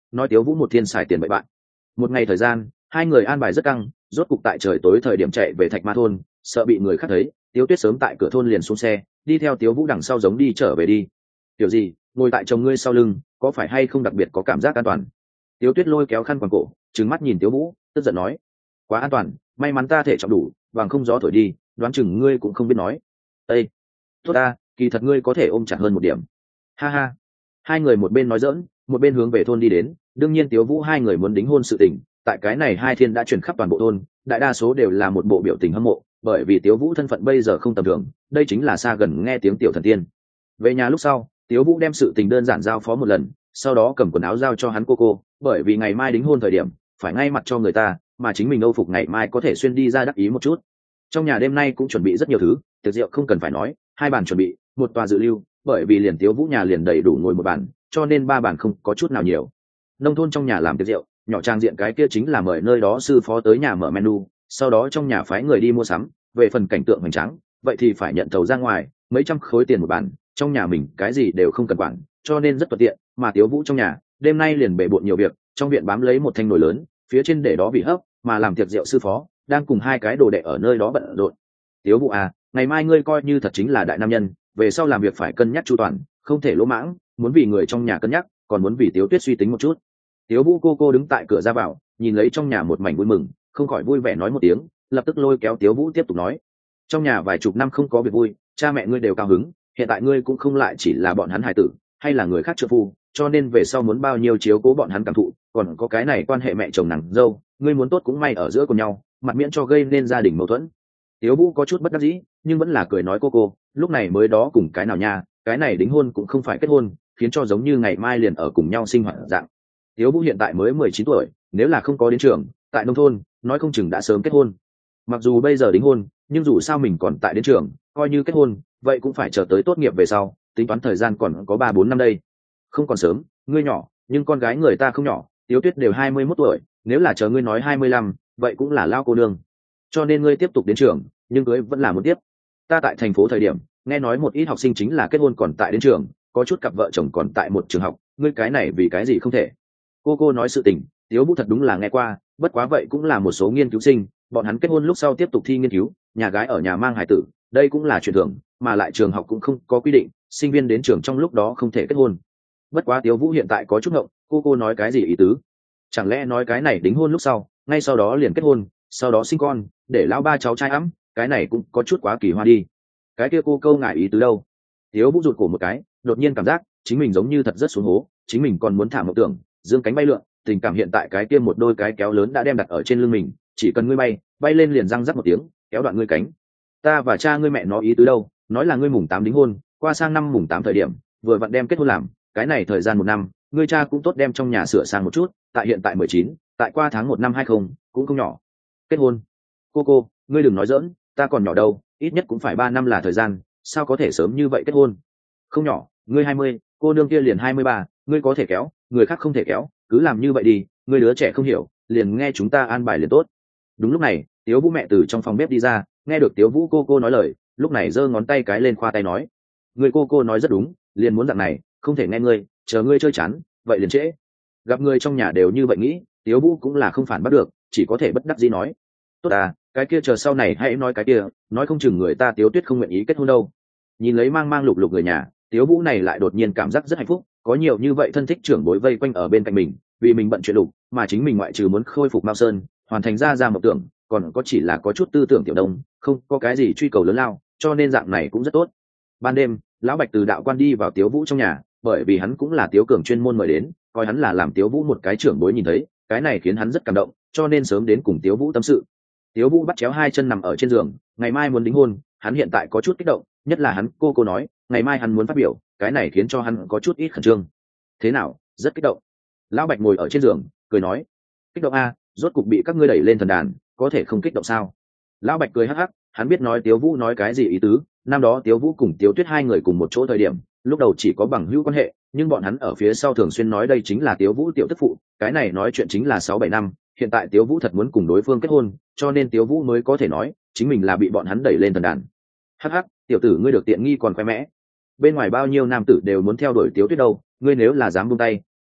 nói Tiếu Vũ một thiên xài tiền bậy bạn. Một ngày thời gian, hai người an bài rất căng, rốt cục tại trời tối thời điểm chạy về Thạch Ma thôn, sợ bị người khác thấy, Tiếu Tuyết sớm tại cửa thôn liền xuống xe, đi theo Tiếu Vũ đằng sau giống đi trở về đi. Tiểu gì, ngồi tại chồng ngươi sau lưng, có phải hay không đặc biệt có cảm giác an toàn? Tiếu Tuyết lôi kéo khăn quàng cổ, trừng mắt nhìn Tiếu Vũ, tức giận nói: quá an toàn, may mắn ta thể trọng đủ, bằng không gió thổi đi, đoán chừng ngươi cũng không biết nói. Ê, tốt ta, kỳ thật ngươi có thể ôm chặt hơn một điểm. Ha ha. Hai người một bên nói giỡn, một bên hướng về thôn đi đến. Đương nhiên Tiếu Vũ hai người muốn đính hôn sự tình, tại cái này hai thiên đã truyền khắp toàn bộ thôn, đại đa số đều là một bộ biểu tình hâm mộ, bởi vì Tiếu Vũ thân phận bây giờ không tầm thường, đây chính là xa gần nghe tiếng tiểu thần tiên. Về nhà lúc sau, Tiếu Vũ đem sự tình đơn giản giao phó một lần, sau đó cầm quần áo giao cho hắn cô, bởi vì ngày mai đính hôn thời điểm, phải ngay mặt cho người ta, mà chính mình âu phục ngày mai có thể xuyên đi ra đắc ý một chút. Trong nhà đêm nay cũng chuẩn bị rất nhiều thứ, tiệc rượu không cần phải nói, hai bàn chuẩn bị, một tòa dự lưu, bởi vì liền Tiếu Vũ nhà liền đầy đủ ngồi một bàn, cho nên ba bàn không có chút nào nhiều. Nông thôn trong nhà làm tiệc rượu, nhỏ trang diện cái kia chính là mời nơi đó sư phó tới nhà mở menu, sau đó trong nhà phái người đi mua sắm, về phần cảnh tượng hoành tráng, vậy thì phải nhận thầu ra ngoài, mấy trăm khối tiền một bàn, trong nhà mình cái gì đều không cần quản, cho nên rất thuận tiện. Mà Tiếu Vũ trong nhà đêm nay liền bề bộn nhiều việc, trong viện bám lấy một thanh nồi lớn, phía trên để đó vị hấp, mà làm tiệc rượu sư phó đang cùng hai cái đồ đệ ở nơi đó bận rộn. Tiếu Vũ à, ngày mai ngươi coi như thật chính là đại nam nhân, về sau làm việc phải cân nhắc chu toàn, không thể lỗ mãng, muốn vì người trong nhà cân nhắc, còn muốn vì Tiếu Tuyết suy tính một chút. Tiếu Vũ cô đứng tại cửa ra vào, nhìn lấy trong nhà một mảnh vui mừng, không khỏi vui vẻ nói một tiếng, lập tức lôi kéo Tiếu Vũ tiếp tục nói: trong nhà vài chục năm không có việc vui, cha mẹ ngươi đều cao hứng, hiện tại ngươi cũng không lại chỉ là bọn hắn hài tử, hay là người khác trợ phu, cho nên về sau muốn bao nhiêu chiếu cố bọn hắn cảm thụ, còn có cái này quan hệ mẹ chồng nàng dâu, ngươi muốn tốt cũng may ở giữa cùng nhau, mặt miễn cho gây nên gia đình mâu thuẫn. Tiếu Vũ có chút bất đắc dĩ, nhưng vẫn là cười nói cô, lúc này mới đó cùng cái nào nha, cái này đính hôn cũng không phải kết hôn, khiến cho giống như ngày mai liền ở cùng nhau sinh hoạt dạng. Tiếu Vũ hiện tại mới 19 tuổi, nếu là không có đến trường, tại nông thôn, nói không chừng đã sớm kết hôn. Mặc dù bây giờ đính hôn, nhưng dù sao mình còn tại đến trường, coi như kết hôn, vậy cũng phải chờ tới tốt nghiệp về sau, tính toán thời gian còn có 3-4 năm đây. Không còn sớm, ngươi nhỏ, nhưng con gái người ta không nhỏ, Tiếu Tuyết đều 21 tuổi, nếu là chờ ngươi nói 25, vậy cũng là lao cô nương. Cho nên ngươi tiếp tục đến trường, nhưng cưới vẫn là muốn tiếp. Ta tại thành phố thời điểm, nghe nói một ít học sinh chính là kết hôn còn tại đến trường, có chút cặp vợ chồng còn tại một trường học, ngươi cái này vì cái gì không thể? Cô nói sự tình, Tiếu Vũ thật đúng là nghe qua, bất quá vậy cũng là một số nghiên cứu sinh, bọn hắn kết hôn lúc sau tiếp tục thi nghiên cứu, nhà gái ở nhà mang hài tử, đây cũng là chuyện thường, mà lại trường học cũng không có quy định, sinh viên đến trường trong lúc đó không thể kết hôn. Bất quá Tiếu Vũ hiện tại có chút ngộng, cô nói cái gì ý tứ? Chẳng lẽ nói cái này đính hôn lúc sau, ngay sau đó liền kết hôn, sau đó sinh con, để lão ba cháu trai ẵm, cái này cũng có chút quá kỳ hoa đi. Cái kia cô câu ngại ý tứ đâu? Tiếu Vũ rụt cổ một cái, đột nhiên cảm giác chính mình giống như thật rất xuống hố, chính mình còn muốn thả mộng tưởng, dương cánh bay lượn, tình cảm hiện tại cái kia một đôi cái kéo lớn đã đem đặt ở trên lưng mình, chỉ cần ngươi bay lên liền răng rắc một tiếng, kéo đoạn ngươi cánh. Ta và cha ngươi mẹ nó ý tứ đâu, nói là ngươi mùng 8 đính hôn, qua sang năm mùng 8 thời điểm, vừa vặn đem kết hôn làm, cái này thời gian 1 năm, ngươi cha cũng tốt đem trong nhà sửa sang một chút, tại hiện tại 19, tại qua tháng 1 năm 20, cũng không nhỏ. Kết hôn? Cô, ngươi đừng nói giỡn, ta còn nhỏ đâu, ít nhất cũng phải 3 năm là thời gian, sao có thể sớm như vậy kết hôn? Không nhỏ, ngươi 20, cô nương kia liền 23, ngươi có thể kéo, người khác không thể kéo, cứ làm như vậy đi, ngươi đứa trẻ không hiểu, liền nghe chúng ta an bài liền tốt. Đúng lúc này, Tiếu Vũ mẹ từ trong phòng bếp đi ra, nghe được Tiếu Vũ cô nói lời, lúc này giơ ngón tay cái lên khoa tay nói: người cô nói rất đúng, liền muốn dạng này, không thể nghe ngươi, chờ ngươi chơi chán, vậy liền trễ. Gặp người trong nhà đều như vậy nghĩ, Tiếu Vũ cũng là không phản bắt được, chỉ có thể bất đắc dĩ nói: tốt à, cái kia chờ sau này hãy nói cái kia, nói không chừng người ta Tiếu Tuyết không nguyện ý kết hôn đâu. Nhìn lấy mang lục người nhà, Tiếu Vũ này lại đột nhiên cảm giác rất hạnh phúc, có nhiều như vậy thân thích trưởng bối vây quanh ở bên cạnh mình, vì mình bận chuyện lục, mà chính mình ngoại trừ muốn khôi phục Mao Sơn, hoàn thành ra mộng tưởng, còn có chỉ là có chút tư tưởng tiểu đông, không có cái gì truy cầu lớn lao, cho nên dạng này cũng rất tốt. Ban đêm, lão Bạch từ đạo quan đi vào Tiếu Vũ trong nhà, bởi vì hắn cũng là Tiếu Cường chuyên môn mời đến, coi hắn là làm Tiếu Vũ một cái trưởng bối nhìn thấy, cái này khiến hắn rất cảm động, cho nên sớm đến cùng Tiếu Vũ tâm sự. Tiếu Vũ bắt chéo hai chân nằm ở trên giường, ngày mai muốn đính hôn, hắn hiện tại có chút kích động, nhất là hắn cô nói, ngày mai hắn muốn phát biểu, cái này khiến cho hắn có chút ít khẩn trương. Thế nào, rất kích động? Lão Bạch ngồi ở trên giường, cười nói: kích động a, rốt cục bị các ngươi đẩy lên thần đàn, có thể không kích động sao? Lão Bạch cười hắc hắc, hắn biết nói Tiếu Vũ nói cái gì ý tứ. Năm đó Tiếu Vũ cùng Tiếu Tuyết hai người cùng một chỗ thời điểm, lúc đầu chỉ có bằng hữu quan hệ, nhưng bọn hắn ở phía sau thường xuyên nói đây chính là Tiếu Vũ tiểu tức phụ, cái này nói chuyện chính là 6-7 năm, hiện tại Tiếu Vũ thật muốn cùng đối phương kết hôn, cho nên Tiếu Vũ mới có thể nói chính mình là bị bọn hắn đẩy lên thần đàn. Hắc hắc, tiểu tử ngươi được tiện nghi còn khoe mẽ, bên ngoài bao nhiêu nam tử đều muốn theo đuổi Tiếu Tuyết đâu, ngươi nếu là dám buông tay,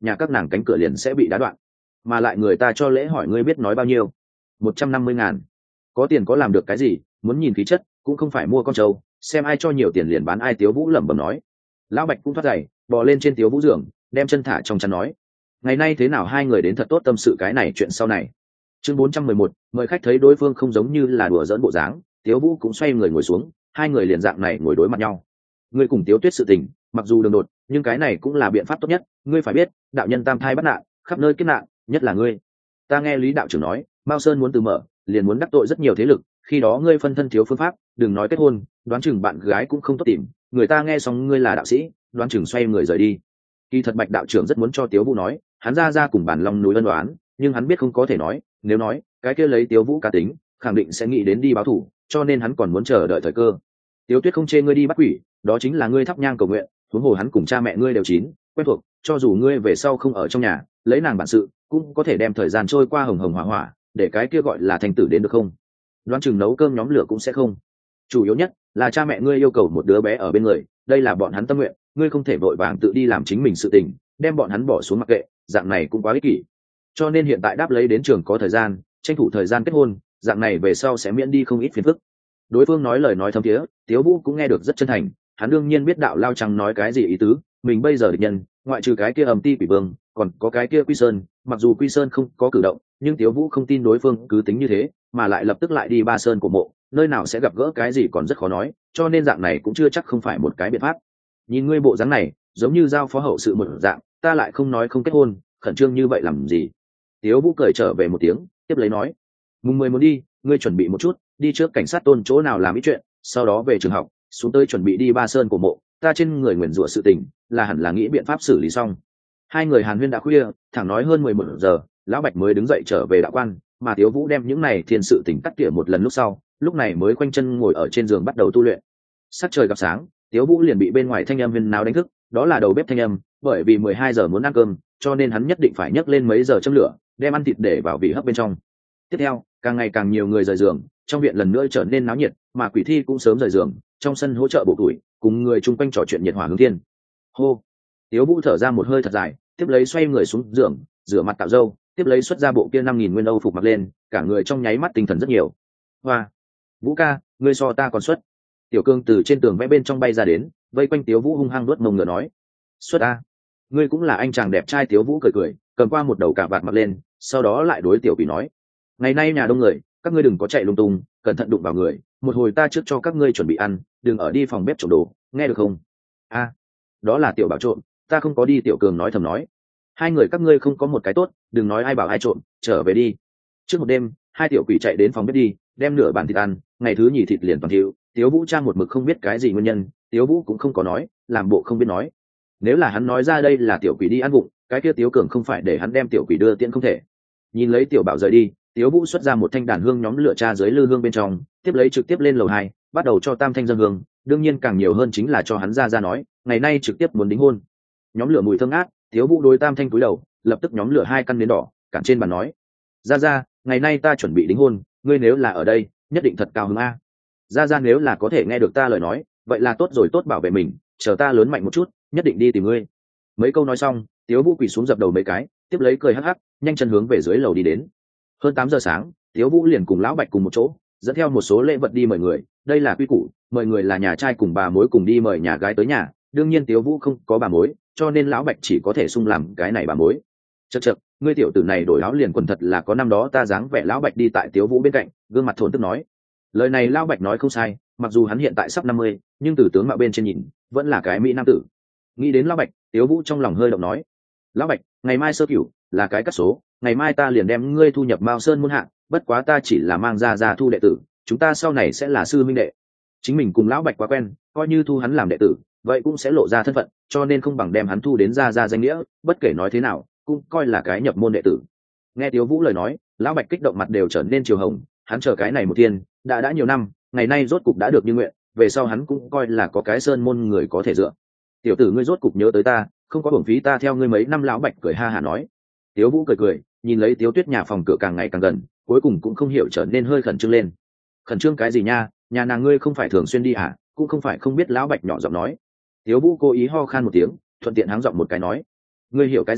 nhà các nàng cánh cửa liền sẽ bị đá đoạn. Mà lại người ta cho lễ hỏi ngươi biết nói bao nhiêu? 150.000. Có tiền có làm được cái gì, muốn nhìn khí chất cũng không phải mua con trâu, xem ai cho nhiều tiền liền bán ai. Tiếu Vũ lẩm bẩm nói. Lão Bạch cũng thoát giày bò lên trên Tiếu Vũ giường, đem chân thả trong chăn nói, ngày nay thế nào hai người đến thật tốt tâm sự cái này chuyện sau này. Chương 411, mời khách. Thấy đối phương không giống như là đùa giỡn bộ dáng, Tiếu Vũ cũng xoay người ngồi xuống, hai người liền dạng này ngồi đối mặt nhau. Ngươi cùng Tiếu Tuyết sự tình mặc dù đường đột, nhưng cái này cũng là biện pháp tốt nhất. Ngươi phải biết, đạo nhân tam thai bắt nạn, khắp nơi kiếp nạn, nhất là ngươi. Ta nghe Lý đạo trưởng nói, Mao Sơn muốn từ mở, liền muốn đắc tội rất nhiều thế lực, khi đó ngươi phân thân thiếu phương pháp, đừng nói kết hôn, đoán chừng bạn gái cũng không tốt tìm. Người ta nghe xong ngươi là đạo sĩ, đoán chừng xoay người rời đi. Kỳ thật Bạch đạo trưởng rất muốn cho Tiếu Vũ nói, hắn ra cùng Bản Long núi ân đoán, nhưng hắn biết không có thể nói, nếu nói, cái kia lấy Tiếu Vũ cá tính, khẳng định sẽ nghĩ đến đi báo thù, cho nên hắn còn muốn chờ đợi thời cơ. Tiếu Tuyết không chê ngươi đi bắt quỷ, đó chính là ngươi thắp nhang cầu nguyện, huống hồ hắn cùng cha mẹ ngươi đều chín, quen thuộc, cho dù ngươi về sau không ở trong nhà, lấy nàng bản sự, cũng có thể đem thời gian trôi qua hồng hồng hỏa hỏa, để cái kia gọi là thành tử đến được không? Đoán chừng nấu cơm nhóm lửa cũng sẽ không. Chủ yếu nhất là cha mẹ ngươi yêu cầu một đứa bé ở bên người, đây là bọn hắn tâm nguyện, ngươi không thể vội vàng tự đi làm chính mình sự tình, đem bọn hắn bỏ xuống mặc kệ, dạng này cũng quá ích kỷ. Cho nên hiện tại đáp lấy đến trường có thời gian, tranh thủ thời gian kết hôn, dạng này về sau sẽ miễn đi không ít phiền phức. Đối phương nói lời nói thâm thiế, Tiếu Vũ cũng nghe được rất chân thành, hắn đương nhiên biết đạo lao trắng nói cái gì ý tứ, mình bây giờ địch nhân, ngoại trừ cái kia Ầm Ti Quỷ Vương, còn có cái kia Quy Sơn, mặc dù Quy Sơn không có cử động, nhưng Tiếu Vũ không tin đối phương cứ tính như thế, mà lại lập tức lại đi Ba Sơn của mộ, nơi nào sẽ gặp gỡ cái gì còn rất khó nói, cho nên dạng này cũng chưa chắc không phải một cái biện pháp. Nhìn ngươi bộ dáng này, giống như giao phó hậu sự một dạng, ta lại không nói không kết hôn, khẩn trương như vậy làm gì? Tiếu Vũ cười trở về một tiếng, tiếp lấy nói, mùng 10 muốn đi, ngươi chuẩn bị một chút, đi trước cảnh sát Tôn chỗ nào làm ít chuyện, sau đó về trường học, xuống tới chuẩn bị đi Ba Sơn của mộ, ta trên người nguyền rủa sự tình, là hẳn là nghĩ biện pháp xử lý xong. Hai người hàn huyên đã khuya, thẳng nói hơn 11 giờ, lão Bạch mới đứng dậy trở về đạo quan, mà Tiếu Vũ đem những này thiên sự tình cắt tỉa một lần lúc sau, lúc này mới khoanh chân ngồi ở trên giường bắt đầu tu luyện. Sắc trời gặp sáng, Tiếu Vũ liền bị bên ngoài thanh âm huyên náo đánh thức, đó là đầu bếp thanh âm, bởi vì 12 giờ muốn ăn cơm, cho nên hắn nhất định phải nhấc lên mấy giờ châm lửa, đem ăn thịt để vào vị hấp bên trong. Tiếp theo, càng ngày càng nhiều người rời giường, trong viện lần nữa trở nên náo nhiệt, mà Quỷ Thi cũng sớm rời giường, trong sân hỗ trợ bổ tuổi, cùng người chung quanh trò chuyện nhiệt hòa hướng thiên. Hô, Tiếu Vũ thở ra một hơi thật dài, tiếp lấy xoay người xuống giường, rửa mặt tạo râu, tiếp lấy xuất ra bộ kia 5.000 nguyên Âu phục mặc lên, cả người trong nháy mắt tinh thần rất nhiều. Hoa, Vũ ca, ngươi so ta còn xuất. Tiểu Cương từ trên tường vẽ bên trong bay ra đến, vây quanh Tiếu Vũ hung hăng đuốt mông ngựa nói, xuất a, ngươi cũng là anh chàng đẹp trai. Tiếu Vũ cười cười, cầm qua một đầu cà vạt mặc lên, sau đó lại đối Tiểu Quỷ nói, ngày nay nhà đông người, các ngươi đừng có chạy lung tung, cẩn thận đụng vào người, một hồi ta trước cho các ngươi chuẩn bị ăn, đừng ở đi phòng bếp trộm đồ, nghe được không? A, đó là Tiểu Bảo trộm, ta không có đi. Tiểu Cường nói thầm nói, hai người các ngươi không có một cái tốt, đừng nói ai bảo ai trộm, trở về đi. Trước một đêm, hai tiểu quỷ chạy đến phòng bếp đi, đem nửa bàn thịt ăn, ngày thứ nhì thịt liền toàn thiếu. Tiếu Vũ trang một mực không biết cái gì nguyên nhân, Tiếu Vũ cũng không có nói, làm bộ không biết nói. Nếu là hắn nói ra đây là tiểu quỷ đi ăn vụng, cái kia Tiếu Cường không phải để hắn đem tiểu quỷ đưa tiễn không thể. Nhìn lấy Tiểu Bảo rời đi, Tiếu Vũ xuất ra một thanh đàn hương nhóm lửa tra dưới lư hương bên trong, tiếp lấy trực tiếp lên lầu 2, bắt đầu cho tam thanh dân hương, đương nhiên càng nhiều hơn chính là cho hắn ra nói, ngày nay trực tiếp muốn đính hôn. Nhóm lửa mùi thơm ngát, Tiếu Vũ đối tam thanh cúi đầu, lập tức nhóm lửa 2 căn nến đỏ, cản trên bàn nói, ra, ngày nay ta chuẩn bị đính hôn, ngươi nếu là ở đây, nhất định thật cao hứng a. Ra nếu là có thể nghe được ta lời nói, vậy là tốt rồi, tốt bảo vệ mình, chờ ta lớn mạnh một chút, nhất định đi tìm ngươi. Mấy câu nói xong, Tiếu Vũ quỳ xuống dập đầu mấy cái, tiếp lấy cười hắc hắc, nhanh chân hướng về dưới lầu đi đến. Hơn 8 giờ sáng, Tiếu Vũ liền cùng lão Bạch cùng một chỗ, dẫn theo một số lễ vật đi mời người, đây là quy củ, mời người là nhà trai cùng bà mối cùng đi mời nhà gái tới nhà, đương nhiên Tiếu Vũ không có bà mối, cho nên lão Bạch chỉ có thể sung làm cái này bà mối. Chậc, ngươi tiểu tử này đổi áo liền quần thật là có năm đó ta dáng vẻ. Lão Bạch đi tại Tiếu Vũ bên cạnh, gương mặt thổn thức nói. Lời này lão Bạch nói không sai, mặc dù hắn hiện tại sắp 50, nhưng từ tướng mạo bên trên nhìn, vẫn là cái mỹ nam tử. Nghĩ đến lão Bạch, Tiếu Vũ trong lòng hơi động nói, lão Bạch, ngày mai sơ cửu là cái cắt số, ngày mai ta liền đem ngươi thu nhập Mao Sơn môn hạ, bất quá ta chỉ là mang ra thu đệ tử, chúng ta sau này sẽ là sư minh đệ. Chính mình cùng lão Bạch quá quen, coi như thu hắn làm đệ tử, vậy cũng sẽ lộ ra thân phận, cho nên không bằng đem hắn thu đến ra danh nghĩa, bất kể nói thế nào, cũng coi là cái nhập môn đệ tử. Nghe Tiếu Vũ lời nói, lão Bạch kích động mặt đều trở nên chiều hồng, hắn chờ cái này một thiên, đã nhiều năm, ngày nay rốt cục đã được như nguyện, về sau hắn cũng coi là có cái sơn môn người có thể dựa. Tiểu tử ngươi rốt cục nhớ tới ta, không có uổng phí ta theo ngươi mấy năm. Lão Bạch cười ha hả nói. Tiếu Vũ cười, nhìn lấy Tiếu Tuyết nhà phòng cửa càng ngày càng gần, cuối cùng cũng không hiểu trở nên hơi khẩn trương lên. Khẩn trương cái gì nha, nhà nàng ngươi không phải thường xuyên đi à, cũng không phải không biết. Lão Bạch nhỏ giọng nói. Tiếu Vũ cố ý ho khan một tiếng, thuận tiện háng giọng một cái nói, ngươi hiểu cái gì,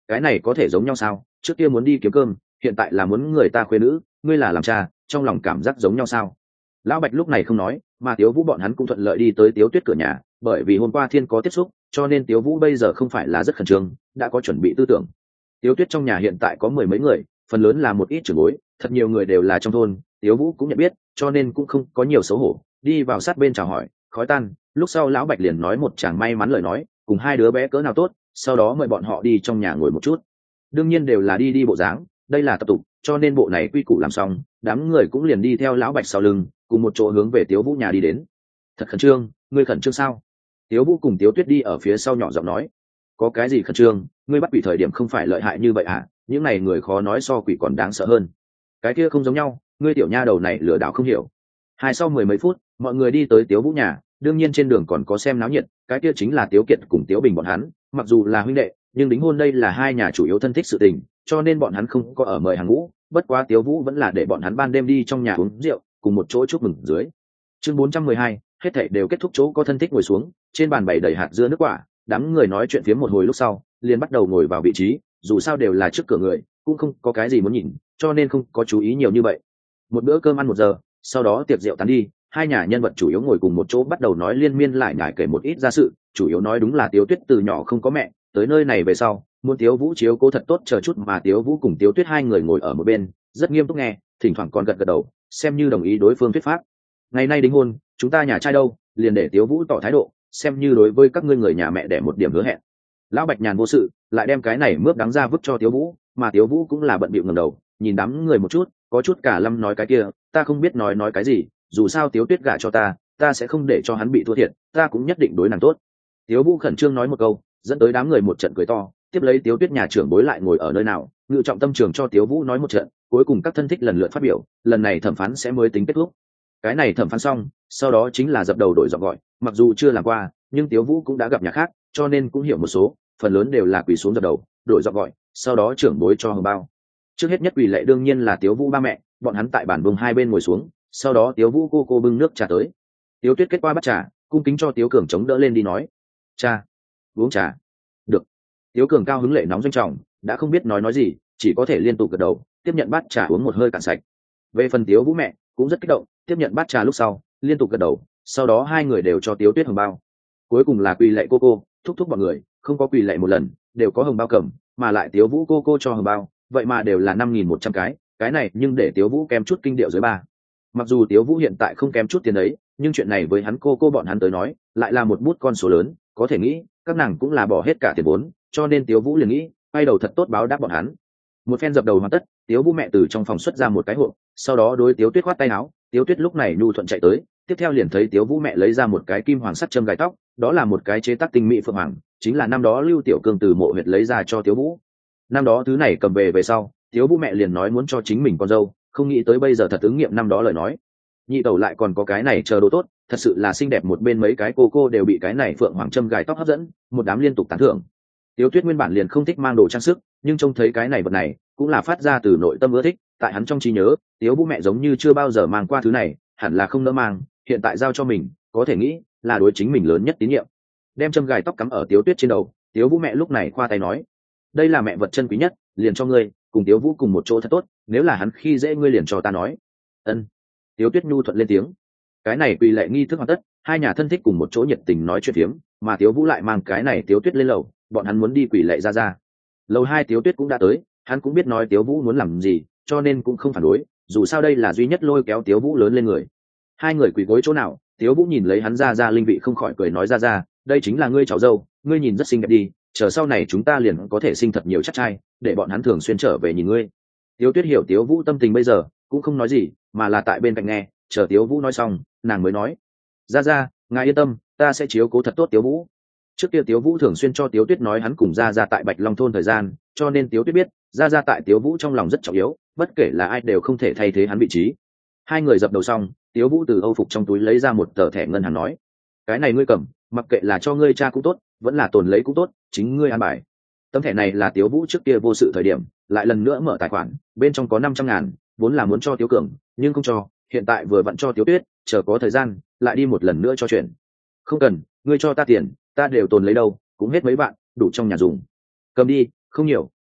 cái này có thể giống nhau sao? Trước kia muốn đi kiếm cơm, hiện tại là muốn người ta khuê nữ, ngươi là làm cha, trong lòng cảm giác giống nhau sao? Lão Bạch lúc này không nói, mà Tiếu Vũ bọn hắn cũng thuận lợi đi tới Tiếu Tuyết cửa nhà, bởi vì hôm qua Thiên có tiếp xúc, cho nên Tiếu Vũ bây giờ không phải là rất khẩn trương, đã có chuẩn bị tư tưởng. Tiếu Tuyết trong nhà hiện tại có mười mấy người, phần lớn là một ít trưởng bối, thật nhiều người đều là trong thôn, Tiếu Vũ cũng nhận biết, cho nên cũng không có nhiều xấu hổ, đi vào sát bên chào hỏi, khói tan. Lúc sau lão Bạch liền nói một chàng may mắn lời nói, cùng hai đứa bé cỡ nào tốt, sau đó mời bọn họ đi trong nhà ngồi một chút. Đương nhiên đều là đi bộ dáng, đây là tập tục, cho nên bộ này quy củ làm xong, đám người cũng liền đi theo lão Bạch sau lưng, cùng một chỗ hướng về Tiếu Vũ nhà đi đến. Thật khẩn trương, ngươi khẩn trương sao? Tiếu Vũ cùng Tiếu Tuyết đi ở phía sau nhỏ giọng nói. Có cái gì khẩn trương, ngươi bắt quỷ thời điểm không phải lợi hại như vậy à? Những này người khó nói so quỷ còn đáng sợ hơn. Cái kia không giống nhau, ngươi tiểu nha đầu này lừa đảo không hiểu. Sau mười mấy phút, mọi người đi tới Tiếu Vũ nhà, đương nhiên trên đường còn có xem náo nhiệt, cái kia chính là Tiếu Kiệt cùng Tiếu Bình bọn hắn, mặc dù là huynh đệ, nhưng đính hôn đây là hai nhà chủ yếu thân thích sự tình, cho nên bọn hắn không có ở mời hàng ngũ, bất quá Tiếu Vũ vẫn là để bọn hắn ban đêm đi trong nhà uống rượu, cùng một chỗ chúc mừng dưới. Chương 412, hết thảy đều kết thúc, chỗ có thân thích ngồi xuống, trên bàn bày đầy hạt dưa nước quả, đám người nói chuyện phiếm một hồi lúc sau, liền bắt đầu ngồi vào vị trí, dù sao đều là trước cửa người, cũng không có cái gì muốn nhìn, cho nên không có chú ý nhiều như vậy. Một bữa cơm ăn 1 giờ, sau đó tiệc rượu tán đi, hai nhà nhân vật chủ yếu ngồi cùng một chỗ bắt đầu nói liên miên lại nhải kể một ít gia sự, chủ yếu nói đúng là Tiếu Tuyết từ nhỏ không có mẹ, tới nơi này về sau, muốn Tiếu Vũ chiếu cố thật tốt chờ chút, mà Tiếu Vũ cùng Tiếu Tuyết hai người ngồi ở một bên, rất nghiêm túc nghe, thỉnh thoảng còn gật gật đầu, xem như đồng ý đối phương thuyết pháp. Ngày nay đính hôn, chúng ta nhà trai đâu, liền để Tiếu Vũ tỏ thái độ, xem như đối với các ngươi người nhà mẹ để một điểm hứa hẹn. Lão Bạch nhàn vô sự, lại đem cái này mướp đắng ra vứt cho Tiếu Vũ, mà Tiếu Vũ cũng là bận bịu ngẩng đầu, nhìn đám người một chút, có chút cả lâm nói cái kia, ta không biết nói cái gì, dù sao Tiếu Tuyết gả cho ta sẽ không để cho hắn bị thua thiệt, ta cũng nhất định đối nàng tốt. Tiếu Vũ khẩn trương nói một câu, dẫn tới đám người một trận cười to, tiếp lấy Tiếu Tuyết nhà trưởng bối lại ngồi ở nơi nào, ngự trọng tâm trường cho Tiếu Vũ nói một trận, cuối cùng các thân thích lần lượt phát biểu, lần này thẩm phán sẽ mới tính kết thúc. Cái này thẩm phán xong, sau đó chính là dập đầu đổi giọng gọi, mặc dù chưa làm qua, nhưng Tiếu Vũ cũng đã gặp nhà khác, cho nên cũng hiểu một số, phần lớn đều là quỳ xuống dập đầu, đổi giọng gọi, sau đó trưởng bối cho hồng bao. Trước hết nhất quỳ lệ đương nhiên là Tiếu Vũ ba mẹ, bọn hắn tại bàn vương hai bên ngồi xuống, sau đó Tiếu Vũ cô bưng nước trà tới. Tiếu Tuyết kết qua bắt trà, cung kính cho Tiếu Cường chống đỡ lên đi nói, cha, uống trà. Được. Tiếu Cường cao hứng lệ nóng doanh trọng, đã không biết nói gì, chỉ có thể liên tục gật đầu, tiếp nhận bát trà uống một hơi cạn sạch. Về phần Tiếu Vũ mẹ cũng rất kích động, tiếp nhận bát trà lúc sau, liên tục gật đầu, sau đó hai người đều cho Tiếu Tuyết hồng bao. Cuối cùng là quỳ lệ cô, thúc thúc bọn người, không có quỳ lệ một lần, đều có hồng bao cầm, mà lại Tiếu Vũ cô cho hồng bao, vậy mà đều là 5.100 cái này nhưng để Tiếu Vũ kém chút kinh điệu dưới ba. Mặc dù Tiếu Vũ hiện tại không kém chút tiền đấy, nhưng chuyện này với hắn cô bọn hắn tới nói, lại là một bút con số lớn, có thể nghĩ, các nàng cũng là bỏ hết cả tiền vốn, cho nên Tiếu Vũ liền nghĩ, quay đầu thật tốt báo đáp bọn hắn. Một phen dập đầu hoàn tất, Tiếu Vũ mẹ từ trong phòng xuất ra một cái hộp, sau đó đối Tiếu Tuyết khoát tay áo, Tiếu Tuyết lúc này nhu thuận chạy tới, tiếp theo liền thấy Tiếu Vũ mẹ lấy ra một cái kim hoàng sắt châm gài tóc, đó là một cái chế tác tinh mỹ phượng hoàng, chính là năm đó Lưu Tiểu Cương từ mộ huyệt lấy ra cho Tiếu Vũ. Năm đó thứ này cầm về sau, Tiếu Vũ mẹ liền nói muốn cho chính mình con dâu, không nghĩ tới bây giờ thật ứng nghiệm năm đó lời nói. Nhị tẩu lại còn có cái này chờ đồ tốt, thật sự là xinh đẹp, một bên mấy cái cô đều bị cái này phượng hoàng châm gài tóc hấp dẫn, một đám liên tục tán thưởng. Tiếu Tuyết nguyên bản liền không thích mang đồ trang sức, nhưng trông thấy cái này vật này, cũng là phát ra từ nội tâm ưa thích, tại hắn trong trí nhớ, Tiếu Vũ mẹ giống như chưa bao giờ mang qua thứ này, hẳn là không nỡ mang, hiện tại giao cho mình, có thể nghĩ là đối chính mình lớn nhất tín nhiệm. Đem châm gài tóc cắm ở Tiếu Tuyết trên đầu, Tiếu Vũ mẹ lúc này khoa tay nói, đây là mẹ vật chân quý nhất, liền cho ngươi, cùng Tiếu Vũ cùng một chỗ thật tốt, nếu là hắn khi dễ ngươi liền cho ta nói. Ân. Tiếu Tuyết nhu thuận lên tiếng. Cái này quỳ lệ nghi thức hoàn tất, hai nhà thân thích cùng một chỗ nhiệt tình nói chuyện phiếm, mà Tiếu Vũ lại mang cái này Tiếu Tuyết lên lầu, bọn hắn muốn đi quỳ lệ ra. Lầu 2 Tiếu Tuyết cũng đã tới, hắn cũng biết nói Tiếu Vũ muốn làm gì, cho nên cũng không phản đối, dù sao đây là duy nhất lôi kéo Tiếu Vũ lớn lên người. Hai người quỳ gối chỗ nào, Tiếu Vũ nhìn lấy hắn ra linh vị không khỏi cười nói, ra, đây chính là ngươi cháu dâu, ngươi nhìn rất xinh đẹp đi, chờ sau này chúng ta liền có thể sinh thật nhiều chắc trai, để bọn hắn thường xuyên trở về nhìn ngươi. Tiếu Tuyết hiểu Tiếu Vũ tâm tình bây giờ, cũng không nói gì, mà là tại bên cạnh nghe, chờ Tiếu Vũ nói xong, nàng mới nói, ra, ngài yên tâm, ta sẽ chiếu cố thật tốt Tiếu Vũ. Trước kia Tiếu Vũ thường xuyên cho Tiếu Tuyết nói hắn cùng ra tại Bạch Long thôn thời gian, cho nên Tiếu Tuyết biết ra tại Tiếu Vũ trong lòng rất trọng yếu, bất kể là ai đều không thể thay thế hắn vị trí. Hai người dập đầu xong, Tiếu Vũ từ âu phục trong túi lấy ra một tờ thẻ ngân hàng nói, cái này ngươi cầm, mặc kệ là cho ngươi cha cũng tốt, vẫn là tồn lấy cũng tốt, chính ngươi an bài. Tấm thẻ này là Tiếu Vũ trước kia vô sự thời điểm lại lần nữa mở tài khoản, bên trong có 500.000, vốn là muốn cho Tiếu Cường, nhưng không cho, hiện tại vừa vặn cho Tiếu Tuyết, chờ có thời gian lại đi một lần nữa cho chuyện. Không cần, ngươi cho ta tiền, ta đều tồn lấy đâu, cũng hết mấy bạn, đủ trong nhà dùng. Cầm đi, không nhiều,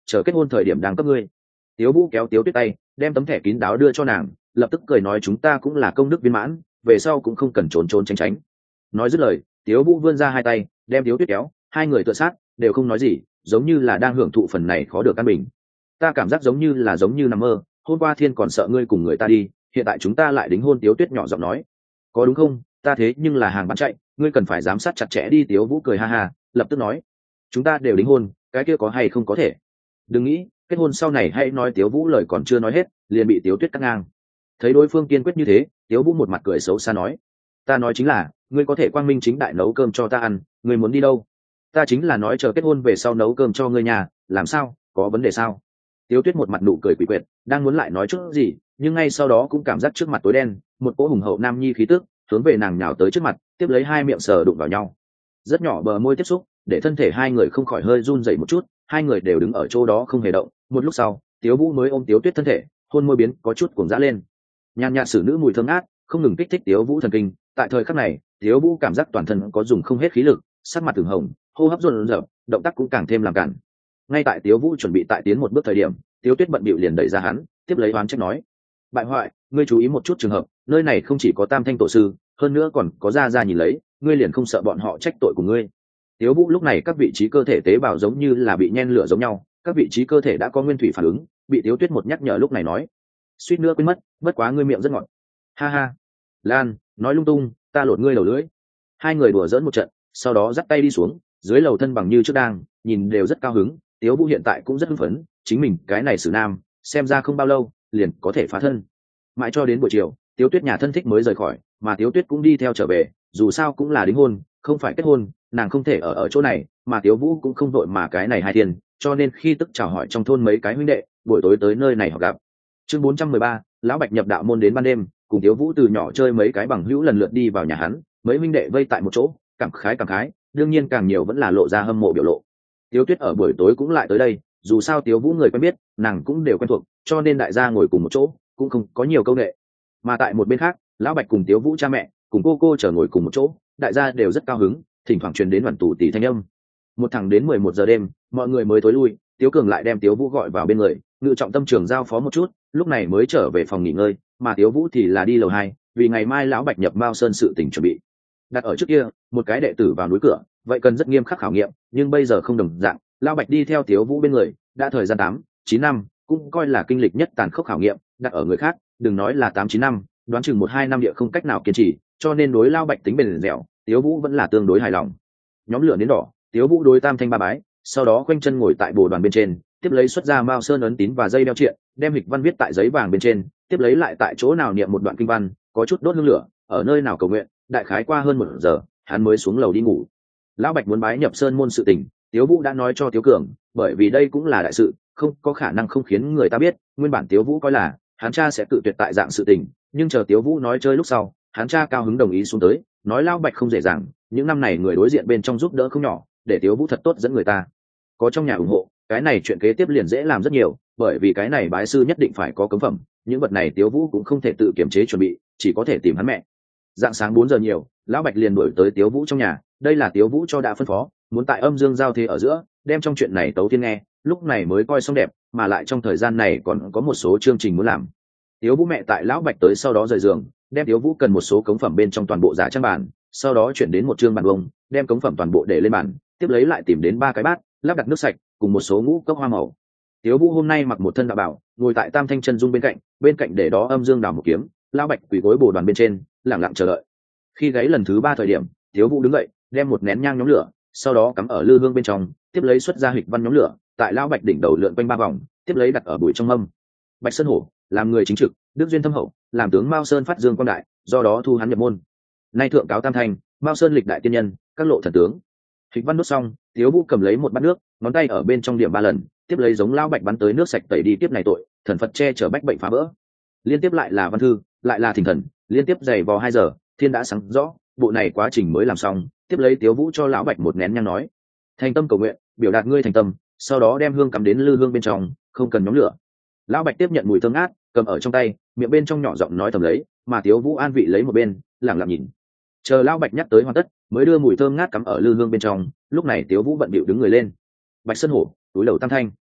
chờ kết hôn thời điểm đang cấp ngươi. Tiếu Vũ kéo Tiếu Tuyết tay, đem tấm thẻ kín đáo đưa cho nàng, lập tức cười nói chúng ta cũng là công đức viên mãn, về sau cũng không cần trốn trốn tránh tránh. Nói dứt lời, Tiếu Vũ vươn ra hai tay, đem Tiếu Tuyết kéo, hai người tựa sát, đều không nói gì, giống như là đang hưởng thụ phần này khó được căn bình. Ta cảm giác giống như nằm mơ, hôm qua Thiên còn sợ ngươi cùng người ta đi, hiện tại chúng ta lại đính hôn. Tiếu Tuyết nhỏ giọng nói. Có đúng không, ta thế nhưng là hàng bán chạy, ngươi cần phải giám sát chặt chẽ đi. Tiếu Vũ cười ha ha, lập tức nói, chúng ta đều đính hôn, cái kia có hay không có thể. Đừng nghĩ, kết hôn sau này hãy nói. Tiếu Vũ lời còn chưa nói hết, liền bị Tiếu Tuyết cắt ngang. Thấy đối phương kiên quyết như thế, Tiếu Vũ một mặt cười xấu xa nói, ta nói chính là, ngươi có thể quang minh chính đại nấu cơm cho ta ăn, ngươi muốn đi đâu? Ta chính là nói chờ kết hôn về sau nấu cơm cho ngươi nhà, làm sao, có vấn đề sao? Tiếu Tuyết một mặt nụ cười quỷ quyệt, đang muốn lại nói chút gì, nhưng ngay sau đó cũng cảm giác trước mặt tối đen, một cỗ hùng hậu nam nhi khí tức hướng về nàng nhào tới trước mặt, tiếp lấy hai miệng sờ đụng vào nhau. Rất nhỏ bờ môi tiếp xúc, để thân thể hai người không khỏi hơi run rẩy một chút, hai người đều đứng ở chỗ đó không hề động. Một lúc sau, Tiếu Vũ mới ôm Tiếu Tuyết thân thể, hôn môi biến có chút cuồng dã lên. Nhàn nhạt xử nữ mùi thơm ngát, không ngừng kích thích Tiếu Vũ thần kinh. Tại thời khắc này, Tiếu Vũ cảm giác toàn thân có dùng không hết khí lực, sắc mặt từng hồng, hô hấp run rẩy, động tác cũng càng thêm làm cản. Ngay tại Tiếu Vũ chuẩn bị tại tiến một bước thời điểm, Tiếu Tuyết bận bịu liền đẩy ra hắn, tiếp lấy oán trách nói, bại hoại, ngươi chú ý một chút trường hợp, nơi này không chỉ có Tam Thanh tổ sư, hơn nữa còn có gia gia nhìn lấy, ngươi liền không sợ bọn họ trách tội của ngươi. Tiếu Vũ lúc này các vị trí cơ thể tế bào giống như là bị nhen lửa giống nhau, các vị trí cơ thể đã có nguyên thủy phản ứng, bị Tiếu Tuyết một nhắc nhở lúc này nói, suýt nữa quên mất, bất quá ngươi miệng rất ngọt. Ha ha, Lan, nói lung tung, ta lột ngươi đầu lưỡi. Hai người đùa giỡn một trận, sau đó dắt tay đi xuống, dưới lầu thân bằng như trước đang, nhìn đều rất cao hứng. Tiếu Vũ hiện tại cũng rất hưng phấn, chính mình cái này xử nam, xem ra không bao lâu liền có thể phá thân. Mãi cho đến buổi chiều, Tiếu Tuyết nhà thân thích mới rời khỏi, mà Tiếu Tuyết cũng đi theo trở về, dù sao cũng là đính hôn, không phải kết hôn, nàng không thể ở chỗ này, mà Tiếu Vũ cũng không vội mà cái này hai tiền, cho nên khi tức chào hỏi trong thôn mấy cái huynh đệ, buổi tối tới nơi này họ gặp. Chương 413, lão Bạch nhập đạo môn. Đến ban đêm, cùng Tiếu Vũ từ nhỏ chơi mấy cái bằng hữu lần lượt đi vào nhà hắn, mấy huynh đệ vây tại một chỗ, cảm khái, đương nhiên càng nhiều vẫn là lộ ra hâm mộ biểu lộ. Tiếu Tuyết ở buổi tối cũng lại tới đây, dù sao Tiếu Vũ người quen biết, nàng cũng đều quen thuộc, cho nên đại gia ngồi cùng một chỗ, cũng không có nhiều câu nệ. Mà tại một bên khác, lão Bạch cùng Tiếu Vũ cha mẹ, cùng cô chờ ngồi cùng một chỗ, đại gia đều rất cao hứng, thỉnh thoảng truyền đến đoàn tù tỷ thanh âm. Một thẳng đến 11 giờ đêm, mọi người mới tối lui, Tiếu Cường lại đem Tiếu Vũ gọi vào bên người, ngự trọng tâm trường giao phó một chút, lúc này mới trở về phòng nghỉ ngơi, mà Tiếu Vũ thì là đi lầu 2, vì ngày mai lão Bạch nhập Mao Sơn sự tình chuẩn bị. Đặt ở trước kia, một cái đệ tử vào núi cửa, vậy cần rất nghiêm khắc khảo nghiệm, nhưng bây giờ không đồng dạng, lão Bạch đi theo Tiếu Vũ bên người, đã thời gian 8-9 năm, cũng coi là kinh lịch nhất tàn khốc khảo nghiệm, đặt ở người khác, đừng nói là 8-9 năm, đoán chừng 1-2 năm địa không cách nào kiên trì, cho nên đối lão Bạch tính bền dẻo, Tiếu Vũ vẫn là tương đối hài lòng. Nhóm lửa đến đỏ, Tiếu Vũ đối Tam Thanh ba bái, sau đó khoanh chân ngồi tại bồ đoàn bên trên, tiếp lấy xuất ra Mao Sơn ấn tín và dây đeo triện, đem hịch văn viết tại giấy vàng bên trên, tiếp lấy lại tại chỗ nào niệm một đoạn kinh văn, có chút đốt hương lửa, ở nơi nào cầu nguyện, đại khái qua hơn 1 giờ, hắn mới xuống lầu đi ngủ. Lão Bạch muốn bái nhập Sơn môn sự tình, Tiếu Vũ đã nói cho Tiếu Cường, bởi vì đây cũng là đại sự, không có khả năng không khiến người ta biết. Nguyên bản Tiếu Vũ coi là hắn cha sẽ tự tuyệt tại dạng sự tình, nhưng chờ Tiếu Vũ nói chơi lúc sau, hắn cha cao hứng đồng ý xuống tới, nói Lão Bạch không dễ dàng, những năm này người đối diện bên trong giúp đỡ không nhỏ, để Tiếu Vũ thật tốt dẫn người ta. Có trong nhà ủng hộ, cái này chuyện kế tiếp liền dễ làm rất nhiều, bởi vì cái này bái sư nhất định phải có cấm phẩm, những vật này Tiếu Vũ cũng không thể tự kiểm chế chuẩn bị, chỉ có thể tìm hắn mẹ. Dạng sáng 4 giờ nhiều, lão Bạch liền đuổi tới Tiếu Vũ trong nhà, đây là Tiếu Vũ cho đã phân phó, muốn tại âm dương giao thế ở giữa, đem trong chuyện này tấu thiên nghe, lúc này mới coi xong đẹp, mà lại trong thời gian này còn có một số chương trình muốn làm. Tiếu Vũ mẹ tại lão Bạch tới sau đó rời giường, đem Tiếu Vũ cần một số cống phẩm bên trong toàn bộ giả trang bàn, sau đó chuyển đến một chương bàn bông, đem cống phẩm toàn bộ để lên bàn, tiếp lấy lại tìm đến 3 cái bát, lắp đặt nước sạch cùng một số ngũ cốc hoa màu. Tiếu Vũ hôm nay mặc một thân đạo bảo, ngồi tại Tam Thanh chân dung bên cạnh để đó âm dương đào một kiếm, lão Bạch quỳ gối bồ đoàn bên trên, lặng lặng chờ đợi. Khi gáy lần thứ 3 thời điểm, Tiếu Vũ đứng dậy, đem một nén nhang nhóm lửa, sau đó cắm ở lư hương bên trong, tiếp lấy xuất ra hịch văn nhóm lửa, tại lão Bạch đỉnh đầu lượn quanh 3 vòng, tiếp lấy đặt ở bụi trong mâm. Bạch Sơn Hổ làm người chính trực, đức duyên thâm hậu, làm tướng Mao Sơn phát dương quang đại, do đó thu hắn nhập môn. Nay thượng cáo Tam Thanh, Mao Sơn lịch đại tiên nhân, các lộ thần tướng. Hịch văn đốt xong, Tiếu Vũ cầm lấy một bát nước, ngón tay ở bên trong điểm 3 lần, tiếp lấy giống lão Bạch bắn tới nước sạch tẩy đi tiếp này tội, thần Phật che chở bách bệnh phá vỡ. Liên tiếp lại là văn thư, lại là thỉnh thần, liên tiếp dày vò 2 giờ, thiên đã sáng rõ, bộ này quá trình mới làm xong. Tiếp lấy Tiếu Vũ cho lão Bạch một nén nhang nói, thành tâm cầu nguyện, biểu đạt ngươi thành tâm, sau đó đem hương cắm đến lư hương bên trong, không cần nhóm lửa. Lão Bạch tiếp nhận mùi thơm ngát, cầm ở trong tay, miệng bên trong nhỏ giọng nói thầm lấy, mà Tiếu Vũ an vị lấy một bên, lặng lặng nhìn. Chờ lão Bạch nhắc tới hoàn tất, mới đưa mùi thơm ngát cắm ở lư hương bên trong. Lúc này Tiếu Vũ bận bịu đứng người lên. Bạch Sơn Hổ túi đầu Tam Thanh,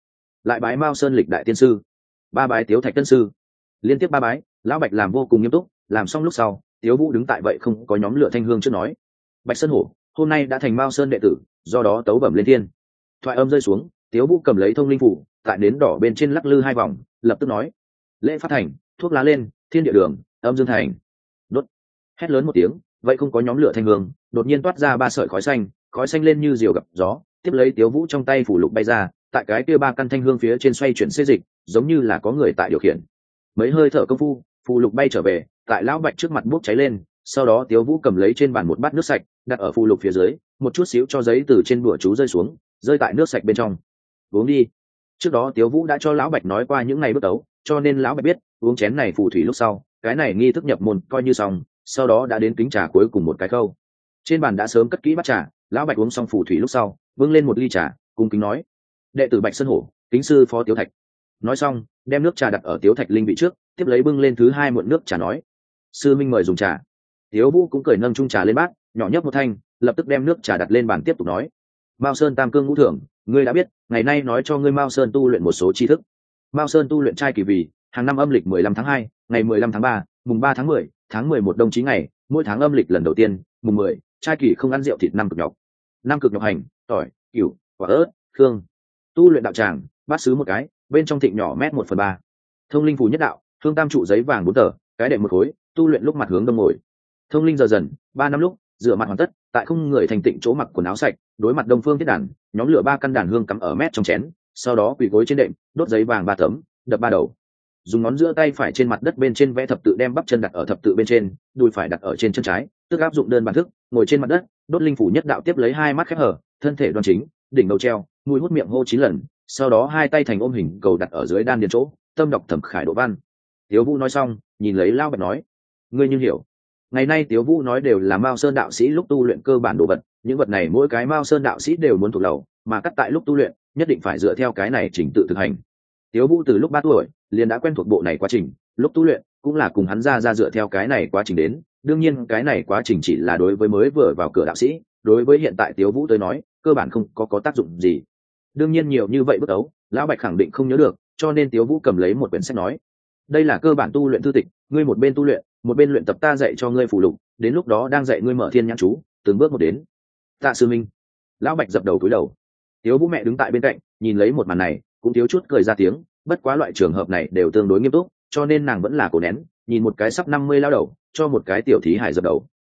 lại bái Mao Sơn lịch đại tiên sư, ba bái Tiếu Thạch tân sư. Liên tiếp ba bái, lão Bạch làm vô cùng nghiêm túc. Làm xong lúc sau, Tiếu Vũ đứng tại vậy không có nhóm lửa thanh hương trước nói: Bạch Sơn Hổ hôm nay đã thành Mao Sơn đệ tử, do đó tấu bẩm lên thiên. Thoại âm rơi xuống, Tiếu Vũ cầm lấy thông linh phủ tại nến đỏ bên trên lắc lư hai vòng, lập tức nói: lễ phát thành, thuốc lá lên, thiên địa đường, âm dương thành. Đốt. Hét lớn một tiếng, vậy không có nhóm lửa thanh hương đột nhiên toát ra ba sợi khói xanh lên như diều gặp gió, tiếp lấy Tiếu Vũ trong tay phủ lục bay ra, tại cái kia ba căn thanh hương phía trên xoay chuyển xê dịch, giống như là có người tại điều khiển. Mấy hơi thở công phu, phù lục bay trở về, tại lão Bạch trước mặt bốc cháy lên. Sau đó Tiếu Vũ cầm lấy trên bàn một bát nước sạch, đặt ở phù lục phía dưới, một chút xíu cho giấy từ trên bùa chú rơi xuống, rơi tại nước sạch bên trong. Uống đi. Trước đó Tiếu Vũ đã cho lão Bạch nói qua những ngày bước đấu, cho nên lão Bạch biết uống chén này phù thủy lúc sau, cái này nghi thức nhập môn coi như xong. Sau đó đã đến kính trà cuối cùng một cái khâu. Trên bàn đã sớm cất kỹ bát trà, lão Bạch uống xong phù thủy lúc sau, bưng lên một ly trà, cung kính nói: đệ tử Bạch Sơn Hổ, kính sư phó Tiếu Thạch. Nói xong, đem nước trà đặt ở Tiếu Thạch linh vị trước, tiếp lấy bưng lên thứ hai muộn nước trà nói: sư minh mời dùng trà. Tiếu Vũ cũng cởi nâng chung trà lên bát, nhỏ nhấp một thanh, lập tức đem nước trà đặt lên bàn tiếp tục nói: Mao Sơn Tam Cương Ngũ Thưởng, ngươi đã biết, ngày nay nói cho ngươi Mao Sơn tu luyện một số tri thức. Mao Sơn tu luyện trai kỳ vì, hàng năm âm lịch 15 tháng 2, ngày 15 tháng 3, mùng 3 tháng 10, tháng 11 đồng chí ngày, mỗi tháng âm lịch lần đầu tiên, mùng 10, trai kỳ không ăn rượu thịt năm cực nhọc. Năm cực nhọc hành, tỏi, cửu, quả ớt, khương. Tu luyện đạo tràng, bát sứ một cái, bên trong thịnh nhỏ mét 1/3. Thông linh phù nhất đạo, hương tam trụ giấy vàng 4 tờ, cái đệm một khối, tu luyện lúc mặt hướng đông ngồi. Thông linh giờ dần, 3 năm lúc, rửa mặt hoàn tất, tại không người thành tịnh chỗ mặc quần áo sạch, đối mặt đông phương thiết đàn, nhóm lửa 3 căn đàn hương cắm ở mét trong chén, sau đó quỳ gối trên đệm, đốt giấy vàng 3 tấm, đập 3 đầu. Dùng ngón giữa tay phải trên mặt đất bên trên vẽ thập tự, đem bắp chân đặt ở thập tự bên trên, đùi phải đặt ở trên chân trái, tức áp dụng đơn bản thức, ngồi trên mặt đất, đốt linh phủ nhất đạo, tiếp lấy hai mắt khép hở, thân thể đoan chính, đỉnh đầu treo, mũi hút miệng hô 9 lần, sau đó hai tay thành ôm hình cầu đặt ở dưới đan điền chỗ, tâm đọc thẩm khải độ văn. Tiếu Vũ nói xong, nhìn lấy Lão Bạch nói: ngươi như hiểu. Ngày nay Tiếu Vũ nói đều là Mao Sơn đạo sĩ lúc tu luyện cơ bản đồ vật, những vật này mỗi cái Mao Sơn đạo sĩ đều muốn thuộc lầu, mà cắt tại lúc tu luyện, nhất định phải dựa theo cái này trình tự thực hành. Tiếu Vũ từ lúc 3 tuổi liền đã quen thuộc bộ này quá trình, lúc tu luyện cũng là cùng hắn ra dựa theo cái này quá trình đến. Đương nhiên cái này quá trình chỉ là đối với mới vừa vào cửa đạo sĩ, đối với hiện tại Tiếu Vũ tới nói, cơ bản không có tác dụng gì. Đương nhiên nhiều như vậy bước đấu, Lão Bạch khẳng định không nhớ được, cho nên Tiếu Vũ cầm lấy một quyển sách nói: đây là cơ bản tu luyện thư tịch, ngươi một bên tu luyện, một bên luyện tập ta dạy cho ngươi phù lục, đến lúc đó đang dạy ngươi mở thiên nhãn chú, từng bước một đến. Tạ sư minh. Lão Bạch dập đầu cúi đầu. Tiếu Vũ mẹ đứng tại bên cạnh, nhìn lấy một màn này, cũng thiếu chút cười ra tiếng, bất quá loại trường hợp này đều tương đối nghiêm túc, cho nên nàng vẫn là cố nén, nhìn một cái sắp 50 lao đầu, cho một cái tiểu thí hải dập đầu.